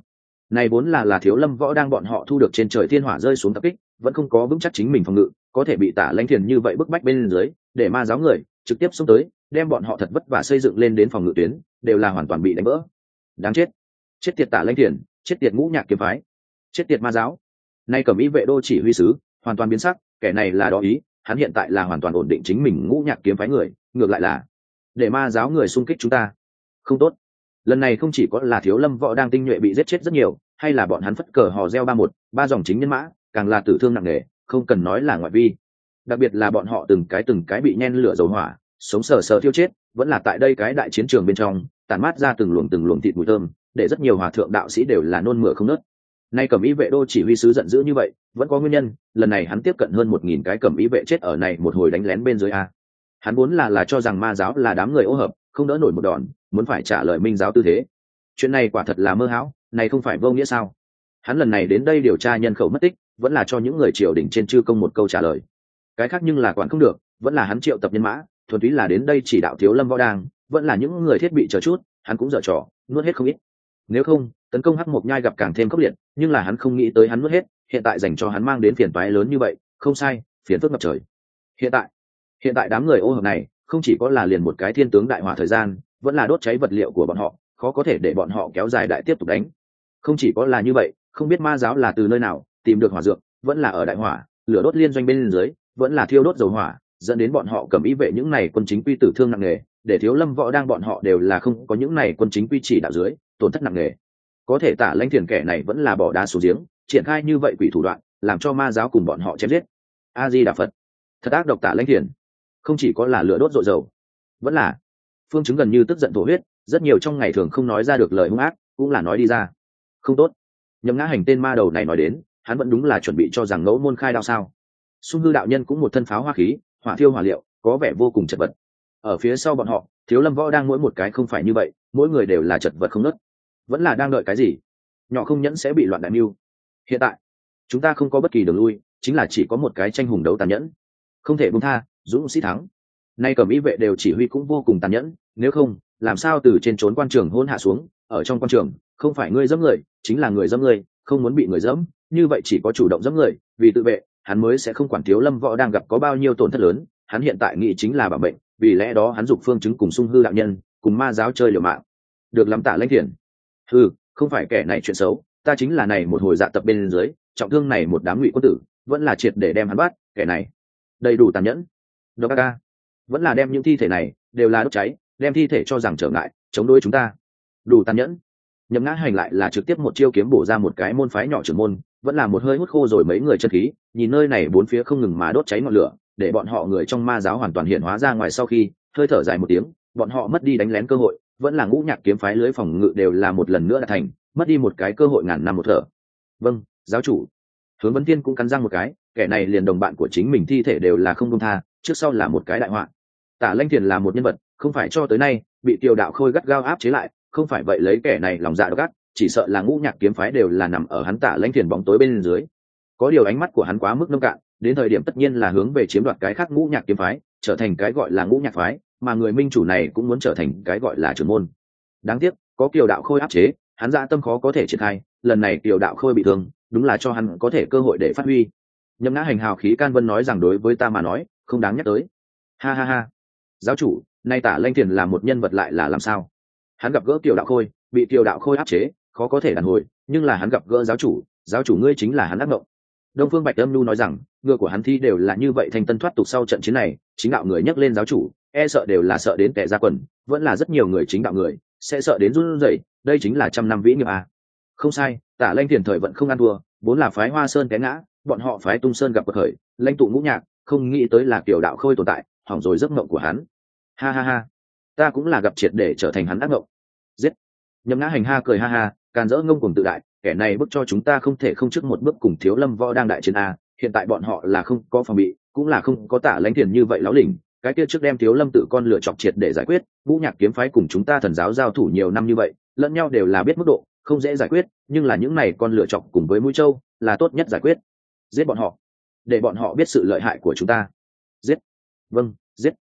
Này vốn là là Thiếu Lâm Võ đang bọn họ thu được trên trời thiên hỏa rơi xuống tập kích, vẫn không có vững chắc chính mình phòng ngự, có thể bị Tả Lãnh Thiền như vậy bức bách bên dưới, để ma giáo người trực tiếp xông tới, đem bọn họ thật vất vả xây dựng lên đến phòng ngự tuyến, đều là hoàn toàn bị đánh vỡ. Đáng chết, chết tiệt Tả Lãnh Thiền, chết tiệt Ngũ Nhạc kiếm phái, chết tiệt ma giáo. Nay Cẩm Ý vệ đô chỉ huy sứ hoàn toàn biến sắc, kẻ này là đó ý, hắn hiện tại là hoàn toàn ổn định chính mình Ngũ Nhạc kiếm phái người, ngược lại là để ma giáo người xung kích chúng ta. Không tốt, lần này không chỉ có là Thiếu Lâm Võ đang tinh nhuệ bị giết chết rất nhiều, hay là bọn hắn phất cờ hò reo ba một ba dòng chính nhân mã càng là tử thương nặng nề, không cần nói là ngoại vi, đặc biệt là bọn họ từng cái từng cái bị nhen lửa dầu hỏa, sống sờ sờ thiêu chết, vẫn là tại đây cái đại chiến trường bên trong tản mát ra từng luồng từng luồng thịt mùi thơm, để rất nhiều hòa thượng đạo sĩ đều là nôn mửa không nớt. Nay Cẩm Ý vệ đô chỉ huy sứ giận dữ như vậy, vẫn có nguyên nhân, lần này hắn tiếp cận hơn một nghìn cái Cẩm Ý vệ chết ở này một hồi đánh lén bên dưới a. Hắn vốn là là cho rằng ma giáo là đám người ô hợp, không đỡ nổi một đòn, muốn phải trả lời minh giáo tư thế. Chuyện này quả thật là mơ hão, này không phải vô nghĩa sao? Hắn lần này đến đây điều tra nhân khẩu mất tích, vẫn là cho những người triều đình trên chư công một câu trả lời. Cái khác nhưng là quản không được, vẫn là hắn triệu tập nhân mã, thuần túy là đến đây chỉ đạo Thiếu Lâm Võ đang, vẫn là những người thiết bị chờ chút, hắn cũng dở trò, nuốt hết không ít. Nếu không, tấn công Hắc Mộc Nhai gặp càng thêm khốc liệt, nhưng là hắn không nghĩ tới hắn nuốt hết, hiện tại dành cho hắn mang đến phiền toái lớn như vậy, không sai, phiền phức ngập trời. Hiện tại, hiện tại đám người ô hợp này, không chỉ có là liền một cái thiên tướng đại hỏa thời gian, vẫn là đốt cháy vật liệu của bọn họ, khó có thể để bọn họ kéo dài đại tiếp tục đánh. Không chỉ có là như vậy, không biết ma giáo là từ nơi nào tìm được hỏa dược, vẫn là ở đại hỏa, lửa đốt liên doanh bên dưới, vẫn là thiêu đốt dầu hỏa, dẫn đến bọn họ Cẩm Ý vệ những này quân chính quy tử thương nặng nề, để Thiếu Lâm Võ đang bọn họ đều là không có những này quân chính quy chỉ đạo dưới, tổn thất nặng nề. Có thể Tả Lãnh Thiền kẻ này vẫn là bỏ đá xuống giếng, triển khai như vậy quỷ thủ đoạn, làm cho ma giáo cùng bọn họ chém giết. A Di Đà Phật, thật ác độc Tả Lãnh Thiền, không chỉ có là lửa đốt dội dầu, vẫn là Phương Chứng gần như tức giận thổ huyết, rất nhiều trong ngày thường không nói ra được lời hung ác, cũng là nói đi ra. Không tốt, Nhậm Ngã Hành tên ma đầu này nói đến, hắn vẫn đúng là chuẩn bị cho rằng ngẫu môn khai đao sao? Xung Hư đạo nhân cũng một thân pháo hoa khí, hỏa thiêu hỏa liệu, có vẻ vô cùng chật vật. Ở phía sau bọn họ, Thiếu Lâm Võ đang mỗi một cái không phải như vậy, mỗi người đều là chật vật không nớt. Vẫn là đang đợi cái gì? Nhỏ không nhẫn sẽ bị loạn đại mưu. Hiện tại, chúng ta không có bất kỳ đường lui, chính là chỉ có một cái tranh hùng đấu tàn nhẫn, không thể buông tha, dũng sĩ thắng. Nay Cẩm Ý vệ đều chỉ huy cũng vô cùng tàn nhẫn, nếu không, làm sao từ trên trốn quan trường hôn hạ xuống, ở trong quan trường, không phải ngươi dẫm người, chính là người dẫm người, không muốn bị người dẫm, như vậy chỉ có chủ động dẫm người, vì tự vệ, hắn mới sẽ không quản Thiếu Lâm Võ đang gặp có bao nhiêu tổn thất lớn, hắn hiện tại nghĩ chính là bảo mệnh, vì lẽ đó hắn dục Phương Chứng cùng Xung Hư đạo nhân, cùng ma giáo chơi liều mạng. Được lắm Tả Lãnh Thiền. Hừ, không phải kẻ này chuyện xấu, ta chính là này một hồi dạ tập bên dưới, trọng thương này một đám ngụy quân tử, vẫn là triệt để đem hắn bắt, kẻ này đầy đủ tàn nhẫn. Độc ca, vẫn là đem những thi thể này đều là đốt cháy, đem thi thể cho rằng trở ngại, chống đối chúng ta. Đủ tàn nhẫn. Nhậm Ngã Hành lại là trực tiếp một chiêu kiếm bổ ra một cái môn phái nhỏ trưởng môn, vẫn là một hơi hút khô rồi mấy người chân khí, nhìn nơi này bốn phía không ngừng mà đốt cháy ngọn lửa, để bọn họ người trong ma giáo hoàn toàn hiện hóa ra ngoài sau khi, hơi thở dài một tiếng, bọn họ mất đi đánh lén cơ hội, vẫn là Ngũ Nhạc kiếm phái lưới phòng ngự đều là một lần nữa đã thành, mất đi một cái cơ hội ngàn năm một thở. Vâng, giáo chủ. Hướng Vấn Tiên cũng cắn răng một cái, kẻ này liền đồng bạn của chính mình thi thể đều là không buông tha, trước sau là một cái đại họa. Tả Lãnh Thiền là một nhân vật, không phải cho tới nay bị Tiêu Đạo Khôi gắt gao áp chế lại, không phải vậy lấy kẻ này lòng dạ độc ác, chỉ sợ là Ngũ Nhạc kiếm phái đều là nằm ở hắn Tả Lãnh Thiền bóng tối bên dưới. Có điều ánh mắt của hắn quá mức nông cạn, đến thời điểm tất nhiên là hướng về chiếm đoạt cái khác Ngũ Nhạc kiếm phái, trở thành cái gọi là Ngũ Nhạc phái, mà người minh chủ này cũng muốn trở thành cái gọi là trưởng môn. Đáng tiếc, có Kiều Đạo Khôi áp chế, hắn dạ tâm khó có thể triển khai, lần này Kiều Đạo Khôi bị thương, đúng là cho hắn có thể cơ hội để phát huy. Nhậm Ngã Hành hào khí can vân nói rằng đối với ta mà nói, không đáng nhắc tới. Ha ha ha. Giáo chủ, nay Tả Lãnh Thiền là một nhân vật lại là làm sao? Hắn gặp gỡ Kiều Đạo Khôi, bị Kiều Đạo Khôi áp chế, khó có thể đàn hồi, nhưng là hắn gặp gỡ giáo chủ, giáo chủ ngươi chính là hắn ác mộng. Đông Phương Bạch Âm Nhu nói rằng, ngựa của hắn thi đều là như vậy thành tân thoát tục sau trận chiến này, chính đạo người nhắc lên giáo chủ, e sợ đều là sợ đến kẻ ra quần, vẫn là rất nhiều người chính đạo người sẽ sợ đến run rẩy, đây chính là trăm năm vĩ nghiệp à. Không sai, Tả Lãnh Thiền thời vận không ăn thua, vốn là phái Hoa Sơn té ngã, bọn họ phái Tung Sơn gặp bậc khởi, lãnh tụ Ngũ Nhạc, không nghĩ tới là Kiều Đạo Khôi tồn tại, hỏng rồi giấc mộng của hắn. Ha ha ha, ta cũng là gặp triệt để trở thành hắn ác mộng. Giết. Nhậm Ngã Hành ha cười ha ha, càn rỡ ngông cuồng tự đại, kẻ này bức cho chúng ta không thể không trước một bước cùng Thiếu Lâm Võ đang đại chiến a, hiện tại bọn họ là không có phòng bị, cũng là không có Tả Lãnh Thiền như vậy láo lỉnh, cái kia trước đem Thiếu Lâm tự con lựa chọc triệt để giải quyết, Ngũ Nhạc kiếm phái cùng chúng ta thần giáo giao thủ nhiều năm như vậy, lẫn nhau đều là biết mức độ, không dễ giải quyết, nhưng là những này con lựa chọc cùng với mũi châu là tốt nhất giải quyết. Giết bọn họ, để bọn họ biết sự lợi hại của chúng ta. Giết. Vâng, giết.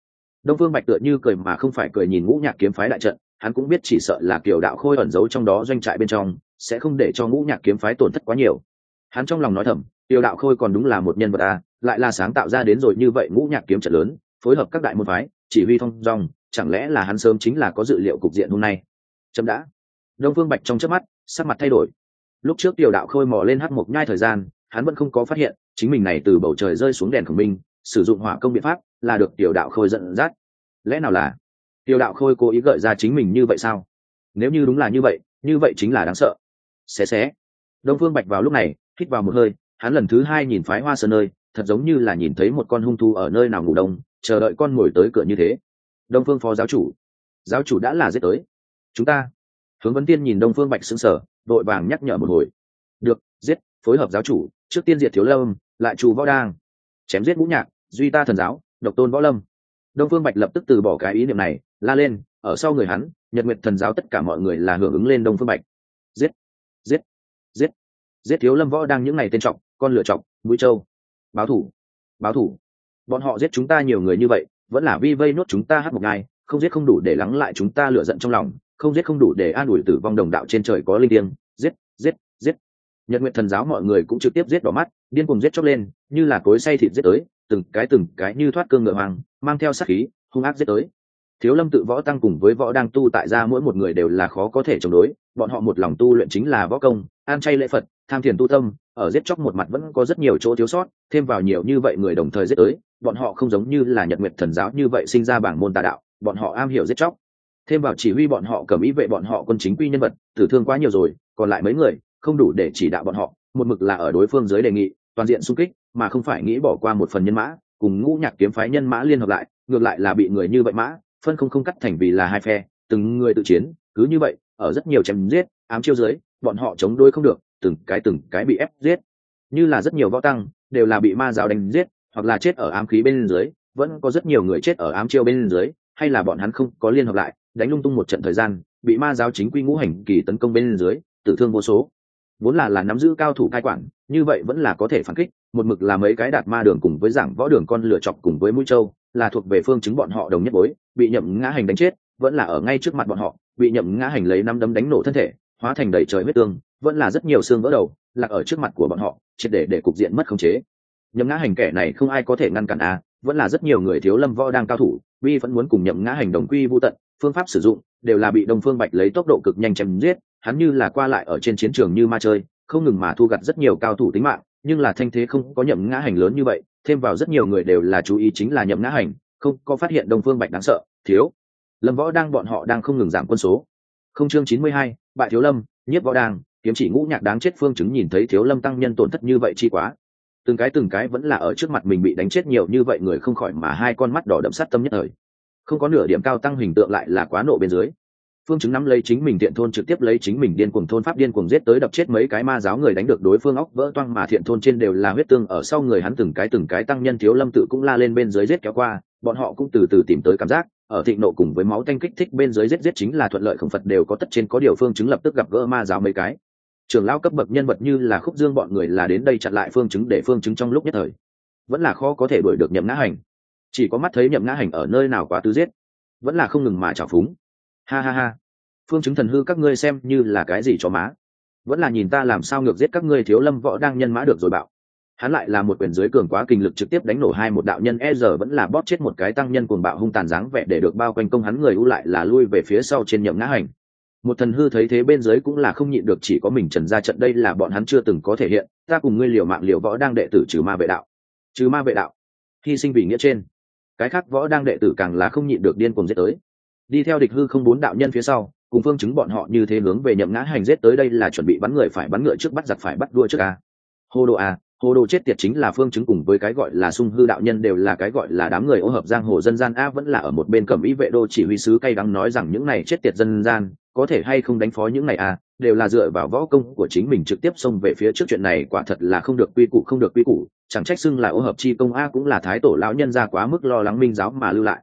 Đông Phương Bạch tựa như cười mà không phải cười nhìn Ngũ Nhạc kiếm phái đại trận, hắn cũng biết chỉ sợ là Kiều Đạo Khôi ẩn giấu trong đó doanh trại bên trong, sẽ không để cho Ngũ Nhạc kiếm phái tổn thất quá nhiều. Hắn trong lòng nói thầm, Kiều Đạo Khôi còn đúng là một nhân vật a, lại là sáng tạo ra đến rồi như vậy Ngũ Nhạc kiếm trận lớn, phối hợp các đại môn phái, chỉ huy thông dong, chẳng lẽ là hắn sớm chính là có dự liệu cục diện hôm nay. Chấm đã. Đông Phương Bạch trong chớp mắt, sắc mặt thay đổi. Lúc trước Kiều Đạo Khôi mò lên hắc mộc nhai thời gian, hắn vẫn không có phát hiện chính mình này từ bầu trời rơi xuống đèn khổng minh, sử dụng hỏa công biện pháp, là được Kiều Đạo Khôi dẫn dắt. Lẽ nào là Kiều Đạo Khôi cố ý gợi ra chính mình như vậy sao? Nếu như đúng là như vậy, như vậy chính là đáng sợ. Xé xé. Đông Phương Bạch vào lúc này hít vào một hơi, hắn lần thứ hai nhìn phái Hoa Sơn nơi, thật giống như là nhìn thấy một con hung thú ở nơi nào ngủ đông, chờ đợi con mồi tới cửa như thế. Đông Phương phó giáo chủ, giáo chủ đã là giết tới. Chúng ta. Hướng Vấn Tiên nhìn Đông Phương Bạch sững sờ, đội vàng nhắc nhở một hồi. Được, giết, phối hợp giáo chủ, trước tiên diệt Thiếu Lâm, lại Trù Võ Đang, chém giết Ngũ Nhạc, duy ta thần giáo, độc tôn Võ Lâm. Đông Phương Bạch lập tức từ bỏ cái ý niệm này, la lên, ở sau người hắn, Nhật Nguyệt thần giáo tất cả mọi người là hưởng ứng lên Đông Phương Bạch. Giết, giết, giết, giết Thiếu Lâm Võ Đang những này tên trọng, con lựa trọng, mũi trâu. Báo thủ, báo thủ. Bọn họ giết chúng ta nhiều người như vậy, vẫn là vi vây nốt chúng ta hắc một ngày, không giết không đủ để lắng lại chúng ta lửa giận trong lòng, không giết không đủ để an ủi tử vong đồng đạo trên trời có linh thiêng. Giết, giết, giết. Nhật Nguyệt thần giáo mọi người cũng trực tiếp giết đỏ mắt, điên cuồng giết chóc lên, như là cối xay thịt giết tới, từng cái từng cái như thoát cương ngựa hoàng, mang theo sát khí, hung ác giết tới. Thiếu Lâm tự võ tăng cùng với võ đang tu tại gia mỗi một người đều là khó có thể chống đối, bọn họ một lòng tu luyện chính là võ công, an chay lễ Phật, tham thiền tu tâm, ở giết chóc một mặt vẫn có rất nhiều chỗ thiếu sót, thêm vào nhiều như vậy người đồng thời giết tới, bọn họ không giống như là Nhật Nguyệt thần giáo như vậy sinh ra bảng môn tà đạo, bọn họ am hiểu giết chóc. Thêm vào chỉ huy bọn họ cầm ý vệ bọn họ quân chính quy nhân vật, tử thương quá nhiều rồi, còn lại mấy người không đủ để chỉ đạo bọn họ, một mực là ở đối phương dưới đề nghị, toàn diện xung kích, mà không phải nghĩ bỏ qua một phần nhân mã, cùng Ngũ Nhạc kiếm phái nhân mã liên hợp lại, ngược lại là bị người như vậy mã phân không không cắt thành vì là hai phe, từng người tự chiến, cứ như vậy, ở rất nhiều chém giết, ám chiêu dưới, bọn họ chống đối không được, từng cái từng cái bị ép giết. Như là rất nhiều võ tăng đều là bị ma giáo đánh giết, hoặc là chết ở ám khí bên dưới, vẫn có rất nhiều người chết ở ám chiêu bên dưới, hay là bọn hắn không có liên hợp lại, đánh lung tung một trận thời gian, bị ma giáo chính quy ngũ hành kỳ tấn công bên dưới, tử thương vô số. Vốn là là nắm giữ cao thủ cai quản, như vậy vẫn là có thể phản kích, một mực là mấy cái đạt ma đường cùng với giảng võ đường con lựa chọc cùng với mũi châu, là thuộc về phương chứng bọn họ đồng nhất bối, bị Nhậm Ngã Hành đánh chết, vẫn là ở ngay trước mặt bọn họ, bị Nhậm Ngã Hành lấy năm đấm đánh nổ thân thể, hóa thành đầy trời huyết tương, vẫn là rất nhiều xương vỡ đầu, lạc ở trước mặt của bọn họ, triệt để để cục diện mất khống chế. Nhậm Ngã Hành kẻ này không ai có thể ngăn cản a, vẫn là rất nhiều người Thiếu Lâm võ đang cao thủ, uy vẫn muốn cùng Nhậm Ngã Hành đồng quy vu tận, phương pháp sử dụng đều là bị Đông Phương Bạch lấy tốc độ cực nhanh chém giết, hắn như là qua lại ở trên chiến trường như ma chơi, không ngừng mà thu gặt rất nhiều cao thủ tính mạng, nhưng là thanh thế không có Nhậm Ngã Hành lớn như vậy, thêm vào rất nhiều người đều là chú ý chính là Nhậm Ngã Hành, không có phát hiện Đông Phương Bạch đáng sợ. Thiếu Lâm võ đang bọn họ đang không ngừng giảm quân số. Không chương chín mươi hai, bại Thiếu Lâm, nhiếp võ đang, kiếm chỉ Ngũ Nhạc đáng chết phương chứng nhìn thấy Thiếu Lâm tăng nhân tổn thất như vậy chi quá, từng cái từng cái vẫn là ở trước mặt mình bị đánh chết nhiều như vậy người không khỏi mà hai con mắt đỏ đậm sát tâm nhất thời. Không có nửa điểm cao tăng hình tượng lại là quá nộ bên dưới. Phương chứng nắm lấy chính mình thiện thôn trực tiếp lấy chính mình điên cuồng thôn pháp điên cuồng giết tới đập chết mấy cái ma giáo người đánh được đối phương óc vỡ toang mà thiện thôn trên đều là huyết tương ở sau người hắn từng cái từng cái tăng nhân Thiếu Lâm tự cũng la lên bên dưới giết kéo qua, bọn họ cũng từ từ tìm tới cảm giác, ở thịnh nộ cùng với máu tanh kích thích bên dưới giết giết chính là thuận lợi không Phật đều có tất trên có điều Phương chứng lập tức gặp gỡ ma giáo mấy cái trưởng lão cấp bậc nhân vật như là Khúc Dương bọn người là đến đây chặn lại Phương chứng để Phương chứng trong lúc nhất thời vẫn là khó có thể đuổi được Nhậm Ngã Hành, chỉ có mắt thấy Nhậm Ngã Hành ở nơi nào quá tứ giết, vẫn là không ngừng mà trào phúng. Ha ha ha, Phương chứng thần hư các ngươi xem như là cái gì cho má, vẫn là nhìn ta làm sao ngược giết các ngươi Thiếu Lâm võ đang nhân mã được rồi bạo. Hắn lại là một quyền dưới cường quá kinh lực trực tiếp đánh nổ hai một đạo nhân, e giờ vẫn là bóp chết một cái tăng nhân cuồng bạo hung tàn dáng vẻ để được bao quanh công hắn người u lại là lui về phía sau trên Nhậm Ngã Hành. Một thần hư thấy thế bên dưới cũng là không nhịn được, chỉ có mình Trần ra trận đây là bọn hắn chưa từng có thể hiện, ta cùng ngươi liều mạng liều võ đang đệ tử trừ ma vệ đạo, trừ ma vệ đạo, hy sinh vì nghĩa trên. Cái khác võ đang đệ tử càng là không nhịn được điên cuồng giết tới, đi theo địch hư không bốn đạo nhân phía sau, cùng Phương chứng bọn họ như thế hướng về Nhậm Ngã Hành giết tới, đây là chuẩn bị bắn người phải bắn ngựa trước, bắt giặc phải bắt đua trước a. Hô đồ a, hồ đồ chết tiệt, chính là Phương chứng cùng với cái gọi là Sung Hư đạo nhân đều là cái gọi là đám người ô hợp giang hồ dân gian a, vẫn là ở một bên Cẩm Ý vệ đô chỉ huy sứ cay đắng nói rằng những này chết tiệt dân gian có thể hay không đánh phó những này a, đều là dựa vào võ công của chính mình trực tiếp xông về phía trước, chuyện này quả thật là không được quy củ, không được quy củ, chẳng trách xưng là ô hợp chi công a, cũng là thái tổ lão nhân ra quá mức lo lắng minh giáo mà lưu lại.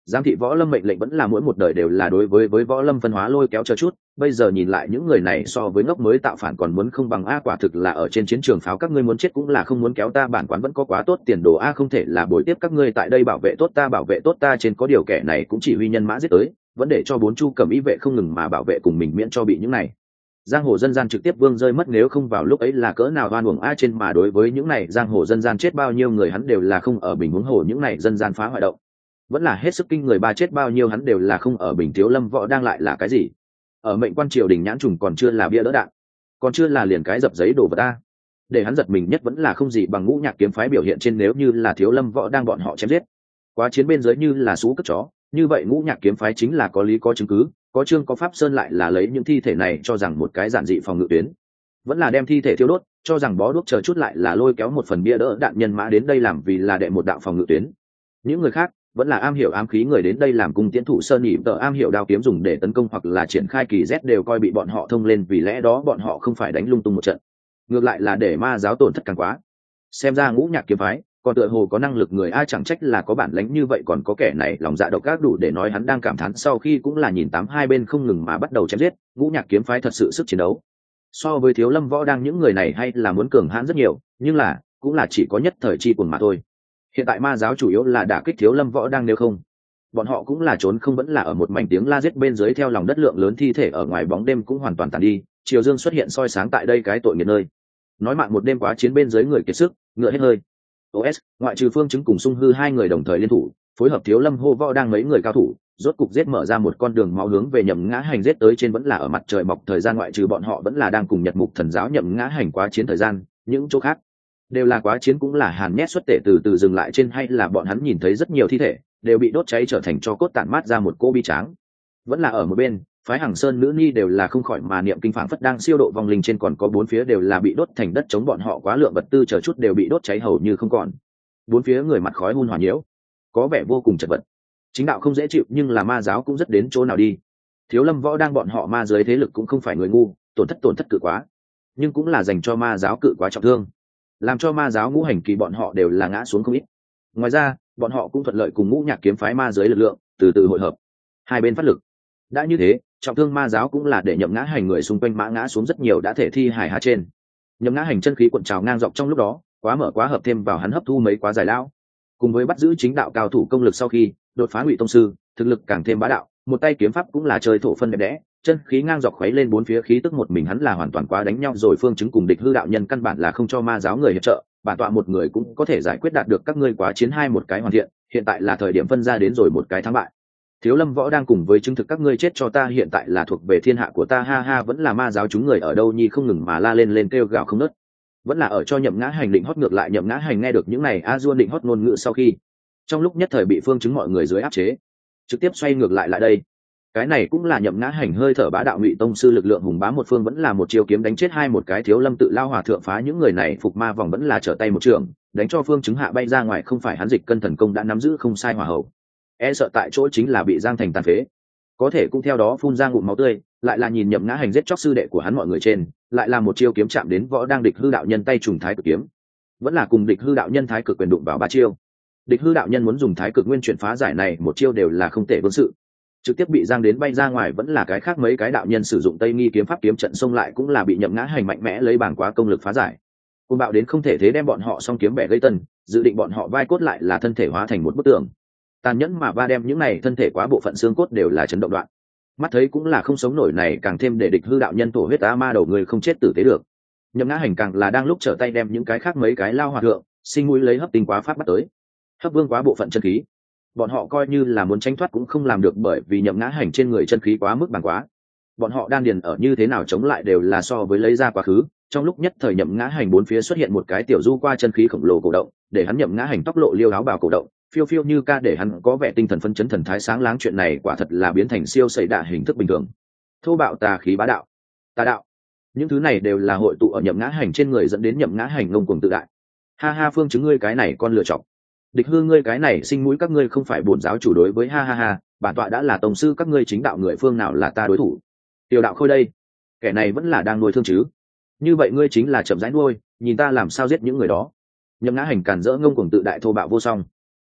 giám thị võ lâm mệnh lệnh vẫn là mỗi một đời đều là đối với với võ lâm phân hóa lôi kéo chờ chút, bây giờ nhìn lại những người này so với ngốc mới tạo phản còn muốn không bằng a, quả thực là ở trên chiến trường pháo các ngươi muốn chết cũng là không muốn kéo ta, bản quán vẫn có quá tốt tiền đồ a, không thể là bồi tiếp các ngươi tại đây, bảo vệ tốt ta bảo vệ tốt ta, trên có điều kẻ này cũng chỉ huy nhân mã giết tới, vẫn để cho bốn chu cầm ý vệ không ngừng mà bảo vệ cùng mình miễn cho bị những này giang hồ dân gian trực tiếp vương rơi mất, nếu không vào lúc ấy là cỡ nào oan uổng a, trên mà đối với những này giang hồ dân gian chết bao nhiêu người hắn đều là không ở bình huống hồ những này dân gian phá hoại động vẫn là hết sức kinh người, ba chết bao nhiêu hắn đều là không ở bình. Thiếu Lâm Võ đang lại là cái gì? Ở mệnh quan triều đình nhãn trùng còn chưa là bia đỡ đạn, còn chưa là liền cái dập giấy đổ vật ta. Để hắn giật mình nhất vẫn là không gì bằng Ngũ Nhạc kiếm phái biểu hiện trên, nếu như là Thiếu Lâm Võ đang bọn họ chém giết quá chiến bên dưới như là sú cất chó, như vậy Ngũ Nhạc kiếm phái chính là có lý có chứng cứ, có trương có pháp sơn, lại là lấy những thi thể này cho rằng một cái giản dị phòng ngự tuyến, vẫn là đem thi thể thiêu đốt cho rằng bó đuốc chờ chút, lại là lôi kéo một phần bia đỡ đạn nhân mã đến đây làm vì là đệ một đạo phòng ngự tuyến. Những người khác vẫn là am hiểu ám khí người đến đây làm cung tiễn thủ sơn nhị tờ am hiểu đao kiếm dùng để tấn công hoặc là triển khai kỳ z đều coi bị bọn họ thông lên, vì lẽ đó bọn họ không phải đánh lung tung một trận, ngược lại là để ma giáo tổn thất càng quá. Xem ra Ngũ Nhạc kiếm phái còn tựa hồ có năng lực người ai, chẳng trách là có bản lĩnh như vậy, còn có kẻ này lòng dạ độc ác đủ để nói. Hắn đang cảm thán sau khi cũng là nhìn tám hai bên không ngừng mà bắt đầu chém giết, Ngũ Nhạc kiếm phái thật sự sức chiến đấu so với Thiếu Lâm Võ đang những người này hay là muốn cường hãn rất nhiều, nhưng là cũng là chỉ có nhất thời chi cuồng mà thôi. Hiện tại ma giáo chủ yếu là đả kích Thiếu Lâm Võ đang, nếu không bọn họ cũng là trốn không vẫn là ở một mảnh tiếng la giết bên dưới, theo lòng đất lượng lớn thi thể ở ngoài bóng đêm cũng hoàn toàn tàn đi, chiều dương xuất hiện soi sáng tại đây cái tội nghiệt nơi. Nói mạng một đêm quá chiến bên dưới người kiệt sức ngựa hết hơi. os ngoại trừ Phương Chứng cùng Sung Hư hai người đồng thời liên thủ phối hợp Thiếu Lâm hô võ đang mấy người cao thủ, rốt cục giết mở ra một con đường máu hướng về Nhậm Ngã Hành giết tới, trên vẫn là ở mặt trời mọc thời gian, ngoại trừ bọn họ vẫn là đang cùng Nhật Mục Thần giáo Nhậm Ngã Hành quá chiến thời gian, những chỗ khác đều là quá chiến cũng là hàn nhét xuất tể từ từ dừng lại trên, hay là bọn hắn nhìn thấy rất nhiều thi thể đều bị đốt cháy trở thành tro cốt tản mát ra một cô bi tráng. Vẫn là ở một bên phái Hằng Sơn nữ ni đều là không khỏi mà niệm kinh phảng phất đang siêu độ vong linh, trên còn có bốn phía đều là bị đốt thành đất chống, bọn họ quá lượng vật tư chờ chút đều bị đốt cháy hầu như không còn, bốn phía người mặt khói hun hòa nhiễu có vẻ vô cùng chật vật. Chính đạo không dễ chịu, nhưng là ma giáo cũng rất đến chỗ nào đi. Thiếu Lâm Võ đang bọn họ ma giới thế lực cũng không phải người ngu, tổn thất tổn thất cự quá, nhưng cũng là dành cho ma giáo cự quá trọng thương, làm cho ma giáo Ngũ Hành Kỳ bọn họ đều là ngã xuống không ít. Ngoài ra bọn họ cũng thuận lợi cùng Ngũ Nhạc kiếm phái ma giới lực lượng từ từ hội hợp, hai bên phát lực. Đã như thế, trọng thương ma giáo cũng là để Nhậm Ngã Hành người xung quanh mã ngã xuống rất nhiều, đã thể thi hài hạ trên. Nhậm Ngã Hành chân khí cuộn trào ngang dọc trong lúc đó, quá mở quá hợp thêm vào hắn hấp thu mấy quá dài lao, cùng với bắt giữ chính đạo cao thủ công lực sau khi đột phá Ngụy tông sư, thực lực càng thêm bá đạo, một tay kiếm pháp cũng là chơi thổ phân đẹp đẽ, chân khí ngang dọc khuấy lên bốn phía, khí tức một mình hắn là hoàn toàn quá đánh nhau rồi. Phương Chứng cùng Địch Hư đạo nhân căn bản là không cho ma giáo người hiệp trợ, bản tọa một người cũng có thể giải quyết đạt được các ngươi quá chiến hai một cái hoàn thiện, hiện tại là thời điểm phân ra đến rồi một cái thắng bại. Thiếu Lâm Võ đang cùng với chứng thực các ngươi chết cho ta, hiện tại là thuộc về thiên hạ của ta, ha ha. Vẫn là ma giáo chúng người ở đâu nhi không ngừng mà la lên lên kêu gào không ngớt, vẫn là ở cho Nhậm Ngã Hành định hót. Ngược lại Nhậm Ngã Hành nghe được những này a duôn định hót ngôn ngữ sau khi, trong lúc nhất thời bị Phương Chứng mọi người dưới áp chế, trực tiếp xoay ngược lại lại đây. Cái này cũng là Nhậm Ngã Hành hơi thở bá đạo, Ngụy tông sư lực lượng hùng bá một phương, vẫn là một chiêu kiếm đánh chết hai một cái Thiếu Lâm tự lao hòa thượng, phá những người này phục ma vòng vẫn là trở tay một trường đánh cho Phương Chứng hạ bay ra ngoài. Không phải hắn dịch cân thần công đã nắm giữ không sai hỏa hậu, e sợ tại chỗ chính là bị giang thành tàn phế, có thể cũng theo đó phun ra ngụm máu tươi. Lại là nhìn Nhậm Ngã Hành giết chóc sư đệ của hắn mọi người trên, lại là một chiêu kiếm chạm đến võ đang Địch Hư đạo nhân tay trùng thái cực kiếm, vẫn là cùng Địch Hư đạo nhân thái cực quyền đụng vào ba chiêu. Địch Hư đạo nhân muốn dùng thái cực nguyên chuyển phá giải này một chiêu đều là không thể vương sự, trực tiếp bị giang đến bay ra ngoài. Vẫn là cái khác mấy cái đạo nhân sử dụng Tây Nghi kiếm pháp kiếm trận xông lại, cũng là bị Nhậm Ngã Hành mạnh mẽ lấy bảng quá công lực phá giải, cùng bạo đến không thể thế, đem bọn họ song kiếm bẻ gây tân, dự định bọn họ vai cốt lại là thân thể hóa thành một bức tường, tàn nhẫn mà va đem những này thân thể quá bộ phận xương cốt đều là chấn động đoạn. Mắt thấy cũng là không sống nổi, này càng thêm để Địch Hư đạo nhân thổ huyết ta ma đầu người không chết tử tế được. Nhậm Ngã Hành càng là đang lúc trở tay đem những cái khác mấy cái lao hòa thượng sinh mũi lấy hấp tinh quá pháp bắt tới, hấp vương quá bộ phận chân khí, bọn họ coi như là muốn tránh thoát cũng không làm được, bởi vì Nhậm Ngã Hành trên người chân khí quá mức bằng quá, bọn họ đan điền ở như thế nào chống lại đều là so với lấy ra quá khứ. Trong lúc nhất thời Nhậm Ngã Hành bốn phía xuất hiện một cái tiểu du qua chân khí khổng lồ cổ động, để hắn Nhậm Ngã Hành tóc lộ liêu áo bào cổ động phiêu phiêu như ca, để hắn có vẻ tinh thần phân chấn thần thái sáng láng. Chuyện này quả thật là biến thành siêu xảy đạ hình thức bình thường, thô bạo tà khí bá đạo tà đạo, những thứ này đều là hội tụ ở Nhậm Ngã Hành trên người, dẫn đến Nhậm Ngã Hành ngông cuồng tự đại. Ha ha, Phương Chứng ngươi cái này con lựa chọc, Địch Hư ngươi cái này sinh mũi, các ngươi không phải bổn giáo chủ đối với, ha ha ha, bản tọa đã là tổng sư, các ngươi chính đạo người phương nào là ta đối thủ. Tiểu đạo khôi đây, kẻ này vẫn là đang nuôi thương chứ, như vậy ngươi chính là chậm rãi nuôi, nhìn ta làm sao giết những người đó. Nhậm Ngã Hành càn rỡ ngông cuồng tự đại thô bạo vô song,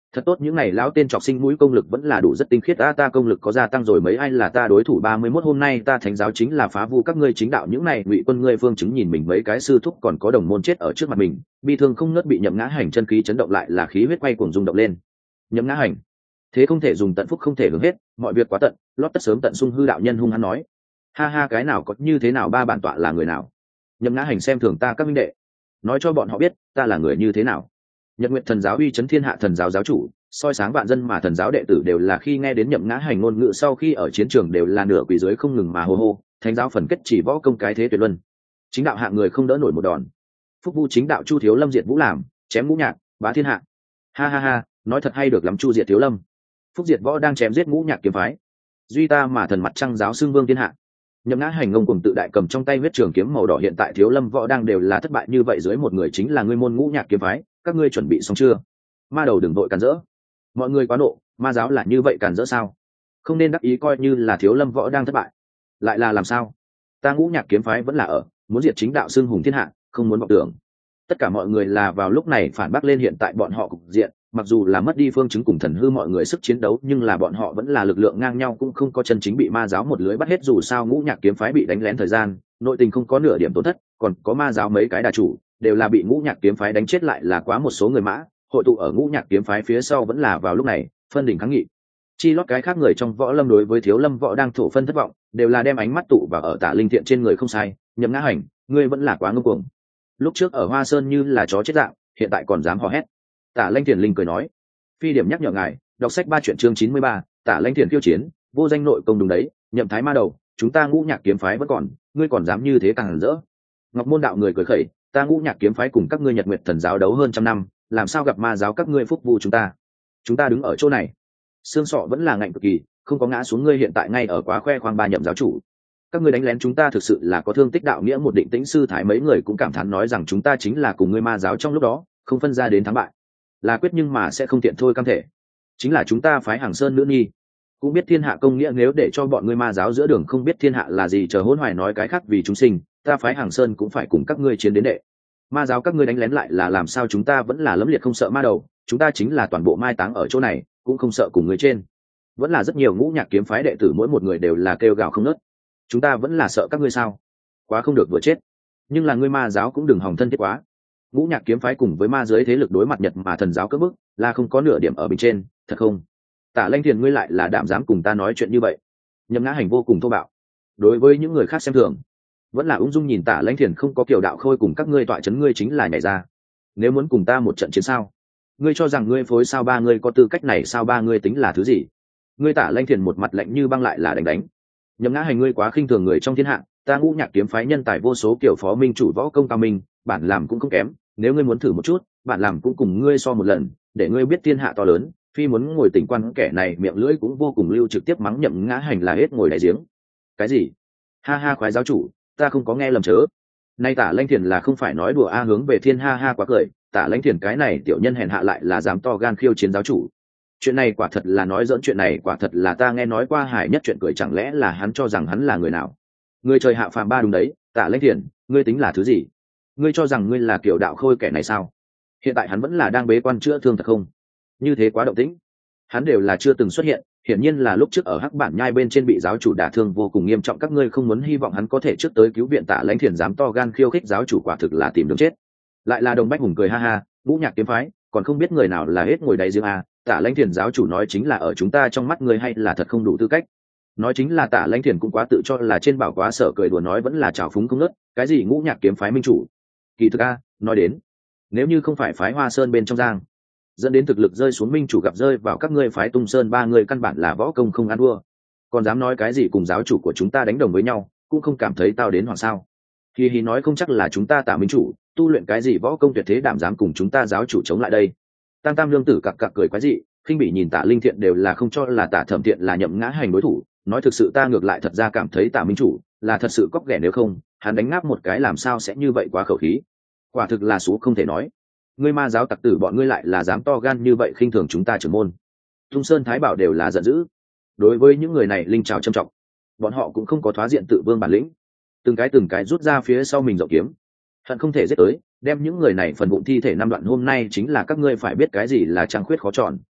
Thật tốt, những này lão tên trọc sinh mũi công lực vẫn là đủ rất tinh khiết. Ta ta công lực có gia tăng rồi mấy, ai là ta đối thủ. Ba mươi mốt hôm nay ta thánh giáo chính là phá vu các ngươi chính đạo. Những này ngụy quân ngươi phương chứng nhìn mình mấy cái sư thúc còn có đồng môn chết ở trước mặt mình, bi thương không ngớt, bị Nhậm Ngã Hành chân khí chấn động, lại là khí huyết quay cuồng rung động lên. Nhậm Ngã Hành, thế không thể dùng tận phúc không thể hưởng hết, mọi việc quá tận, lót tất sớm tận sung. Hư đạo nhân hung hăng nói. Ha ha, cái nào có như thế nào, ba bản tọa là người nào? Nhậm Ngã Hành xem thường ta các minh đệ, nói cho bọn họ biết ta là người như thế nào. Nhật Nguyện thần giáo uy chấn thiên hạ, thần giáo giáo chủ soi sáng vạn dân, mà thần giáo đệ tử đều là khi nghe đến Nhậm Ngã Hành ngôn ngữ sau khi ở chiến trường đều là nửa quỳ dưới không ngừng mà hô hô. Thánh giáo phần kết chỉ võ công cái thế tuyệt luân, chính đạo hạng người không đỡ nổi một đòn. Phúc vu chính đạo Chu Thiếu Lâm diệt Vũ Làm, chém Ngũ Nhạc, bá thiên hạ. Ha ha ha, nói thật hay được lắm. Chu diệt Thiếu Lâm, Phúc diệt võ đang chém giết Ngũ Nhạc kiếm phái, duy ta mà thần mặt trăng giáo xưng vương thiên hạ. Nhậm Ngã Hành ngông cùng tự đại cầm trong tay huyết trường kiếm màu đỏ. Hiện tại Thiếu Lâm võ đang đều là thất bại như vậy, dưới một người chính là ngươi môn Ngũ Nhạc kiếm phái. Các ngươi chuẩn bị xong chưa? Ma đầu đừng vội cản rỡ, mọi người quá nộ. Ma giáo là như vậy cản rỡ sao? Không nên đắc ý coi như là Thiếu Lâm võ đang thất bại, lại là làm sao? Ta Ngũ Nhạc kiếm phái vẫn là ở, muốn diệt chính đạo xưng hùng thiên hạ, không muốn vọng tưởng. Tất cả mọi người là vào lúc này phản bác lên. Hiện tại bọn họ cục diện mặc dù là mất đi phương chứng cùng thần hư mọi người sức chiến đấu, nhưng là bọn họ vẫn là lực lượng ngang nhau, cũng không có chân chính bị ma giáo một lưới bắt hết. Dù sao Ngũ Nhạc kiếm phái bị đánh lén thời gian, nội tình không có nửa điểm tổn thất, còn có ma giáo mấy cái đà chủ đều là bị Ngũ Nhạc kiếm phái đánh chết, lại là quá một số người mã hội tụ ở Ngũ Nhạc kiếm phái phía sau. vẫn là vào lúc này phân đỉnh kháng nghị, chi lót cái khác người trong võ lâm đối với Thiếu Lâm võ đang thổ phân thất vọng, đều là đem ánh mắt tụ vào ở Tả Linh Thiện trên người. Không sai, Nhậm Ngã Hành, ngươi vẫn là quá ngông cuồng. Lúc trước ở Hoa Sơn như là chó chết dạng, hiện tại còn dám hò hét. Tả Lanh Thiền Linh cười nói. Phi điểm nhắc nhở ngài, đọc sách ba chuyện chương chín mươi ba, Tả Lanh Thiền khiêu chiến, vô danh nội công đúng đấy. Nhậm thái ma đầu, chúng ta Ngũ Nhạc kiếm phái vẫn còn, ngươi còn dám như thế càng hẳn rỡ. Ngọc Môn đạo người cười khẩy, ta Ngũ Nhạc kiếm phái cùng các ngươi Nhật Nguyệt thần giáo đấu hơn trăm năm, làm sao gặp ma giáo các ngươi phúc vu chúng ta? Chúng ta đứng ở chỗ này, xương sọ vẫn là ngạnh cực kỳ, không có ngã xuống. Ngươi hiện tại ngay ở quá khoe khoang ba Nhậm giáo chủ, các ngươi đánh lén chúng ta thực sự là có thương tích đạo nghĩa. Một Định Tĩnh sư thái mấy người cũng cảm thán nói rằng chúng ta chính là cùng ngươi ma giáo trong lúc đó không phân ra đến thắng bại, là quyết nhưng mà sẽ không tiện thôi cam thể. Chính là chúng ta phái Hàng Sơn nữ nhi cũng biết thiên hạ công nghĩa, nếu để cho bọn ngươi ma giáo giữa đường không biết thiên hạ là gì, chờ hỗn hoài nói cái khác vì chúng sinh, ta phái Hàng Sơn cũng phải cùng các ngươi chiến đến đệ. Ma giáo các ngươi đánh lén lại là làm sao? Chúng ta vẫn là lẫm liệt không sợ ma đầu, chúng ta chính là toàn bộ mai táng ở chỗ này cũng không sợ cùng người trên. Vẫn là rất nhiều Ngũ Nhạc kiếm phái đệ tử mỗi một người đều là kêu gào không ngớt. Chúng ta vẫn là sợ các ngươi sao? Quá không được vừa chết. Nhưng là ngươi ma giáo cũng đừng hòng thân thiết quá. Ngũ Nhạc kiếm phái cùng với ma giới thế lực đối mặt Nhật mà thần giáo cất bức, là không có nửa điểm ở bên trên, thật không? Tả Lanh Thiền, ngươi lại là đảm dám cùng ta nói chuyện như vậy? Nhậm Ngã Hành vô cùng thô bạo. Đối với những người khác xem thường, vẫn là ung dung nhìn Tả Lanh Thiền, không có kiểu đạo khôi cùng các ngươi tọa chấn, ngươi chính là nhảy ra. Nếu muốn cùng ta một trận chiến sao? Ngươi cho rằng ngươi phối sao ba ngươi có tư cách này sao? Ba ngươi tính là thứ gì? Ngươi Tả Lanh Thiền một mặt lạnh như băng, lại là đánh đánh. Nhậm Ngã Hành, ngươi quá khinh thường người trong thiên hạ, ta Ngũ Nhạc kiếm phái nhân tài vô số, kiểu phó minh chủ võ công cao minh, bản làm cũng không kém. Nếu ngươi muốn thử một chút, bản làm cũng cùng ngươi so một lần, để ngươi biết thiên hạ to lớn. Phi muốn ngồi tỉnh quan, kẻ này miệng lưỡi cũng vô cùng lưu, trực tiếp mắng Nhậm Ngã Hành là hết ngồi đáy giếng. Cái gì? Ha ha, khoái giáo chủ, ta không có nghe lầm chớ. Nay Tả Lanh Thiền là không phải nói đùa a, hướng về thiên. Ha ha, quá cười. Tả Lanh Thiền cái này tiểu nhân hèn hạ lại là dám to gan khiêu chiến giáo chủ. Chuyện này quả thật là nói dỡn, chuyện này quả thật là ta nghe nói qua hải nhất chuyện cười, chẳng lẽ là hắn cho rằng hắn là người nào? Người trời hạ phàm ba, đúng đấy. Tả Lanh Thiền, ngươi tính là thứ gì? Ngươi cho rằng ngươi là kiểu đạo khôi kẻ này sao? Hiện tại hắn vẫn là đang bế quan chữa thương thật không? Như thế quá động tĩnh, hắn đều là chưa từng xuất hiện, hiển nhiên là lúc trước ở Hắc Bản Nhai bên trên bị giáo chủ đả thương vô cùng nghiêm trọng. Các ngươi không muốn hy vọng hắn có thể trước tới cứu viện. Tả Lãnh Thiền dám to gan khiêu khích giáo chủ, quả thực là tìm đường chết. Lại là Đồng Bách Hùng cười ha ha, Ngũ Nhạc kiếm phái còn không biết người nào là hết ngồi đáy giếng à? Tả Lãnh Thiền giáo chủ nói chính là ở chúng ta trong mắt người, hay là thật không đủ tư cách? Nói chính là Tả Lãnh Thiền cũng quá tự cho là trên, bảo quá sợ cười đùa nói vẫn là trào phúng không ngớt. Cái gì Ngũ Nhạc kiếm phái minh chủ? Kỳ thực a, nói đến, nếu như không phải phái Hoa Sơn bên trong giang dẫn đến thực lực rơi xuống minh chủ gặp rơi vào các ngươi phái Tung Sơn, ba người căn bản là võ công không ăn thua, còn dám nói cái gì cùng giáo chủ của chúng ta đánh đồng với nhau, cũng không cảm thấy tao đến hoàng sao? Hi hi, nói không chắc là chúng ta Tả minh chủ tu luyện cái gì võ công tuyệt thế, đảm dám cùng chúng ta giáo chủ chống lại đây. Tam Tam lương tử cặc cặc cười quái dị, khinh bỉ nhìn Tả Linh Thiện, đều là không cho là Tả Thẩm Thiện là Nhậm Ngã Hành đối thủ. Nói thực sự ta ngược lại thật ra cảm thấy Tả minh chủ là thật sự cóc ghẻ, nếu không hắn đánh ngáp một cái làm sao sẽ như vậy quá khẩu khí. Quả thực là số không thể nói. Ngươi ma giáo tặc tử bọn ngươi lại là dám to gan như vậy khinh thường chúng ta trưởng môn. Tung Sơn Thái Bảo đều là giận dữ. Đối với những người này linh trào trầm trọng, bọn họ cũng không có thoá diện tự vương bản lĩnh, từng cái từng cái rút ra phía sau mình rộng kiếm, hận không thể giết tới đem những người này phần bụng thi thể năm đoạn. Hôm nay chính là các ngươi phải biết cái gì là trăng khuyết khó tròn.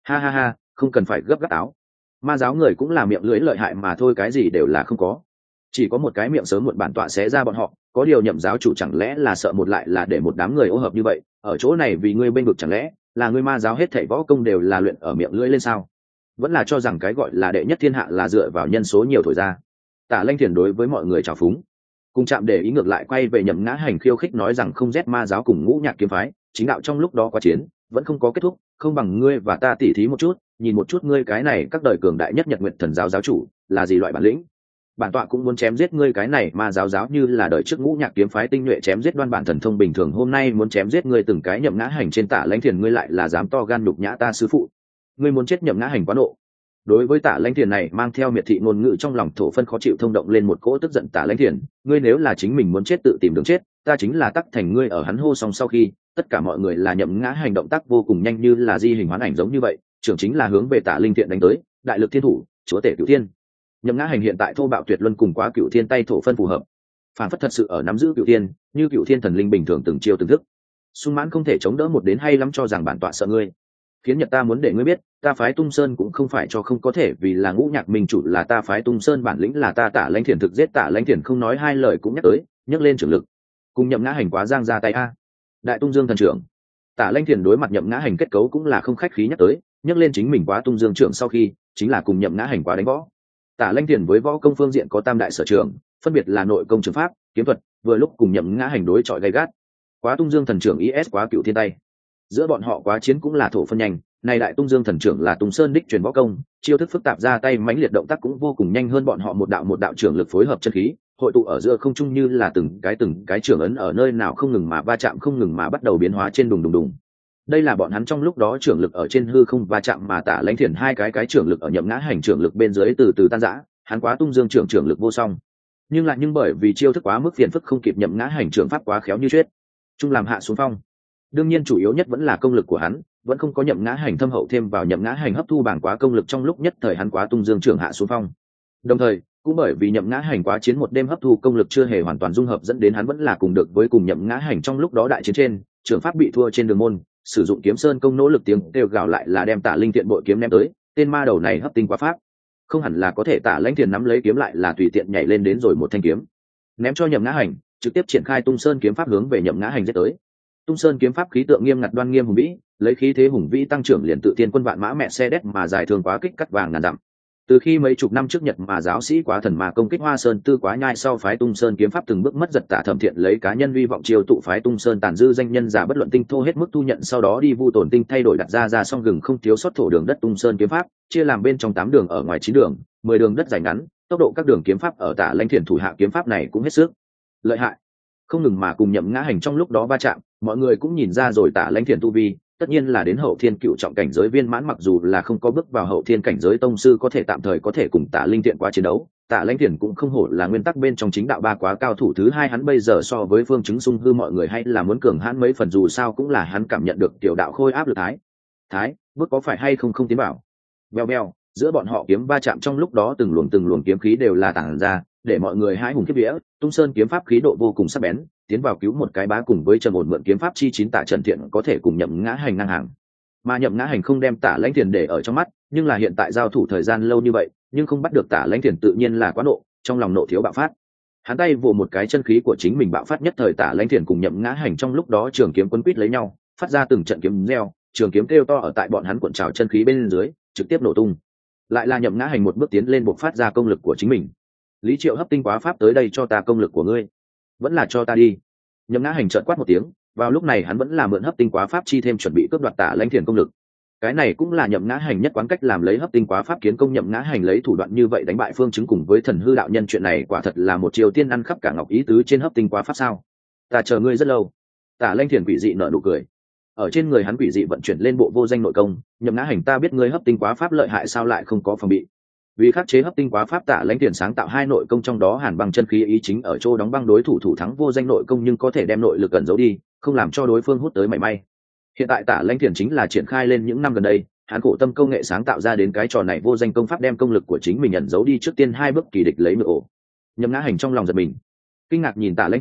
ha ha ha, không cần phải gấp gáp áo. Ma giáo người cũng là miệng lưỡi lợi hại mà thôi, cái gì đều là không có, chỉ có một cái miệng sớm muộn bản tọa sẽ ra bọn họ. Có điều nhậm giáo chủ chẳng lẽ là sợ một lại là để một đám người ô hợp như vậy ở chỗ này vì ngươi bênh vực, chẳng lẽ là ngươi ma giáo hết thảy võ công đều là luyện ở miệng lưỡi lên sao? Vẫn là cho rằng cái gọi là đệ nhất thiên hạ là dựa vào nhân số nhiều thổi ra? Tả Lanh Thiền đối với mọi người trào phúng, cùng chạm để ý ngược lại quay về nhậm ngã hành khiêu khích nói rằng không rét ma giáo cùng ngũ nhạc kiếm phái chính đạo trong lúc đó quá chiến vẫn không có kết thúc, không bằng ngươi và ta tỉ thí một chút, nhìn một chút ngươi cái này các đời cường đại nhất Nhật Nguyệt Thần giáo giáo chủ là gì loại bản lĩnh. Bản tọa cũng muốn chém giết ngươi cái này ma giáo giáo như là đời trước ngũ nhạc kiếm phái tinh nhuệ chém giết đoan bản thần thông bình thường, hôm nay muốn chém giết ngươi từng cái. Nhậm ngã hành trên Tả Lãnh Thiền ngươi lại là dám to gan nhục nhã ta sư phụ, ngươi muốn chết. Nhậm ngã hành quá nộ. Đối với Tả Lãnh Thiền này mang theo miệt thị ngôn ngữ trong lòng thổ phân khó chịu thông động lên một cỗ tức giận. Tả Lãnh Thiền, ngươi nếu là chính mình muốn chết tự tìm đường chết, ta chính là tắc thành ngươi. Ở hắn hô xong sau khi, tất cả mọi người là nhậm ngã hành động tác vô cùng nhanh như là di hình hoán ảnh giống như vậy, trưởng chính là hướng về Tả Linh Thiện đánh tới. Đại lực thiên thủ, chúa tể cửu thiên. Nhậm ngã hành hiện tại thô bạo tuyệt luân cùng quá cửu thiên tay thổ phân phù hợp, phản phất thật sự ở nắm giữ cửu thiên, như cửu thiên thần linh bình thường từng chiêu từng thức. Sung mãn không thể chống đỡ một đến hay lắm cho rằng bản tọa sợ ngươi. Khiến Nhật ta muốn để ngươi biết, ta phái Tung Sơn cũng không phải cho không có thể, vì là ngũ nhạc minh chủ là ta phái Tung Sơn, bản lĩnh là ta. Tả Lãnh Thiền thực giết. Tả Lãnh Thiền không nói hai lời cũng nhắc tới, nhấc lên trưởng lực cùng nhậm ngã hành quá giang ra tay a. Đại Tung Dương thần trưởng. Tả Lãnh Thiền đối mặt nhậm ngã hành kết cấu cũng là không khách khí nhắc tới, nhấc lên chính mình quá Tung Dương trưởng sau khi chính là cùng nhậm ngã hành quá đánh võ. Tả Lãnh Thiền với võ công phương diện có tam đại sở trường, phân biệt là nội công trường pháp, kiếm thuật, vừa lúc cùng nhậm ngã hành đối chọi gay gắt. Quá Tung Dương thần trưởng is quá cựu thiên tay, giữa bọn họ quá chiến cũng là thổ phân nhanh. Này Đại Tung Dương thần trưởng là Tùng Sơn đích truyền võ công, chiêu thức phức tạp, ra tay mãnh liệt, động tác cũng vô cùng nhanh hơn bọn họ một đạo một đạo trưởng lực phối hợp chân khí hội tụ ở giữa không trung, như là từng cái từng cái trưởng ấn ở nơi nào không ngừng mà va chạm, không ngừng mà bắt đầu biến hóa trên đùng đùng đùng. Đây là bọn hắn trong lúc đó trưởng lực ở trên hư không va chạm, mà Tả Lãnh Thiền hai cái cái trưởng lực ở nhậm ngã hành trưởng lực bên dưới từ từ tan rã. Hắn Quá Tung Dương trưởng trưởng lực vô song, nhưng lại nhưng bởi vì chiêu thức quá mức phiền phức không kịp nhậm ngã hành trưởng pháp quá khéo như chuyết, trung làm hạ xuống phong. Đương nhiên chủ yếu nhất vẫn là công lực của hắn vẫn không có nhậm ngã hành thâm hậu, thêm vào nhậm ngã hành hấp thu bảng quá công lực, trong lúc nhất thời hắn Quá Tung Dương trưởng hạ xuống phong. Đồng thời cũng bởi vì nhậm ngã hành quá chiến một đêm hấp thu công lực chưa hề hoàn toàn dung hợp, dẫn đến hắn vẫn là cùng được với cùng nhậm ngã hành trong lúc đó đại chiến trên trưởng pháp bị thua trên đường môn, sử dụng kiếm sơn công nỗ lực tiếng kêu gào lại là đem Tả Linh Thiện bội kiếm ném tới. Tên ma đầu này hấp tinh quá pháp, không hẳn là có thể. Tả Lãnh Thiền nắm lấy kiếm lại là tùy tiện nhảy lên đến rồi một thanh kiếm ném cho nhậm ngã hành, trực tiếp triển khai Tung Sơn kiếm pháp hướng về nhậm ngã hành giết tới. Tung Sơn kiếm pháp khí tượng nghiêm ngặt đoan nghiêm hùng vĩ, lấy khí thế hùng vĩ tăng trưởng liền tự tiên quân vạn mã mẹ xe đét mà dài thường quá kích cắt vàng ngàn dặm. Từ khi mấy chục năm trước Nhật mà giáo sĩ Quá Thần mà công kích Hoa Sơn Tư Quá Nhai sau, phái Tung Sơn kiếm pháp từng bước mất giật. Tả Thẩm Thiện lấy cá nhân vi vọng chiêu tụ phái Tung Sơn tàn dư danh nhân giả bất luận tinh thô hết mức thu nhận, sau đó đi vu tổn tinh thay đổi đặt ra ra song gừng không thiếu sót thổ đường đất. Tung Sơn kiếm pháp chia làm bên trong tám đường, ở ngoài chín đường, mười đường đất dài ngắn, tốc độ các đường kiếm pháp ở Tả Lãnh Thiền thủ hạ kiếm pháp này cũng hết sức lợi hại, không ngừng mà cùng nhậm ngã hành trong lúc đó va chạm. Mọi người cũng nhìn ra rồi Tả Lãnh Thiền tu vi tất nhiên là đến hậu thiên cựu trọng cảnh giới viên mãn, mặc dù là không có bước vào hậu thiên cảnh giới tông sư có thể tạm thời có thể cùng Tả Linh Thiện quá chiến đấu. Tả Lãnh Thiền cũng không hổ là nguyên tắc bên trong chính đạo ba quá cao thủ thứ hai, hắn bây giờ so với Phương Chứng Sung Hư mọi người hay là muốn cường hãn mấy phần, dù sao cũng là hắn cảm nhận được tiểu đạo khôi áp lực thái thái bước có phải hay không không tiến bảo. Beo beo, giữa bọn họ kiếm va chạm trong lúc đó từng luồng từng luồng kiếm khí đều là tản ra, để mọi người hãi hùng kiếp vía. Tung Sơn kiếm pháp khí độ vô cùng sắc bén, tiến vào cứu một cái bá, cùng với trầm ổn mượn kiếm pháp chi chín Tả Trần Thiện có thể cùng nhậm ngã hành ngang hàng. Mà nhậm ngã hành không đem Tả Lãnh Thiền để ở trong mắt, nhưng là hiện tại giao thủ thời gian lâu như vậy nhưng không bắt được Tả Lãnh Thiền, tự nhiên là quá nộ, trong lòng nộ thiếu bạo phát. Hắn tay vồ một cái chân khí của chính mình bạo phát, nhất thời Tả Lãnh Thiền cùng nhậm ngã hành trong lúc đó trường kiếm quấn quýt lấy nhau, phát ra từng trận kiếm reo, trường kiếm kêu to ở tại bọn hắn cuộn trào chân khí bên dưới trực tiếp nổ tung. Lại là nhậm ngã hành một bước tiến lên buộc phát ra công lực của chính mình. Lý Triệu hấp tinh quá pháp tới đây cho ta công lực của ngươi, vẫn là cho ta đi. Nhậm ngã hành trợn quát một tiếng, vào lúc này hắn vẫn là mượn hấp tinh quá pháp chi thêm chuẩn bị cướp đoạt Tả Lãnh Thiền công lực. Cái này cũng là nhậm ngã hành nhất quán cách làm, lấy hấp tinh quá pháp kiến công. Nhậm ngã hành lấy thủ đoạn như vậy đánh bại Phương Chứng cùng với Thần Hư đạo nhân, chuyện này quả thật là một chiều tiên ăn khắp cả ngọc, ý tứ trên hấp tinh quá pháp sao? Ta chờ ngươi rất lâu. Tả Lãnh Thiền quỷ dị nở nụ cười, ở trên người hắn quỷ dị vận chuyển lên bộ vô danh nội công. Nhậm ngã hành, ta biết ngươi hấp tinh quá pháp lợi hại, sao lại không có phòng bị? Vì khắc chế hấp tinh quá pháp, Tả Lãnh Thiền sáng tạo hai nội công, trong đó hàn băng chân khí ý chính ở chỗ đóng băng đối thủ thủ thắng vô danh nội công, nhưng có thể đem nội lực ẩn giấu đi, không làm cho đối phương hút tới mảy may. Hiện tại Tả Lãnh Thiền chính là triển khai lên những năm gần đây hắn khổ tâm công nghệ sáng tạo ra đến cái trò này vô danh công pháp, đem công lực của chính mình ẩn giấu đi, trước tiên hai bước kỳ địch lấy ngựa ổ. Nhậm ngã hành trong lòng giật mình, kinh ngạc nhìn Tả Lãnh Thiền,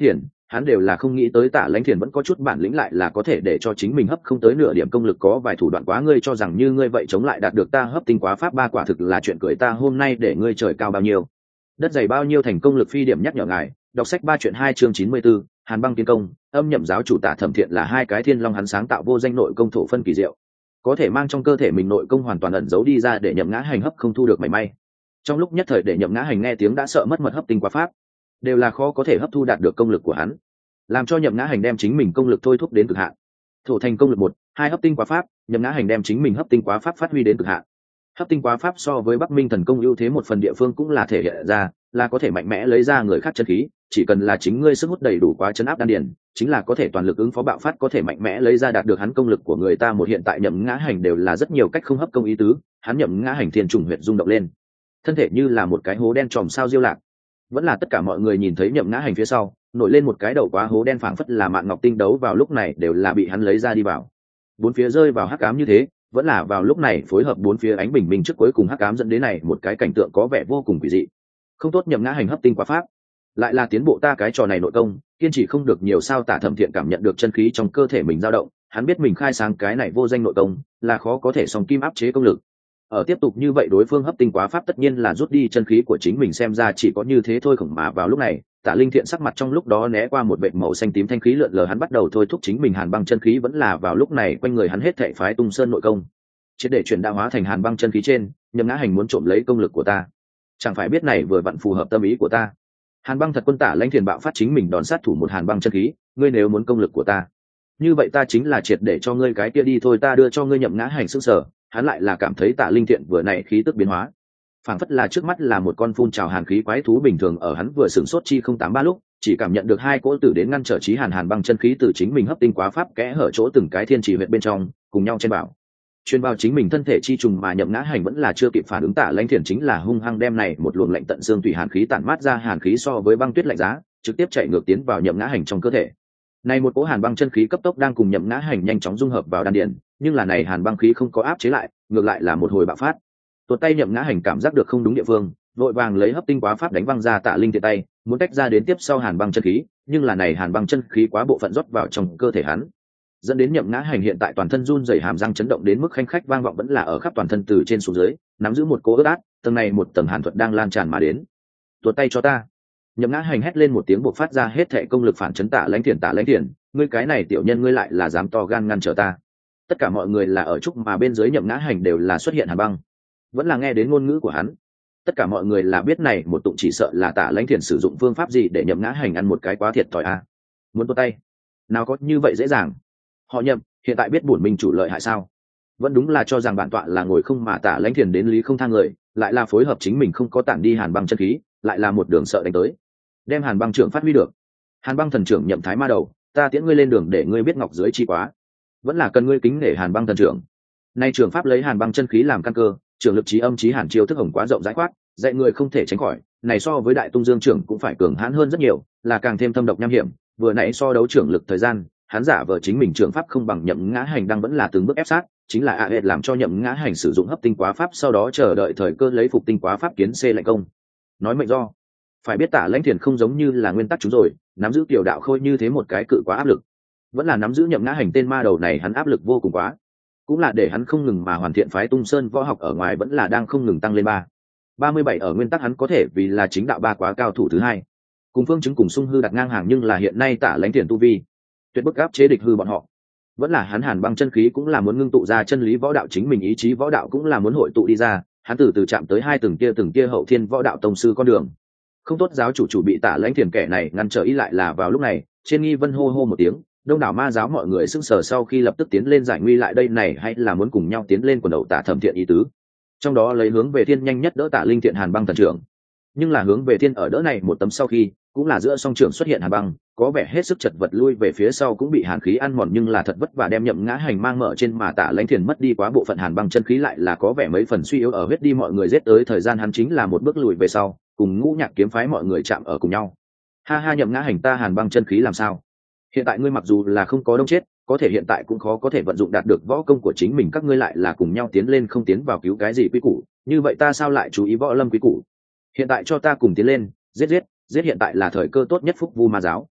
hắn đều là không nghĩ tới Tạ Lãnh Thiền vẫn có chút bản lĩnh, lại là có thể để cho chính mình hấp không tới nửa điểm công lực, có vài thủ đoạn quá ngươi cho rằng như ngươi vậy chống lại đạt được ta hấp tinh quá pháp ba quả thực là chuyện cười, ta hôm nay để ngươi trời cao bao nhiêu đất dày bao nhiêu thành công lực phi điểm nhắc nhở ngài. Đọc sách ba chuyện hai chương chín mươi 94, Hàn Băng Tiến Công, âm nhậm giáo chủ Tạ Thẩm Thiện là hai cái thiên long, hắn sáng tạo vô danh nội công thổ phân kỳ diệu, có thể mang trong cơ thể mình nội công hoàn toàn ẩn giấu đi ra để Nhậm Ngã Hành hấp không thu được mảy may. Trong lúc nhất thời để Nhậm Ngã Hành nghe tiếng đã sợ mất mật, hấp tinh quá pháp đều là khó có thể hấp thu đạt được công lực của hắn, làm cho Nhậm Ngã Hành đem chính mình công lực thôi thúc đến cực hạn. Thổ thành công lực một, hai hấp tinh quá pháp, Nhậm Ngã Hành đem chính mình hấp tinh quá pháp phát huy đến cực hạn. Hấp tinh quá pháp so với Bắc Minh thần công ưu thế một phần địa phương cũng là thể hiện ra là có thể mạnh mẽ lấy ra người khác chân khí, chỉ cần là chính ngươi sức hút đầy đủ quá chấn áp đan điền, chính là có thể toàn lực ứng phó bạo phát, có thể mạnh mẽ lấy ra đạt được hắn công lực của người ta. Một hiện tại Nhậm Ngã Hành đều là rất nhiều cách không hấp công ý tứ, hắn Nhậm Ngã Hành thiên trùng huyệt rung động lên, thân thể như là một cái hố đen tròm sao diêu lạc. Vẫn là tất cả mọi người nhìn thấy Nhậm Ngã Hành phía sau nổi lên một cái đầu quá hố đen, phảng phất là Mạn Ngọc Tinh đấu vào lúc này đều là bị hắn lấy ra đi vào. Bốn phía rơi vào hắc ám như thế, vẫn là vào lúc này phối hợp bốn phía ánh bình minh trước cuối cùng hắc ám dẫn đến này một cái cảnh tượng có vẻ vô cùng quỷ dị. Không tốt, Nhậm Ngã Hành hấp tinh quá pháp lại là tiến bộ ta cái trò này nội công kiên trì không được nhiều sao. Tạ Thẩm Thiện cảm nhận được chân khí trong cơ thể mình dao động, hắn biết mình khai sáng cái này vô danh nội công là khó có thể song kim áp chế công lực. Ở tiếp tục như vậy đối phương hấp tinh quá pháp tất nhiên là rút đi chân khí của chính mình, xem ra chỉ có như thế thôi. Khổng mà vào lúc này Tạ Linh Thiện sắc mặt trong lúc đó né qua một vệt màu xanh tím thanh khí lượn lờ, hắn bắt đầu thôi thúc chính mình Hàn Băng chân khí. Vẫn là vào lúc này quanh người hắn hết thảy phái Tung Sơn nội công triệt để chuyển đạo hóa thành Hàn Băng chân khí trên. Nhậm Ngã Hành muốn trộm lấy công lực của ta, chẳng phải biết này vừa vặn phù hợp tâm ý của ta. Hàn Băng thật quân Tạ Lãnh Thiền bạo phát chính mình đòn sát thủ một Hàn Băng chân khí, ngươi nếu muốn công lực của ta, như vậy ta chính là triệt để cho ngươi cái kia đi thôi. Ta đưa cho ngươi. Nhậm Ngã Hành sững sờ, hắn lại là cảm thấy Tạ Linh Thiện vừa này khí tức biến hóa, phảng phất là trước mắt là một con phun trào hàn khí quái thú bình thường. Ở hắn vừa sửng sốt chi không tám ba lúc, chỉ cảm nhận được hai cỗ tử đến ngăn trở chí hàn Hàn Băng chân khí từ chính mình hấp tinh quá pháp kẽ hở chỗ từng cái thiên trì huyệt bên trong cùng nhau chen vào truyền vào chính mình thân thể chi trùng, mà Nhậm Ngã Hành vẫn là chưa kịp phản ứng. Tạ Lãnh Thiền chính là hung hăng đem này một luồng lạnh tận xương tùy hàn khí tản mát ra, hàn khí so với băng tuyết lạnh giá, trực tiếp chạy ngược tiến vào Nhậm Ngã Hành trong cơ thể. Này một cỗ Hàn Băng chân khí cấp tốc đang cùng Nhậm Ngã Hành nhanh chóng dung hợp vào đan điền, nhưng là này Hàn Băng khí không có áp chế lại, ngược lại là một hồi bạo phát. Tuột tay Nhậm Ngã Hành cảm giác được không đúng địa phương, vội vàng lấy hấp tinh quá pháp đánh văng ra Tạ Linh Thiện tay, muốn tách ra đến tiếp sau Hàn Băng chân khí, nhưng là này Hàn Băng chân khí quá bộ phận rót vào trong cơ thể hắn, dẫn đến Nhậm Ngã Hành hiện tại toàn thân run rẩy, hàm răng chấn động đến mức khanh khách vang vọng vẫn là ở khắp toàn thân từ trên xuống dưới, nắm giữ một cỗ ướt át, tầng này một tầng hàn thuật đang lan tràn mà đến. Tuột tay cho ta. Nhậm Ngã Hành hét lên một tiếng, buộc phát ra hết thệ công lực phản chấn Tạ Lãnh Thiền. Tạ Lãnh Thiền, ngươi cái này tiểu nhân, ngươi lại là dám to gan ngăn trở ta. Tất cả mọi người là ở trúc mà bên dưới Nhậm Ngã Hành đều là xuất hiện Hàn Băng, vẫn là nghe đến ngôn ngữ của hắn. Tất cả mọi người là biết này một tụng chỉ sợ là Tạ Lãnh Thiền sử dụng phương pháp gì để Nhậm Ngã Hành ăn một cái quá thiệt thòi a. Muốn tuột tay, nào có như vậy dễ dàng. Họ Nhậm, hiện tại biết bổn minh chủ lợi hại sao? Vẫn đúng là cho rằng bản tọa là ngồi không mà Tạ Lãnh Thiền đến lý không thang người, lại là phối hợp chính mình không có tản đi Hàn Băng chân khí, lại là một đường sợ đánh tới, đem Hàn Băng trưởng phát huy được. Hàn Băng thần trưởng Nhậm Thái Ma đầu, ta tiễn ngươi lên đường để ngươi biết ngọc dưới chi quá, vẫn là cần ngươi kính nể Hàn Băng thần trưởng. Nay trường pháp lấy Hàn Băng chân khí làm căn cơ, trường lực trí âm trí hàn chiêu thức hồng quá rộng rãi khoát, dạy người không thể tránh khỏi. Này so với Đại Tung Dương trưởng cũng phải cường hãn hơn rất nhiều, là càng thêm thâm độc nham hiểm. Vừa nãy so đấu trưởng lực thời gian, hắn giả vờ chính mình trường pháp không bằng Nhậm Ngã Hành đang vẫn là từng bước ép sát, chính là ạ hệt làm cho Nhậm Ngã Hành sử dụng hấp tinh quá pháp, sau đó chờ đợi thời cơ lấy phục tinh quá pháp kiến xê lạnh công. Nói mệnh do, phải biết Tạ Lãnh Thiền không giống như là nguyên tắc chúng rồi, nắm giữ tiểu đạo khôi như thế một cái cự quá áp lực, vẫn là nắm giữ Nhậm Ngã Hành tên ma đầu này, hắn áp lực vô cùng quá, cũng là để hắn không ngừng mà hoàn thiện phái Tung Sơn võ học ở ngoài vẫn là đang không ngừng tăng lên ba ba mươi bảy ở nguyên tắc hắn có thể vì là chính đạo ba quá cao thủ thứ hai, cùng Phương Chứng cùng Sung Hư đặt ngang hàng, nhưng là hiện nay Tạ Lãnh Thiền tu vi tuyệt bức áp chế địch hư bọn họ, vẫn là hắn Hàn Băng chân khí cũng là muốn ngưng tụ ra chân lý võ đạo, chính mình ý chí võ đạo cũng là muốn hội tụ đi ra, hắn từ từ chạm tới hai từng kia từng kia hậu thiên võ đạo tông sư con đường. Không tốt, giáo chủ chủ bị Tạ Lãnh Thiền kẻ này ngăn trở ý. Lại là vào lúc này trên nghi vân hô hô một tiếng, đông đảo ma giáo mọi người sững sờ, sau khi lập tức tiến lên giải nguy. Lại đây này hay là muốn cùng nhau tiến lên quần đầu Tạ Thẩm Thiện ý tứ, trong đó lấy hướng về thiên nhanh nhất đỡ Tạ Linh Thiện Hàn Băng thần trưởng, nhưng là hướng về thiên ở đỡ này một tấm sau khi cũng là giữa song trưởng xuất hiện Hàn Băng, có vẻ hết sức chật vật lui về phía sau, cũng bị hàn khí ăn mòn, nhưng là thật vất vả đem Nhậm Ngã Hành mang mở trên, mà Tạ Lãnh Thiền mất đi quá bộ phận Hàn Băng chân khí, lại là có vẻ mấy phần suy yếu. Ở huyết đi mọi người giết tới thời gian, hắn chính là một bước lùi về sau, cùng Ngũ Nhạc kiếm phái mọi người chạm ở cùng nhau. Ha ha, Nhậm Ngã Hành, ta Hàn Băng chân khí làm sao? Hiện tại ngươi mặc dù là không có đông chết, có thể hiện tại cũng khó có thể vận dụng đạt được võ công của chính mình, các ngươi lại là cùng nhau tiến lên, không tiến vào cứu cái gì quý củ, như vậy ta sao lại chú ý võ lâm quý củ? Hiện tại cho ta cùng tiến lên, giết giết giết, hiện tại là thời cơ tốt nhất phúc vu ma giáo.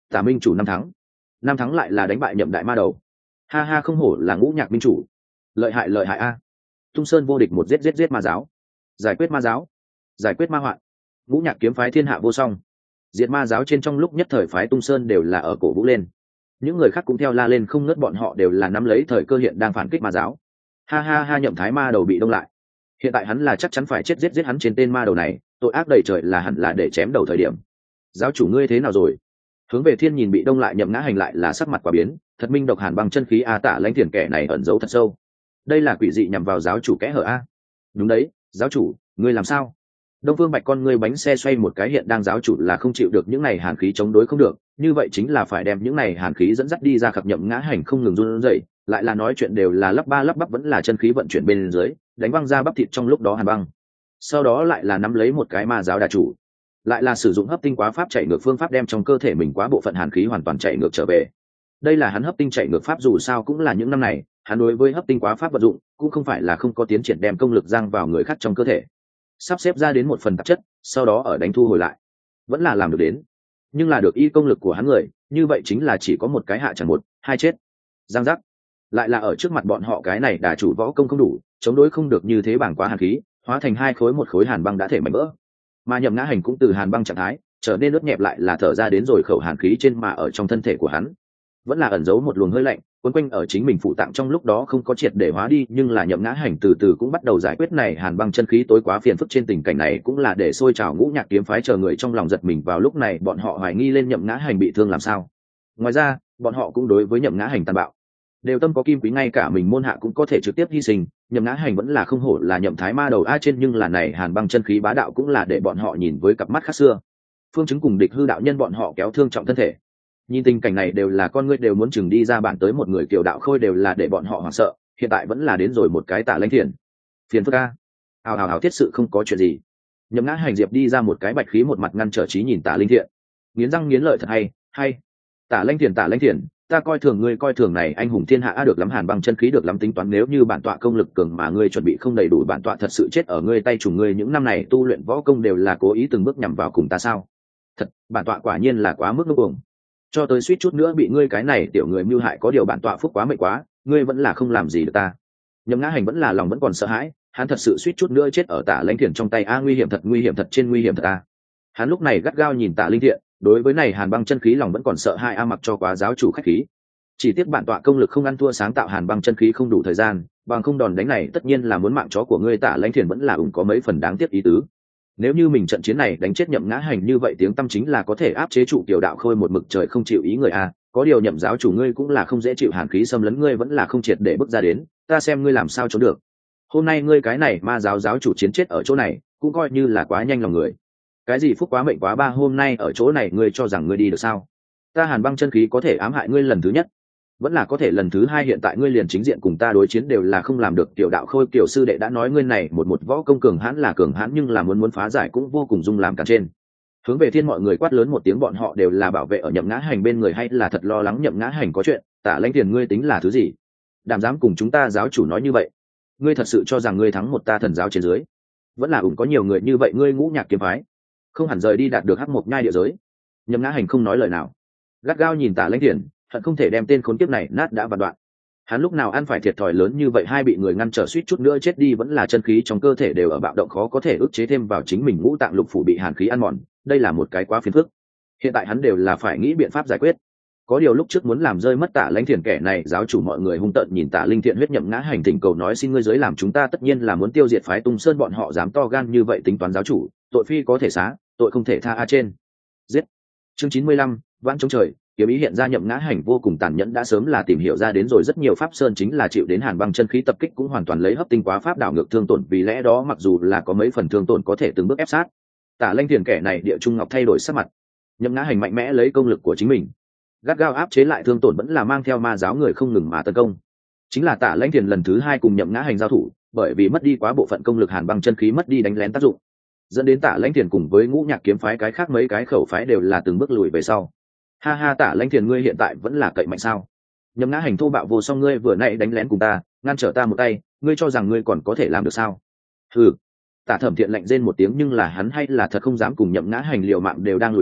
Tả minh chủ năm thắng, năm thắng lại là đánh bại nhậm đại ma đầu. Ha ha, không hổ là ngũ nhạc minh chủ, lợi hại lợi hại a. Tung Sơn vô địch một giết giết giết ma giáo, giải quyết ma giáo, giải quyết ma hoạn. Ngũ nhạc kiếm phái thiên hạ vô song, diệt ma giáo trên trong lúc nhất thời phái Tung Sơn đều là ở cổ vũ lên. Những người khác cũng theo la lên không ngớt, bọn họ đều là nắm lấy thời cơ hiện đang phản kích ma giáo. Ha ha ha, nhậm thái ma đầu bị đông lại, hiện tại hắn là chắc chắn phải chết giết giết hắn trên tên ma đầu này, tội ác đầy trời là hẳn là để chém đầu thời điểm. Giáo chủ ngươi thế nào rồi? Hướng về thiên nhìn bị đông lại nhậm ngã hành lại là sắc mặt quả biến, thật minh độc hàn băng chân khí a, Tả Lãnh Thiền kẻ này ẩn giấu thật sâu, đây là quỷ dị nhằm vào giáo chủ kẽ hở a. Đúng đấy, giáo chủ ngươi làm sao? Đông Phương Bạch con ngươi bánh xe xoay một cái, hiện đang giáo chủ là không chịu được những này hàn khí chống đối không được, như vậy chính là phải đem những này hàn khí dẫn dắt đi ra. Khập nhậm ngã hành không ngừng run rẩy, lại là nói chuyện đều là lắp ba lắp bắp, vẫn là chân khí vận chuyển bên dưới đánh văng ra bắp thịt trong lúc đó hàn băng. Sau đó lại là nắm lấy một cái ma giáo đà chủ, lại là sử dụng hấp tinh quá pháp chạy ngược phương pháp đem trong cơ thể mình quá bộ phận hàn khí hoàn toàn chạy ngược trở về. Đây là hắn hấp tinh chạy ngược pháp, dù sao cũng là những năm này hắn đối với hấp tinh quá pháp vận dụng cũng không phải là không có tiến triển, đem công lực giang vào người khác trong cơ thể, sắp xếp ra đến một phần tạp chất, sau đó ở đánh thu hồi lại, vẫn là làm được đến. Nhưng là được y công lực của hắn người, như vậy chính là chỉ có một cái hạ chẳng một hai chết. Giang giác, lại là ở trước mặt bọn họ cái này đà chủ võ công không đủ, chống đối không được như thế, bảng quá hàn khí hóa thành hai khối, một khối hàn băng đã thể mảnh vỡ, mà nhậm ngã hành cũng từ hàn băng trạng thái trở nên ướt nhẹp, lại là thở ra đến rồi khẩu hàn khí trên, mà ở trong thân thể của hắn vẫn là ẩn giấu một luồng hơi lạnh quấn quanh ở chính mình phụ tạng, trong lúc đó không có triệt để hóa đi, nhưng là nhậm ngã hành từ từ cũng bắt đầu giải quyết này hàn băng chân khí tối quá phiền phức. Trên tình cảnh này cũng là để sôi trào ngũ nhạc kiếm phái chờ người trong lòng giật mình, vào lúc này bọn họ hoài nghi lên nhậm ngã hành bị thương làm sao. Ngoài ra bọn họ cũng đối với nhậm ngã hành tàn bạo đều tâm có kim quý, ngay cả mình môn hạ cũng có thể trực tiếp hy sinh. Nhậm ngã hành vẫn là không hổ là nhậm thái ma đầu a trên, nhưng là này hàn băng chân khí bá đạo cũng là để bọn họ nhìn với cặp mắt khác xưa. Phương Chứng cùng địch hư đạo nhân bọn họ kéo thương trọng thân thể, nhìn tình cảnh này đều là con ngươi đều muốn chừng đi ra, bản tới một người kiều đạo khôi đều là để bọn họ hoảng sợ, hiện tại vẫn là đến rồi một cái Tả Lãnh Thiền. Phiền phức a. Hào hào hào, thiết sự không có chuyện gì. Nhậm ngã hành diệp đi ra một cái bạch khí, một mặt ngăn trở trí nhìn Tả Linh Thiện, nghiến răng nghiến lợi thật hay hay. Tả Lãnh Thiền, Tả Lãnh Thiền, ta coi thường ngươi, coi thường này anh hùng thiên hạ a, được lắm, hàn băng chân khí được lắm, tính toán nếu như bản tọa công lực cường mà ngươi chuẩn bị không đầy đủ, bản tọa thật sự chết ở ngươi tay, trùng ngươi những năm này tu luyện võ công đều là cố ý từng bước nhằm vào cùng ta sao? Thật, bản tọa quả nhiên là quá mức ngông cuồng, cho tới suýt chút nữa bị ngươi cái này tiểu người mưu hại, có điều bản tọa phúc quá mệnh quá, ngươi vẫn là không làm gì được ta. Nhậm ngã hành vẫn là lòng vẫn còn sợ hãi, hắn thật sự suýt chút nữa chết ở Tả Lãnh Thiền trong tay a, nguy hiểm thật, nguy hiểm thật trên nguy hiểm thật a. Hắn lúc này gắt gao nhìn Tả Linh Thiện, đối với này hàn băng chân khí lòng vẫn còn sợ hãi a, mặc cho quá giáo chủ khách khí, chỉ tiếc bản tọa công lực không ăn thua sáng tạo hàn băng chân khí không đủ thời gian, bằng không đòn đánh này tất nhiên là muốn mạng chó của ngươi. Tả Lãnh Thiền vẫn là ủng có mấy phần đáng tiếc ý tứ, nếu như mình trận chiến này đánh chết nhậm ngã hành như vậy tiếng tăm chính là có thể áp chế trụ tiểu đạo khôi một mực trời không chịu ý người a. Có điều nhậm giáo chủ ngươi cũng là không dễ chịu, hàn khí xâm lấn ngươi vẫn là không triệt để bước ra đến, ta xem ngươi làm sao trốn được. Hôm nay ngươi cái này ma giáo giáo chủ chiến chết ở chỗ này cũng coi như là quá nhanh lòng người. Cái gì phúc quá mệnh quá ba, hôm nay ở chỗ này ngươi cho rằng ngươi đi được sao? Ta hàn băng chân khí có thể ám hại ngươi lần thứ nhất, vẫn là có thể lần thứ hai, hiện tại ngươi liền chính diện cùng ta đối chiến đều là không làm được. Tiểu đạo khôi kiểu sư đệ đã nói ngươi này một một võ công cường hãn là cường hãn, nhưng là muốn muốn phá giải cũng vô cùng dung làm cả trên. Hướng về thiên mọi người quát lớn một tiếng, bọn họ đều là bảo vệ ở nhậm ngã hành bên người, hay là thật lo lắng nhậm ngã hành có chuyện. Tả Lãnh Thiền, ngươi tính là thứ gì, đảm dám cùng chúng ta giáo chủ nói như vậy? Ngươi thật sự cho rằng ngươi thắng một ta thần giáo trên dưới? Vẫn là ủng có nhiều người như vậy, ngươi ngũ nhạc kiếm phái không hẳn rời đi đạt được hắc mộc nhai địa giới. Nhậm ngã hành không nói lời nào, gắt gao nhìn Tả Lãnh Thiền, hận không thể đem tên khốn kiếp này nát đã vạn đoạn. Hắn lúc nào ăn phải thiệt thòi lớn như vậy, hai bị người ngăn trở suýt chút nữa chết đi, vẫn là chân khí trong cơ thể đều ở bạo động, khó có thể ức chế, thêm vào chính mình ngũ tạng lục phủ bị hàn khí ăn mòn, đây là một cái quá phiền phức. Hiện tại hắn đều là phải nghĩ biện pháp giải quyết. Có điều lúc trước muốn làm rơi mất Tả Lãnh Thiền kẻ này giáo chủ, mọi người hung tợn nhìn Tả Linh Thiện huyết nhậm ngã hành thỉnh cầu nói, xin ngươi giới làm chúng ta tất nhiên là muốn tiêu diệt phái Tung Sơn, bọn họ dám to gan như vậy tính toán giáo chủ, tội phi có thể xá, tội không thể tha a. Trên giết. Chương chín mươi lăm, vãn chống trời. Kiếm ý hiện ra, nhậm ngã hành vô cùng tàn nhẫn, đã sớm là tìm hiểu ra đến rồi rất nhiều pháp sơn chính là chịu đến hàn băng chân khí tập kích, cũng hoàn toàn lấy hấp tinh quá pháp đảo ngược thương tổn, vì lẽ đó mặc dù là có mấy phần thương tổn có thể từng bước ép sát. Tả Lãnh Thiền kẻ này địa trung ngọc thay đổi sắc mặt, nhậm ngã hành mạnh mẽ lấy công lực của chính mình gắt gao áp chế lại thương tổn, vẫn là mang theo ma giáo người không ngừng mà tấn công. Chính là Tả Lãnh Thiền lần thứ hai cùng nhậm ngã hành giao thủ, bởi vì mất đi quá bộ phận công lực, hàn băng chân khí mất đi đánh lén tác dụng, dẫn đến Tả Lãnh Thiền cùng với ngũ nhạc kiếm phái cái khác mấy cái khẩu phái đều là từng bước lùi về sau. Ha ha, Tả Lãnh Thiền ngươi hiện tại vẫn là cậy mạnh sao? Nhậm ngã hành thô bạo vô song, ngươi vừa nãy đánh lén cùng ta, ngăn trở ta một tay, ngươi cho rằng ngươi còn có thể làm được sao? Hừ. Tả Thẩm Thiện lạnh rên một tiếng, nhưng là hắn hay là thật không dám cùng nhậm ngã hành liều mạng, đều đang lùi lại,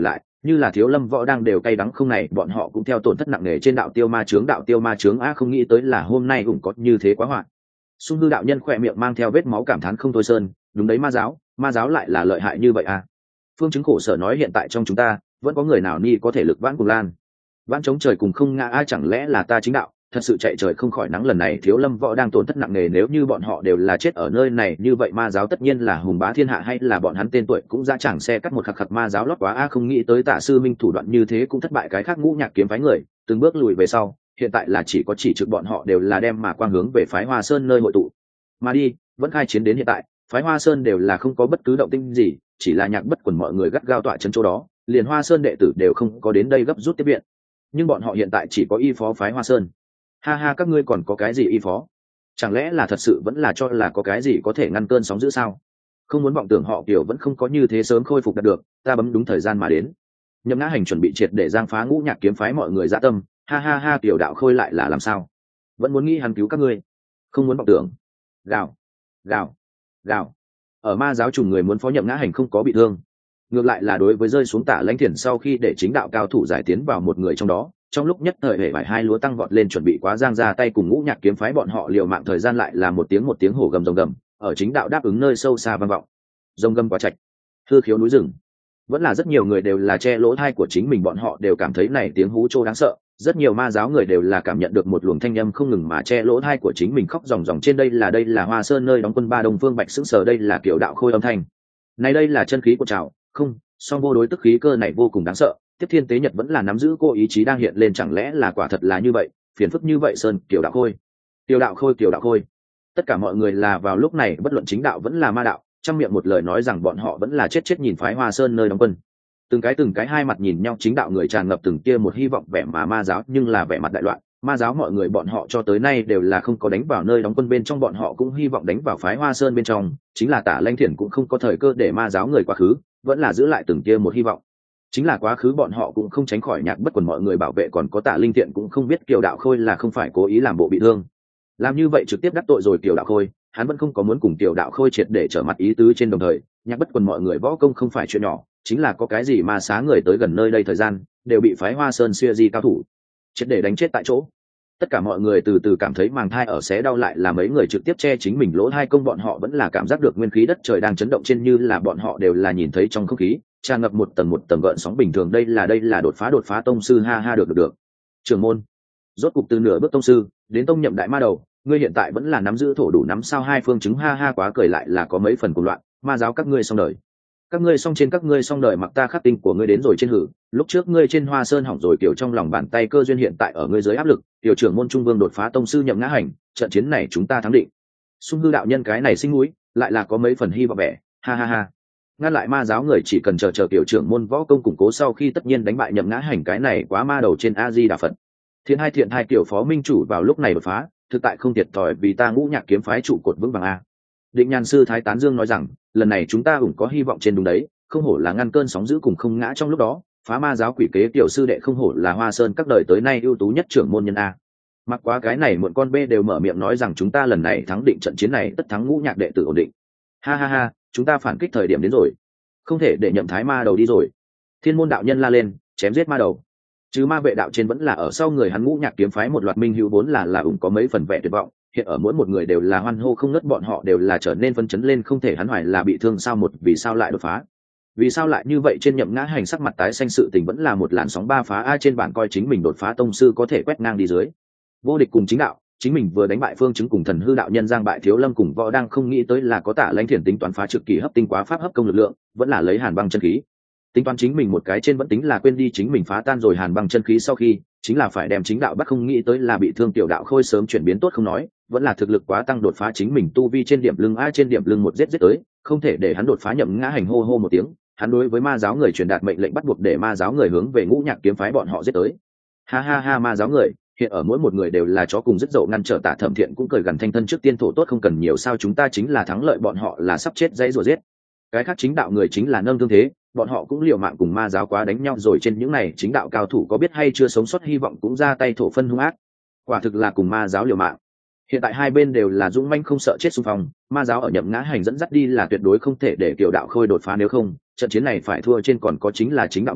như là thiếu lâm võ đang đều cay đắng không này bọn họ cũng theo tổn thất nặng nề trên đạo tiêu ma chướng đạo tiêu ma chướng a không nghĩ tới là hôm nay cũng có như thế quá hoạn. Xung hư đạo nhân khỏe miệng mang theo vết máu cảm thán không thôi sơn, đúng đấy ma giáo, ma giáo lại là lợi hại như vậy à. Phương chứng khổ sở nói hiện tại trong chúng ta vẫn có người nào ni có thể lực vãn cùng lan vãn chống trời cùng không ngã ai chẳng lẽ là ta chính đạo thật sự chạy trời không khỏi nắng lần này thiếu lâm võ đang tổn thất nặng nề nếu như bọn họ đều là chết ở nơi này như vậy ma giáo tất nhiên là hùng bá thiên hạ hay là bọn hắn tên tuổi cũng ra chẳng xe cắt một khắc khắc ma giáo lót quá a không nghĩ tới tạ sư minh thủ đoạn như thế cũng thất bại cái khác ngũ nhạc kiếm phái người từng bước lùi về sau hiện tại là chỉ có chỉ trực bọn họ đều là đem mà quang hướng về phái Hoa Sơn nơi hội tụ mà đi vẫn khai chiến đến hiện tại phái Hoa Sơn đều là không có bất cứ động tĩnh gì chỉ là nhạc bất quần mọi người gắt gao tọa chân chỗ đó liền Hoa Sơn đệ tử đều không có đến đây gấp rút tiếp viện nhưng bọn họ hiện tại chỉ có y phó phái Hoa Sơn. Ha ha các ngươi còn có cái gì y phó chẳng lẽ là thật sự vẫn là cho là có cái gì có thể ngăn cơn sóng dữ sao không muốn vọng tưởng họ kiểu vẫn không có như thế sớm khôi phục đạt được ta bấm đúng thời gian mà đến Nhậm Ngã Hành chuẩn bị triệt để giang phá ngũ nhạc kiếm phái mọi người dạ tâm ha ha ha tiểu đạo khôi lại là làm sao vẫn muốn nghĩ hắn cứu các ngươi không muốn vọng tưởng gào gào gào ở ma giáo trùng người muốn phó Nhậm Ngã Hành không có bị thương ngược lại là đối với rơi xuống Tả Lãnh Thiền sau khi để chính đạo cao thủ giải tiến vào một người trong đó trong lúc nhất thời hệ vải hai lúa tăng vọt lên chuẩn bị quá giang ra tay cùng ngũ nhạc kiếm phái bọn họ liều mạng thời gian lại là một tiếng một tiếng hổ gầm rồng gầm ở chính đạo đáp ứng nơi sâu xa vang vọng rồng gầm quá trạch hư khiếu núi rừng vẫn là rất nhiều người đều là che lỗ thai của chính mình bọn họ đều cảm thấy này tiếng hú trô đáng sợ rất nhiều ma giáo người đều là cảm nhận được một luồng thanh âm không ngừng mà che lỗ thai của chính mình khóc ròng ròng trên đây là đây là Hoa Sơn nơi đóng quân ba Đông Phương Bạch sững sờ đây là kiểu đạo khôi âm thanh này đây là chân khí của trào không song vô đối tức khí cơ này vô cùng đáng sợ tiếp thiên tế nhật vẫn là nắm giữ cô ý chí đang hiện lên chẳng lẽ là quả thật là như vậy phiền phức như vậy sơn kiểu đạo khôi tiểu đạo khôi tiểu đạo khôi tất cả mọi người là vào lúc này bất luận chính đạo vẫn là ma đạo trong miệng một lời nói rằng bọn họ vẫn là chết chết nhìn phái Hoa Sơn nơi đóng quân từng cái từng cái hai mặt nhìn nhau chính đạo người tràn ngập từng kia một hy vọng vẻ mà ma giáo nhưng là vẻ mặt đại loạn ma giáo mọi người bọn họ cho tới nay đều là không có đánh vào nơi đóng quân bên trong bọn họ cũng hy vọng đánh vào phái Hoa Sơn bên trong chính là Tả Lãnh Thiền cũng không có thời cơ để ma giáo người quá khứ vẫn là giữ lại từng kia một hy vọng chính là quá khứ bọn họ cũng không tránh khỏi nhạc bất quần mọi người bảo vệ còn có Tả Linh Thiện cũng không biết Kiều Đạo Khôi là không phải cố ý làm bộ bị thương làm như vậy trực tiếp đắc tội rồi Kiều Đạo Khôi hắn vẫn không có muốn cùng Kiều Đạo Khôi triệt để trở mặt ý tứ trên đồng thời nhạc bất quần mọi người võ công không phải chuyện nhỏ chính là có cái gì mà xá người tới gần nơi đây thời gian đều bị phái Hoa Sơn xuya di cao thủ triệt để đánh chết tại chỗ tất cả mọi người từ từ cảm thấy màng thai ở xé đau lại là mấy người trực tiếp che chính mình lỗ hai công bọn họ vẫn là cảm giác được nguyên khí đất trời đang chấn động trên như là bọn họ đều là nhìn thấy trong không khí tràn ngập một tầng một tầng gợn sóng bình thường đây là đây là đột phá đột phá tông sư ha ha được được được trưởng môn rốt cục từ nửa bước tông sư đến tông nhậm đại ma đầu ngươi hiện tại vẫn là nắm giữ thổ đủ nắm sao hai phương chứng ha ha quá cười lại là có mấy phần cuồng loạn ma giáo các ngươi xong đời các ngươi xong trên các ngươi xong đời mặc ta khắc tinh của ngươi đến rồi trên hử lúc trước ngươi trên Hoa Sơn hỏng rồi kiểu trong lòng bàn tay cơ duyên hiện tại ở ngươi dưới áp lực tiểu trưởng môn trung vương đột phá tông sư Nhậm Ngã Hành trận chiến này chúng ta thắng định Xung hư đạo nhân cái này sinh núi lại là có mấy phần hy vọng vẻ ha ha ha ngăn lại ma giáo người chỉ cần chờ chờ tiểu trưởng môn võ công củng cố sau khi tất nhiên đánh bại Nhậm Ngã Hành cái này quá ma đầu trên A Di Đà Phật thiện hai thiện hai tiểu phó minh chủ vào lúc này đột phá thực tại không thiệt thòi vì ta ngũ nhạc kiếm phái trụ cột vững vàng a Định Nhàn sư Thái Tán Dương nói rằng lần này chúng ta cũng có hy vọng trên đúng đấy không hổ là ngăn cơn sóng dữ cùng không ngã trong lúc đó phá ma giáo quỷ kế tiểu sư đệ không hổ là Hoa Sơn các đời tới nay ưu tú nhất trưởng môn nhân a mặc quá cái này muộn con bê đều mở miệng nói rằng chúng ta lần này thắng định trận chiến này tất thắng ngũ nhạc đệ tử ổn định ha ha ha chúng ta phản kích thời điểm đến rồi không thể để Nhậm Thái ma đầu đi rồi Thiên môn đạo nhân la lên chém giết ma đầu chứ ma vệ đạo trên vẫn là ở sau người hắn ngũ nhạc kiếm phái một loạt minh hữu vốn là là ủng có mấy phần vẻ tuyệt vọng hiện ở mỗi một người đều là hoan hô không ngớt bọn họ đều là trở nên phân chấn lên không thể hắn hoài là bị thương sao một vì sao lại đột phá vì sao lại như vậy trên Nhậm Ngã Hành sắc mặt tái xanh sự tình vẫn là một làn sóng ba phá a trên bản coi chính mình đột phá tông sư có thể quét ngang đi dưới vô địch cùng chính đạo chính mình vừa đánh bại phương chứng cùng thần hư đạo nhân giang bại thiếu lâm cùng võ đang không nghĩ tới là có Tả Lãnh Thiền tính toán phá trực kỳ hấp tinh quá pháp hấp công lực lượng vẫn là lấy hàn băng chân khí tính toán chính mình một cái trên vẫn tính là quên đi chính mình phá tan rồi hàn băng chân khí sau khi chính là phải đem chính đạo bắt không nghĩ tới là bị thương tiểu đạo khôi sớm chuyển biến tốt không nói vẫn là thực lực quá tăng đột phá chính mình tu vi trên điểm lưng a trên điểm lưng một giết giết tới không thể để hắn đột phá Nhậm Ngã Hành hô hô một tiếng hắn đối với ma giáo người truyền đạt mệnh lệnh bắt buộc để ma giáo người hướng về ngũ nhạc kiếm phái bọn họ giết tới ha ha ha ma giáo người hiện ở mỗi một người đều là chó cùng rất dậu ngăn trở Tả Thẩm Thiện cũng cười gần thanh thân trước tiên thổ tốt không cần nhiều sao chúng ta chính là thắng lợi bọn họ là sắp chết dãy rùa giết cái khác chính đạo người chính là nâng thương thế bọn họ cũng liều mạng cùng ma giáo quá đánh nhau rồi trên những này chính đạo cao thủ có biết hay chưa sống sót hy vọng cũng ra tay thổ phân hung ác quả thực là cùng ma giáo liều mạng hiện tại hai bên đều là dũng manh không sợ chết xung phong ma giáo ở Nhậm Ngã Hành dẫn dắt đi là tuyệt đối không thể để Kiều Đạo Khôi đột phá nếu không trận chiến này phải thua trên còn có chính là chính đạo người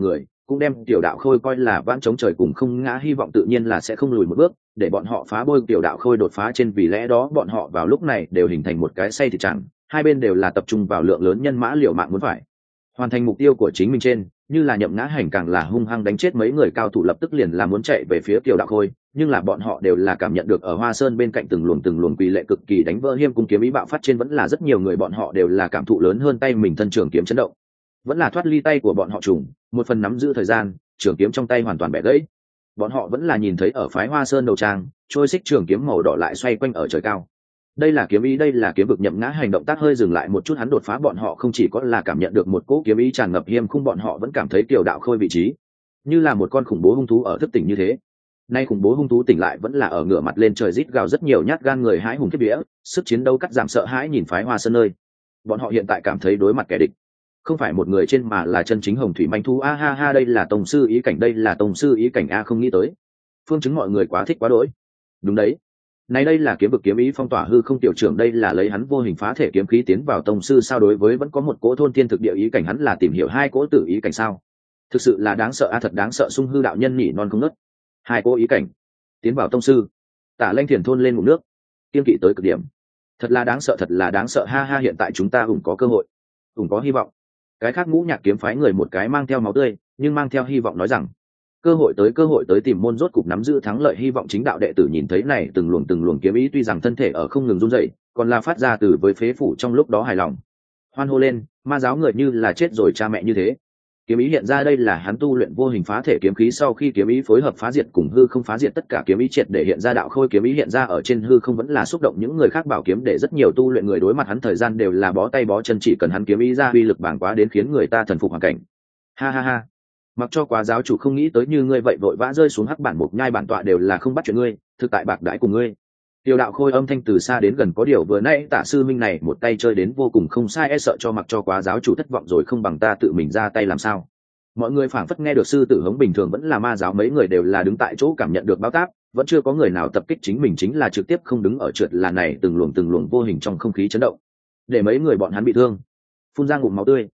cũng đem tiểu đạo khôi coi là vãn chống trời cùng không ngã, hy vọng tự nhiên là sẽ không lùi một bước để bọn họ phá bôi tiểu đạo khôi đột phá trên, vì lẽ đó bọn họ vào lúc này đều hình thành một cái say thịt chẳng, hai bên đều là tập trung vào lượng lớn nhân mã liều mạng muốn phải hoàn thành mục tiêu của chính mình trên. Như là Nhậm Ngã Hành càng là hung hăng đánh chết mấy người cao thủ, lập tức liền là muốn chạy về phía tiểu đạo khôi, nhưng là bọn họ đều là cảm nhận được ở Hoa Sơn bên cạnh từng luồng từng luồng quỷ lệ cực kỳ đánh vỡ hiêm cung kiếm ý bạo phát trên, vẫn là rất nhiều người bọn họ đều là cảm thụ lớn hơn tay mình thân trường kiếm chấn động, vẫn là thoát ly tay của bọn họ trùng, một phần nắm giữ thời gian, trường kiếm trong tay hoàn toàn bẻ gãy. Bọn họ vẫn là nhìn thấy ở phái Hoa Sơn đầu trang, trôi xích trường kiếm màu đỏ lại xoay quanh ở trời cao. Đây là kiếm ý, đây là kiếm vực. Nhậm Ngã Hành động tác hơi dừng lại một chút, hắn đột phá, bọn họ không chỉ có là cảm nhận được một cỗ kiếm ý tràn ngập hiêm khung, bọn họ vẫn cảm thấy tiểu đạo khôi vị trí như là một con khủng bố hung thú ở thức tỉnh như thế. Nay khủng bố hung thú tỉnh lại vẫn là ở ngửa mặt lên trời rít gào, rất nhiều nhát gan người hái hùng kiếp vía, sức chiến đấu cắt giảm sợ hãi nhìn phái Hoa Sơn nơi. Bọn họ hiện tại cảm thấy đối mặt kẻ địch không phải một người trên mà là chân chính hồng thủy manh thú. A ha ha, đây là tông sư ý cảnh, đây là tông sư ý cảnh a, không nghĩ tới. Phương chứng mọi người quá thích quá đỗi. Đúng đấy, này đây là kiếm vực kiếm ý phong tỏa hư không, tiểu trưởng đây là lấy hắn vô hình phá thể kiếm khí tiến vào tông sư sao? Đối với vẫn có một cỗ thôn thiên thực địa ý cảnh, hắn là tìm hiểu hai cỗ tử ý cảnh sao? Thực sự là đáng sợ a, thật đáng sợ. Sung hư đạo nhân nhỉ non không nớt, hai cỗ ý cảnh tiến vào tông sư. Tả Lanh Thiền thôn lên ngụm nước, kiên kỵ tới cực điểm. Thật là đáng sợ, thật là đáng sợ, ha ha. Hiện tại chúng ta ủng có cơ hội, ủng có hy vọng. Cái khác ngũ nhạc kiếm phái người một cái mang theo máu tươi nhưng mang theo hy vọng nói rằng cơ hội tới, cơ hội tới, tìm môn rốt cục nắm giữ thắng lợi hy vọng. Chính đạo đệ tử nhìn thấy này từng luồng từng luồng kiếm ý, tuy rằng thân thể ở không ngừng run rẩy, còn là phát ra từ với phế phủ trong lúc đó hài lòng hoan hô lên. Ma giáo người như là chết rồi cha mẹ như thế. Kiếm ý hiện ra, đây là hắn tu luyện vô hình phá thể kiếm khí, sau khi kiếm ý phối hợp phá diệt cùng hư không phá diệt tất cả kiếm ý triệt để hiện ra. Đạo khôi kiếm ý hiện ra ở trên hư không vẫn là xúc động những người khác bảo kiếm, để rất nhiều tu luyện người đối mặt hắn thời gian đều là bó tay bó chân, chỉ cần hắn kiếm ý ra uy lực bàng quá đến khiến người ta thần phục hoàn cảnh. Ha ha ha, mặc cho quá giáo chủ không nghĩ tới như ngươi vậy vội vã rơi xuống hắc bản mục nhai bản tọa đều là không bắt chuyện ngươi, thực tại bạc đãi cùng ngươi. Tiêu đạo khôi âm thanh từ xa đến gần, có điều vừa nãy Tả sư minh này một tay chơi đến vô cùng không sai, e sợ cho mặc cho quá giáo chủ thất vọng rồi, không bằng ta tự mình ra tay làm sao? Mọi người phảng phất nghe được sư tử hống bình thường, vẫn là ma giáo mấy người đều là đứng tại chỗ cảm nhận được báo táp, vẫn chưa có người nào tập kích chính mình, chính là trực tiếp không đứng ở trượt là này từng luồng từng luồng vô hình trong không khí chấn động để mấy người bọn hắn bị thương, phun ra ngụm máu tươi.